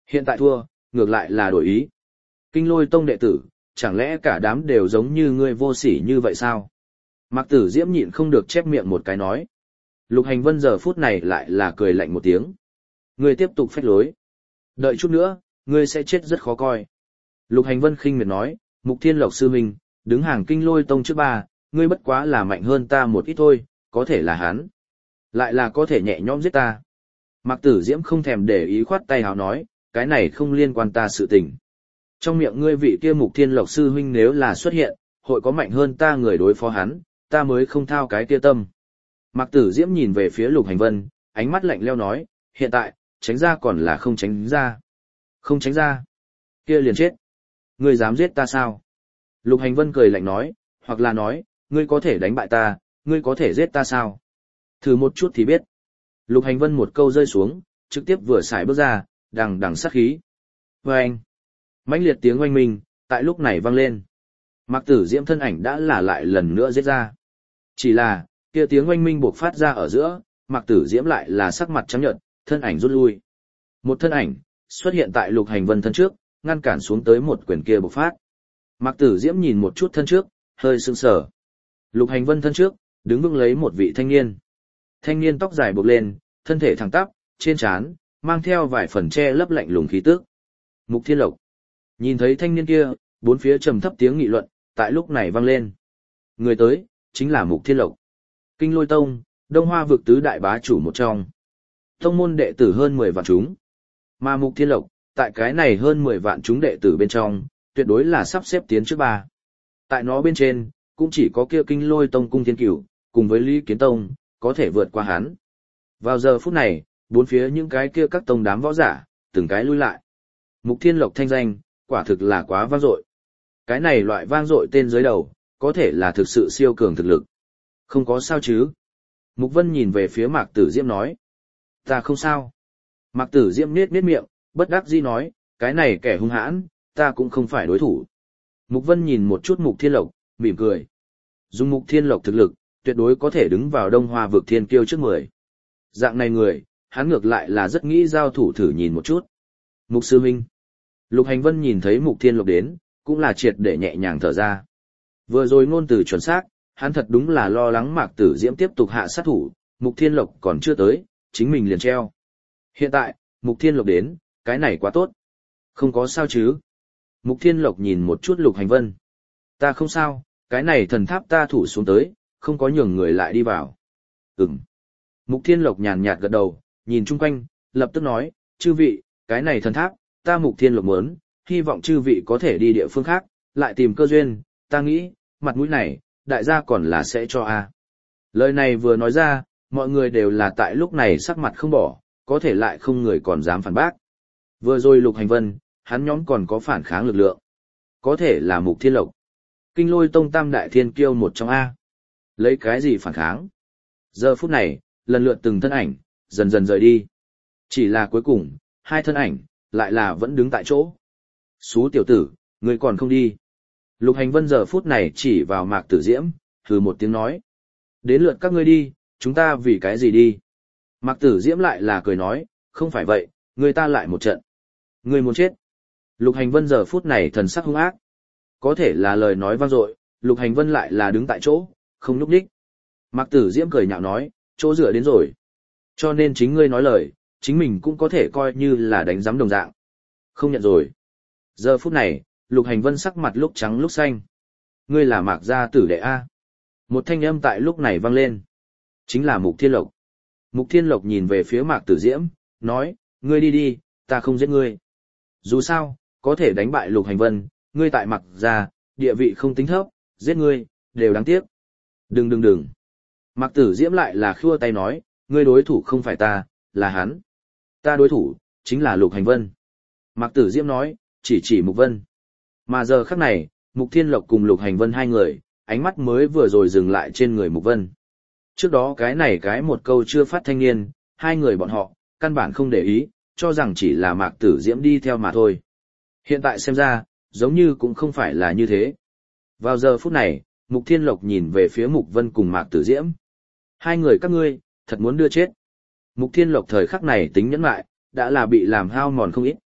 Hiện tại thua, ngược lại là đổi ý. Kinh Lôi Tông đệ tử, chẳng lẽ cả đám đều giống như ngươi vô sỉ như vậy sao? Mạc Tử Diễm nhịn không được chép miệng một cái nói. Lục Hành Vân giờ phút này lại là cười lạnh một tiếng. Ngươi tiếp tục phách lối. Đợi chút nữa, ngươi sẽ chết rất khó coi. Lục Hành Vân khinh miệt nói, Mục Thiên Lộc sư huynh, đứng hàng Kinh Lôi Tông trước ba, ngươi bất quá là mạnh hơn ta một ít thôi, có thể là hắn. Lại là có thể nhẹ nhõm giết ta. Mạc Tử Diễm không thèm để ý khoát tay hào nói, cái này không liên quan ta sự tình. Trong miệng ngươi vị kia Mục Thiên Lộc sư huynh nếu là xuất hiện, hội có mạnh hơn ta người đối phó hắn, ta mới không thao cái kia tâm. Mạc Tử Diễm nhìn về phía Lục Hành Vân, ánh mắt lạnh lẽo nói, hiện tại, tránh ra còn là không tránh ra. Không tránh ra. Kia liền chết. Ngươi dám giết ta sao? Lục Hành Vân cười lạnh nói, hoặc là nói, ngươi có thể đánh bại ta, ngươi có thể giết ta sao? Thử một chút thì biết. Lục Hành Vân một câu rơi xuống, trực tiếp vừa xài bước ra, đằng đằng sát khí. Vâng! Mãnh liệt tiếng oanh minh, tại lúc này vang lên. Mạc Tử Diễm thân ảnh đã là lại lần nữa giết ra. Chỉ là, kia tiếng oanh minh buộc phát ra ở giữa, Mạc Tử Diễm lại là sắc mặt trắng nhợt, thân ảnh rút lui. Một thân ảnh, xuất hiện tại Lục Hành Vân thân trước, ngăn cản xuống tới một quyền kia bộc phát. Mạc Tử Diễm nhìn một chút thân trước, hơi sững sờ. Lục Hành Vân thân trước, đứng vững lấy một vị thanh niên. Thanh niên tóc dài buộc lên, thân thể thẳng tắp, trên trán mang theo vài phần che lấp lạnh lùng khí tức. Mục Thiên Lộc. Nhìn thấy thanh niên kia, bốn phía trầm thấp tiếng nghị luận, tại lúc này vang lên. Người tới, chính là Mục Thiên Lộc. Kinh Lôi Tông, Đông Hoa vực tứ đại bá chủ một trong. Tông môn đệ tử hơn 10 vạn chúng. Mà Mục Thiên Lộc, tại cái này hơn 10 vạn chúng đệ tử bên trong, tuyệt đối là sắp xếp tiến trước ba. Tại nó bên trên, cũng chỉ có kia Kinh Lôi Tông Cung Thiên Cửu, cùng với Lý Kiến Tông, có thể vượt qua hắn. Vào giờ phút này, bốn phía những cái kia các tông đám võ giả, từng cái lui lại. Mục Thiên Lộc thanh danh, quả thực là quá vang dội. Cái này loại vang dội tên dưới đầu, có thể là thực sự siêu cường thực lực. Không có sao chứ? Mục Vân nhìn về phía Mạc Tử Diễm nói. Ta không sao. Mạc Tử Diễm nết miệng, bất đắc dĩ nói, cái này kẻ hung hãn, ta cũng không phải đối thủ. Mục Vân nhìn một chút Mục Thiên Lộc, mỉm cười. Dùng Mục Thiên Lộc thực lực, tuyệt đối có thể đứng vào Đông Hoa vực thiên kiêu trước 10. Dạng này người, hắn ngược lại là rất nghĩ giao thủ thử nhìn một chút. Mục sư huynh. Lục Hành Vân nhìn thấy Mục Thiên Lộc đến, cũng là triệt để nhẹ nhàng thở ra. Vừa rồi ngôn từ chuẩn xác, hắn thật đúng là lo lắng Mạc Tử Diễm tiếp tục hạ sát thủ, Mục Thiên Lộc còn chưa tới, chính mình liền treo. Hiện tại, Mục Thiên Lộc đến, cái này quá tốt. Không có sao chứ. Mục Thiên Lộc nhìn một chút Lục Hành Vân. Ta không sao, cái này thần tháp ta thủ xuống tới, không có nhường người lại đi vào. Ừm. Mục Thiên Lộc nhàn nhạt gật đầu, nhìn chung quanh, lập tức nói, chư vị, cái này thần tháp, ta Mục Thiên Lộc muốn, hy vọng chư vị có thể đi địa phương khác, lại tìm cơ duyên, ta nghĩ, mặt mũi này, đại gia còn là sẽ cho a. Lời này vừa nói ra, mọi người đều là tại lúc này sắc mặt không bỏ, có thể lại không người còn dám phản bác. Vừa rồi Lục Hành Vân, hắn nhóm còn có phản kháng lực lượng. Có thể là Mục Thiên Lộc. Kinh Lôi Tông Tam Đại Thiên Kiêu một trong A. Lấy cái gì phản kháng? Giờ phút này, lần lượt từng thân ảnh, dần dần rời đi. Chỉ là cuối cùng, hai thân ảnh, lại là vẫn đứng tại chỗ. Xú tiểu tử, ngươi còn không đi. Lục Hành Vân giờ phút này chỉ vào Mạc Tử Diễm, hừ một tiếng nói. Đến lượt các ngươi đi, chúng ta vì cái gì đi? Mạc Tử Diễm lại là cười nói, không phải vậy, người ta lại một trận. Ngươi muốn chết. Lục Hành Vân giờ phút này thần sắc hung ác. Có thể là lời nói vang dội, Lục Hành Vân lại là đứng tại chỗ, không nhúc nhích. Mạc Tử Diễm cười nhạo nói, chỗ dựa đến rồi. Cho nên chính ngươi nói lời, chính mình cũng có thể coi như là đánh giám đồng dạng. Không nhận rồi. Giờ phút này, Lục Hành Vân sắc mặt lúc trắng lúc xanh. Ngươi là Mạc gia tử đệ A. Một thanh âm tại lúc này vang lên. Chính là Mục Thiên Lộc. Mục Thiên Lộc nhìn về phía Mạc Tử Diễm, nói, ngươi đi đi, ta không giết ngươi. Dù sao, có thể đánh bại Lục Hành Vân, ngươi tại Mạc gia, địa vị không tính thấp, giết ngươi, đều đáng tiếc. Đừng. Mạc Tử Diễm lại là khua tay nói, ngươi đối thủ không phải ta, là hắn. Ta đối thủ, chính là Lục Hành Vân. Mạc Tử Diễm nói, chỉ Mục Vân. Mà giờ khắc này, Mục Thiên Lộc cùng Lục Hành Vân hai người, ánh mắt mới vừa rồi dừng lại trên người Mục Vân. Trước đó cái một câu chưa phát thanh niên, hai người bọn họ, căn bản không để ý, cho rằng chỉ là Mạc Tử Diễm đi theo mà thôi. Hiện tại xem ra, giống như cũng không phải là như thế. Vào giờ phút này, Mục Thiên Lộc nhìn về phía Mục Vân cùng Mạc Tử Diễm. Hai người các ngươi, thật muốn đưa chết. Mục Thiên Lộc thời khắc này tính nhẫn lại, đã là bị làm hao mòn không ít.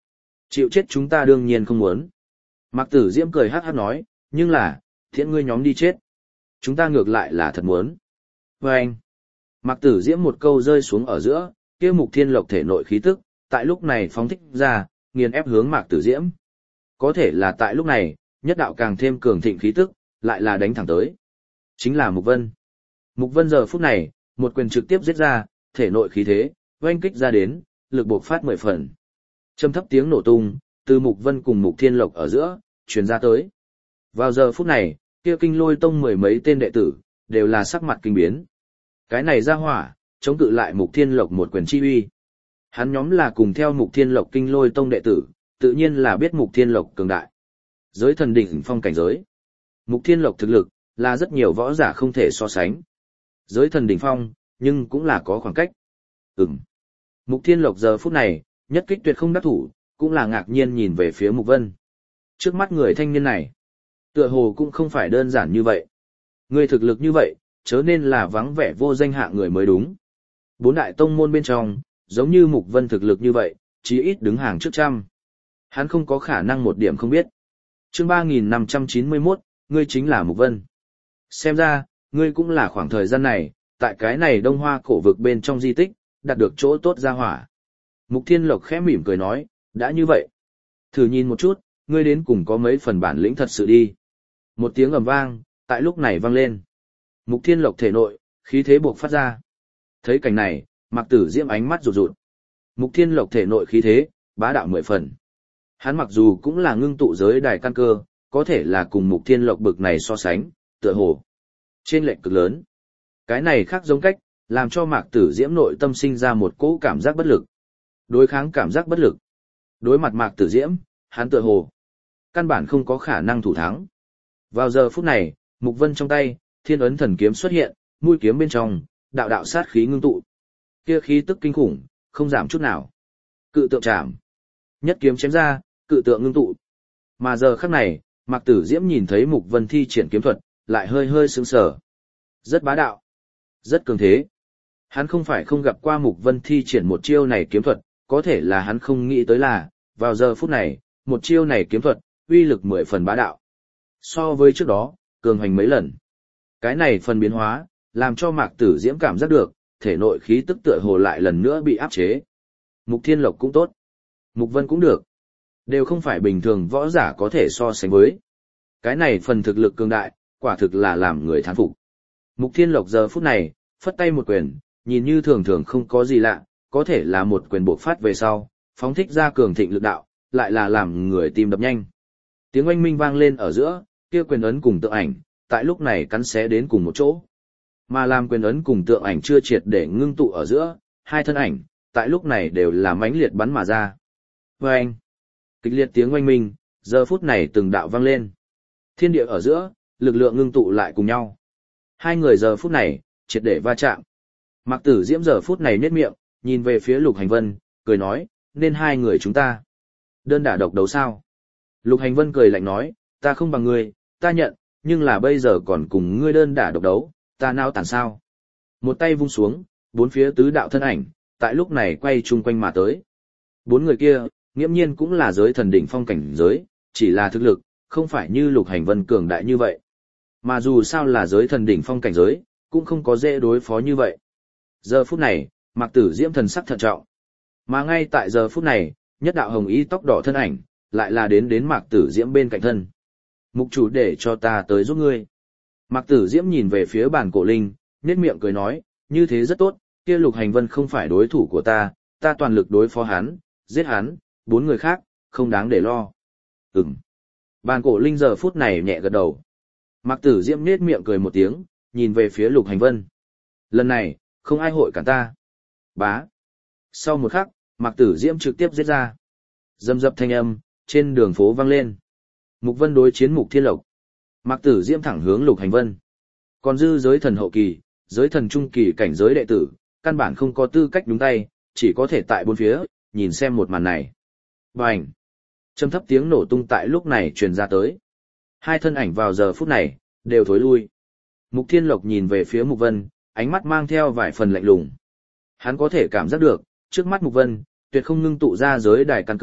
Chịu chết chúng ta đương nhiên không muốn. Mạc Tử Diễm cười hát hát nói, nhưng là, thiện ngươi nhóm đi chết. Chúng ta ngược lại là thật muốn. Và anh, Mạc Tử Diễm một câu rơi xuống ở giữa, kia Mục Thiên Lộc thể nội khí tức, tại lúc này phóng thích ra, nghiền ép hướng Mạc Tử Diễm. Có thể là tại lúc này, nhất đạo càng thêm cường thịnh khí tức, lại là đánh thẳng tới. Chính là Mục Vân. Mục Vân giờ phút này, một quyền trực tiếp giết ra, thể nội khí thế, oanh kích ra đến, lực bộc phát 10 phần. Trầm thấp tiếng nổ tung, từ Mục Vân cùng Mục Thiên Lộc ở giữa, truyền ra tới. Vào giờ phút này, kia Kinh Lôi Tông mười mấy tên đệ tử, đều là sắc mặt kinh biến. Cái này ra hỏa, chống cự lại Mục Thiên Lộc một quyền chi uy. Hắn nhóm là cùng theo Mục Thiên Lộc Kinh Lôi Tông đệ tử, tự nhiên là biết Mục Thiên Lộc cường đại. Giới thần đỉnh phong cảnh giới. Mục Thiên Lộc thực lực, là rất nhiều võ giả không thể so sánh. Giới thần đỉnh phong, nhưng cũng là có khoảng cách. Mục Thiên Lộc giờ phút này, nhất kích tuyệt không đắc thủ, cũng là ngạc nhiên nhìn về phía Mục Vân. Trước mắt người thanh niên này, tựa hồ cũng không phải đơn giản như vậy. Người thực lực như vậy, chớ nên là vắng vẻ vô danh hạ người mới đúng. Bốn đại tông môn bên trong, giống như Mục Vân thực lực như vậy, chí ít đứng hàng trước trăm. Hắn không có khả năng một điểm không biết. Chương 3591, ngươi chính là Mục Vân. Xem ra, ngươi cũng là khoảng thời gian này, tại cái này Đông Hoa cổ vực bên trong di tích, đạt được chỗ tốt ra hỏa. Mục Thiên Lộc khẽ mỉm cười nói, đã như vậy. Thử nhìn một chút, ngươi đến cùng có mấy phần bản lĩnh thật sự đi. Một tiếng ầm vang, tại lúc này vang lên. Mục Thiên Lộc thể nội, khí thế buộc phát ra. Thấy cảnh này, Mạc Tử Diễm ánh mắt rụt rụt. Mục Thiên Lộc thể nội khí thế, bá đạo 10 phần. Hắn mặc dù cũng là ngưng tụ giới đài căn cơ, có thể là cùng Mục Thiên Lộc bực này so sánh, tựa hồ trên lệch cực lớn. Cái này khác giống cách, làm cho Mạc Tử Diễm nội tâm sinh ra một cỗ cảm giác bất lực. Đối kháng cảm giác bất lực. Đối mặt Mạc Tử Diễm, hắn tựa hồ căn bản không có khả năng thủ thắng. Vào giờ phút này, Mục Vân trong tay, Thiên Ấn Thần Kiếm xuất hiện, mũi kiếm bên trong, đạo đạo sát khí ngưng tụ. Kia khí tức kinh khủng, không giảm chút nào. Cự tượng chạm. Nhất kiếm chém ra, cự tượng ngưng tụ. Mà giờ khắc này, Mạc Tử Diễm nhìn thấy Mục Vân thi triển kiếm thuật, lại hơi hơi sững sờ. Rất bá đạo, rất cường thế. Hắn không phải không gặp qua Mục Vân thi triển một chiêu này kiếm thuật, có thể là hắn không nghĩ tới là, vào giờ phút này, một chiêu này kiếm thuật, uy lực 10 phần bá đạo. So với trước đó, cường hành mấy lần. Cái này phần biến hóa, làm cho Mạc Tử Diễm cảm giác được, thể nội khí tức tựa hồ lại lần nữa bị áp chế. Mục Thiên Lộc cũng tốt, Mục Vân cũng được. Đều không phải bình thường võ giả có thể so sánh với. Cái này phần thực lực cường đại, quả thực là làm người thán phục. Mục Thiên Lộc giờ phút này, phất tay một quyền, nhìn như thường thường không có gì lạ, có thể là một quyền bộc phát về sau, phóng thích ra cường thịnh lực đạo, lại là làm người tim đập nhanh. Tiếng oanh minh vang lên ở giữa, kia quyền ấn cùng tượng ảnh, tại lúc này cắn xé đến cùng một chỗ. Mà làm quyền ấn cùng tượng ảnh chưa triệt để ngưng tụ ở giữa, hai thân ảnh, tại lúc này đều là mãnh liệt bắn mà ra. Oanh! Kịch liệt tiếng oanh minh, giờ phút này từng đạo vang lên. Thiên địa ở giữa, lực lượng ngưng tụ lại cùng nhau. Hai người giờ phút này, triệt để va chạm. Mạc Tử Diễm giờ phút này nhếch miệng, nhìn về phía Lục Hành Vân, cười nói, nên hai người chúng ta đơn đả độc đấu sao? Lục Hành Vân cười lạnh nói, ta không bằng ngươi, ta nhận, nhưng là bây giờ còn cùng ngươi đơn đả độc đấu, ta nao tàn sao? Một tay vung xuống, bốn phía tứ đạo thân ảnh, tại lúc này quay chung quanh mà tới. Bốn người kia, nghiễm nhiên cũng là giới thần đỉnh phong cảnh giới, chỉ là thực lực, không phải như Lục Hành Vân cường đại như vậy. Mà dù sao là giới thần đỉnh phong cảnh giới, cũng không có dễ đối phó như vậy. Giờ phút này, Mạc Tử Diễm thần sắc thận trọng. Mà ngay tại giờ phút này, nhất đạo hồng y tóc đỏ thân ảnh, lại là đến Mạc Tử Diễm bên cạnh thân. Mục chủ để cho ta tới giúp ngươi. Mạc Tử Diễm nhìn về phía bàn cổ linh, nhếch miệng cười nói, như thế rất tốt, kia Lục Hành Vân không phải đối thủ của ta, ta toàn lực đối phó hắn, giết hắn, bốn người khác, không đáng để lo. Bàn cổ linh giờ phút này nhẹ gật đầu. Mạc Tử Diễm nhếch miệng cười một tiếng, nhìn về phía Lục Hành Vân. Lần này, không ai hội cản ta. Bá. Sau một khắc, Mạc Tử Diễm trực tiếp giết ra. Dầm dập thanh âm, trên đường phố vang lên. Mục Vân đối chiến Mục Thiên Lộc. Mạc Tử Diễm thẳng hướng Lục Hành Vân. Còn dư giới thần hậu kỳ, giới thần trung kỳ cảnh giới đệ tử, căn bản không có tư cách đúng tay, chỉ có thể tại bốn phía, nhìn xem một màn này. Bành! Trầm thấp tiếng nổ tung tại lúc này truyền ra tới. Hai thân ảnh vào giờ phút này, đều thối lui. Mục Thiên Lộc nhìn về phía Mục Vân, ánh mắt mang theo vài phần lạnh lùng. Hắn có thể cảm giác được, trước mắt Mục Vân, tuyệt không ngưng tụ ra giới đài căn cơ,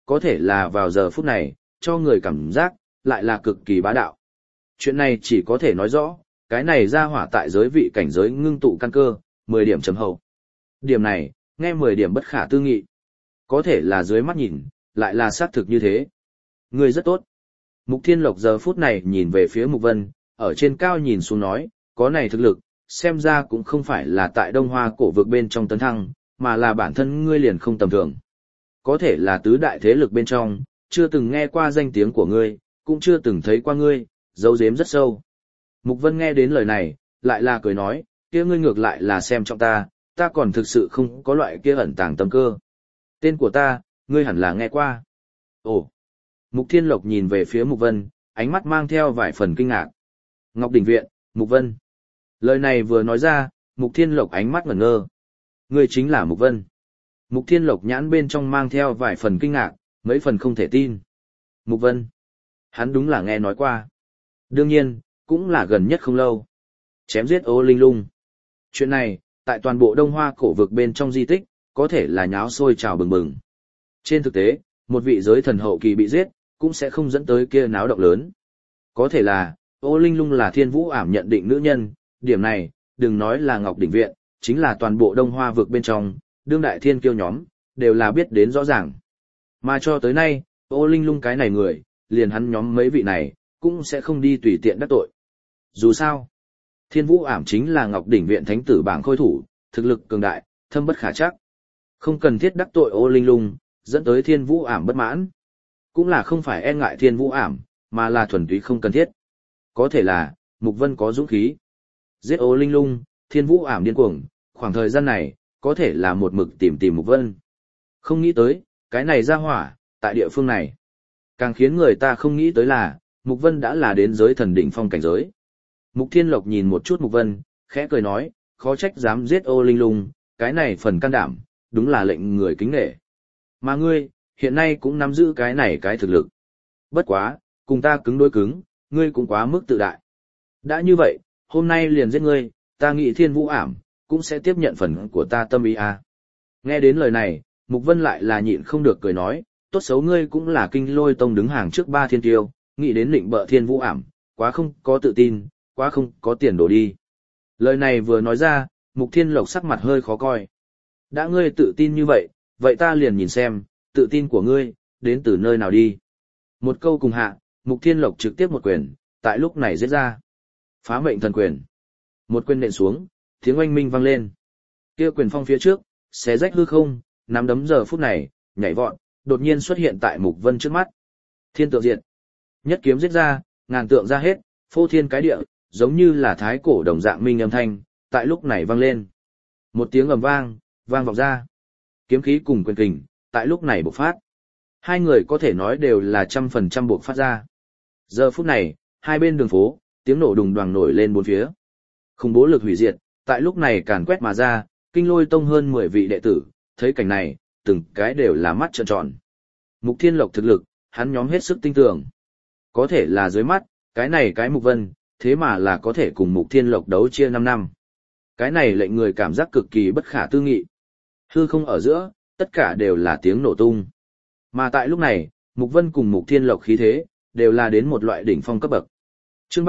có thể là vào giờ phút này, cho người cảm giác, lại là cực kỳ bá đạo. Chuyện này chỉ có thể nói rõ, cái này ra hỏa tại giới vị cảnh giới ngưng tụ căn cơ, 10 điểm chấm hậu. Điểm này, nghe 10 điểm bất khả tư nghị. Có thể là dưới mắt nhìn, lại là xác thực như thế. Người rất tốt. Mục Thiên Lộc giờ phút này nhìn về phía Mục Vân, ở trên cao nhìn xuống nói, có này thực lực, xem ra cũng không phải là tại Đông Hoa cổ vực bên trong tấn thăng, mà là bản thân ngươi liền không tầm thường. Có thể là tứ đại thế lực bên trong, chưa từng nghe qua danh tiếng của ngươi, cũng chưa từng thấy qua ngươi, dấu giếm rất sâu. Mục Vân nghe đến lời này, lại là cười nói, kia ngươi ngược lại là xem trọng ta, ta còn thực sự không có loại kia ẩn tàng tâm cơ. Tên của ta, ngươi hẳn là nghe qua. Ồ! Mục Thiên Lộc nhìn về phía Mục Vân, ánh mắt mang theo vài phần kinh ngạc. Ngọc Đỉnh Viện, Mục Vân. Lời này vừa nói ra, Mục Thiên Lộc ánh mắt ngẩn ngơ. Ngươi chính là Mục Vân. Mục Thiên Lộc nhãn bên trong mang theo vài phần kinh ngạc, mấy phần không thể tin. Mục Vân. Hắn đúng là nghe nói qua. Đương nhiên, cũng là gần nhất không lâu. Chém giết Ô Linh Lung. Chuyện này, tại toàn bộ Đông Hoa cổ vực bên trong di tích, có thể là nháo sôi trào bừng bừng. Trên thực tế, một vị giới thần hậu kỳ bị giết, cũng sẽ không dẫn tới kia náo động lớn. Có thể là, Ô Linh Lung là Thiên Vũ Ảm nhận định nữ nhân, điểm này, đừng nói là Ngọc Đỉnh Viện, chính là toàn bộ Đông Hoa vực bên trong, đương đại thiên kiêu nhóm, đều là biết đến rõ ràng. Mà cho tới nay, Ô Linh Lung cái này người, liền hắn nhóm mấy vị này, cũng sẽ không đi tùy tiện đắc tội. Dù sao, Thiên Vũ Ảm chính là Ngọc Đỉnh Viện thánh tử bảng khôi thủ, thực lực cường đại, thâm bất khả trắc. Không cần thiết đắc tội Ô Linh Lung, dẫn tới Thiên Vũ Ảm bất mãn. Cũng là không phải e ngại Thiên Vũ Ảm, mà là thuần túy không cần thiết. Có thể là, Mục Vân có dũng khí. Giết Ô Linh Lung, Thiên Vũ Ảm điên cuồng, khoảng thời gian này, có thể là một mực tìm Mục Vân. Không nghĩ tới, cái này ra hỏa, tại địa phương này. Càng khiến người ta không nghĩ tới là, Mục Vân đã là đến giới thần đỉnh phong cảnh giới. Mục Thiên Lộc nhìn một chút Mục Vân, khẽ cười nói, khó trách dám giết Ô Linh Lung, cái này phần can đảm, đúng là lệnh người kính nể. Mà ngươi, hiện nay cũng nắm giữ cái này cái thực lực. Bất quá, cùng ta cứng đối cứng, ngươi cũng quá mức tự đại. Đã như vậy, hôm nay liền giết ngươi, ta nghĩ Thiên Vũ Ảm, cũng sẽ tiếp nhận phần của ta tâm ý à. Nghe đến lời này, Mục Vân lại là nhịn không được cười nói, tốt xấu ngươi cũng là Kinh Lôi Tông đứng hàng trước 3 thiên tiêu, nghĩ đến định bợ Thiên Vũ Ảm, quá không có tự tin, quá không có tiền đổ đi. Lời này vừa nói ra, Mục Thiên Lộc sắc mặt hơi khó coi. Đã ngươi tự tin như vậy, vậy ta liền nhìn xem, tự tin của ngươi, đến từ nơi nào đi. Một câu cùng hạ, Mục Thiên Lộc trực tiếp một quyền, tại lúc này giết ra. Phá mệnh thần quyền. Một quyền nện xuống, tiếng oanh minh vang lên. Kia quyền phong phía trước, xé rách hư không, nắm đấm giờ phút này, nhảy vọt, đột nhiên xuất hiện tại Mục Vân trước mắt. Thiên tượng diện. Nhất kiếm giết ra, ngàn tượng ra hết, phô thiên cái địa, giống như là thái cổ đồng dạng minh âm thanh, tại lúc này vang lên. Một tiếng ầm vang, vang vọng ra. Kiếm khí cùng quyền kình, tại lúc này bộc phát. Hai người có thể nói đều là 100% bộc phát ra. Giờ phút này, hai bên đường phố, tiếng nổ đùng đoàng nổi lên bốn phía. Khủng bố lực hủy diệt, tại lúc này càn quét mà ra, Kinh Lôi Tông hơn 10 vị đệ tử, thấy cảnh này, từng cái đều là mắt trợn tròn. Mục Thiên Lộc thực lực, hắn nhóm hết sức tin tưởng. Có thể là dưới mắt, cái này cái Mục Vân, thế mà là có thể cùng Mục Thiên Lộc đấu chia 5 năm. Cái này lệnh người cảm giác cực kỳ bất khả tư nghị. Hư không ở giữa, tất cả đều là tiếng nổ tung. Mà tại lúc này, Mục Vân cùng Mục Thiên Lộc khí thế, đều là đến một loại đỉnh phong cấp bậc. Chương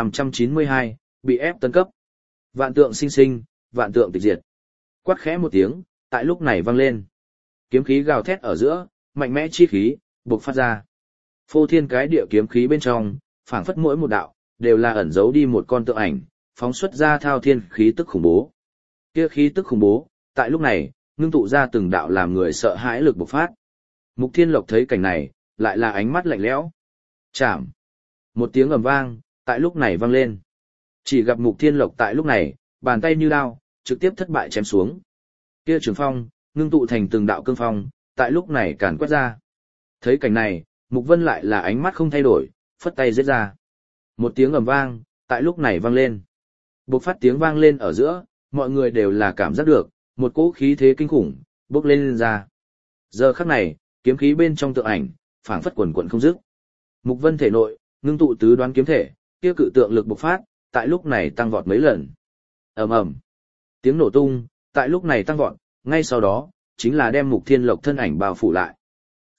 3592, bị ép tấn cấp. Vạn tượng sinh sinh, vạn tượng tịch diệt. Quát khẽ một tiếng, tại lúc này vang lên. Kiếm khí gào thét ở giữa, mạnh mẽ chi khí, bộc phát ra. Phô thiên cái địa kiếm khí bên trong, phảng phất mỗi một đạo, đều là ẩn giấu đi một con tượng ảnh, phóng xuất ra thao thiên khí tức khủng bố. Kia khí tức khủng bố, tại lúc này, ngưng tụ ra từng đạo làm người sợ hãi lực bộc phát. Mục Thiên Lộc thấy cảnh này, lại là ánh mắt lạnh lẽo. Chạm. Một tiếng ầm vang, tại lúc này vang lên. Chỉ gặp Mục Thiên Lộc tại lúc này, bàn tay như đao, trực tiếp thất bại chém xuống. Kia trường phong, ngưng tụ thành từng đạo cương phong, tại lúc này càn quét ra. Thấy cảnh này, Mục Vân lại là ánh mắt không thay đổi, phất tay giết ra. Một tiếng ầm vang, tại lúc này vang lên. Bộc phát tiếng vang lên ở giữa, mọi người đều là cảm giác được, một cỗ khí thế kinh khủng, bốc lên ra. Giờ khắc này, kiếm khí bên trong tượng ảnh, phảng phất quần quần không dứt. Mục Vân thể nội, ngưng tụ tứ đoán kiếm thể, kia cự tượng lực bộc phát, tại lúc này tăng vọt mấy lần. Ầm ầm. Tiếng nổ tung, tại lúc này tăng vọt, ngay sau đó, chính là đem Mục Thiên Lộc thân ảnh bao phủ lại.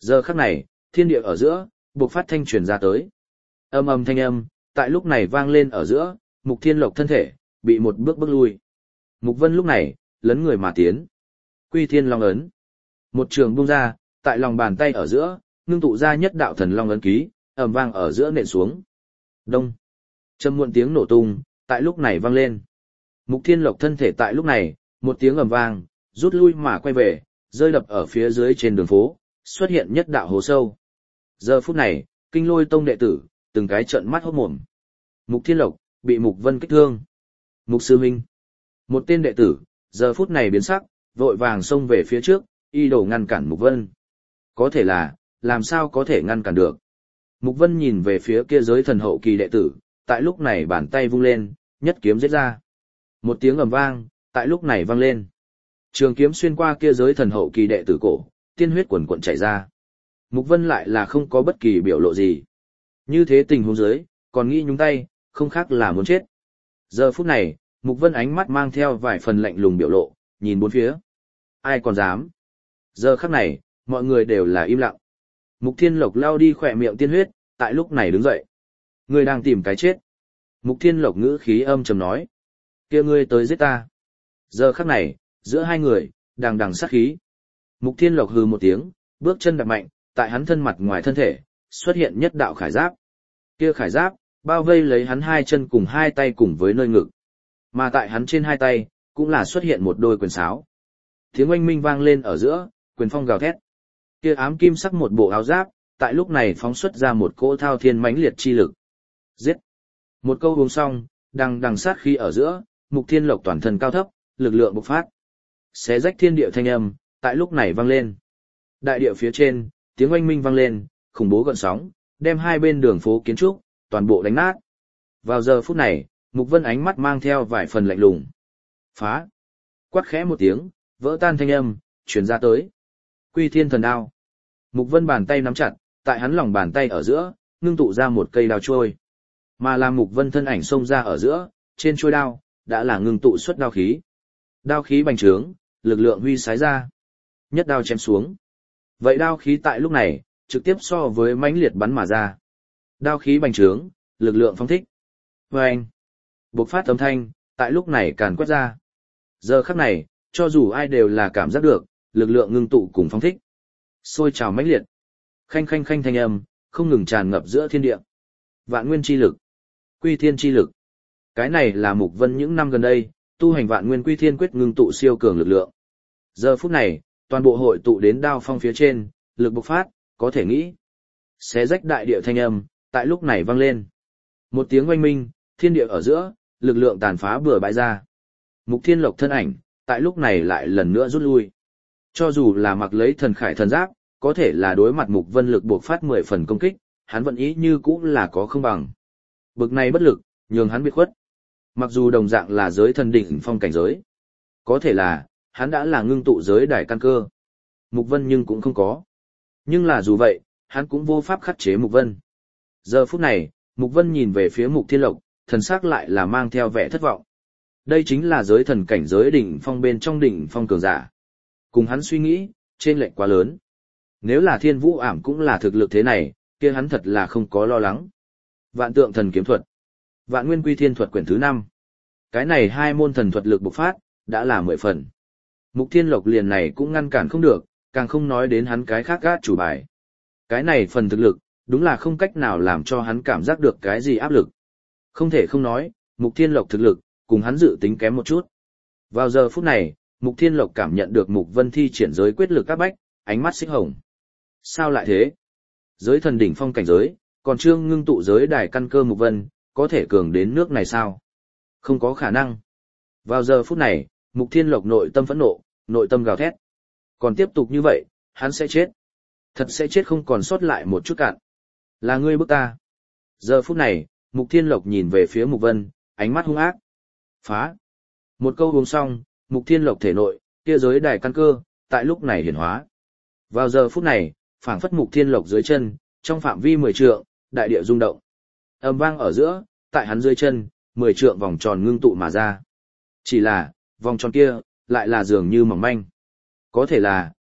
Giờ khắc này, thiên địa ở giữa, bộc phát thanh truyền ra tới. Âm âm thanh âm, tại lúc này vang lên ở giữa, Mục Thiên Lộc thân thể, bị một bước bước lui. Mục Vân lúc này, lấn người mà tiến. Quy Thiên Long ấn. Một trường bung ra, tại lòng bàn tay ở giữa, ngưng tụ ra nhất đạo thần long ấn ký, ầm vang ở giữa nện xuống. Đông. Trầm muộn tiếng nổ tung, tại lúc này vang lên. Mục Thiên Lộc thân thể tại lúc này, một tiếng ầm vang, rút lui mà quay về, rơi đập ở phía dưới trên đường phố, xuất hiện nhất đạo hố sâu. Giờ phút này, Kinh Lôi Tông đệ tử, từng cái trợn mắt hốt mồm. Mục Thiên Lộc, bị Mục Vân kích thương. Mục sư huynh. Một tên đệ tử, giờ phút này biến sắc, vội vàng xông về phía trước, y đồ ngăn cản Mục Vân. Có thể là, làm sao có thể ngăn cản được. Mục Vân nhìn về phía kia giới thần hậu kỳ đệ tử, tại lúc này bàn tay vung lên, nhất kiếm giết ra. Một tiếng ầm vang, tại lúc này vang lên. Trường kiếm xuyên qua kia giới thần hậu kỳ đệ tử cổ, tiên huyết quần quần chảy ra. Mục Vân lại là không có bất kỳ biểu lộ gì. Như thế tình huống dưới, còn nghĩ nhúng tay, không khác là muốn chết. Giờ phút này, Mục Vân ánh mắt mang theo vài phần lạnh lùng biểu lộ, nhìn bốn phía. Ai còn dám? Giờ khắc này, mọi người đều là im lặng. Mục Thiên Lộc lao đi khỏe miệng tiên huyết, tại lúc này đứng dậy. Ngươi đang tìm cái chết. Mục Thiên Lộc ngữ khí âm trầm nói. Kia ngươi tới giết ta. Giờ khắc này, giữa hai người, đằng đằng sát khí. Mục Thiên Lộc hừ một tiếng, bước chân đạp mạnh, tại hắn thân mặt ngoài thân thể, xuất hiện nhất đạo khải giáp. Kia khải giáp, bao vây lấy hắn hai chân cùng hai tay cùng với nơi ngực. Mà tại hắn trên hai tay, cũng là xuất hiện một đôi quyền sáo. Tiếng oanh minh vang lên ở giữa, quyền phong gào thét. Kia ám kim sắc một bộ áo giáp, tại lúc này phóng xuất ra một cỗ thao thiên mãnh liệt chi lực. Giết! Một câu uống xong, đằng đằng sát khí ở giữa, Mục Thiên Lộc toàn thân cao thấp, lực lượng bộc phát. Xé rách thiên địa thanh âm, tại lúc này vang lên. Đại địa phía trên, tiếng oanh minh vang lên, khủng bố gợn sóng, đem hai bên đường phố kiến trúc, toàn bộ đánh nát. Vào giờ phút này, Mục Vân ánh mắt mang theo vài phần lạnh lùng. Phá! Quát khẽ một tiếng, vỡ tan thanh âm, truyền ra tới. Quy Thiên Thần Đao. Mục Vân bàn tay nắm chặt, tại hắn lòng bàn tay ở giữa, ngưng tụ ra một cây đao trôi. Mà làm Mục Vân thân ảnh xông ra ở giữa, trên trôi đao, đã là ngưng tụ xuất đao khí. Đao khí bành trướng, lực lượng huy sái ra. Nhất đao chém xuống. Vậy đao khí tại lúc này, trực tiếp so với mãnh liệt bắn mà ra. Đao khí bành trướng, lực lượng phóng thích. Vâng! Bộc phát âm thanh, tại lúc này càn quét ra. Giờ khắc này, cho dù ai đều là cảm giác được, lực lượng ngưng tụ cùng phóng thích. Sôi trào mãnh liệt. Khanh khanh khanh thanh âm, không ngừng tràn ngập giữa thiên địa. Vạn nguyên chi lực. Quy thiên chi lực. Cái này là Mục Vân những năm gần đây, tu hành vạn nguyên quy thiên quyết ngưng tụ siêu cường lực lượng. Giờ phút này, toàn bộ hội tụ đến đao phong phía trên, lực bộc phát, có thể nghĩ. Xé rách đại địa thanh âm, tại lúc này vang lên. Một tiếng oanh minh, thiên địa ở giữa, lực lượng tàn phá bừa bãi ra. Mục Thiên Lộc thân ảnh, tại lúc này lại lần nữa rút lui. Cho dù là mặc lấy thần khải thần giáp, có thể là đối mặt Mục Vân lực bộc phát 10 phần công kích, hắn vẫn ý như cũng là có không bằng. Bực này bất lực, nhường hắn biệt khuất. Mặc dù đồng dạng là giới thần đỉnh phong cảnh giới, có thể là, hắn đã là ngưng tụ giới đài căn cơ. Mục Vân nhưng cũng không có. Nhưng là dù vậy, hắn cũng vô pháp khắc chế Mục Vân. Giờ phút này, Mục Vân nhìn về phía Mục Thiên Lộc, thần sắc lại là mang theo vẻ thất vọng. Đây chính là giới thần cảnh giới đỉnh phong bên trong đỉnh phong cường giả. Cùng hắn suy nghĩ, trên lệch quá lớn. Nếu là Thiên Vũ Ảm cũng là thực lực thế này, kia hắn thật là không có lo lắng. Vạn tượng thần kiếm thuật. Vạn nguyên quy thiên thuật quyển thứ 5. Cái này hai môn thần thuật lực bộc phát, đã là 10 phần. Mục Thiên Lộc liền này cũng ngăn cản không được, càng không nói đến hắn cái khác gác chủ bài. Cái này phần thực lực, đúng là không cách nào làm cho hắn cảm giác được cái gì áp lực. Không thể không nói, Mục Thiên Lộc thực lực, cùng hắn dự tính kém một chút. Vào giờ phút này, Mục Thiên Lộc cảm nhận được Mục Vân thi triển giới quyết lực các bách, ánh mắt xích hồng. Sao lại thế? Giới thần đỉnh phong cảnh giới, còn chưa ngưng tụ giới đài căn cơ Mục Vân, có thể cường đến nước này sao? Không có khả năng. Vào giờ phút này, Mục Thiên Lộc nội tâm phẫn nộ, nội tâm gào thét. Còn tiếp tục như vậy, hắn sẽ chết. Thật sẽ chết không còn sót lại một chút cạn. Là ngươi bức ta. Giờ phút này, Mục Thiên Lộc nhìn về phía Mục Vân, ánh mắt hung ác. Phá. Một câu uống xong, Mục Thiên Lộc thể nội, kia giới đài căn cơ, tại lúc này hiển hóa. Vào giờ phút này, phảng phất Mục Thiên Lộc dưới chân, trong phạm vi 10 trượng, đại địa rung động. Ầm vang ở giữa, tại hắn dưới chân, 10 trượng vòng tròn ngưng tụ mà ra. Chỉ là, vòng tròn kia, lại là dường như mỏng manh. Có thể là,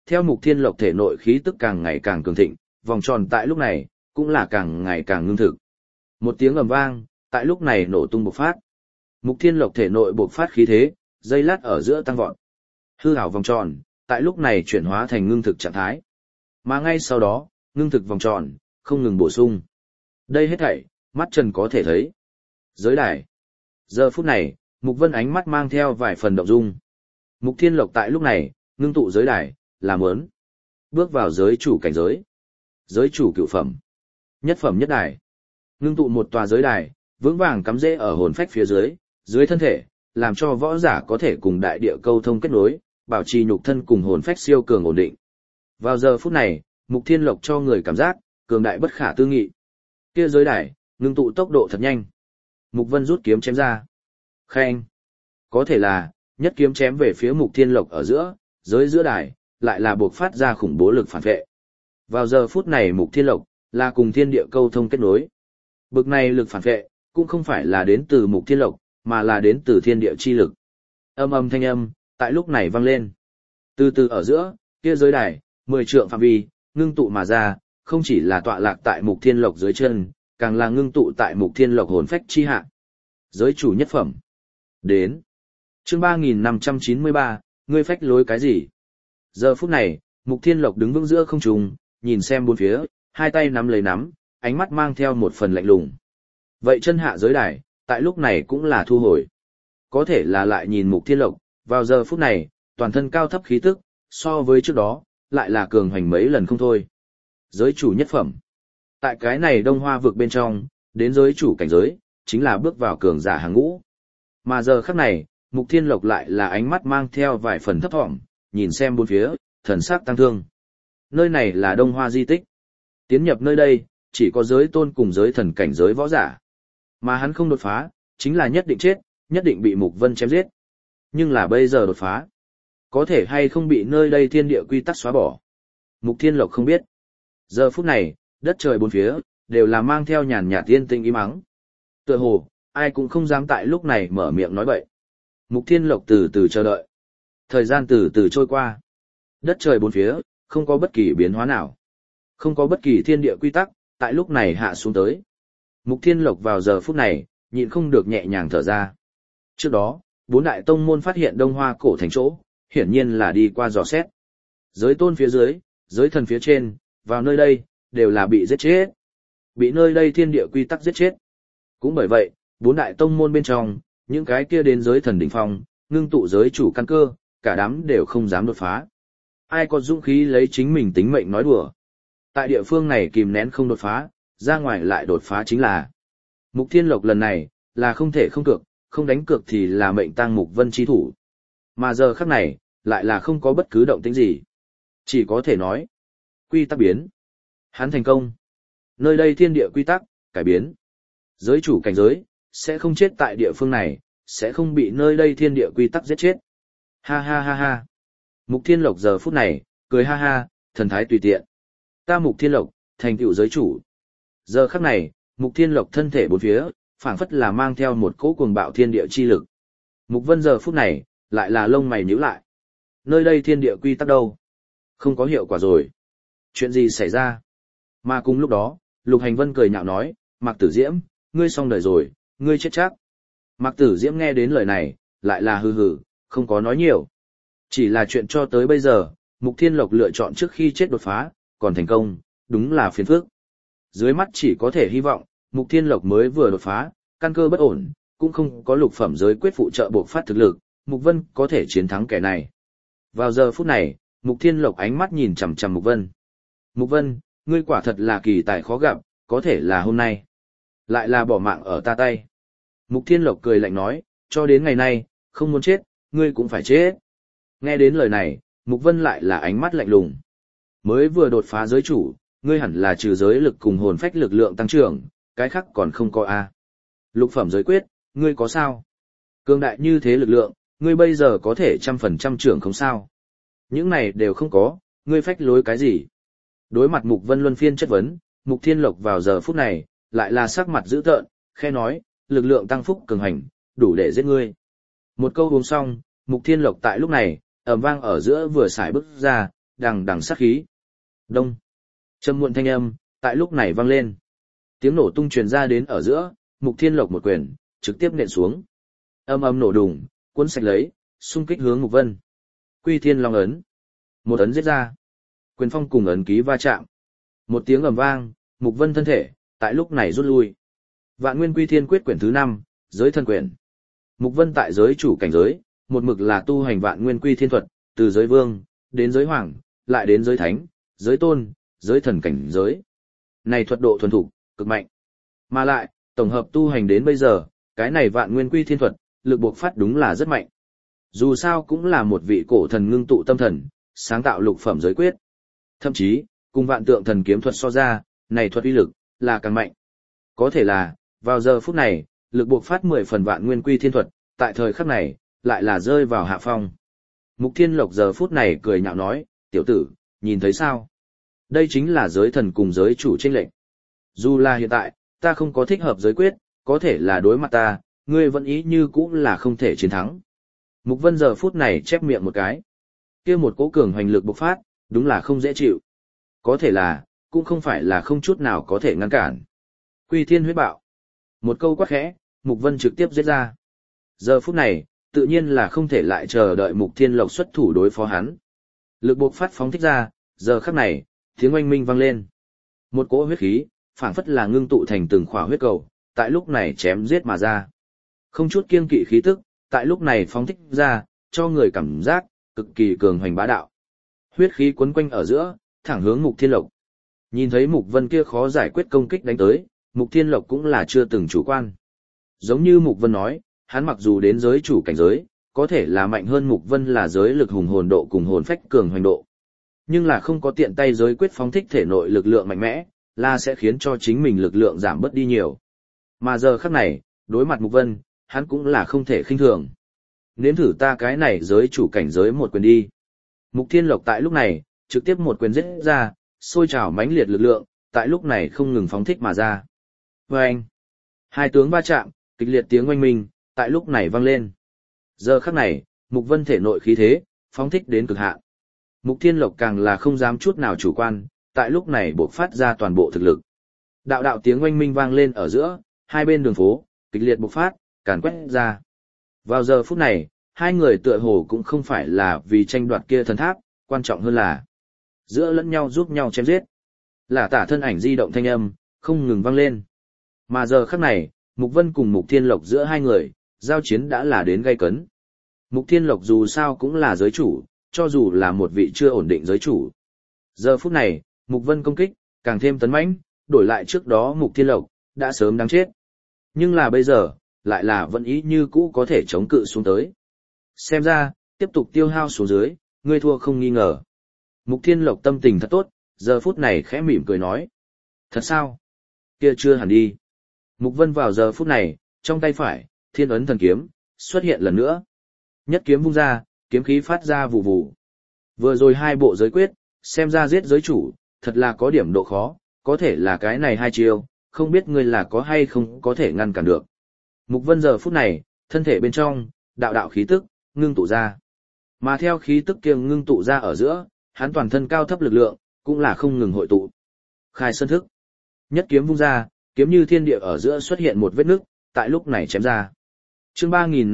Theo Mục Thiên Lộc thể nội khí tức càng ngày càng cường thịnh, vòng tròn tại lúc này cũng là càng ngày càng ngưng thực. Một tiếng ầm vang, tại lúc này nổ tung bộc phát. Mục Thiên Lộc thể nội bộc phát khí thế, giây lát ở giữa tăng vọt. Hư ảo vòng tròn, tại lúc này chuyển hóa thành ngưng thực trạng thái. Mà ngay sau đó, ngưng thực vòng tròn, không ngừng bổ sung. Đây hết thảy, mắt trần có thể thấy. Giới đài. Giờ phút này, Mục Vân ánh mắt mang theo vài phần động dung. Mục Thiên Lộc tại lúc này, ngưng tụ giới đài, là muốn bước vào giới chủ cảnh giới. Giới chủ cựu phẩm. Nhất phẩm nhất đài. Ngưng tụ một tòa giới đài, vững vàng cắm rễ ở hồn phách phía dưới, dưới thân thể, làm cho võ giả có thể cùng đại địa câu thông kết nối, bảo trì nhục thân cùng hồn phách siêu cường ổn định. Vào giờ phút này, Mục Thiên Lộc cho người cảm giác cường đại bất khả tư nghị. Kia giới đài, ngưng tụ tốc độ thật nhanh. Mục Vân rút kiếm chém ra. Khen. Có thể là, nhất kiếm chém về phía Mục Thiên Lộc ở giữa, giới giữa đài, lại là buộc phát ra khủng bố lực phản vệ. Vào giờ phút này Mục Thiên Lộc, là cùng thiên địa câu thông kết nối. Bực này lực phản vệ, cũng không phải là đến từ Mục Thiên Lộc, mà là đến từ thiên địa chi lực. Âm âm thanh âm, tại lúc này vang lên. Từ từ ở giữa, kia giới đài, 10 trượng phạm vi, ngưng tụ mà ra, không chỉ là tọa lạc tại Mục Thiên Lộc dưới chân, càng là ngưng tụ tại Mục Thiên Lộc hồn phách chi hạ. Giới chủ nhất phẩm. Đến. Chương 3593, ngươi phách lối cái gì? Giờ phút này, Mục Thiên Lộc đứng vững giữa không trung, nhìn xem bốn phía, hai tay nắm lấy nắm, ánh mắt mang theo một phần lạnh lùng. Vậy chân hạ giới đài, tại lúc này cũng là thu hồi. Có thể là lại nhìn Mục Thiên Lộc, vào giờ phút này, toàn thân cao thấp khí tức, so với trước đó, lại là cường hoành mấy lần không thôi. Giới chủ nhất phẩm. Tại cái này Đông Hoa vực bên trong, đến giới chủ cảnh giới, chính là bước vào cường giả hàng ngũ. Mà giờ khắc này, Mục Thiên Lộc lại là ánh mắt mang theo vài phần thấp thỏm, nhìn xem bốn phía, thần sắc tăng thương. Nơi này là Đông Hoa di tích. Tiến nhập nơi đây, chỉ có giới tôn cùng giới thần cảnh giới võ giả. Mà hắn không đột phá, chính là nhất định chết, nhất định bị Mục Vân chém giết. Nhưng là bây giờ đột phá, có thể hay không bị nơi đây thiên địa quy tắc xóa bỏ. Mục Thiên Lộc không biết. Giờ phút này, đất trời bốn phía, đều là mang theo nhàn nhạt yên tĩnh im ắng. Tựa hồ, ai cũng không dám tại lúc này mở miệng nói bậy. Mục Thiên Lộc từ từ chờ đợi. Thời gian từ từ trôi qua. Đất trời bốn phía, không có bất kỳ biến hóa nào. Không có bất kỳ thiên địa quy tắc, tại lúc này hạ xuống tới. Mục Thiên Lộc vào giờ phút này, nhịn không được nhẹ nhàng thở ra. Trước đó, 4 đại tông môn phát hiện Đông Hoa cổ thành chỗ, hiển nhiên là đi qua dò xét. Giới tôn phía dưới, giới thần phía trên, vào nơi đây, đều là bị giết chết. Bị nơi đây thiên địa quy tắc giết chết. Cũng bởi vậy, 4 đại tông môn bên trong, những cái kia đến giới thần đỉnh phong, ngưng tụ giới chủ căn cơ, cả đám đều không dám đột phá. Ai có dũng khí lấy chính mình tính mệnh nói đùa. Tại địa phương này kìm nén không đột phá, ra ngoài lại đột phá chính là. Mục Thiên Lộc lần này, là không thể không cược, không đánh cược thì là mệnh tang Mục Vân chi thủ. Mà giờ khắc này, lại là không có bất cứ động tĩnh gì. Chỉ có thể nói, quy tắc biến. Hắn thành công. Nơi đây thiên địa quy tắc, cải biến. Giới chủ cảnh giới, sẽ không chết tại địa phương này, sẽ không bị nơi đây thiên địa quy tắc giết chết. Ha ha ha ha. Mục Thiên Lộc giờ phút này, cười ha ha, thần thái tùy tiện. Ta Mục Thiên Lộc, thành tựu giới chủ. Giờ khắc này, Mục Thiên Lộc thân thể bốn phía, phảng phất là mang theo một cỗ cuồng bạo thiên địa chi lực. Mục Vân giờ phút này, lại là lông mày nhíu lại. Nơi đây thiên địa quy tắc đâu? Không có hiệu quả rồi. Chuyện gì xảy ra? Mà cùng lúc đó, Lục Hành Vân cười nhạo nói, Mạc Tử Diễm, ngươi xong đời rồi, ngươi chết chắc. Mạc Tử Diễm nghe đến lời này, lại là hừ hừ, không có nói nhiều. Chỉ là chuyện cho tới bây giờ, Mục Thiên Lộc lựa chọn trước khi chết đột phá, còn thành công, đúng là phiền phức. Dưới mắt chỉ có thể hy vọng, Mục Thiên Lộc mới vừa đột phá, căn cơ bất ổn, cũng không có lục phẩm giới quyết phụ trợ buộc phát thực lực, Mục Vân có thể chiến thắng kẻ này. Vào giờ phút này, Mục Thiên Lộc ánh mắt nhìn chằm chằm Mục Vân. Mục Vân, ngươi quả thật là kỳ tài khó gặp, có thể là hôm nay. Lại là bỏ mạng ở ta tay. Mục Thiên Lộc cười lạnh nói, cho đến ngày nay, không muốn chết, ngươi cũng phải chết. Nghe đến lời này, Mục Vân lại là ánh mắt lạnh lùng. Mới vừa đột phá giới chủ, ngươi hẳn là trừ giới lực cùng hồn phách lực lượng tăng trưởng, cái khác còn không có a. Lục phẩm giới quyết, ngươi có sao? Cường đại như thế lực lượng, ngươi bây giờ có thể 100% trưởng không sao? Những này đều không có, ngươi phách lối cái gì? Đối mặt Mục Vân luân phiên chất vấn, Mục Thiên Lộc vào giờ phút này, lại là sắc mặt dữ tợn, khe nói, lực lượng tăng phúc cường hành, đủ để giết ngươi. Một câu uống xong, Mục Thiên Lộc tại lúc này, ầm vang ở giữa vừa xài bước ra, đằng đằng sát khí. Đông. Trầm muộn thanh âm, tại lúc này vang lên. Tiếng nổ tung truyền ra đến ở giữa, Mục Thiên Lộc một quyền, trực tiếp nện xuống. Âm âm nổ đùng, cuốn sạch lấy, xung kích hướng Mục Vân. Quy Thiên Long ấn. Một ấn giết ra. Quyền phong cùng ấn ký va chạm. Một tiếng ầm vang, Mục Vân thân thể, tại lúc này rút lui. Vạn Nguyên Quy Thiên Quyết quyển thứ 5, giới thân quyền. Mục Vân tại giới chủ cảnh giới, một mực là tu hành Vạn Nguyên Quy Thiên thuật, từ giới vương, đến giới hoàng, lại đến giới thánh, giới tôn, giới thần cảnh giới. Này thuật độ thuần thục, cực mạnh. Mà lại, tổng hợp tu hành đến bây giờ, cái này Vạn Nguyên Quy Thiên thuật, lực buộc phát đúng là rất mạnh. Dù sao cũng là một vị cổ thần ngưng tụ tâm thần, sáng tạo lục phẩm giới quyết. Thậm chí, cùng Vạn Tượng Thần kiếm thuật so ra, này thuật uy lực là càng mạnh. Có thể là, vào giờ phút này, lực buộc phát 10 phần Vạn Nguyên Quy Thiên thuật, tại thời khắc này, lại là rơi vào hạ phong. Mục Thiên Lộc giờ phút này cười nhạo nói, tiểu tử, nhìn thấy sao? Đây chính là giới thần cùng giới chủ chênh lệch. Dù là hiện tại, ta không có thích hợp giới quyết, có thể là đối mặt ta, ngươi vẫn ý như cũ là không thể chiến thắng. Mục Vân giờ phút này chép miệng một cái. Kia một cỗ cường hoành lực bộc phát, đúng là không dễ chịu. Có thể là, cũng không phải là không chút nào có thể ngăn cản. Quy Thiên huyết bạo. Một câu quát khẽ, Mục Vân trực tiếp giết ra. Giờ phút này, tự nhiên là không thể lại chờ đợi Mục Thiên Lộc xuất thủ đối phó hắn. Lực bộc phát phóng thích ra, giờ khắc này, tiếng oanh minh vang lên. Một cỗ huyết khí, phảng phất là ngưng tụ thành từng khỏa huyết cầu, tại lúc này chém giết mà ra. Không chút kiêng kỵ khí tức, tại lúc này phóng thích ra, cho người cảm giác cực kỳ cường hoành bá đạo. Huyết khí quấn quanh ở giữa, thẳng hướng Mục Thiên Lộc. Nhìn thấy Mục Vân kia khó giải quyết công kích đánh tới, Mục Thiên Lộc cũng là chưa từng chủ quan. Giống như Mục Vân nói, hắn mặc dù đến giới chủ cảnh giới, có thể là mạnh hơn Mục Vân là giới lực hùng hồn độ cùng hồn phách cường hoành độ. Nhưng là không có tiện tay giới quyết phóng thích thể nội lực lượng mạnh mẽ, là sẽ khiến cho chính mình lực lượng giảm bớt đi nhiều. Mà giờ khắc này, đối mặt Mục Vân, hắn cũng là không thể khinh thường. Nếm thử ta cái này giới chủ cảnh giới một quyền đi. Mục Thiên Lộc tại lúc này, trực tiếp một quyền giết ra, sôi trào mãnh liệt lực lượng, tại lúc này không ngừng phóng thích mà ra. Vâng! Hai tướng va chạm, kịch liệt tiếng oanh minh, tại lúc này vang lên. Giờ khắc này, Mục Vân thể nội khí thế, phóng thích đến cực hạn. Mục Thiên Lộc càng là không dám chút nào chủ quan, tại lúc này bộc phát ra toàn bộ thực lực. Đạo đạo tiếng oanh minh vang lên ở giữa, hai bên đường phố, kịch liệt bộc phát, càn quét ra. Vào giờ phút này, hai người tựa hồ cũng không phải là vì tranh đoạt kia thần tháp, quan trọng hơn là giữa lẫn nhau giúp nhau chém giết. Là tả thân ảnh di động thanh âm, không ngừng vang lên. Mà giờ khắc này, Mục Vân cùng Mục Thiên Lộc giữa hai người, giao chiến đã là đến gay cấn. Mục Thiên Lộc dù sao cũng là giới chủ, cho dù là một vị chưa ổn định giới chủ. Giờ phút này, Mục Vân công kích, càng thêm tấn mãnh, đổi lại trước đó Mục Thiên Lộc, đã sớm đáng chết. Nhưng là bây giờ, lại là vẫn ý như cũ có thể chống cự xuống tới. Xem ra, tiếp tục tiêu hao xuống dưới, ngươi thua không nghi ngờ. Mục Thiên Lộc tâm tình thật tốt, giờ phút này khẽ mỉm cười nói. Thật sao? Kia chưa hẳn đi. Mục Vân vào giờ phút này, trong tay phải, Thiên ấn thần kiếm, xuất hiện lần nữa. Nhất kiếm vung ra, kiếm khí phát ra vù vù. Vừa rồi hai bộ giới quyết, xem ra giết giới chủ, thật là có điểm độ khó, có thể là cái này hai chiêu, không biết ngươi là có hay không có thể ngăn cản được. Mục Vân giờ phút này, thân thể bên trong, đạo đạo khí tức, ngưng tụ ra. Mà theo khí tức kia ngưng tụ ra ở giữa, hắn toàn thân cao thấp lực lượng, cũng là không ngừng hội tụ. Khai sơn thức. Nhất kiếm vung ra, kiếm như thiên địa ở giữa xuất hiện một vết nứt, tại lúc này chém ra. Chương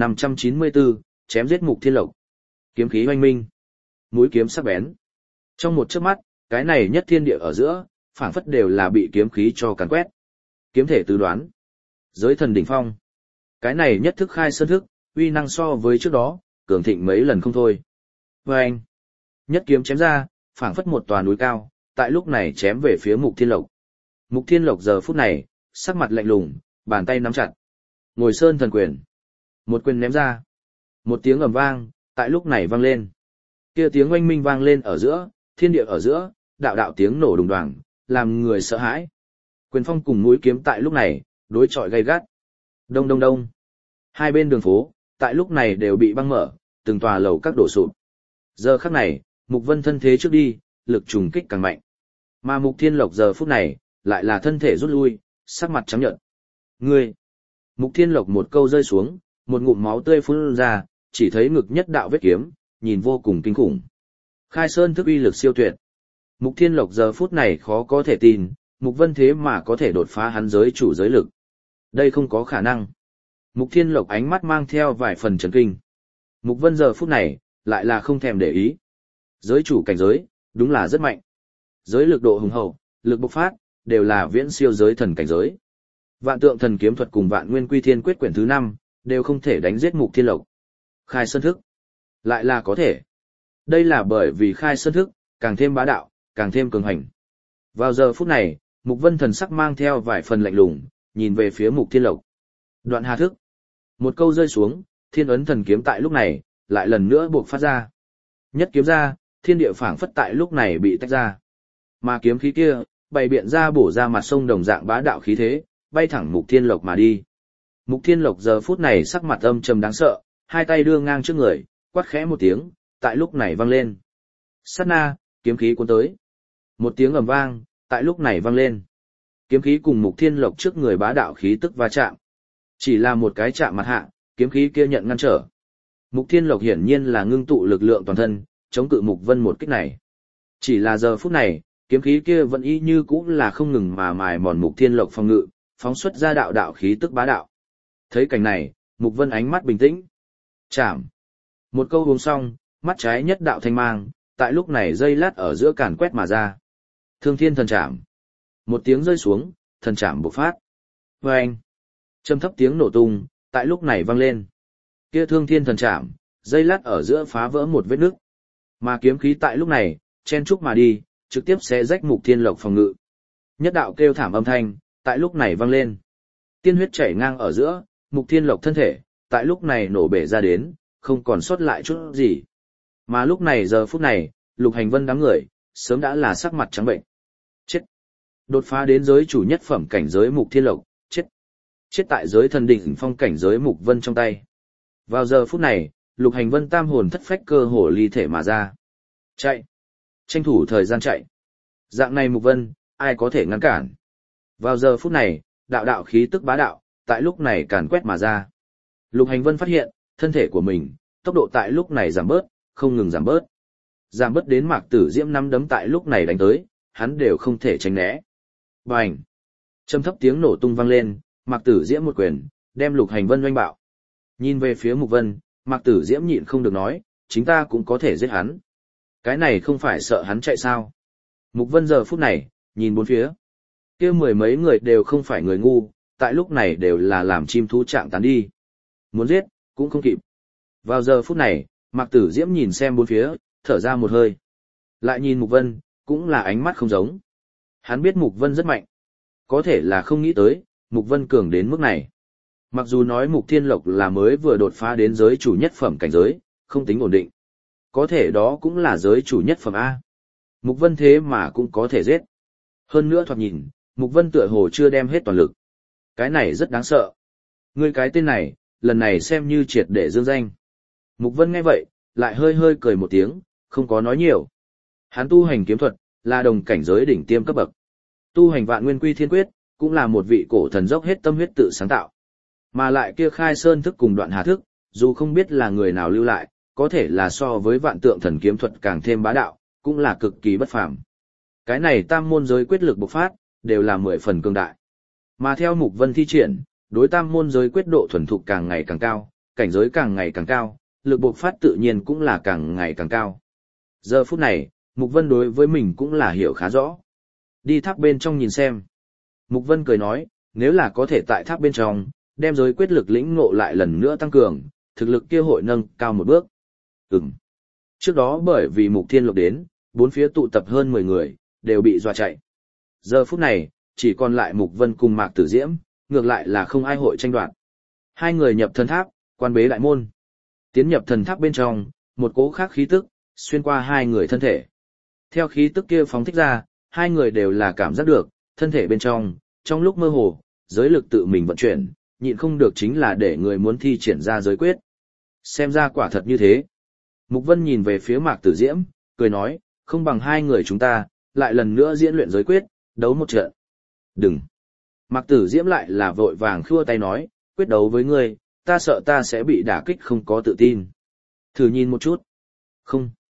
3594, chém giết Mục Thiên Lộc. Kiếm khí oanh minh. Mũi kiếm sắc bén. Trong một chớp mắt, cái này nhất thiên địa ở giữa, phảng phất đều là bị kiếm khí cho càn quét. Kiếm thể tứ đoán. Giới thần đỉnh phong. Cái này nhất thức khai sơn thức, uy năng so với trước đó, cường thịnh mấy lần không thôi. Vâng! Nhất kiếm chém ra, phảng phất một tòa núi cao, tại lúc này chém về phía Mục Thiên Lộc. Mục Thiên Lộc giờ phút này, sắc mặt lạnh lùng, bàn tay nắm chặt. Ngồi sơn thần quyền. Một quyền ném ra. Một tiếng ầm vang, tại lúc này vang lên. Kia tiếng oanh minh vang lên ở giữa, thiên địa ở giữa, đạo đạo tiếng nổ đùng đoàng, làm người sợ hãi. Quyền phong cùng mũi kiếm tại lúc này, đối chọi gay gắt. Đông đông đông. Hai bên đường phố, tại lúc này đều bị băng mở, từng tòa lầu các đổ sụp. Giờ khắc này, Mục Vân thân thế trước đi, lực trùng kích càng mạnh. Mà Mục Thiên Lộc giờ phút này, lại là thân thể rút lui, sắc mặt trắng nhợt. Ngươi! Mục Thiên Lộc một câu rơi xuống, một ngụm máu tươi phun ra, chỉ thấy ngực nhất đạo vết kiếm, nhìn vô cùng kinh khủng. Khai sơn thức uy lực siêu tuyệt. Mục Thiên Lộc giờ phút này khó có thể tin, Mục Vân thế mà có thể đột phá hắn giới chủ giới lực. Đây không có khả năng. Mục Thiên Lộc ánh mắt mang theo vài phần chấn kinh. Mục Vân giờ phút này, lại là không thèm để ý. Giới chủ cảnh giới, đúng là rất mạnh. Giới lực độ hùng hậu, lực bộc phát, đều là viễn siêu giới thần cảnh giới. Vạn tượng thần kiếm thuật cùng vạn nguyên quy thiên quyết quyển thứ 5, đều không thể đánh giết Mục Thiên Lộc. Khai sơn thức, lại là có thể. Đây là bởi vì khai sơn thức, càng thêm bá đạo, càng thêm cường hành. Vào giờ phút này, Mục Vân thần sắc mang theo vài phần lạnh lùng, nhìn về phía Mục Thiên Lộc. Đoạn hà thức. Một câu rơi xuống, thiên ấn thần kiếm tại lúc này, lại lần nữa buộc phát ra. Nhất kiếm ra, thiên địa phảng phất tại lúc này bị tách ra. Mà kiếm khí kia, bày biện ra bổ ra mặt sông đồng dạng bá đạo khí thế, bay thẳng Mục Thiên Lộc mà đi. Mục Thiên Lộc giờ phút này sắc mặt âm trầm đáng sợ, hai tay đưa ngang trước người, quát khẽ một tiếng, tại lúc này vang lên. Sát na, kiếm khí cuốn tới. Một tiếng ầm vang, tại lúc này vang lên. Kiếm khí cùng Mục Thiên Lộc trước người bá đạo khí tức va chạm. Chỉ là một cái chạm mặt hạ, kiếm khí kia nhận ngăn trở. Mục Thiên Lộc hiển nhiên là ngưng tụ lực lượng toàn thân, chống cự Mục Vân một kích này. Chỉ là giờ phút này, kiếm khí kia vẫn y như cũ là không ngừng mà mài mòn Mục Thiên Lộc phòng ngự, phóng xuất ra đạo đạo khí tức bá đạo. Thấy cảnh này, Mục Vân ánh mắt bình tĩnh. Chạm. Một câu uống xong, mắt trái nhất đạo thanh mang, tại lúc này dây lát ở giữa càn quét mà ra. Thương thiên thần chạm. Một tiếng rơi xuống, thần chạm bộc phát. Vâng! Trầm thấp tiếng nổ tung, tại lúc này vang lên. Kia thương thiên thần chạm, dây lát ở giữa phá vỡ một vết nứt. Mà kiếm khí tại lúc này, chen chúc mà đi, trực tiếp xé rách Mục Thiên Lộc phòng ngự. Nhất đạo kêu thảm âm thanh, tại lúc này vang lên. Tiên huyết chảy ngang ở giữa, Mục Thiên Lộc thân thể, tại lúc này nổ bể ra đến, không còn sót lại chút gì. Mà lúc này giờ phút này, Lục Hành Vân đám người, sớm đã là sắc mặt trắng bệnh. Chết! Đột phá đến giới chủ nhất phẩm cảnh giới Mục Thiên Lộc, chết! Chết tại giới thần đỉnh phong cảnh giới Mục Vân trong tay. Vào giờ phút này, Lục Hành Vân tam hồn thất phách cơ hồ ly thể mà ra. Chạy! Tranh thủ thời gian chạy! Dạng này Mục Vân, ai có thể ngăn cản? Vào giờ phút này, đạo đạo khí tức bá đạo, tại lúc này càn quét mà ra. Lục Hành Vân phát hiện, thân thể của mình, tốc độ tại lúc này giảm bớt, không ngừng giảm bớt. Giảm bớt đến Mạc Tử Diễm nắm đấm tại lúc này đánh tới, hắn đều không thể tránh né. Bành! Trầm thấp tiếng nổ tung vang lên, Mạc Tử Diễm một quyền, đem Lục Hành Vân oanh bạo. Nhìn về phía Mục Vân, Mạc Tử Diễm nhịn không được nói, chính ta cũng có thể giết hắn. Cái này không phải sợ hắn chạy sao? Mục Vân giờ phút này, nhìn bốn phía. Kia mười mấy người đều không phải người ngu, tại lúc này đều là làm chim thú trạng tán đi. Muốn giết, cũng không kịp. Vào giờ phút này, Mạc Tử Diễm nhìn xem bốn phía, thở ra một hơi. Lại nhìn Mục Vân, cũng là ánh mắt không giống. Hắn biết Mục Vân rất mạnh. Có thể là không nghĩ tới, Mục Vân cường đến mức này. Mặc dù nói Mục Thiên Lộc là mới vừa đột phá đến giới chủ nhất phẩm cảnh giới, không tính ổn định. Có thể đó cũng là giới chủ nhất phẩm A. Mục Vân thế mà cũng có thể giết. Hơn nữa thoạt nhìn, Mục Vân tựa hồ chưa đem hết toàn lực. Cái này rất đáng sợ. Ngươi cái tên này, lần này xem như triệt để dương danh. Mục Vân nghe vậy, lại hơi hơi cười một tiếng, không có nói nhiều. Hắn tu hành kiếm thuật, là đồng cảnh giới đỉnh tiêm cấp bậc. Tu hành vạn nguyên quy thiên quyết, cũng là một vị cổ thần dốc hết tâm huyết tự sáng tạo. Mà lại kia khai sơn thức cùng đoạn hà thức, dù không biết là người nào lưu lại, có thể là so với vạn tượng thần kiếm thuật càng thêm bá đạo, cũng là cực kỳ bất phàm. Cái này tam môn giới quyết lực bộc phát, đều là 10 phần cường đại. Mà theo Mục Vân thi triển, đối tam môn giới quyết độ thuần thục càng ngày càng cao, cảnh giới càng ngày càng cao, lực bộc phát tự nhiên cũng là càng ngày càng cao. Giờ phút này, Mục Vân đối với mình cũng là hiểu khá rõ. Đi tháp bên trong nhìn xem. Mục Vân cười nói, nếu là có thể tại tháp bên trong, đem giới quyết lực lĩnh ngộ lại lần nữa tăng cường, thực lực kia hội nâng cao một bước. Trước đó bởi vì Mục Thiên Lộc đến, bốn phía tụ tập hơn 10 người, đều bị dọa chạy. Giờ phút này, chỉ còn lại Mục Vân cùng Mạc Tử Diễm, ngược lại là không ai hội tranh đoạt. Hai người nhập thần tháp, quan bế đại môn. Tiến nhập thần tháp bên trong, một cỗ khác khí tức, xuyên qua hai người thân thể. Theo khí tức kia phóng thích ra, hai người đều là cảm giác được, thân thể bên trong lúc mơ hồ, giới lực tự mình vận chuyển, nhịn không được chính là để người muốn thi triển ra giới quyết. Xem ra quả thật như thế. Mục Vân nhìn về phía Mạc Tử Diễm, cười nói, không bằng hai người chúng ta, lại lần nữa diễn luyện giới quyết, đấu một trận. Đừng. Mạc Tử Diễm lại là vội vàng khua tay nói, quyết đấu với ngươi, ta sợ ta sẽ bị đả kích không có tự tin. Thử nhìn một chút. Không.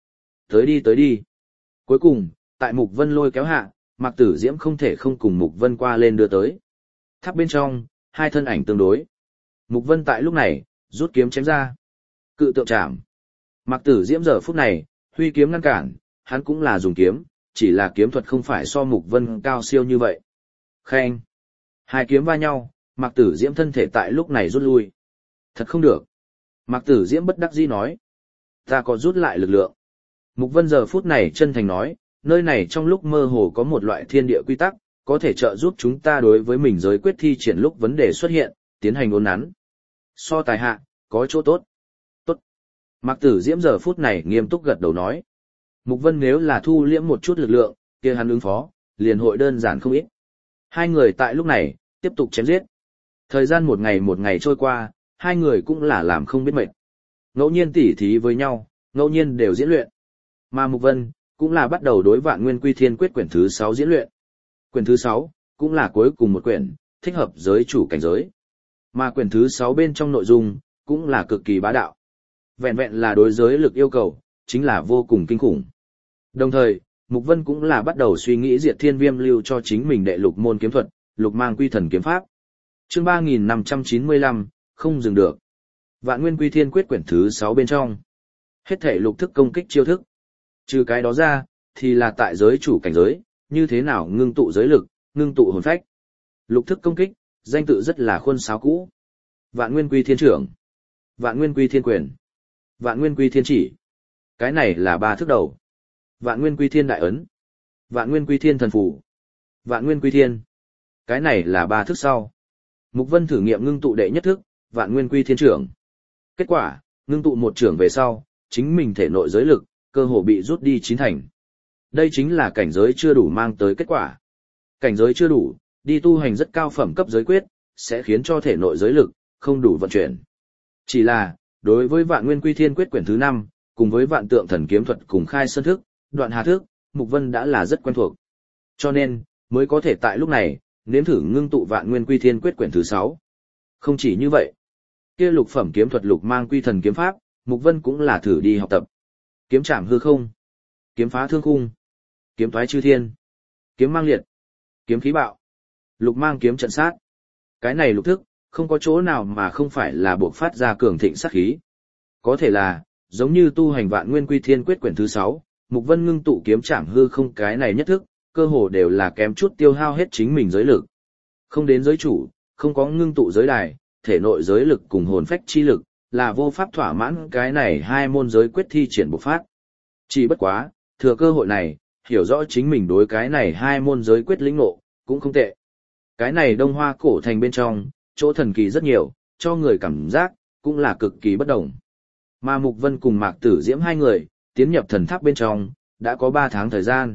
tới đi. Cuối cùng, tại Mục Vân lôi kéo hạ, Mạc Tử Diễm không thể không cùng Mục Vân qua lên đưa tới. Tháp bên trong, hai thân ảnh tương đối. Mục Vân tại lúc này, rút kiếm chém ra. Cự tượng chạm. Mạc Tử Diễm giờ phút này, huy kiếm ngăn cản, hắn cũng là dùng kiếm, chỉ là kiếm thuật không phải so Mục Vân cao siêu như vậy. Khen. Hai kiếm va nhau, Mạc Tử Diễm thân thể tại lúc này rút lui. Thật không được. Mạc Tử Diễm bất đắc dĩ nói. Ta có rút lại lực lượng. Mục Vân giờ phút này chân thành nói, nơi này trong lúc mơ hồ có một loại thiên địa quy tắc, có thể trợ giúp chúng ta đối với mình giới quyết thi triển lúc vấn đề xuất hiện, tiến hành ôn nắn. So tài hạ, có chỗ tốt. Tốt. Mạc Tử Diễm giờ phút này nghiêm túc gật đầu nói. Mục Vân nếu là thu liễm một chút lực lượng, kia hắn ứng phó, liền hội đơn giản không ít. Hai người tại lúc này, tiếp tục chém giết. Thời gian một ngày trôi qua, hai người cũng là làm không biết mệt. Ngẫu nhiên tỉ thí với nhau, ngẫu nhiên đều diễn luyện. Mà Mục Vân, cũng là bắt đầu đối Vạn Nguyên Quy Thiên Quyết quyển thứ 6 diễn luyện. Quyển thứ 6, cũng là cuối cùng một quyển, thích hợp giới chủ cảnh giới. Mà quyển thứ 6 bên trong nội dung, cũng là cực kỳ bá đạo. Vẹn vẹn là đối giới lực yêu cầu, chính là vô cùng kinh khủng. Đồng thời, Mục Vân cũng là bắt đầu suy nghĩ diệt thiên viêm lưu cho chính mình đệ lục môn kiếm thuật, lục mang quy thần kiếm pháp. Chương 3595, không dừng được. Vạn Nguyên Quy Thiên Quyết quyển thứ 6 bên trong. Hết thể lục thức công kích chiêu thức. Trừ cái đó ra, thì là tại giới chủ cảnh giới, như thế nào ngưng tụ giới lực, ngưng tụ hồn phách. Lục thức công kích, danh tự rất là khuôn sáo cũ. Vạn Nguyên Quy Thiên Trưởng, Vạn Nguyên Quy Thiên Quyền, Vạn Nguyên Quy Thiên Chỉ. Cái này là ba thức đầu. Vạn Nguyên Quy Thiên Đại Ấn, Vạn Nguyên Quy Thiên Thần Phù, Vạn Nguyên Quy Thiên. Cái này là ba thức sau. Mục Vân thử nghiệm ngưng tụ đệ nhất thức, Vạn Nguyên Quy Thiên Trưởng. Kết quả, ngưng tụ một trưởng về sau, chính mình thể nội giới lực, cơ hồ bị rút đi chín thành. Đây chính là cảnh giới chưa đủ mang tới kết quả. Cảnh giới chưa đủ, đi tu hành rất cao phẩm cấp giới quyết, sẽ khiến cho thể nội giới lực, không đủ vận chuyển. Chỉ là, đối với Vạn Nguyên Quy Thiên Quyết quyển thứ 5, cùng với Vạn Tượng Thần Kiếm Thuật cùng Khai Sơn Thức, Đoạn Hà Thức, Mục Vân đã là rất quen thuộc. Cho nên, mới có thể tại lúc này, nếm thử ngưng tụ Vạn Nguyên Quy Thiên Quyết quyển thứ 6. Không chỉ như vậy, kia lục phẩm kiếm thuật lục mang quy thần kiếm pháp, Mục Vân cũng là thử đi học tập. Kiếm chạm hư không, kiếm phá thương khung, kiếm thoái chư thiên, kiếm mang liệt, kiếm khí bạo, lục mang kiếm trận sát. Cái này lục thức, không có chỗ nào mà không phải là buộc phát ra cường thịnh sát khí. Có thể là, giống như tu hành Vạn Nguyên Quy Thiên Quyết quyển thứ 6, Mục Vân ngưng tụ kiếm chạm hư không cái này nhất thức, cơ hồ đều là kém chút tiêu hao hết chính mình giới lực. Không đến giới chủ, không có ngưng tụ giới đài, thể nội giới lực cùng hồn phách chi lực, là vô pháp thỏa mãn cái này hai môn giới quyết thi triển bộc phát. Chỉ bất quá, thừa cơ hội này, hiểu rõ chính mình đối cái này hai môn giới quyết lĩnh ngộ, cũng không tệ. Cái này Đông Hoa cổ thành bên trong, chỗ thần kỳ rất nhiều, cho người cảm giác, cũng là cực kỳ bất đồng. Mà Mục Vân cùng Mạc Tử Diễm hai người, tiến nhập thần tháp bên trong, đã có 3 tháng thời gian.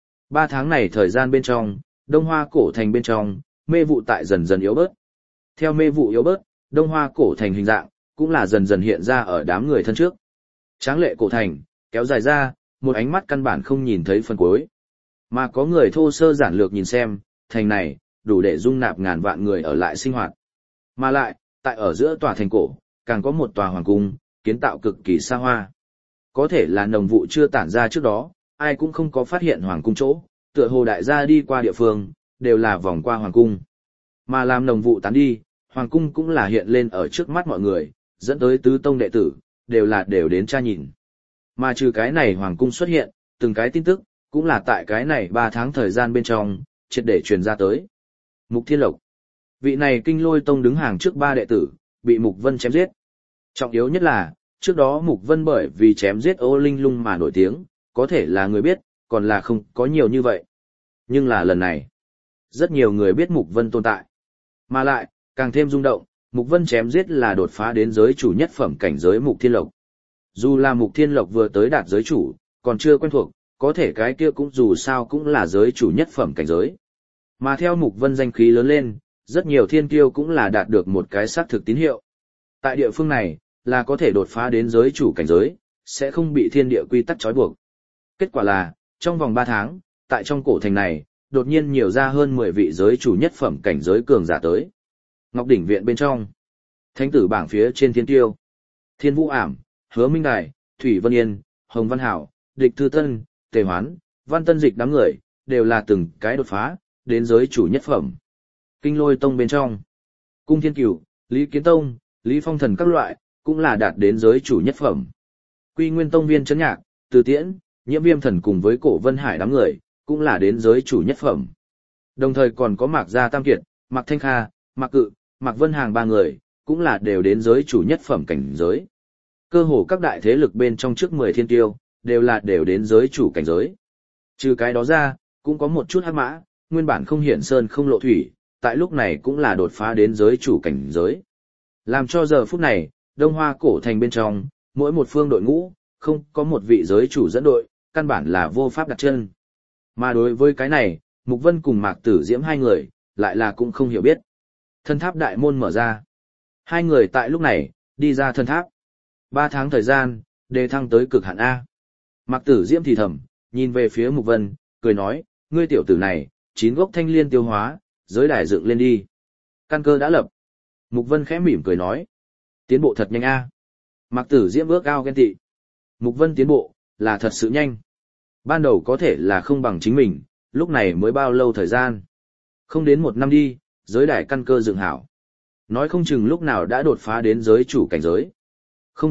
3 tháng này thời gian bên trong, Đông Hoa cổ thành bên trong, mê vụ tại dần dần yếu bớt. Theo mê vụ yếu bớt, Đông Hoa cổ thành hình dạng, cũng là dần dần hiện ra ở đám người thân trước. Tráng lệ cổ thành, kéo dài ra, một ánh mắt căn bản không nhìn thấy phần cuối. Mà có người thô sơ giản lược nhìn xem, thành này, đủ để dung nạp ngàn vạn người ở lại sinh hoạt. Mà lại, tại ở giữa tòa thành cổ, càng có một tòa hoàng cung, kiến tạo cực kỳ xa hoa. Có thể là nồng vụ chưa tản ra trước đó, ai cũng không có phát hiện hoàng cung chỗ, tựa hồ đại gia đi qua địa phương, đều là vòng qua hoàng cung. Mà làm nồng vụ tán đi, hoàng cung cũng là hiện lên ở trước mắt mọi người, dẫn tới tứ tông đệ tử, đều đến tra nhìn. Mà trừ cái này hoàng cung xuất hiện, từng cái tin tức, cũng là tại cái này 3 tháng thời gian bên trong, triệt để truyền ra tới. Mục Thiên Lộc. Vị này Kinh Lôi Tông đứng hàng trước 3 đệ tử, bị Mục Vân chém giết. Trọng yếu nhất là, trước đó Mục Vân bởi vì chém giết Ô Linh Lung mà nổi tiếng, có thể là người biết, còn là không có nhiều như vậy. Nhưng là lần này, rất nhiều người biết Mục Vân tồn tại. Mà lại, càng thêm rung động, Mục Vân chém giết là đột phá đến giới chủ nhất phẩm cảnh giới Mục Thiên Lộc. Dù là Mục Thiên Lộc vừa tới đạt giới chủ, còn chưa quen thuộc, có thể cái kia cũng dù sao cũng là giới chủ nhất phẩm cảnh giới. Mà theo Mục Vân danh khí lớn lên, rất nhiều thiên kiêu cũng là đạt được một cái xác thực tín hiệu. Tại địa phương này, là có thể đột phá đến giới chủ cảnh giới, sẽ không bị thiên địa quy tắc trói buộc. Kết quả là, trong vòng 3 tháng, tại trong cổ thành này, đột nhiên nhiều ra hơn 10 vị giới chủ nhất phẩm cảnh giới cường giả tới. Ngọc đỉnh viện bên trong, thánh tử bảng phía trên thiên tiêu, Thiên Vũ Ảm, Hứa Minh Đài, Thủy Vân Yên, Hồng Văn Hảo, Địch Thư Tân, Tề Hoán, Văn Tân Dịch đám người, đều là từng cái đột phá, đến giới chủ nhất phẩm. Kinh Lôi Tông bên trong, Cung Thiên Cửu, Lý Kiến Tông, Lý Phong Thần các loại, cũng là đạt đến giới chủ nhất phẩm. Quy Nguyên Tông Viên Chấn Nhạc, Từ Tiễn, Nhiễm Viêm Thần cùng với Cổ Vân Hải đám người, cũng là đến giới chủ nhất phẩm. Đồng thời còn có Mạc Gia Tam Kiệt, Mạc Thanh Kha, Mạc Cự, Mạc Vân Hàng ba người, cũng là đều đến giới chủ nhất phẩm cảnh giới. Cơ hồ các đại thế lực bên trong trước 10 thiên tiêu, đều đến giới chủ cảnh giới. Trừ cái đó ra, cũng có một chút hắc mã, nguyên bản không hiển sơn không lộ thủy, tại lúc này cũng là đột phá đến giới chủ cảnh giới. Làm cho giờ phút này, Đông Hoa cổ thành bên trong, mỗi một phương đội ngũ, không có một vị giới chủ dẫn đội, căn bản là vô pháp đặt chân. Mà đối với cái này, Mục Vân cùng Mạc Tử Diễm hai người, lại là cũng không hiểu biết. Thân tháp đại môn mở ra. Hai người tại lúc này, đi ra thân tháp. 3 tháng thời gian, đề thăng tới cực hạn A. Mạc Tử Diễm thì thầm, nhìn về phía Mục Vân, cười nói, ngươi tiểu tử này, 9 gốc thanh liên tiêu hóa, giới đài dựng lên đi. Căn cơ đã lập. Mục Vân khẽ mỉm cười nói, tiến bộ thật nhanh A. Mạc Tử Diễm ước ao ghen tị. Mục Vân tiến bộ, là thật sự nhanh. Ban đầu có thể là không bằng chính mình, lúc này mới bao lâu thời gian. Không đến 1 năm đi, giới đài căn cơ dựng hảo. Nói không chừng lúc nào đã đột phá đến giới chủ cảnh giới. Không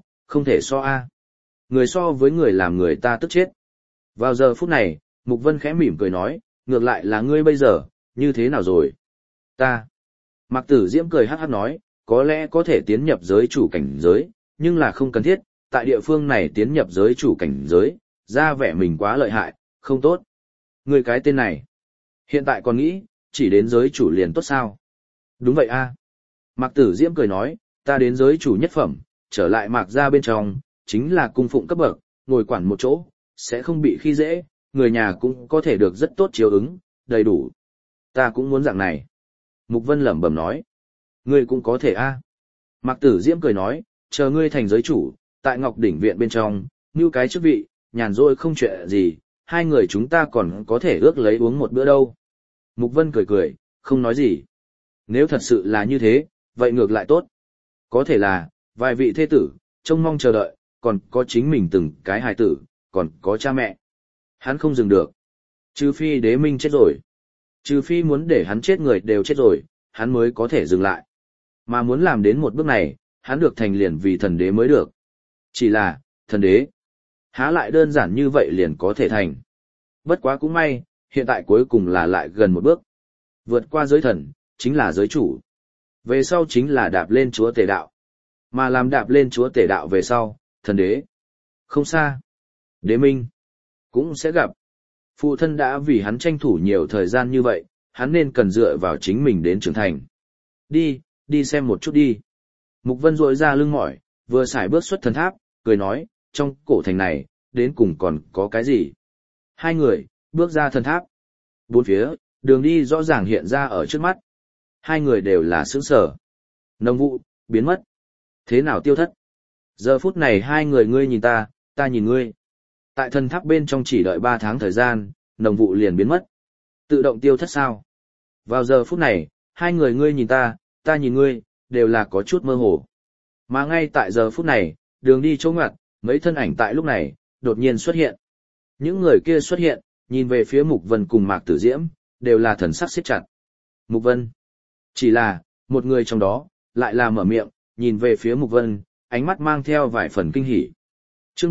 thể so A. Người so với người làm người ta tức chết. Vào giờ phút này, Mục Vân khẽ mỉm cười nói, ngược lại là ngươi bây giờ, như thế nào rồi? Ta. Mạc Tử Diễm cười hắc hắc nói, có lẽ có thể tiến nhập giới chủ cảnh giới, nhưng là không cần thiết, tại địa phương này tiến nhập giới chủ cảnh giới, ra vẻ mình quá lợi hại, không tốt. Ngươi cái tên này, hiện tại còn nghĩ, chỉ đến giới chủ liền tốt sao? Đúng vậy a. Mạc Tử Diễm cười nói, ta đến giới chủ nhất phẩm, trở lại Mạc gia bên trong, chính là cung phụng cấp bậc, ngồi quản một chỗ, sẽ không bị khi dễ, người nhà cũng có thể được rất tốt chiếu ứng, đầy đủ. Ta cũng muốn dạng này. Mục Vân lẩm bẩm nói, ngươi cũng có thể a. Mạc Tử Diễm cười nói, chờ ngươi thành giới chủ, tại Ngọc Đỉnh Viện bên trong, như cái chức vị, nhàn rỗi không chuyện gì, hai người chúng ta còn có thể ước lấy uống một bữa đâu. Mục Vân cười cười, không nói gì. Nếu thật sự là như thế, vậy ngược lại tốt. Có thể là, vài vị thế tử, trông mong chờ đợi, còn có chính mình từng cái hài tử, còn có cha mẹ. Hắn không dừng được. Trừ phi Đế Minh chết rồi. Trừ phi muốn để hắn chết người đều chết rồi, hắn mới có thể dừng lại. Mà muốn làm đến một bước này, hắn được thành liền vì thần đế mới được. Chỉ là, thần đế. Há lại đơn giản như vậy liền có thể thành. Bất quá cũng may, hiện tại cuối cùng là lại gần một bước. Vượt qua giới thần, chính là giới chủ. Về sau chính là đạp lên chúa tể đạo. Mà làm đạp lên chúa tể đạo về sau, thần đế. Không xa. Đế minh. Cũng sẽ gặp. Phụ thân đã vì hắn tranh thủ nhiều thời gian như vậy, hắn nên cần dựa vào chính mình đến trưởng thành. Đi xem một chút đi. Mục Vân rội ra lưng mỏi, vừa xài bước xuất thần tháp, cười nói, trong cổ thành này, đến cùng còn có cái gì? Hai người, bước ra thần tháp. Bốn phía, đường đi rõ ràng hiện ra ở trước mắt. Hai người đều là sững sờ. Nông vụ, biến mất. Thế nào tiêu thất? Giờ phút này hai người ngươi nhìn ta nhìn ngươi. Tại thần tháp bên trong chỉ đợi 3 tháng thời gian, nồng vụ liền biến mất. Tự động tiêu thất sao? Vào giờ phút này, hai người ngươi nhìn ta nhìn ngươi, đều là có chút mơ hồ. Mà ngay tại giờ phút này, đường đi chỗ ngoặt, mấy thân ảnh tại lúc này, đột nhiên xuất hiện. Những người kia xuất hiện, nhìn về phía Mục Vân cùng Mạc Tử Diễm, đều là thần sắc siết chặt. Mục Vân. Chỉ là, một người trong đó, lại là mở miệng, nhìn về phía Mục Vân, ánh mắt mang theo vài phần kinh hỉ. Chương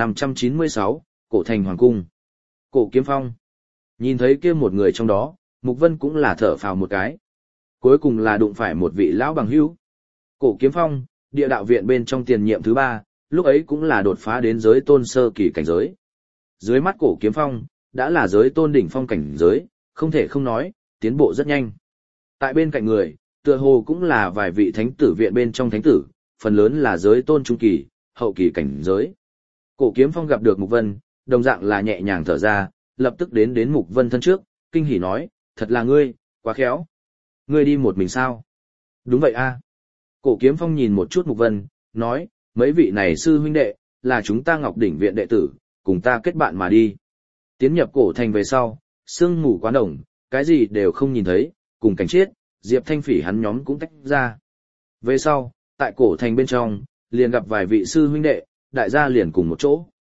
3596, Cổ Thành Hoàng Cung. Cổ Kiếm Phong. Nhìn thấy kia một người trong đó, Mục Vân cũng là thở phào một cái. Cuối cùng là đụng phải một vị lão bằng hữu. Cổ Kiếm Phong, địa đạo viện bên trong tiền nhiệm thứ 3, lúc ấy cũng là đột phá đến giới tôn sơ kỳ cảnh giới. Dưới mắt Cổ Kiếm Phong, đã là giới tôn đỉnh phong cảnh giới, không thể không nói, tiến bộ rất nhanh. Tại bên cạnh người, tựa hồ cũng là vài vị thánh tử viện bên trong thánh tử, phần lớn là giới tôn trung kỳ, hậu kỳ cảnh giới. Cổ Kiếm Phong gặp được Mục Vân, đồng dạng là nhẹ nhàng thở ra, lập tức đến Mục Vân thân trước, kinh hỉ nói, thật là ngươi, quá khéo. Ngươi đi một mình sao? Đúng vậy a. Cổ Kiếm Phong nhìn một chút Mục Vân, nói, mấy vị này sư huynh đệ, là chúng ta Ngọc Đỉnh viện đệ tử, cùng ta kết bạn mà đi. Tiến nhập cổ thành về sau, sương mù quá đồng, cái gì đều không nhìn thấy, cùng cảnh chết, Diệp Thanh Phỉ hắn nhóm cũng tách ra. Về sau, tại cổ thành bên trong, liền gặp vài vị sư huynh đệ, đại gia liền cùng một chỗ.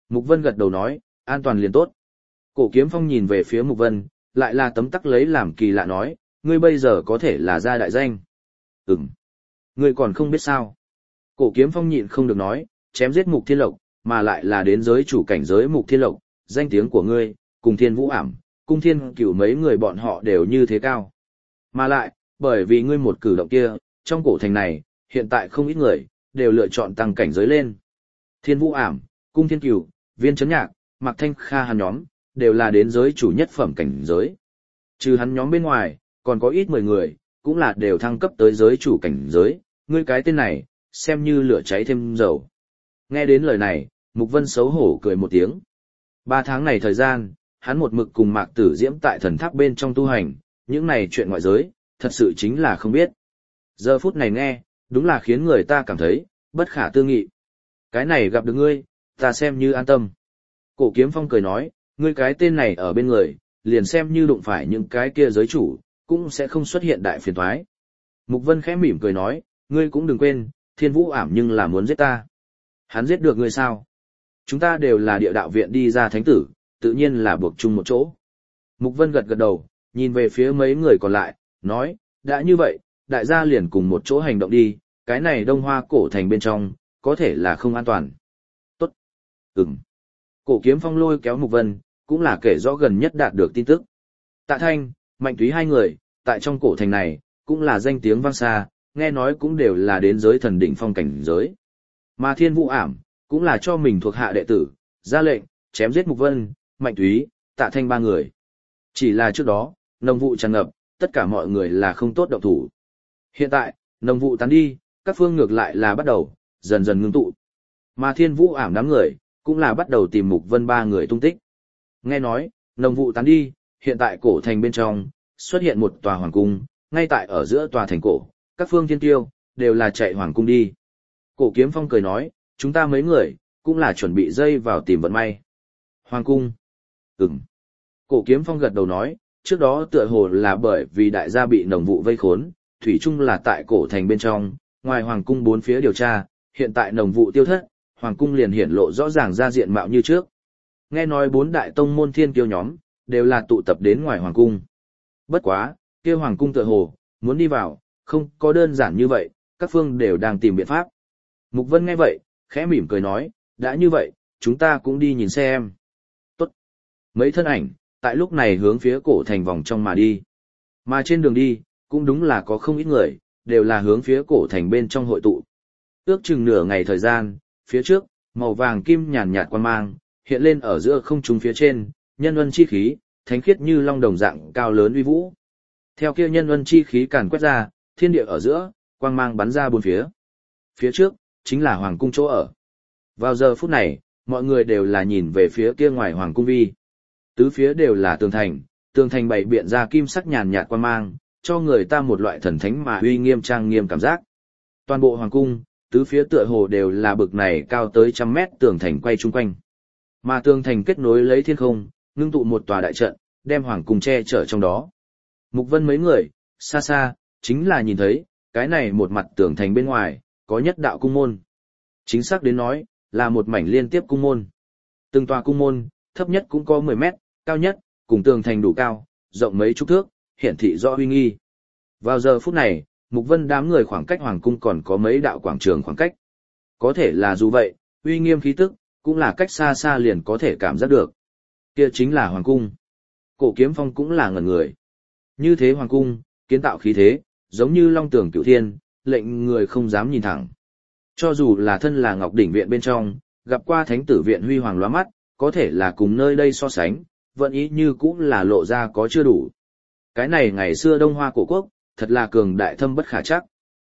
Mục Vân gật đầu nói, an toàn liền tốt. Cổ Kiếm Phong nhìn về phía Mục Vân, lại là tấm tắc lấy làm kỳ lạ nói, ngươi bây giờ có thể là gia đại danh. Ngươi còn không biết sao. Cổ Kiếm Phong nhịn không được nói, chém giết Mục Thiên Lộc, mà lại là đến giới chủ cảnh giới Mục Thiên Lộc, danh tiếng của ngươi, cùng Thiên Vũ Ảm, Cung Thiên Cửu mấy người bọn họ đều như thế cao. Mà lại, bởi vì ngươi một cử động kia, trong cổ thành này, hiện tại không ít người, đều lựa chọn tăng cảnh giới lên. Thiên Vũ Ảm, Cung Thiên Cửu, Viên Chấn Nhạc, Mạc Thanh Kha hắn nhóm, đều là đến giới chủ nhất phẩm cảnh giới. Trừ hắn nhóm bên ngoài, còn có ít 10 người, cũng là đều thăng cấp tới giới chủ cảnh giới, ngươi cái tên này, xem như lửa cháy thêm dầu. Nghe đến lời này, Mục Vân xấu hổ cười một tiếng. 3 tháng này thời gian, hắn một mực cùng Mạc Tử Diễm tại thần tháp bên trong tu hành, những này chuyện ngoại giới, thật sự chính là không biết. Giờ phút này nghe, đúng là khiến người ta cảm thấy, bất khả tư nghị. Cái này gặp được ngươi, ta xem như an tâm. Cổ Kiếm Phong cười nói, ngươi cái tên này ở bên người, liền xem như đụng phải những cái kia giới chủ, cũng sẽ không xuất hiện đại phiền toái. Mục Vân khẽ mỉm cười nói, ngươi cũng đừng quên, Thiên Vũ Ảm nhưng là muốn giết ta. Hắn giết được ngươi sao? Chúng ta đều là địa đạo viện đi ra thánh tử, tự nhiên là buộc chung một chỗ. Mục Vân gật gật đầu, nhìn về phía mấy người còn lại, nói, đã như vậy, đại gia liền cùng một chỗ hành động đi, cái này Đông Hoa cổ thành bên trong, có thể là không an toàn. Tốt. Cổ Kiếm Phong lôi kéo Mục Vân, cũng là kể rõ gần nhất đạt được tin tức. Tạ Thanh, Mạnh Túy hai người, tại trong cổ thành này, cũng là danh tiếng vang xa, nghe nói cũng đều là đến giới thần đỉnh phong cảnh giới. Mà Thiên Vũ Ảm, cũng là cho mình thuộc hạ đệ tử, ra lệnh, chém giết Mục Vân, Mạnh Túy, Tạ Thanh 3 người. Chỉ là trước đó, nồng vụ tràn ngập, tất cả mọi người là không tốt động thủ. Hiện tại, nồng vụ tán đi, các phương ngược lại là bắt đầu, dần dần ngưng tụ. Mà Thiên Vũ Ảm đám người, cũng là bắt đầu tìm Mục Vân 3 người tung tích. Nghe nói, nồng vụ tán đi, hiện tại cổ thành bên trong, xuất hiện một tòa hoàng cung, ngay tại ở giữa tòa thành cổ, các phương thiên tiêu, đều là chạy hoàng cung đi. Cổ Kiếm Phong cười nói, chúng ta mấy người, cũng là chuẩn bị dây vào tìm vận may. Hoàng cung. Cổ Kiếm Phong gật đầu nói, trước đó tựa hồ là bởi vì đại gia bị nồng vụ vây khốn, thủy chung là tại cổ thành bên trong, ngoài hoàng cung bốn phía điều tra, hiện tại nồng vụ tiêu thất, hoàng cung liền hiển lộ rõ ràng ra diện mạo như trước. Nghe nói 4 đại tông môn thiên kiêu nhóm, đều là tụ tập đến ngoài hoàng cung. Bất quá, kia hoàng cung tựa hồ, muốn đi vào, không có đơn giản như vậy, các phương đều đang tìm biện pháp. Mục Vân nghe vậy, khẽ mỉm cười nói, đã như vậy, chúng ta cũng đi nhìn xem. Tốt. Mấy thân ảnh, tại lúc này hướng phía cổ thành vòng trong mà đi. Mà trên đường đi, cũng đúng là có không ít người, đều là hướng phía cổ thành bên trong hội tụ. Ước chừng nửa ngày thời gian, phía trước, màu vàng kim nhàn nhạt quang mang, hiện lên ở giữa không trung phía trên, nhân ân chi khí, thánh khiết như long đồng dạng cao lớn uy vũ. Theo kia nhân ân chi khí càn quét ra, thiên địa ở giữa, quang mang bắn ra bốn phía. Phía trước, chính là hoàng cung chỗ ở. Vào giờ phút này, mọi người đều là nhìn về phía kia ngoài hoàng cung vi. Tứ phía đều là tường thành bày biện ra kim sắc nhàn nhạt quang mang, cho người ta một loại thần thánh mà uy nghiêm trang nghiêm cảm giác. Toàn bộ hoàng cung, tứ phía tựa hồ đều là bực này cao tới 100 mét tường thành quay chung quanh. Mà tường thành kết nối lấy thiên không, ngưng tụ một tòa đại trận, đem hoàng cung che chở trong đó. Mục Vân mấy người, xa xa, chính là nhìn thấy, cái này một mặt tường thành bên ngoài, có nhất đạo cung môn. Chính xác đến nói, là một mảnh liên tiếp cung môn. Từng tòa cung môn, thấp nhất cũng có 10 mét, cao nhất, cùng tường thành đủ cao, rộng mấy chục thước, hiển thị rõ uy nghi. Vào giờ phút này, Mục Vân đám người khoảng cách hoàng cung còn có mấy đạo quảng trường khoảng cách. Có thể là dù vậy, uy nghiêm khí tức, cũng là cách xa xa liền có thể cảm giác được. Kia chính là hoàng cung. Cổ Kiếm Phong cũng là ngẩn người. Như thế hoàng cung, kiến tạo khí thế, giống như long tường cửu thiên, lệnh người không dám nhìn thẳng. Cho dù là thân là Ngọc Đỉnh viện bên trong, gặp qua thánh tử viện huy hoàng lóa mắt, có thể là cùng nơi đây so sánh, vẫn ý như cũng là lộ ra có chưa đủ. Cái này ngày xưa Đông Hoa cổ quốc, thật là cường đại thâm bất khả trắc.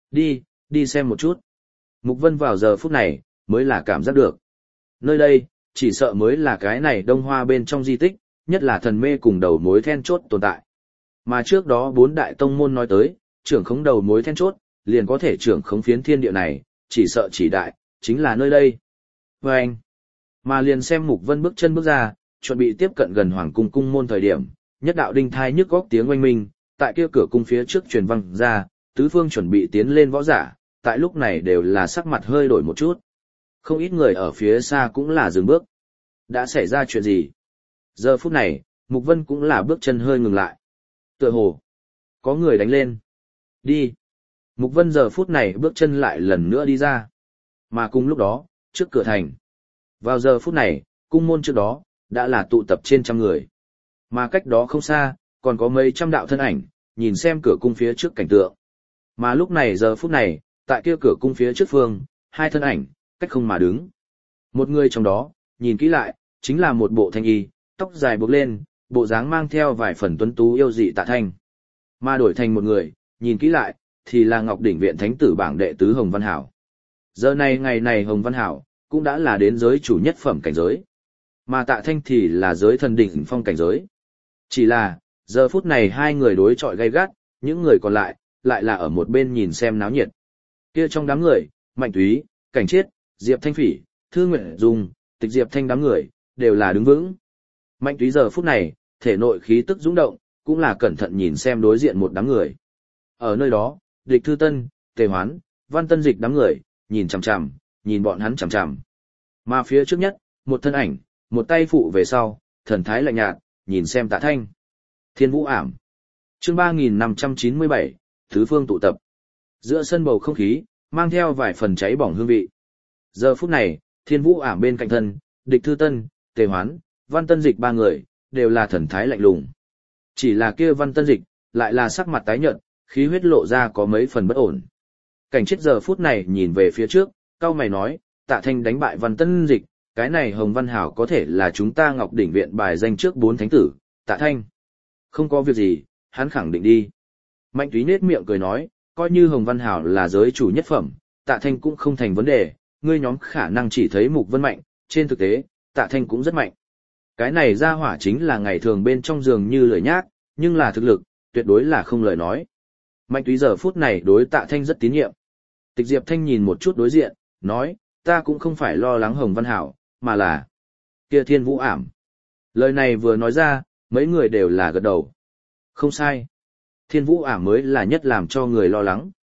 Đi xem một chút. Mục Vân vào giờ phút này, mới là cảm giác được. Nơi đây, chỉ sợ mới là cái này Đông Hoa bên trong di tích, nhất là thần mê cùng đầu mối then chốt tồn tại. Mà trước đó 4 đại tông môn nói tới, trưởng khống đầu mối then chốt, liền có thể trưởng khống phiến thiên địa này, chỉ sợ chỉ đại, chính là nơi đây. Và anh, mà liền xem Mục Vân bước chân bước ra, chuẩn bị tiếp cận gần hoàng cung cung môn thời điểm, nhất đạo đinh thai nhức góc tiếng oanh minh, tại kia cửa cung phía trước truyền vang ra, tứ phương chuẩn bị tiến lên võ giả, tại lúc này đều là sắc mặt hơi đổi một chút. Không ít người ở phía xa cũng là dừng bước. Đã xảy ra chuyện gì? Giờ phút này, Mục Vân cũng là bước chân hơi ngừng lại. Tựa hồ, có người đánh lên. Đi. Mục Vân giờ phút này bước chân lại lần nữa đi ra. Mà cùng lúc đó, trước cửa thành. Vào giờ phút này, cung môn trước đó, đã là tụ tập trên trăm người. Mà cách đó không xa, còn có mấy trăm đạo thân ảnh, nhìn xem cửa cung phía trước cảnh tượng. Mà lúc này giờ phút này, tại kia cửa cung phía trước phương, hai thân ảnh, cách không mà đứng. Một người trong đó, nhìn kỹ lại, chính là một bộ thanh y, tóc dài buộc lên, bộ dáng mang theo vài phần tuấn tú yêu dị Tạ Thanh. Mà đổi thành một người, nhìn kỹ lại, thì là Ngọc Đỉnh Viện Thánh tử bảng đệ tứ Hồng Văn Hảo. Giờ này ngày này Hồng Văn Hảo, cũng đã là đến giới chủ nhất phẩm cảnh giới. Mà Tạ Thanh thì là giới thần đỉnh phong cảnh giới. Chỉ là, giờ phút này hai người đối chọi gay gắt, những người còn lại, lại là ở một bên nhìn xem náo nhiệt. Kia trong đám người, Mạnh Túy, Cảnh Chiết, Diệp Thanh Phỉ, Thư Nguyệt Dung, Tịch Diệp Thanh đám người, đều là đứng vững. Mạnh Túy giờ phút này, thể nội khí tức dũng động, cũng là cẩn thận nhìn xem đối diện một đám người. Ở nơi đó, Địch Thư Tân, Tề Hoán, Văn Tân Dịch đám người, nhìn chằm chằm, nhìn bọn hắn chằm chằm. Mà phía trước nhất, một thân ảnh, một tay phụ về sau, thần thái lạnh nhạt, nhìn xem Tạ Thanh. Thiên Vũ ảm. Chương 3597, Thứ phương tụ tập. Giữa sân bầu không khí, mang theo vài phần cháy bỏng hương vị. Giờ phút này, Thiên Vũ ảm bên cạnh thân, Địch Thư Tân, Tề Hoán, Văn Tân Dịch ba người, đều là thần thái lạnh lùng. Chỉ là kia Văn Tân Dịch, lại là sắc mặt tái nhợt, khí huyết lộ ra có mấy phần bất ổn. Cảnh Chiết giờ phút này nhìn về phía trước, cau mày nói, Tạ Thanh đánh bại Văn Tân Dịch, cái này Hồng Văn Hảo có thể là chúng ta Ngọc Đỉnh Viện bài danh trước 4 thánh tử, Tạ Thanh. Không có việc gì, hắn khẳng định đi. Mạnh Túy nết miệng cười nói, coi như Hồng Văn Hảo là giới chủ nhất phẩm, Tạ Thanh cũng không thành vấn đề, ngươi nhóm khả năng chỉ thấy Mục Vân mạnh, trên thực tế, Tạ Thanh cũng rất mạnh. Cái này ra hỏa chính là ngày thường bên trong giường như lười nhác, nhưng là thực lực, tuyệt đối là không lời nói. Mạnh Túy giờ phút này đối Tạ Thanh rất tín nhiệm. Tịch Diệp Thanh nhìn một chút đối diện, nói, ta cũng không phải lo lắng Hồng Văn Hảo, mà là kia Thiên Vũ ảm. Lời này vừa nói ra, mấy người đều là gật đầu. Không sai. Thiên Vũ ảm mới là nhất làm cho người lo lắng.